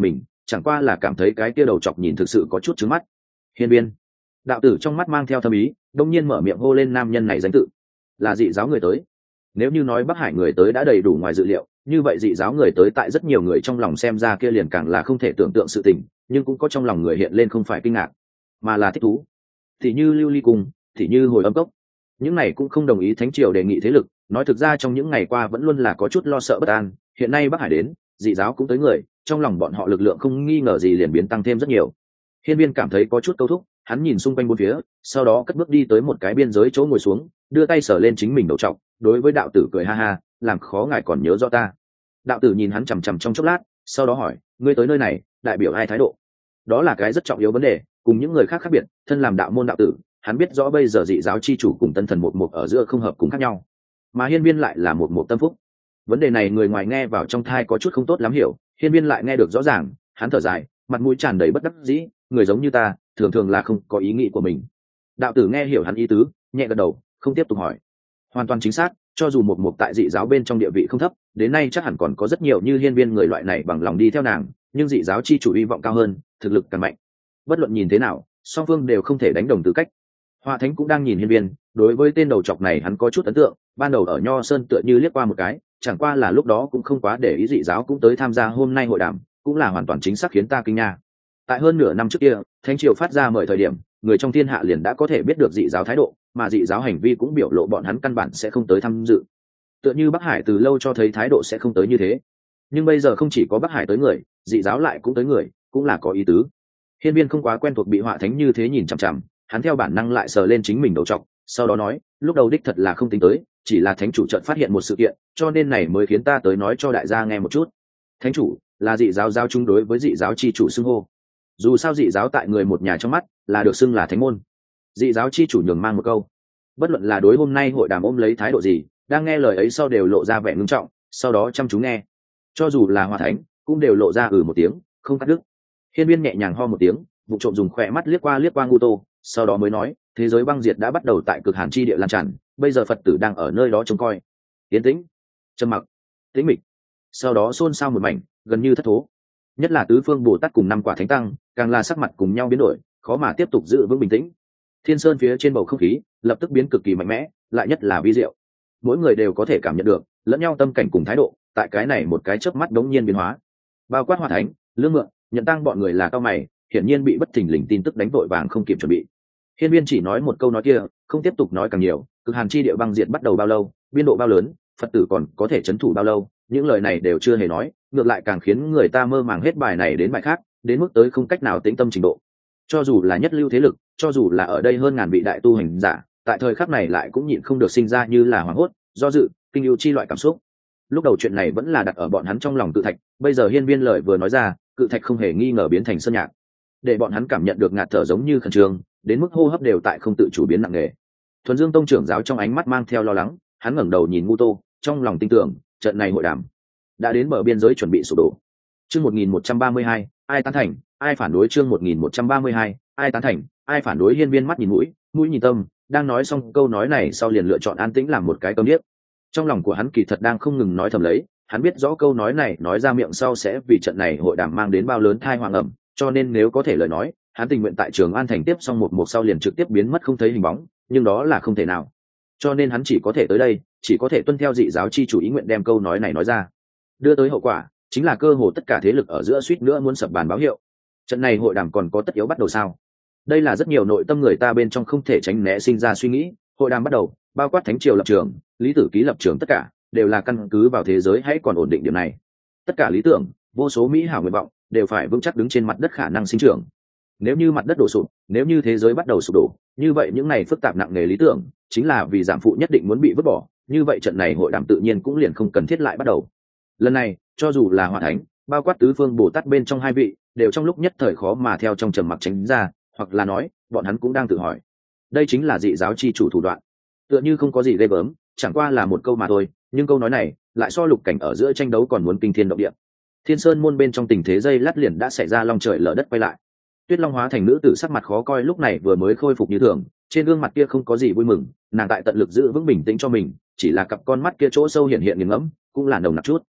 chẳng qua là cảm thấy cái kia đầu chọc nhìn thực sự có chút trứng mắt. Hiên Viên. Đạo tử trong mắt mang theo thâm ý, đông nhiên mở miệng hô lên nam nhân này danh tự. Là dị giáo người tới. Nếu như nói Bắc Hải người tới đã đầy đủ ngoài dự liệu, như vậy dị giáo người tới tại rất nhiều người trong lòng xem ra kia liền càng là không thể tưởng tượng sự tình, nhưng cũng có trong lòng người hiện lên không phải kinh ngạc, mà là thích thú. Thì như Lưu Ly Cung, thì như Hồi Âm Cốc, những này cũng không đồng ý thánh triều đề nghị thế lực, nói thực ra trong những ngày qua vẫn luôn là có chút lo sợ bất an, hiện nay Bắc Hải đến, dị giáo cũng tới người, trong lòng bọn họ lực lượng không nghi ngờ gì liền biến tăng thêm rất nhiều. Hiên Viên cảm thấy có chút câu thúc, hắn nhìn xung quanh bốn phía, sau đó cất bước đi tới một cái biên giới chỗ ngồi xuống, đưa tay sờ lên chính mình đầu trọc, đối với đạo tử cười ha ha, làm khó ngài còn nhớ rõ ta. Đạo tử nhìn hắn chằm chằm trong chốc lát, sau đó hỏi, ngươi tới nơi này đại biểu ai thái độ? Đó là cái rất trọng yếu vấn đề, cùng những người khác khác biệt, thân làm đạo môn đạo tử, hắn biết rõ bây giờ dị giáo chi chủ cùng tân thần một một ở giữa không hợp cùng khác nhau, mà Hiên Viên lại là một một tâm phúc. Vấn đề này người ngoài nghe vào trong thai có chút không tốt lắm hiểu, Hiên Viên lại nghe được rõ ràng, hắn thở dài, mặt mũi tràn đầy bất đắc dĩ, người giống như ta thường thường là không có ý nghĩ của mình. Đạo tử nghe hiểu hắn ý tứ, nhẹ gật đầu, không tiếp tục hỏi. Hoàn toàn chính xác, cho dù một một tại dị giáo bên trong địa vị không thấp, đến nay chắc hẳn còn có rất nhiều như Hiên Viên người loại này bằng lòng đi theo nàng, nhưng dị giáo chi chủ hy vọng cao hơn, thực lực càng mạnh. Bất luận nhìn thế nào, song phương đều không thể đánh đồng tư cách. Họa Thánh cũng đang nhìn Hiên Viên, đối với tên đầu chọc này hắn có chút ấn tượng, ban đầu ở Nho Sơn tựa như liếc qua một cái, chẳng qua là lúc đó cũng không quá để ý dị giáo cũng tới tham gia hôm nay hội đàm, cũng là hoàn toàn chính xác khiến ta kinh nha. Tại hơn nửa năm trước kia, thánh triều phát ra mời thời điểm, người trong thiên hạ liền đã có thể biết được dị giáo thái độ, mà dị giáo hành vi cũng biểu lộ bọn hắn căn bản sẽ không tới tham dự. Tựa như Bắc Hải từ lâu cho thấy thái độ sẽ không tới như thế, nhưng bây giờ không chỉ có Bắc Hải tới người, dị giáo lại cũng tới người, cũng là có ý tứ. Hiên Viên không quá quen thuộc bị Họa Thánh như thế nhìn chằm chằm, hắn theo bản năng lại sờ lên chính mình đầu trọc, sau đó nói, lúc đầu đích thật là không tính tới, chỉ là thánh chủ chợt phát hiện một sự kiện, cho nên này mới khiến ta tới nói cho đại gia nghe một chút. Thánh chủ là dị giáo giao chung đối với dị giáo chi chủ xưng hô, dù sao dị giáo tại người một nhà trong mắt là được xưng là thánh môn. Dị giáo chi chủ nhường mang một câu, bất luận là đối hôm nay hội đàm ôm lấy thái độ gì, đang nghe lời ấy sau đều lộ ra vẻ ngưng trọng, sau đó chăm chú nghe, cho dù là Họa Thánh cũng đều lộ ra ừ một tiếng, không cắt đứt. Hiên Viên nhẹ nhàng ho một tiếng, vụ trộm dùng khỏe mắt liếc qua liếc qua Ngu Tô, sau đó mới nói, thế giới băng diệt đã bắt đầu tại cực hàn chi địa lan tràn, bây giờ Phật tử đang ở nơi đó trông coi. Yên tĩnh, trầm mặc, tĩnh mịch, sau đó xôn xao một mảnh, gần như thất thố. Nhất là tứ phương Bồ Tát cùng năm quả thánh tăng, càng là sắc mặt cùng nhau biến đổi, khó mà tiếp tục giữ vững bình tĩnh. Thiên sơn phía trên bầu không khí lập tức biến cực kỳ mạnh mẽ, lại nhất là vi diệu. Mỗi người đều có thể cảm nhận được lẫn nhau tâm cảnh cùng thái độ, tại cái này một cái chớp mắt đống nhiên biến hóa. Bao quát Họa Thánh, Lương Mượn, Nhận Tăng bọn người là cao mày, hiển nhiên bị bất thình lình tin tức đánh vội vàng không kịp chuẩn bị. Hiên Viên chỉ nói một câu nói kia, không tiếp tục nói càng nhiều. Cực hàn chi địa băng diệt bắt đầu bao lâu, biên độ bao lớn, Phật tử còn có thể chấn thủ bao lâu, những lời này đều chưa hề nói, ngược lại càng khiến người ta mơ màng hết bài này đến bài khác, đến mức tới không cách nào tĩnh tâm trình độ. Cho dù là nhất lưu thế lực, cho dù là ở đây hơn ngàn vị đại tu hành giả, tại thời khắc này lại cũng nhịn không được sinh ra như là hoảng hốt, do dự, kinh yêu chi loại cảm xúc. Lúc đầu chuyện này vẫn là đặt ở bọn hắn trong lòng Cự Thạch, bây giờ Hiên Viên lời vừa nói ra, Cự Thạch không hề nghi ngờ biến thành sơn nhạc, để bọn hắn cảm nhận được ngạt thở giống như khẩn trương, đến mức hô hấp đều tại không tự chủ biến nặng nề. Thuần Dương Tông trưởng giáo trong ánh mắt mang theo lo lắng, hắn ngẩng đầu nhìn Ngu Tô, trong lòng tin tưởng, trận này hội đàm đã đến bờ biên giới chuẩn bị sụp đổ. Chương một nghìn một trăm ba mươi hai, ai tán thành, ai phản đối? Chương một nghìn một trăm ba mươi hai, ai tán thành, ai phản đối? Hiên Viên mắt nhìn mũi, mũi nhìn tâm, đang nói xong câu nói này sau liền lựa chọn an tĩnh làm một cái câm điếc. Trong lòng của hắn kỳ thật đang không ngừng nói thầm lấy, hắn biết rõ câu nói này nói ra miệng sau sẽ vì trận này hội đàm mang đến bao lớn thai hoàng ẩm, cho nên nếu có thể lời nói, hắn tình nguyện tại Trường An thành tiếp xong một một sau liền trực tiếp biến mất không thấy hình bóng, nhưng đó là không thể nào. Cho nên hắn chỉ có thể tới đây, chỉ có thể tuân theo dị giáo chi chủ ý nguyện đem câu nói này nói ra. Đưa tới hậu quả chính là cơ hồ tất cả thế lực ở giữa suýt nữa muốn sập bàn báo hiệu. Trận này hội đàm còn có tất yếu bắt đầu sao? Đây là rất nhiều nội tâm người ta bên trong không thể tránh né sinh ra suy nghĩ. Hội đàm bắt đầu, bao quát thánh triều lập trường, lý tử ký lập trường, tất cả đều là căn cứ vào thế giới hãy còn ổn định điểm này. Tất cả lý tưởng, vô số mỹ hảo nguyện vọng đều phải vững chắc đứng trên mặt đất khả năng sinh trưởng. Nếu như mặt đất đổ sụp, nếu như thế giới bắt đầu sụp đổ, như vậy những này phức tạp nặng nề lý tưởng chính là vì giảm phụ nhất định muốn bị vứt bỏ, như vậy trận này hội đàm tự nhiên cũng liền không cần thiết lại bắt đầu. Lần này cho dù là Họa Thánh, bao quát tứ phương Bồ Tát bên trong hai vị, đều trong lúc nhất thời khó mà theo trong trầm mặc tránh ra, hoặc là nói bọn hắn cũng đang tự hỏi, đây chính là dị giáo chi chủ thủ đoạn. Tựa như không có gì ghê gớm, chẳng qua là một câu mà thôi, nhưng câu nói này lại so Lục Cảnh ở giữa tranh đấu còn muốn kinh thiên động địa. Thiên Sơn môn bên trong tình thế dây lát liền đã xảy ra long trời lở đất quay lại. Tuyết Long hóa thành nữ tử sắc mặt khó coi lúc này vừa mới khôi phục như thường, trên gương mặt kia không có gì vui mừng, nàng tại tận lực giữ vững bình tĩnh cho mình, chỉ là cặp con mắt kia chỗ sâu hiện hiện nghiền ngẫm, cũng là nồng nặc chút.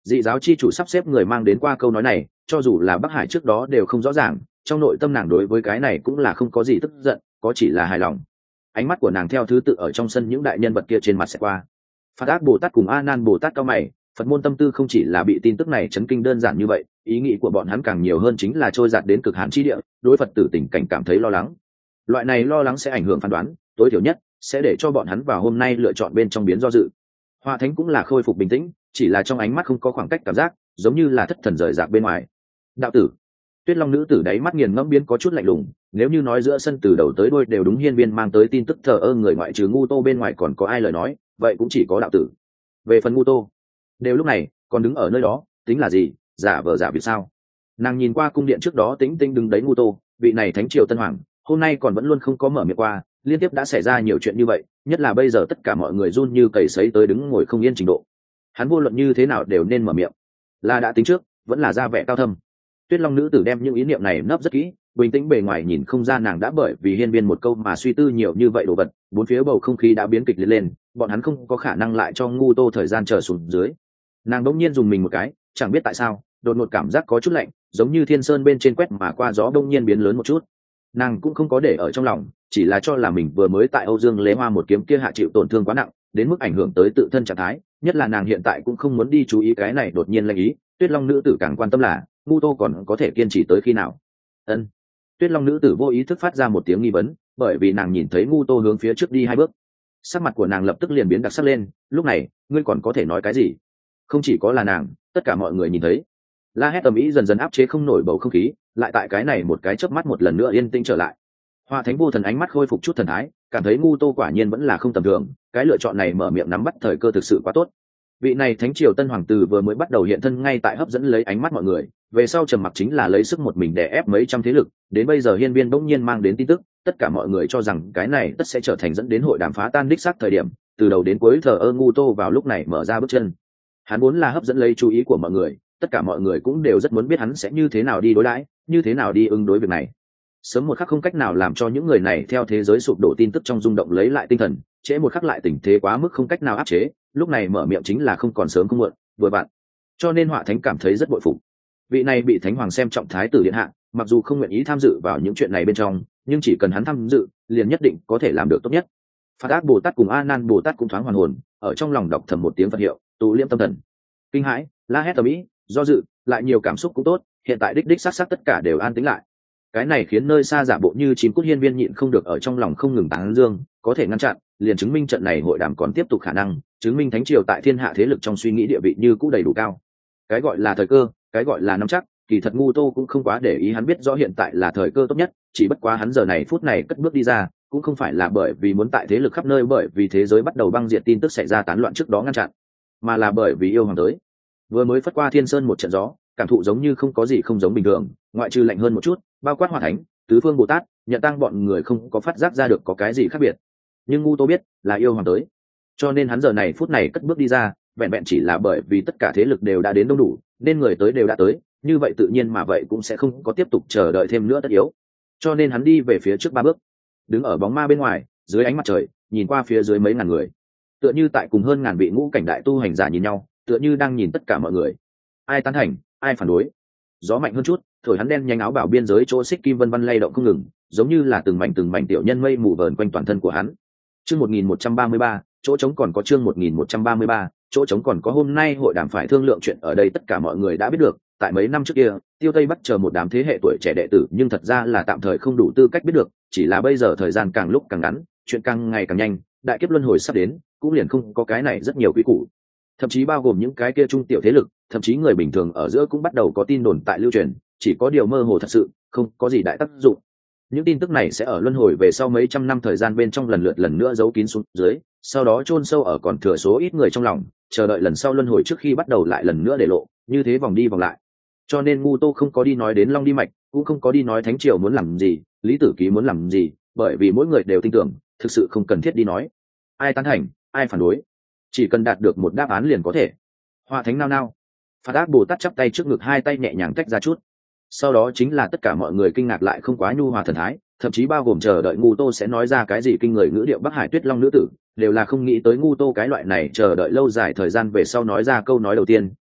dị giáo chi chủ sắp xếp người mang đến qua câu nói này, cho dù là Bắc Hải trước đó đều không rõ ràng, trong nội tâm nàng đối với cái này cũng là không có gì tức giận, có chỉ là hài lòng. Ánh mắt của nàng theo thứ tự ở trong sân những đại nhân vật kia trên mặt sẽ qua. Phật Ác Bồ Tát cùng A Nan Bồ Tát cao mày, Phật môn tâm tư không chỉ là bị tin tức này chấn kinh đơn giản như vậy, ý nghĩ của bọn hắn càng nhiều hơn chính là trôi dạt đến cực hạn chi địa, đối Phật tử tình cảnh cảm thấy lo lắng. Loại này lo lắng sẽ ảnh hưởng phán đoán, tối thiểu nhất sẽ để cho bọn hắn vào hôm nay lựa chọn bên trong biến do dự. Hoa Thánh cũng là khôi phục bình tĩnh, chỉ là trong ánh mắt không có khoảng cách cảm giác, giống như là thất thần rời rạc bên ngoài. Đạo tử, Tuyết Long nữ tử đáy mắt nghiền ngẫm biến có chút lạnh lùng, nếu như nói giữa sân từ đầu tới đuôi đều đúng hiên viên mang tới tin tức thờ ơ người ngoại trừ ngu tô bên ngoài còn có ai lời nói, vậy cũng chỉ có đạo tử. Về phần ngu tô, đều lúc này còn đứng ở nơi đó, tính là gì, giả vờ giả việc sao? Nàng nhìn qua cung điện trước đó tĩnh tĩnh đứng đấy ngu tô, vị này thánh triều tân hoàng, hôm nay còn vẫn luôn không có mở miệng qua, liên tiếp đã xảy ra nhiều chuyện như vậy, nhất là bây giờ tất cả mọi người run như cầy sấy tới đứng ngồi không yên trình độ. Hắn vô luận như thế nào đều nên mở miệng, là đã tính trước, vẫn là ra vẻ cao thâm. Tuyết Long nữ tử đem những ý niệm này nấp rất kỹ, bình tĩnh bề ngoài nhìn không ra nàng đã bởi vì hiên viên một câu mà suy tư nhiều như vậy đồ vật. Bốn phía bầu không khí đã biến kịch liệt lên, bọn hắn không có khả năng lại cho ngu tô thời gian chờ xuống dưới. Nàng đống nhiên dùng mình một cái, chẳng biết tại sao, đột ngột cảm giác có chút lạnh, giống như thiên sơn bên trên quét mà qua gió đống nhiên biến lớn một chút. Nàng cũng không có để ở trong lòng, chỉ là cho là mình vừa mới tại Âu Dương Lễ Hoa một kiếm kia hạ chịu tổn thương quá nặng, đến mức ảnh hưởng tới tự thân trạng thái, nhất là nàng hiện tại cũng không muốn đi chú ý cái này đột nhiên lệnh ý. Tuyết Long nữ tử càng quan tâm là ngu tô còn có thể kiên trì tới khi nào. Ân. Tuyết Long nữ tử vô ý thức phát ra một tiếng nghi vấn, bởi vì nàng nhìn thấy ngu tô hướng phía trước đi hai bước, sắc mặt của nàng lập tức liền biến đặc sắc lên. Lúc này ngươi còn có thể nói cái gì? Không chỉ có là nàng, tất cả mọi người nhìn thấy. La hét ầm ĩ dần dần áp chế không nổi bầu không khí, lại tại cái này một cái chớp mắt một lần nữa yên tĩnh trở lại. Hoa Thánh vô thần ánh mắt khôi phục chút thần thái, cảm thấy ngu tô quả nhiên vẫn là không tầm thường, cái lựa chọn này mở miệng nắm bắt thời cơ thực sự quá tốt. Vị này thánh triều tân hoàng tử vừa mới bắt đầu hiện thân ngay tại hấp dẫn lấy ánh mắt mọi người, về sau trầm mặc chính là lấy sức một mình đè ép mấy trăm thế lực, đến bây giờ hiên viên bỗng nhiên mang đến tin tức, tất cả mọi người cho rằng cái này tất sẽ trở thành dẫn đến hội đàm phá tan đích xác thời điểm, từ đầu đến cuối thờ ơ ngu tô vào lúc này mở ra bước chân. Hắn muốn là hấp dẫn lấy chú ý của mọi người, tất cả mọi người cũng đều rất muốn biết hắn sẽ như thế nào đi đối đãi, như thế nào đi ứng đối việc này. Sớm một khắc không cách nào làm cho những người này theo thế giới sụp đổ tin tức trong rung động lấy lại tinh thần, trễ một khắc lại tình thế quá mức không cách nào áp chế, lúc này mở miệng chính là không còn sớm không muộn, vừa vặn. Cho nên Họa Thánh cảm thấy rất bội phục. Vị này bị Thánh Hoàng xem trọng thái tử điện hạ, mặc dù không nguyện ý tham dự vào những chuyện này bên trong, nhưng chỉ cần hắn tham dự, liền nhất định có thể làm được tốt nhất. Phật Ác Bồ Tát cùng A Nan Bồ Tát cũng thoáng hoàn hồn, ở trong lòng đọc thầm một tiếng Phật hiệu, tụ liêm tâm thần. Kinh hãi, la hét ầm ĩ, do dự, lại nhiều cảm xúc cũng tốt, hiện tại đích đích sát sát tất cả đều an tĩnh lại. Cái này khiến nơi xa giả bộ như chim cút hiên viên nhịn không được ở trong lòng không ngừng tán dương, có thể ngăn chặn, liền chứng minh trận này hội đàm còn tiếp tục khả năng, chứng minh thánh triều tại thiên hạ thế lực trong suy nghĩ địa vị như cũ đầy đủ cao. Cái gọi là thời cơ, cái gọi là nắm chắc, kỳ thật ngu tô cũng không quá để ý, hắn biết rõ hiện tại là thời cơ tốt nhất, chỉ bất quá hắn giờ này phút này cất bước đi ra, cũng không phải là bởi vì muốn tại thế lực khắp nơi, bởi vì thế giới bắt đầu băng diệt tin tức xảy ra tán loạn trước đó ngăn chặn, mà là bởi vì yêu hoàng tới. Vừa mới phất qua thiên sơn một trận gió, cảm thụ giống như không có gì không giống bình thường, ngoại trừ lạnh hơn một chút, bao quát Hoa Thánh, tứ phương Bồ Tát, nhận tăng bọn người không có phát giác ra được có cái gì khác biệt. Nhưng ngu tô biết là yêu hoàng tới, cho nên hắn giờ này phút này cất bước đi ra, vẹn vẹn chỉ là bởi vì tất cả thế lực đều đã đến đông đủ, nên người tới đều đã tới, như vậy tự nhiên mà vậy cũng sẽ không có tiếp tục chờ đợi thêm nữa tất yếu. Cho nên hắn đi về phía trước ba bước, đứng ở bóng ma bên ngoài, dưới ánh mặt trời, nhìn qua phía dưới mấy ngàn người, tựa như tại cùng hơn ngàn vị ngũ cảnh đại tu hành giả nhìn nhau, tựa như đang nhìn tất cả mọi người. Ai tán thành, ai phản đối. Gió mạnh hơn chút, thổi hắn đen nhanh áo bảo biên giới chỗ xích kim vân vân lay động không ngừng, giống như là từng mảnh từng mảnh tiểu nhân mây mù vờn quanh toàn thân của hắn. Chương một nghìn một trăm ba mươi ba, chỗ trống còn có chương một nghìn một trăm ba mươi ba, chỗ trống còn có hôm nay hội đàm phải thương lượng chuyện ở đây tất cả mọi người đã biết được, tại mấy năm trước kia, Tiêu Tây Bắc chờ một đám thế hệ tuổi trẻ đệ tử, nhưng thật ra là tạm thời không đủ tư cách biết được, chỉ là bây giờ thời gian càng lúc càng ngắn, chuyện càng ngày càng nhanh, đại kiếp luân hồi sắp đến, cũng liền không có cái này rất nhiều quý củ. Thậm chí bao gồm những cái kia trung tiểu thế lực, thậm chí người bình thường ở giữa cũng bắt đầu có tin đồn tại lưu truyền, chỉ có điều mơ hồ thật sự, không có gì đại tác dụng. Những tin tức này sẽ ở luân hồi về sau mấy trăm năm thời gian bên trong lần lượt lần nữa giấu kín xuống dưới, sau đó chôn sâu ở còn thừa số ít người trong lòng, chờ đợi lần sau luân hồi trước khi bắt đầu lại lần nữa để lộ, như thế vòng đi vòng lại. Cho nên ngu tô không có đi nói đến long đi mạch, cũng không có đi nói thánh triều muốn làm gì, lý tử ký muốn làm gì, bởi vì mỗi người đều tin tưởng, thực sự không cần thiết đi nói. Ai tán thành, ai phản đối, chỉ cần đạt được một đáp án liền có thể. Hoa Thánh nao nao, Phật Ác Bồ Tát chắp tay trước ngực, hai tay nhẹ nhàng tách ra chút. Sau đó chính là tất cả mọi người kinh ngạc lại không quá nhu hòa thần thái, thậm chí bao gồm chờ đợi ngu tô sẽ nói ra cái gì kinh người ngữ điệu Bắc Hải Tuyết Long nữ tử, đều là không nghĩ tới ngu tô cái loại này chờ đợi lâu dài thời gian về sau nói ra câu nói đầu tiên,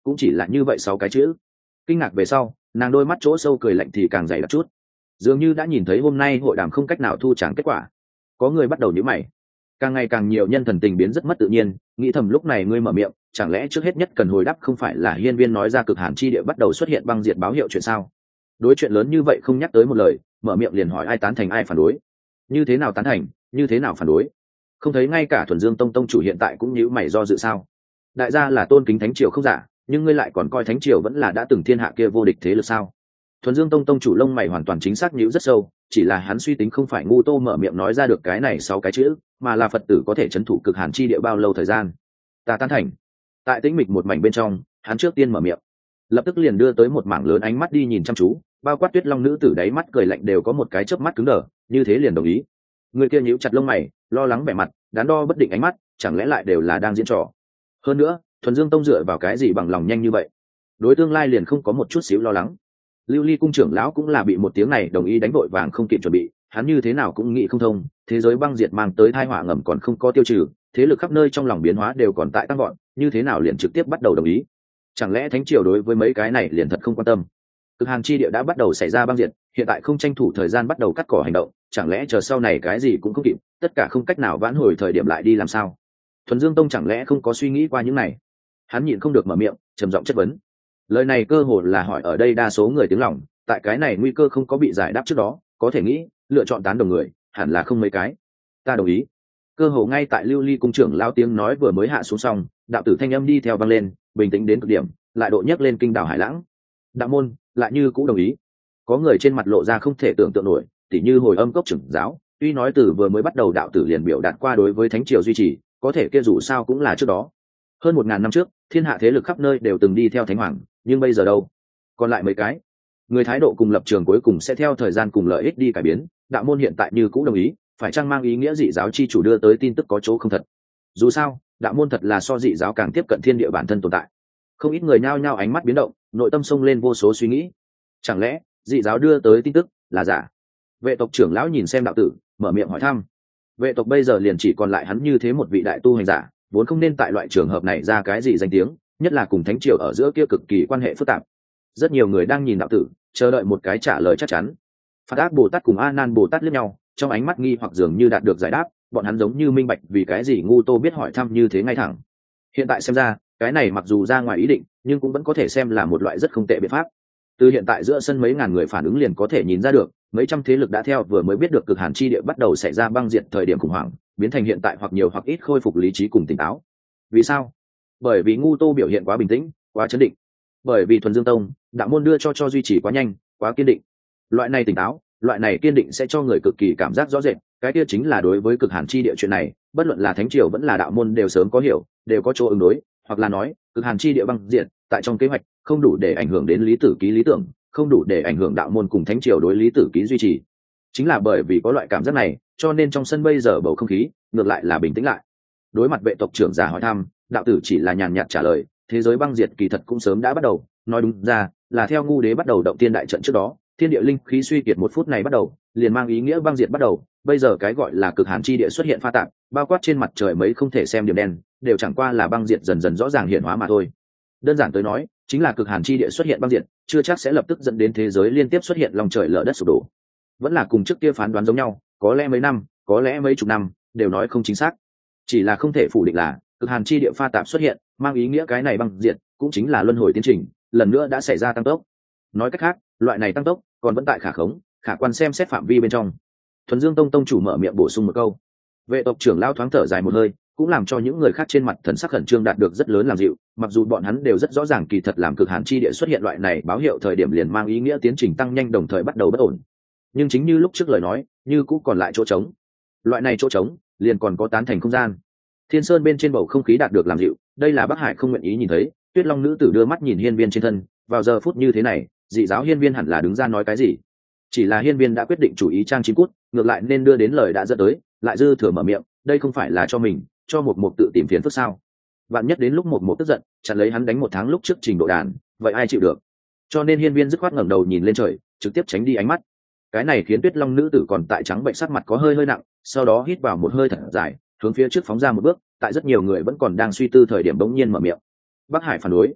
cũng chỉ là như vậy sáu cái chữ. Kinh ngạc về sau, nàng đôi mắt chỗ sâu cười lạnh thì càng dày đặc chút, dường như đã nhìn thấy hôm nay hội đàm không cách nào thu tráng kết quả. Có người bắt đầu nhíu mày, càng ngày càng nhiều nhân thần tình biến rất mất tự nhiên, nghĩ thầm lúc này ngươi mở miệng, chẳng lẽ trước hết nhất cần hồi đáp không phải là hiên viên nói ra cực hàn chi địa bắt đầu xuất hiện băng diệt báo hiệu chuyện sao? Đối chuyện lớn như vậy không nhắc tới một lời, mở miệng liền hỏi ai tán thành ai phản đối, như thế nào tán thành, như thế nào phản đối. Không thấy ngay cả Thuần Dương Tông tông chủ hiện tại cũng nhíu mày do dự sao? Đại gia là tôn kính thánh triều không giả, nhưng ngươi lại còn coi thánh triều vẫn là đã từng thiên hạ kia vô địch thế lực sao? Thuần Dương Tông tông chủ lông mày hoàn toàn chính xác nhíu rất sâu, chỉ là hắn suy tính không phải ngu tô mở miệng nói ra được cái này sáu cái chữ, mà là Phật tử có thể trấn thủ cực hàn chi địa bao lâu thời gian. Ta tán thành. Tại tĩnh mịch một mảnh bên trong, hắn trước tiên mở miệng, lập tức liền đưa tới một mảng lớn ánh mắt đi nhìn chăm chú, bao quát Tuyết Long nữ tử đáy mắt cười lạnh đều có một cái chớp mắt cứng đờ, như thế liền đồng ý. Người kia nhíu chặt lông mày, lo lắng vẻ mặt, đắn đo bất định ánh mắt, chẳng lẽ lại đều là đang diễn trò? Hơn nữa, Thuần Dương Tông dựa vào cái gì bằng lòng nhanh như vậy? Đối tương lai liền không có một chút xíu lo lắng. Lưu Ly cung trưởng lão cũng là bị một tiếng này đồng ý đánh vội vàng không kịp chuẩn bị, hắn như thế nào cũng nghĩ không thông, thế giới băng diệt mang tới tai họa ngầm còn không có tiêu trừ, thế lực khắp nơi trong lòng biến hóa đều còn tại tăng gọn, như thế nào liền trực tiếp bắt đầu đồng ý? Chẳng lẽ thánh triều đối với mấy cái này liền thật không quan tâm? Cực hàn chi địa đã bắt đầu xảy ra băng diệt, hiện tại không tranh thủ thời gian bắt đầu cắt cỏ hành động, chẳng lẽ chờ sau này cái gì cũng không kịp, tất cả không cách nào vãn hồi thời điểm lại đi làm sao? Thuần Dương Tông chẳng lẽ không có suy nghĩ qua những này? Hắn nhịn không được mở miệng, trầm giọng chất vấn. Lời này cơ hồ là hỏi ở đây đa số người tiếng lòng, tại cái này nguy cơ không có bị giải đáp trước đó, có thể nghĩ, lựa chọn tán đồng người, hẳn là không mấy cái. Ta đồng ý. Cơ hồ ngay tại Lưu Ly cung trưởng lao tiếng nói vừa mới hạ xuống xong, đạo tử thanh âm đi theo vang lên, bình tĩnh đến cực điểm, lại độ nhấc lên kinh đảo hải lãng. Đạo môn lại như cũng đồng ý. Có người trên mặt lộ ra không thể tưởng tượng nổi, tỉ như hồi âm cốc trưởng giáo, tuy nói từ vừa mới bắt đầu đạo tử liền biểu đạt qua đối với thánh triều duy trì, có thể kia dù sao cũng là trước đó. Hơn một ngàn năm trước, thiên hạ thế lực khắp nơi đều từng đi theo thánh hoàng, nhưng bây giờ đâu? Còn lại mấy cái. Người thái độ cùng lập trường cuối cùng sẽ theo thời gian cùng lợi ích đi cải biến, đạo môn hiện tại như cũng đồng ý, phải chăng mang ý nghĩa dị giáo chi chủ đưa tới tin tức có chỗ không thật? Dù sao, đạo môn thật là so dị giáo càng tiếp cận thiên địa bản thân tồn tại. Không ít người nhao nhao ánh mắt biến động, nội tâm xông lên vô số suy nghĩ. Chẳng lẽ dị giáo đưa tới tin tức là giả? Vệ tộc trưởng lão nhìn xem đạo tử, mở miệng hỏi thăm. Vệ tộc bây giờ liền chỉ còn lại hắn như thế một vị đại tu hành giả, vốn không nên tại loại trường hợp này ra cái gì danh tiếng, nhất là cùng thánh triều ở giữa kia cực kỳ quan hệ phức tạp. Rất nhiều người đang nhìn đạo tử, chờ đợi một cái trả lời chắc chắn. Phật Ác Bồ Tát cùng A Nan Bồ Tát liếc nhau, trong ánh mắt nghi hoặc dường như đạt được giải đáp, bọn hắn giống như minh bạch vì cái gì ngu tô biết hỏi thăm như thế ngay thẳng. Hiện tại xem ra, cái này mặc dù ra ngoài ý định, nhưng cũng vẫn có thể xem là một loại rất không tệ biện pháp. Từ hiện tại giữa sân mấy ngàn người phản ứng liền có thể nhìn ra được, mấy trăm thế lực đã theo vừa mới biết được cực hàn chi địa bắt đầu xảy ra băng diệt thời điểm khủng hoảng, biến thành hiện tại hoặc nhiều hoặc ít khôi phục lý trí cùng tỉnh táo. Vì sao? Bởi vì ngu tô biểu hiện quá bình tĩnh, quá chấn định. Bởi vì Thuần Dương Tông, đạo môn đưa cho cho duy trì quá nhanh, quá kiên định. Loại này tỉnh táo, loại này kiên định sẽ cho người cực kỳ cảm giác rõ rệt, cái kia chính là đối với cực hàn chi địa chuyện này, bất luận là thánh triều vẫn là đạo môn đều sớm có hiểu, đều có chỗ ứng đối, hoặc là nói, cực hàn chi địa băng diệt, tại trong kế hoạch, không đủ để ảnh hưởng đến lý tử ký lý tưởng, không đủ để ảnh hưởng đạo môn cùng thánh triều đối lý tử ký duy trì. Chính là bởi vì có loại cảm giác này, cho nên trong sân bây giờ bầu không khí ngược lại là bình tĩnh lại. Đối mặt vệ tộc trưởng giả hỏi thăm, đạo tử chỉ là nhàn nhạt trả lời, thế giới băng diệt kỳ thật cũng sớm đã bắt đầu, nói đúng ra là theo ngu đế bắt đầu động tiên đại trận trước đó, thiên địa linh khí suy kiệt một phút này bắt đầu, liền mang ý nghĩa băng diệt bắt đầu. Bây giờ cái gọi là cực hàn chi địa xuất hiện pha tạp, bao quát trên mặt trời mấy không thể xem điểm đen, đều chẳng qua là băng diệt dần dần rõ ràng hiện hóa mà thôi. Đơn giản tới nói, chính là cực hàn chi địa xuất hiện băng diệt, chưa chắc sẽ lập tức dẫn đến thế giới liên tiếp xuất hiện lòng trời lở đất sụp đổ. Vẫn là cùng trước kia phán đoán giống nhau, có lẽ mấy năm, có lẽ mấy chục năm, đều nói không chính xác. Chỉ là không thể phủ định là cực hàn chi địa pha tạp xuất hiện, mang ý nghĩa cái này băng diệt cũng chính là luân hồi tiến trình, lần nữa đã xảy ra tăng tốc. Nói cách khác, loại này tăng tốc còn vẫn tại khả khống, khả quan xem xét phạm vi bên trong. Thuần Dương Tông tông chủ mở miệng bổ sung một câu. Vệ tộc trưởng lao thoáng thở dài một hơi, cũng làm cho những người khác trên mặt thần sắc khẩn trương đạt được rất lớn làm dịu, mặc dù bọn hắn đều rất rõ ràng kỳ thật làm cực hàn chi địa xuất hiện loại này báo hiệu thời điểm liền mang ý nghĩa tiến trình tăng nhanh đồng thời bắt đầu bất ổn. Nhưng chính như lúc trước lời nói, như cũng còn lại chỗ trống. Loại này chỗ trống, liền còn có tán thành không gian. Thiên Sơn bên trên bầu không khí đạt được làm dịu, đây là Bắc Hải không nguyện ý nhìn thấy. Tuyết Long nữ tử đưa mắt nhìn Hiên Viên trên thân, vào giờ phút như thế này, dị giáo Hiên Viên hẳn là đứng ra nói cái gì? Chỉ là Hiên Viên đã quyết định chủ ý trang chim cút, ngược lại nên đưa đến lời đã dẫn tới, lại dư thừa mở miệng, đây không phải là cho mình, cho một mục tự tìm phiền phức sao? Vạn nhất đến lúc một mục tức giận, chặn lấy hắn đánh một tháng lúc trước trình độ đàn, vậy ai chịu được? Cho nên Hiên Viên dứt khoát ngẩng đầu nhìn lên trời, trực tiếp tránh đi ánh mắt. Cái này khiến Tuyết Long nữ tử còn tại trắng bệnh sắc mặt có hơi hơi nặng, sau đó hít vào một hơi thật dài, hướng phía trước phóng ra một bước, tại rất nhiều người vẫn còn đang suy tư thời điểm bỗng nhiên mở miệng. Bắc Hải phản đối.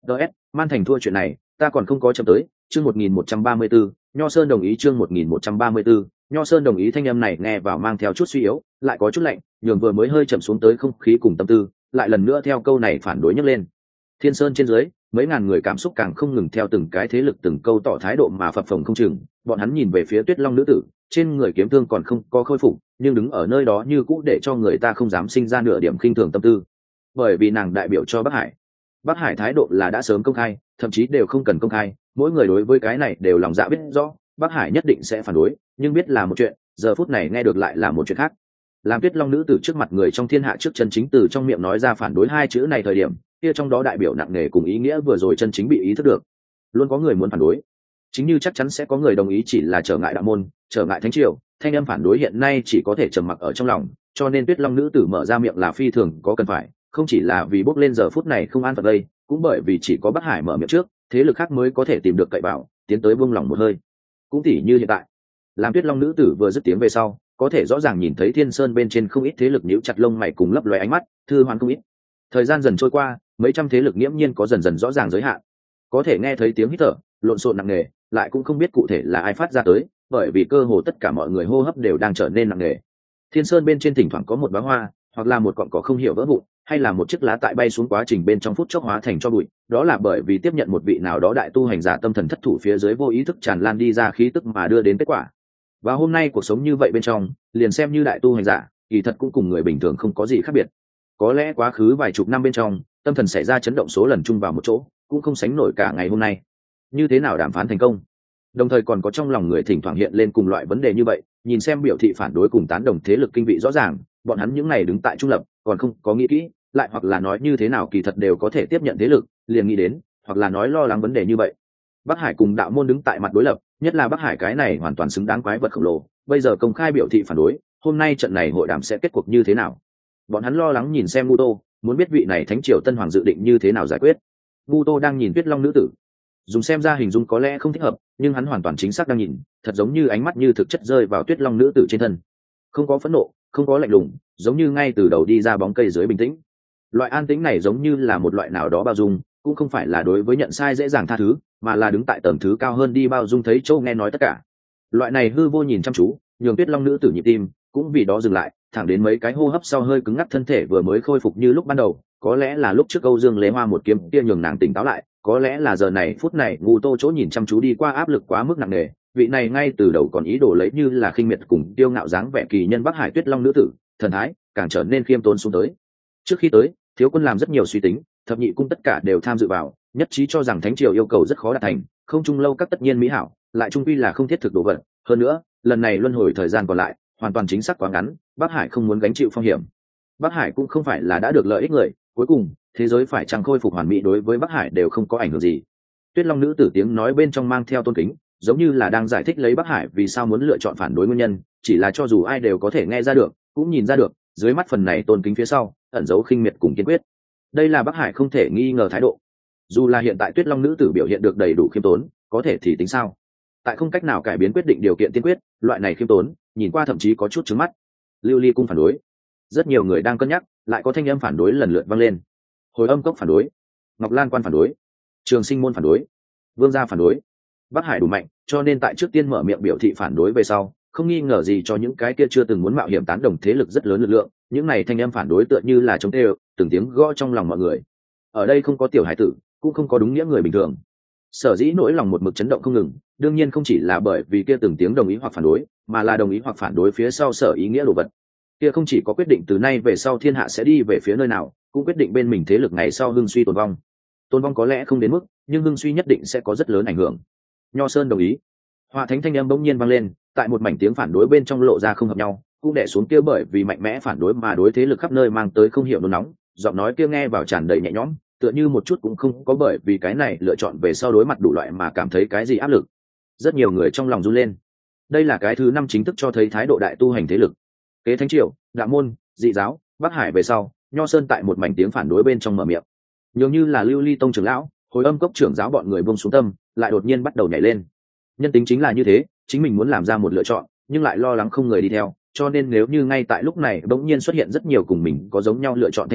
ts Man Thành thua chuyện này ta còn không có chậm tới. Chương một nghìn một trăm ba mươi bốn, Nho Sơn đồng ý. Chương một nghìn một trăm ba mươi bốn, Nho Sơn đồng ý. Thanh âm này nghe vào mang theo chút suy yếu, lại có chút lạnh, nhường vừa mới hơi chậm xuống tới không khí cùng tâm tư, lại lần nữa theo câu này phản đối nhấc lên. Thiên Sơn trên dưới, mấy ngàn người cảm xúc càng không ngừng theo từng cái thế lực từng câu tỏ thái độ mà phập phồng không chừng. Bọn hắn nhìn về phía Tuyết Long nữ tử, trên người kiếm thương còn không có khôi phục, nhưng đứng ở nơi đó như cũ để cho người ta không dám sinh ra nửa điểm khinh thường tâm tư. Bởi vì nàng đại biểu cho Bắc Hải. Bắc Hải thái độ là đã sớm công khai, thậm chí đều không cần công khai, mỗi người đối với cái này đều lòng dạ biết rõ, Bắc Hải nhất định sẽ phản đối, nhưng biết là một chuyện, giờ phút này nghe được lại là một chuyện khác. Làm Tuyết Long nữ tử trước mặt người trong thiên hạ trước chân chính từ trong miệng nói ra phản đối hai chữ này thời điểm, kia trong đó đại biểu nặng nề cùng ý nghĩa vừa rồi chân chính bị ý thức được. Luôn có người muốn phản đối, chính như chắc chắn sẽ có người đồng ý chỉ là trở ngại đạo môn, trở ngại thánh triều, thanh âm phản đối hiện nay chỉ có thể trầm mặc ở trong lòng, cho nên Tuyết Long nữ tử mở ra miệng là phi thường có cần phải, không chỉ là vì bốc lên giờ phút này không an phận đây, cũng bởi vì chỉ có Bắc Hải mở miệng trước, thế lực khác mới có thể tìm được cậy bảo, tiến tới buông lòng một hơi. Cũng tỉ như hiện tại, làm Tuyết Long nữ tử vừa dứt tiếng về sau, có thể rõ ràng nhìn thấy Thiên Sơn bên trên không ít thế lực nhíu chặt lông mày cùng lấp lóe ánh mắt, thư hoán không ít. Thời gian dần trôi qua, mấy trăm thế lực nghiễm nhiên có dần dần rõ ràng giới hạn. Có thể nghe thấy tiếng hít thở, lộn xộn nặng nề, lại cũng không biết cụ thể là ai phát ra tới, bởi vì cơ hồ tất cả mọi người hô hấp đều đang trở nên nặng nề. Thiên Sơn bên trên thỉnh thoảng có một đóa hoa, hoặc là một cọng cỏ không hiểu vỡ vụn, hay là một chiếc lá tại bay xuống quá trình bên trong phút chốc hóa thành cho bụi, đó là bởi vì tiếp nhận một vị nào đó đại tu hành giả tâm thần thất thủ phía dưới vô ý thức tràn lan đi ra khí tức mà đưa đến kết quả. Và hôm nay cuộc sống như vậy bên trong, liền xem như đại tu hành giả, kỳ thật cũng cùng người bình thường không có gì khác biệt. Có lẽ quá khứ vài chục năm bên trong, tâm thần xảy ra chấn động số lần chung vào một chỗ, cũng không sánh nổi cả ngày hôm nay. Như thế nào đàm phán thành công? Đồng thời còn có trong lòng người thỉnh thoảng hiện lên cùng loại vấn đề như vậy, nhìn xem biểu thị phản đối cùng tán đồng thế lực kinh vị rõ ràng, bọn hắn những này đứng tại trung lập, còn không có nghĩ kỹ, lại hoặc là nói như thế nào kỳ thật đều có thể tiếp nhận thế lực, liền nghĩ đến, hoặc là nói lo lắng vấn đề như vậy. Bắc Hải cùng đạo môn đứng tại mặt đối lập, nhất là Bắc Hải cái này hoàn toàn xứng đáng quái vật khổng lồ, bây giờ công khai biểu thị phản đối, hôm nay trận này hội đàm sẽ kết cuộc như thế nào? Bọn hắn lo lắng nhìn xem Ngu Tô, muốn biết vị này thánh triều tân hoàng dự định như thế nào giải quyết. Ngu Tô đang nhìn Tuyết Long nữ tử, dùng xem ra hình dung có lẽ không thích hợp, nhưng hắn hoàn toàn chính xác đang nhìn, thật giống như ánh mắt như thực chất rơi vào Tuyết Long nữ tử trên thân, không có phẫn nộ, không có lạnh lùng, giống như ngay từ đầu đi ra bóng cây dưới bình tĩnh. Loại an tĩnh này giống như là một loại nào đó bao dung, cũng không phải là đối với nhận sai dễ dàng tha thứ, mà là đứng tại tầng thứ cao hơn đi bao dung thấy châu nghe nói tất cả. Loại này hư vô nhìn chăm chú, nhường Tuyết Long nữ tử nhịp tim cũng vì đó dừng lại, thẳng đến mấy cái hô hấp sau hơi cứng ngắc thân thể vừa mới khôi phục như lúc ban đầu. Có lẽ là lúc trước Âu Dương Lễ Hoa một kiếm kia nhường nàng tỉnh táo lại, có lẽ là giờ này phút này Ngu Tô chỗ nhìn chăm chú đi qua áp lực quá mức nặng nề, vị này ngay từ đầu còn ý đồ lấy như là khinh miệt cùng tiêu ngạo dáng vẻ kỳ nhân Bắc Hải Tuyết Long nữ tử, thần thái càng trở nên khiêm tốn xuống tới. Trước khi tới, thiếu quân làm rất nhiều suy tính, thập nhị cung tất cả đều tham dự vào, nhất trí cho rằng thánh triều yêu cầu rất khó đạt thành, không trung lâu các tất nhiên mỹ hảo, lại trung quy là không thiết thực đồ vật. Hơn nữa, lần này luân hồi thời gian còn lại, hoàn toàn chính xác quá ngắn, Bắc Hải không muốn gánh chịu phong hiểm. Bắc Hải cũng không phải là đã được lợi ích người, cuối cùng thế giới phải chăng khôi phục hoàn mỹ đối với Bắc Hải đều không có ảnh hưởng gì. Tuyết Long nữ tử tiếng nói bên trong mang theo tôn kính, giống như là đang giải thích lấy Bắc Hải vì sao muốn lựa chọn phản đối nguyên nhân, chỉ là cho dù ai đều có thể nghe ra được, cũng nhìn ra được, dưới mắt phần này tôn kính phía sau ẩn giấu khinh miệt cùng kiên quyết. Đây là Bắc Hải không thể nghi ngờ thái độ. Dù là hiện tại Tuyết Long nữ tử biểu hiện được đầy đủ khiêm tốn, có thể thì tính sao? Tại không cách nào cải biến quyết định điều kiện tiên quyết, loại này khiêm tốn, nhìn qua thậm chí có chút trướng mắt. Lưu Ly cung phản đối, rất nhiều người đang cân nhắc, lại có thanh âm phản đối lần lượt vang lên. Hồi Âm cốc phản đối, Ngọc Lan quan phản đối, Trường Sinh môn phản đối, Vương gia phản đối. Bắc Hải đủ mạnh, cho nên tại trước tiên mở miệng biểu thị phản đối về sau, không nghi ngờ gì cho những cái kia chưa từng muốn mạo hiểm tán đồng thế lực rất lớn lực lượng, những này thanh âm phản đối tựa như là chống tê, từng tiếng gõ trong lòng mọi người. Ở đây không có tiểu hải tử, cũng không có đúng nghĩa người bình thường. Sở dĩ nỗi lòng một mực chấn động không ngừng, đương nhiên không chỉ là bởi vì kia từng tiếng đồng ý hoặc phản đối, mà là đồng ý hoặc phản đối phía sau sở ý nghĩa đồ vật. Kia không chỉ có quyết định từ nay về sau thiên hạ sẽ đi về phía nơi nào, cũng quyết định bên mình thế lực ngày sau hưng suy tồn vong. Tồn vong có lẽ không đến mức, nhưng hưng suy nhất định sẽ có rất lớn ảnh hưởng. Nho Sơn đồng ý. Họa thánh thanh âm bỗng nhiên vang lên, tại một mảnh tiếng phản đối bên trong lộ ra không hợp nhau, cũng đè xuống kia bởi vì mạnh mẽ phản đối mà đối thế lực khắp nơi mang tới không hiểu nôn nóng, giọng nói kia nghe vào tràn đầy nhẹ nhõm, tựa như một chút cũng không có bởi vì cái này lựa chọn về sau đối mặt đủ loại mà cảm thấy cái gì áp lực. Rất nhiều người trong lòng run lên. Đây là cái thứ năm chính thức cho thấy thái độ đại tu hành thế lực. Kế thánh triều, đạo môn, dị giáo, Bắc Hải về sau, Nho Sơn tại một mảnh tiếng phản đối bên trong mở miệng. Nhường như là Lưu Ly tông trưởng lão, Hồi Âm cốc trưởng giáo bọn người buông xuống tâm, lại đột nhiên bắt đầu nhảy lên. Nhân tính chính là như thế, chính mình muốn làm ra một lựa chọn, nhưng lại lo lắng không người đi theo, cho nên nếu như ngay tại lúc này bỗng nhiên xuất hiện rất nhiều cùng mình có giống nhau lựa chọn thanh âm,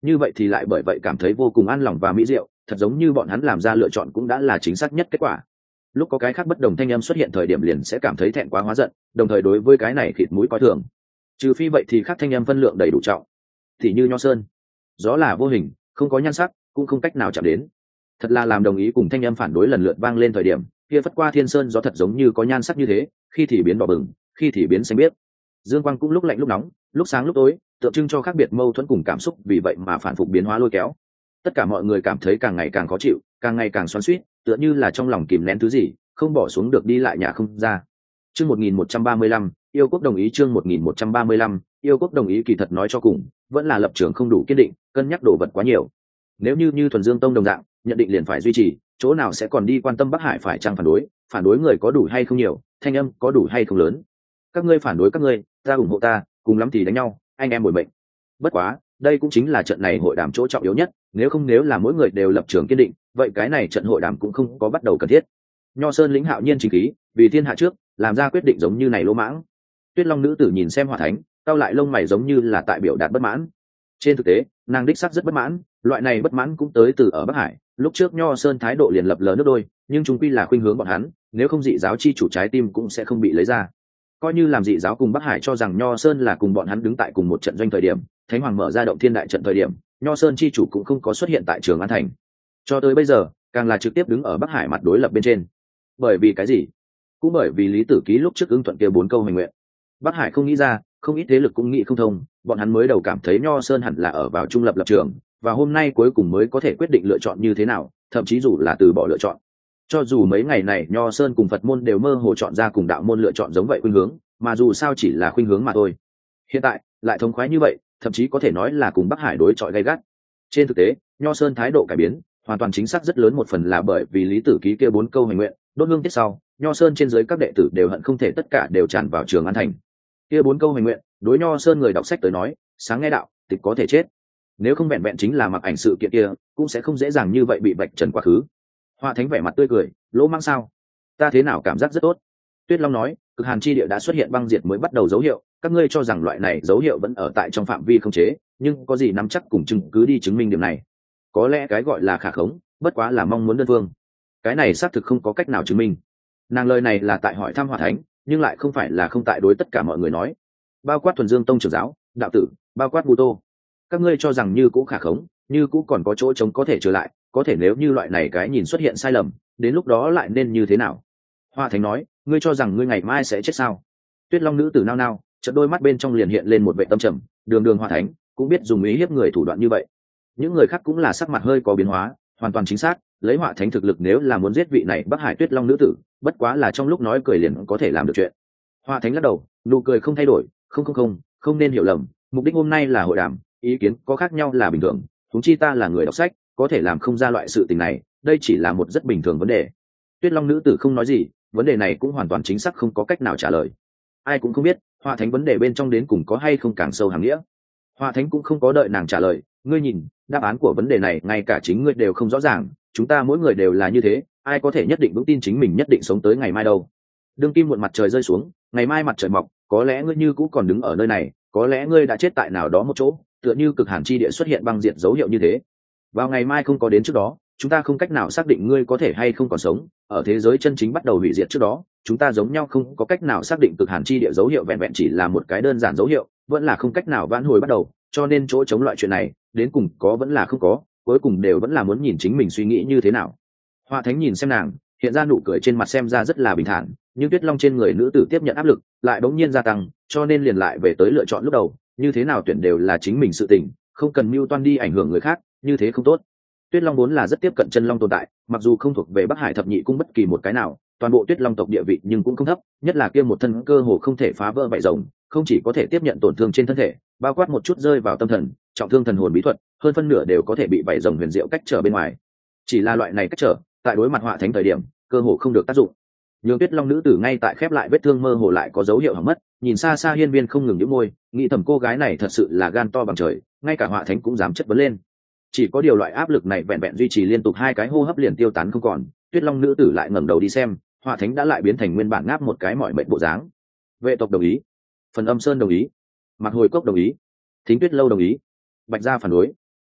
như vậy thì lại bởi vậy cảm thấy vô cùng an lòng và mỹ diệu, thật giống như bọn hắn làm ra lựa chọn cũng đã là chính xác nhất kết quả. Lúc có cái khác bất đồng thanh âm xuất hiện thời điểm liền sẽ cảm thấy thẹn quá hóa giận, đồng thời đối với cái này khịt mũi coi thường. Trừ phi vậy thì khác thanh âm phân lượng đầy đủ trọng, thì như Nho Sơn, gió là vô hình, không có nhan sắc, cũng không cách nào chạm đến. Thật là làm đồng ý cùng thanh âm phản đối lần lượt vang lên thời điểm, kia phất qua thiên sơn gió thật giống như có nhan sắc như thế, khi thì biến đỏ bừng, khi thì biến xanh biếc. Dương quang cũng lúc lạnh lúc nóng, lúc sáng lúc tối, tượng trưng cho khác biệt mâu thuẫn cùng cảm xúc, vì vậy mà phản phục biến hóa lôi kéo. Tất cả mọi người cảm thấy càng ngày càng khó chịu, càng ngày càng xoắn xuýt, tựa như là trong lòng kìm nén thứ gì, không bỏ xuống được đi lại nhà không ra. Chương một nghìn một trăm ba mươi lăm, yêu quốc đồng ý. Chương một nghìn một trăm ba mươi lăm, yêu quốc đồng ý. Kỳ thật nói cho cùng, vẫn là lập trường không đủ kiên định, cân nhắc đồ vật quá nhiều. Nếu như như thuần Dương tông đồng dạng, nhận định liền phải duy trì, chỗ nào sẽ còn đi quan tâm Bắc Hải phải chăng phản đối, phản đối người có đủ hay không nhiều, thanh âm có đủ hay không lớn. Các ngươi phản đối các ngươi, ta ủng hộ ta, cùng lắm thì đánh nhau, anh em bồi mệnh. Bất quá, đây cũng chính là trận này hội đàm chỗ trọng yếu nhất, nếu không nếu là mỗi người đều lập trường kiên định, vậy cái này trận hội đàm cũng không có bắt đầu cần thiết. Nho Sơn lĩnh hạo nhiên chính khí, vì thiên hạ trước, làm ra quyết định giống như này lỗ mãng. Tuyết Long nữ tử nhìn xem Hỏa Thánh, cau lại lông mày giống như là tại biểu đạt bất mãn. Trên thực tế, nàng đích xác rất bất mãn, loại này bất mãn cũng tới từ ở Bắc Hải, lúc trước Nho Sơn thái độ liền lập lờ nước đôi, nhưng chúng quy là khuynh hướng bọn hắn, nếu không dị giáo chi chủ trái tim cũng sẽ không bị lấy ra. Coi như làm dị giáo cùng Bắc Hải cho rằng Nho Sơn là cùng bọn hắn đứng tại cùng một trận doanh thời điểm, Thánh Hoàng mở ra động thiên đại trận thời điểm, Nho Sơn chi chủ cũng không có xuất hiện tại Trường An thành. Cho tới bây giờ, càng là trực tiếp đứng ở Bắc Hải mặt đối lập bên trên. Bởi vì cái gì? Cũng bởi vì Lý Tử Ký lúc trước ứng thuận kia bốn câu hoành nguyện. Bắc Hải không nghĩ ra, không ít thế lực cũng nghĩ không thông, bọn hắn mới đầu cảm thấy Nho Sơn hẳn là ở vào trung lập lập trường, và hôm nay cuối cùng mới có thể quyết định lựa chọn như thế nào, thậm chí dù là từ bỏ lựa chọn. Cho dù mấy ngày này Nho Sơn cùng Phật môn đều mơ hồ chọn ra cùng đạo môn lựa chọn giống vậy khuynh hướng, mà dù sao chỉ là khuynh hướng mà thôi. Hiện tại, lại thống khoái như vậy, thậm chí có thể nói là cùng Bắc Hải đối chọi gay gắt. Trên thực tế, Nho Sơn thái độ cải biến, hoàn toàn chính xác rất lớn một phần là bởi vì Lý Tử Ký kia bốn câu hoành nguyện, đốt hương tiết sau, Nho Sơn trên dưới các đệ tử đều hận không thể tất cả đều tràn vào Trường An thành. Kia bốn câu hoành nguyện, đối Nho Sơn người đọc sách tới nói, sáng nghe đạo, tịch có thể chết. Nếu không vẹn vẹn chính là mặc ảnh sự kiện kia, cũng sẽ không dễ dàng như vậy bị vạch trần quá khứ. Hoa Thánh vẻ mặt tươi cười, lỗ mang sao? Ta thế nào cảm giác rất tốt. Tuyết Long nói, cực hàn chi địa đã xuất hiện băng diệt mới bắt đầu dấu hiệu, các ngươi cho rằng loại này dấu hiệu vẫn ở tại trong phạm vi không chế, nhưng có gì nắm chắc cùng chứng cứ đi chứng minh điểm này? Có lẽ cái gọi là khả khống, bất quá là mong muốn đơn phương. Cái này xác thực không có cách nào chứng minh. Nàng lời này là tại hỏi thăm Hoa Thánh, nhưng lại không phải là không tại đối tất cả mọi người nói. Bao quát Thuần Dương tông trưởng giáo, đạo tử, bao quát Vu Tô. Các ngươi cho rằng như cũ khả khống, như cũ còn có chỗ trống có thể trở lại, có thể nếu như loại này cái nhìn xuất hiện sai lầm, đến lúc đó lại nên như thế nào? Hoa Thánh nói, ngươi cho rằng ngươi ngày mai sẽ chết sao? Tuyết Long nữ tử nao nao, chợt đôi mắt bên trong liền hiện lên một vẻ tâm trầm, đường đường Hoa Thánh cũng biết dùng ý hiếp người thủ đoạn như vậy. Những người khác cũng là sắc mặt hơi có biến hóa, hoàn toàn chính xác, lấy Hoa Thánh thực lực nếu là muốn giết vị này Bắc Hải Tuyết Long nữ tử, bất quá là trong lúc nói cười liền có thể làm được chuyện. Hoa Thánh lắc đầu, nụ cười không thay đổi, không không không, không nên hiểu lầm, mục đích hôm nay là hội đàm, ý kiến có khác nhau là bình thường, chúng chi ta là người đọc sách, có thể làm không ra loại sự tình này, đây chỉ là một rất bình thường vấn đề. Tuyết Long nữ tử không nói gì, vấn đề này cũng hoàn toàn chính xác không có cách nào trả lời. Ai cũng không biết, Hoa Thánh vấn đề bên trong đến cùng có hay không càng sâu hàng nghĩa. Hoa Thánh cũng không có đợi nàng trả lời, ngươi nhìn, đáp án của vấn đề này ngay cả chính ngươi đều không rõ ràng, chúng ta mỗi người đều là như thế, ai có thể nhất định vững tin chính mình nhất định sống tới ngày mai đâu. Đương kim muộn mặt trời rơi xuống, ngày mai mặt trời mọc, có lẽ ngươi như cũ còn đứng ở nơi này, có lẽ ngươi đã chết tại nào đó một chỗ, tựa như cực hàn chi địa xuất hiện băng diệt dấu hiệu như thế. Vào ngày mai không có đến trước đó, chúng ta không cách nào xác định ngươi có thể hay không còn sống, ở thế giới chân chính bắt đầu hủy diệt trước đó, chúng ta giống nhau không có cách nào xác định cực hàn chi địa dấu hiệu vẹn vẹn chỉ là một cái đơn giản dấu hiệu, vẫn là không cách nào vãn hồi bắt đầu, cho nên chỗ chống loại chuyện này, đến cùng có vẫn là không có, cuối cùng đều vẫn là muốn nhìn chính mình suy nghĩ như thế nào. Hoa Thánh nhìn xem nàng, hiện ra nụ cười trên mặt xem ra rất là bình thản, nhưng Tuyết Long trên người nữ tử tiếp nhận áp lực lại bỗng nhiên gia tăng, cho nên liền lại về tới lựa chọn lúc đầu, như thế nào tuyển đều là chính mình sự tình, không cần mưu toan đi ảnh hưởng người khác, như thế không tốt. Tuyết Long vốn là rất tiếp cận chân long tồn tại, mặc dù không thuộc về Bắc Hải thập nhị cung bất kỳ một cái nào, toàn bộ Tuyết Long tộc địa vị nhưng cũng không thấp, nhất là kia một thân cơ hồ không thể phá vỡ vảy rồng, không chỉ có thể tiếp nhận tổn thương trên thân thể, bao quát một chút rơi vào tâm thần, trọng thương thần hồn bí thuật, hơn phân nửa đều có thể bị vảy rồng huyền diệu cách trở bên ngoài. Chỉ là loại này cách trở, tại đối mặt Họa Thánh thời điểm, cơ hồ không được tác dụng. Nhường Tuyết Long nữ tử ngay tại khép lại vết thương mơ hồ lại có dấu hiệu hỏng mất, nhìn xa xa hiên viên không ngừng nhíu môi, nghĩ thầm cô gái này thật sự là gan to bằng trời, ngay cả Họa Thánh cũng dám chất vấn lên. Chỉ có điều loại áp lực này vẹn vẹn duy trì liên tục hai cái hô hấp liền tiêu tán không còn, Tuyết Long nữ tử lại ngẩng đầu đi xem, Họa Thánh đã lại biến thành nguyên bản ngáp một cái mỏi mệt bộ dáng. Vệ tộc đồng ý, Phần Âm Sơn đồng ý, Mạc Hồi Cốc đồng ý, Thính Tuyết Lâu đồng ý, Bạch Gia phản đối.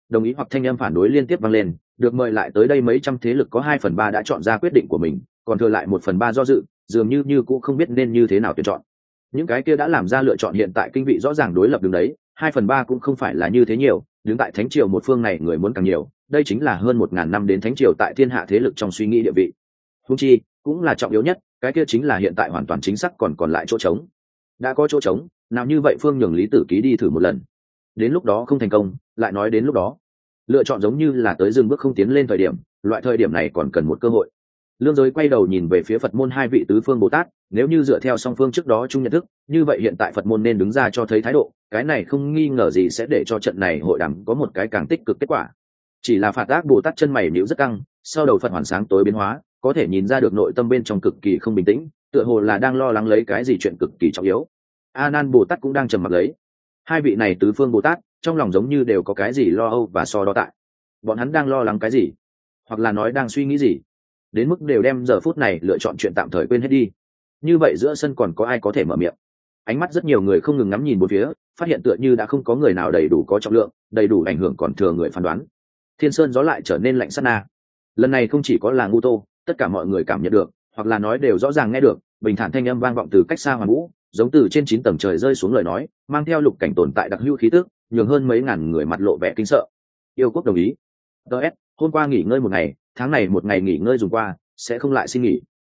đồng ý hoặc thanh âm phản đối liên tiếp vang lên. Được mời lại tới đây mấy trăm thế lực có hai phần ba đã chọn ra quyết định của mình, còn thừa lại một phần ba do dự, dường như như cũng không biết nên như thế nào tuyển chọn. Những cái kia đã làm ra lựa chọn hiện tại kinh vị rõ ràng đối lập đứng đấy, hai phần ba cũng không phải là như thế nhiều, đứng tại thánh triều một phương này người muốn càng nhiều, đây chính là hơn một ngàn năm đến thánh triều tại thiên hạ thế lực trong suy nghĩ địa vị. Huống chi cũng là trọng yếu nhất, cái kia chính là hiện tại hoàn toàn chính xác còn còn lại chỗ trống. Đã có chỗ trống, nào như vậy phương nhường Lý Tử Ký đi thử một lần. Đến lúc đó không thành công, lại nói đến lúc đó. Lựa chọn giống như là tới dừng bước không tiến lên thời điểm, loại thời điểm này còn cần một cơ hội. Lương Giới quay đầu nhìn về phía Phật môn hai vị tứ phương Bồ Tát, nếu như dựa theo song phương trước đó chung nhận thức, như vậy hiện tại Phật môn nên đứng ra cho thấy thái độ, cái này không nghi ngờ gì sẽ để cho trận này hội đàm có một cái càng tích cực kết quả. Chỉ là Phạt Ác Bồ Tát chân mày nhíu rất căng, sau đầu Phật hoàn sáng tối biến hóa, có thể nhìn ra được nội tâm bên trong cực kỳ không bình tĩnh, tựa hồ là đang lo lắng lấy cái gì chuyện cực kỳ trọng yếu. A Nan Bồ Tát cũng đang trầm mặc lấy. Hai vị này tứ phương Bồ Tát, trong lòng giống như đều có cái gì lo âu và so đo tại. Bọn hắn đang lo lắng cái gì, hoặc là nói đang suy nghĩ gì, đến mức đều đem giờ phút này lựa chọn chuyện tạm thời quên hết đi. Như vậy giữa sân còn có ai có thể mở miệng? Ánh mắt rất nhiều người không ngừng ngắm nhìn bốn phía, phát hiện tựa như đã không có người nào đầy đủ có trọng lượng, đầy đủ ảnh hưởng còn thừa người phán đoán. Thiên sơn gió lại trở nên lạnh sát na. Lần này không chỉ có là Ngu Tô, tất cả mọi người cảm nhận được, hoặc là nói đều rõ ràng nghe được, bình thản thanh âm vang vọng từ cách xa Hoàn Vũ, giống từ trên chín tầng trời rơi xuống lời nói, mang theo lục cảnh tồn tại đặc hữu khí tức, nhường hơn mấy ngàn người mặt lộ vẻ kinh sợ. Yêu quốc đồng ý. ds Hôm qua nghỉ ngơi một ngày, tháng này một ngày nghỉ ngơi dùng qua, sẽ không lại xin nghỉ.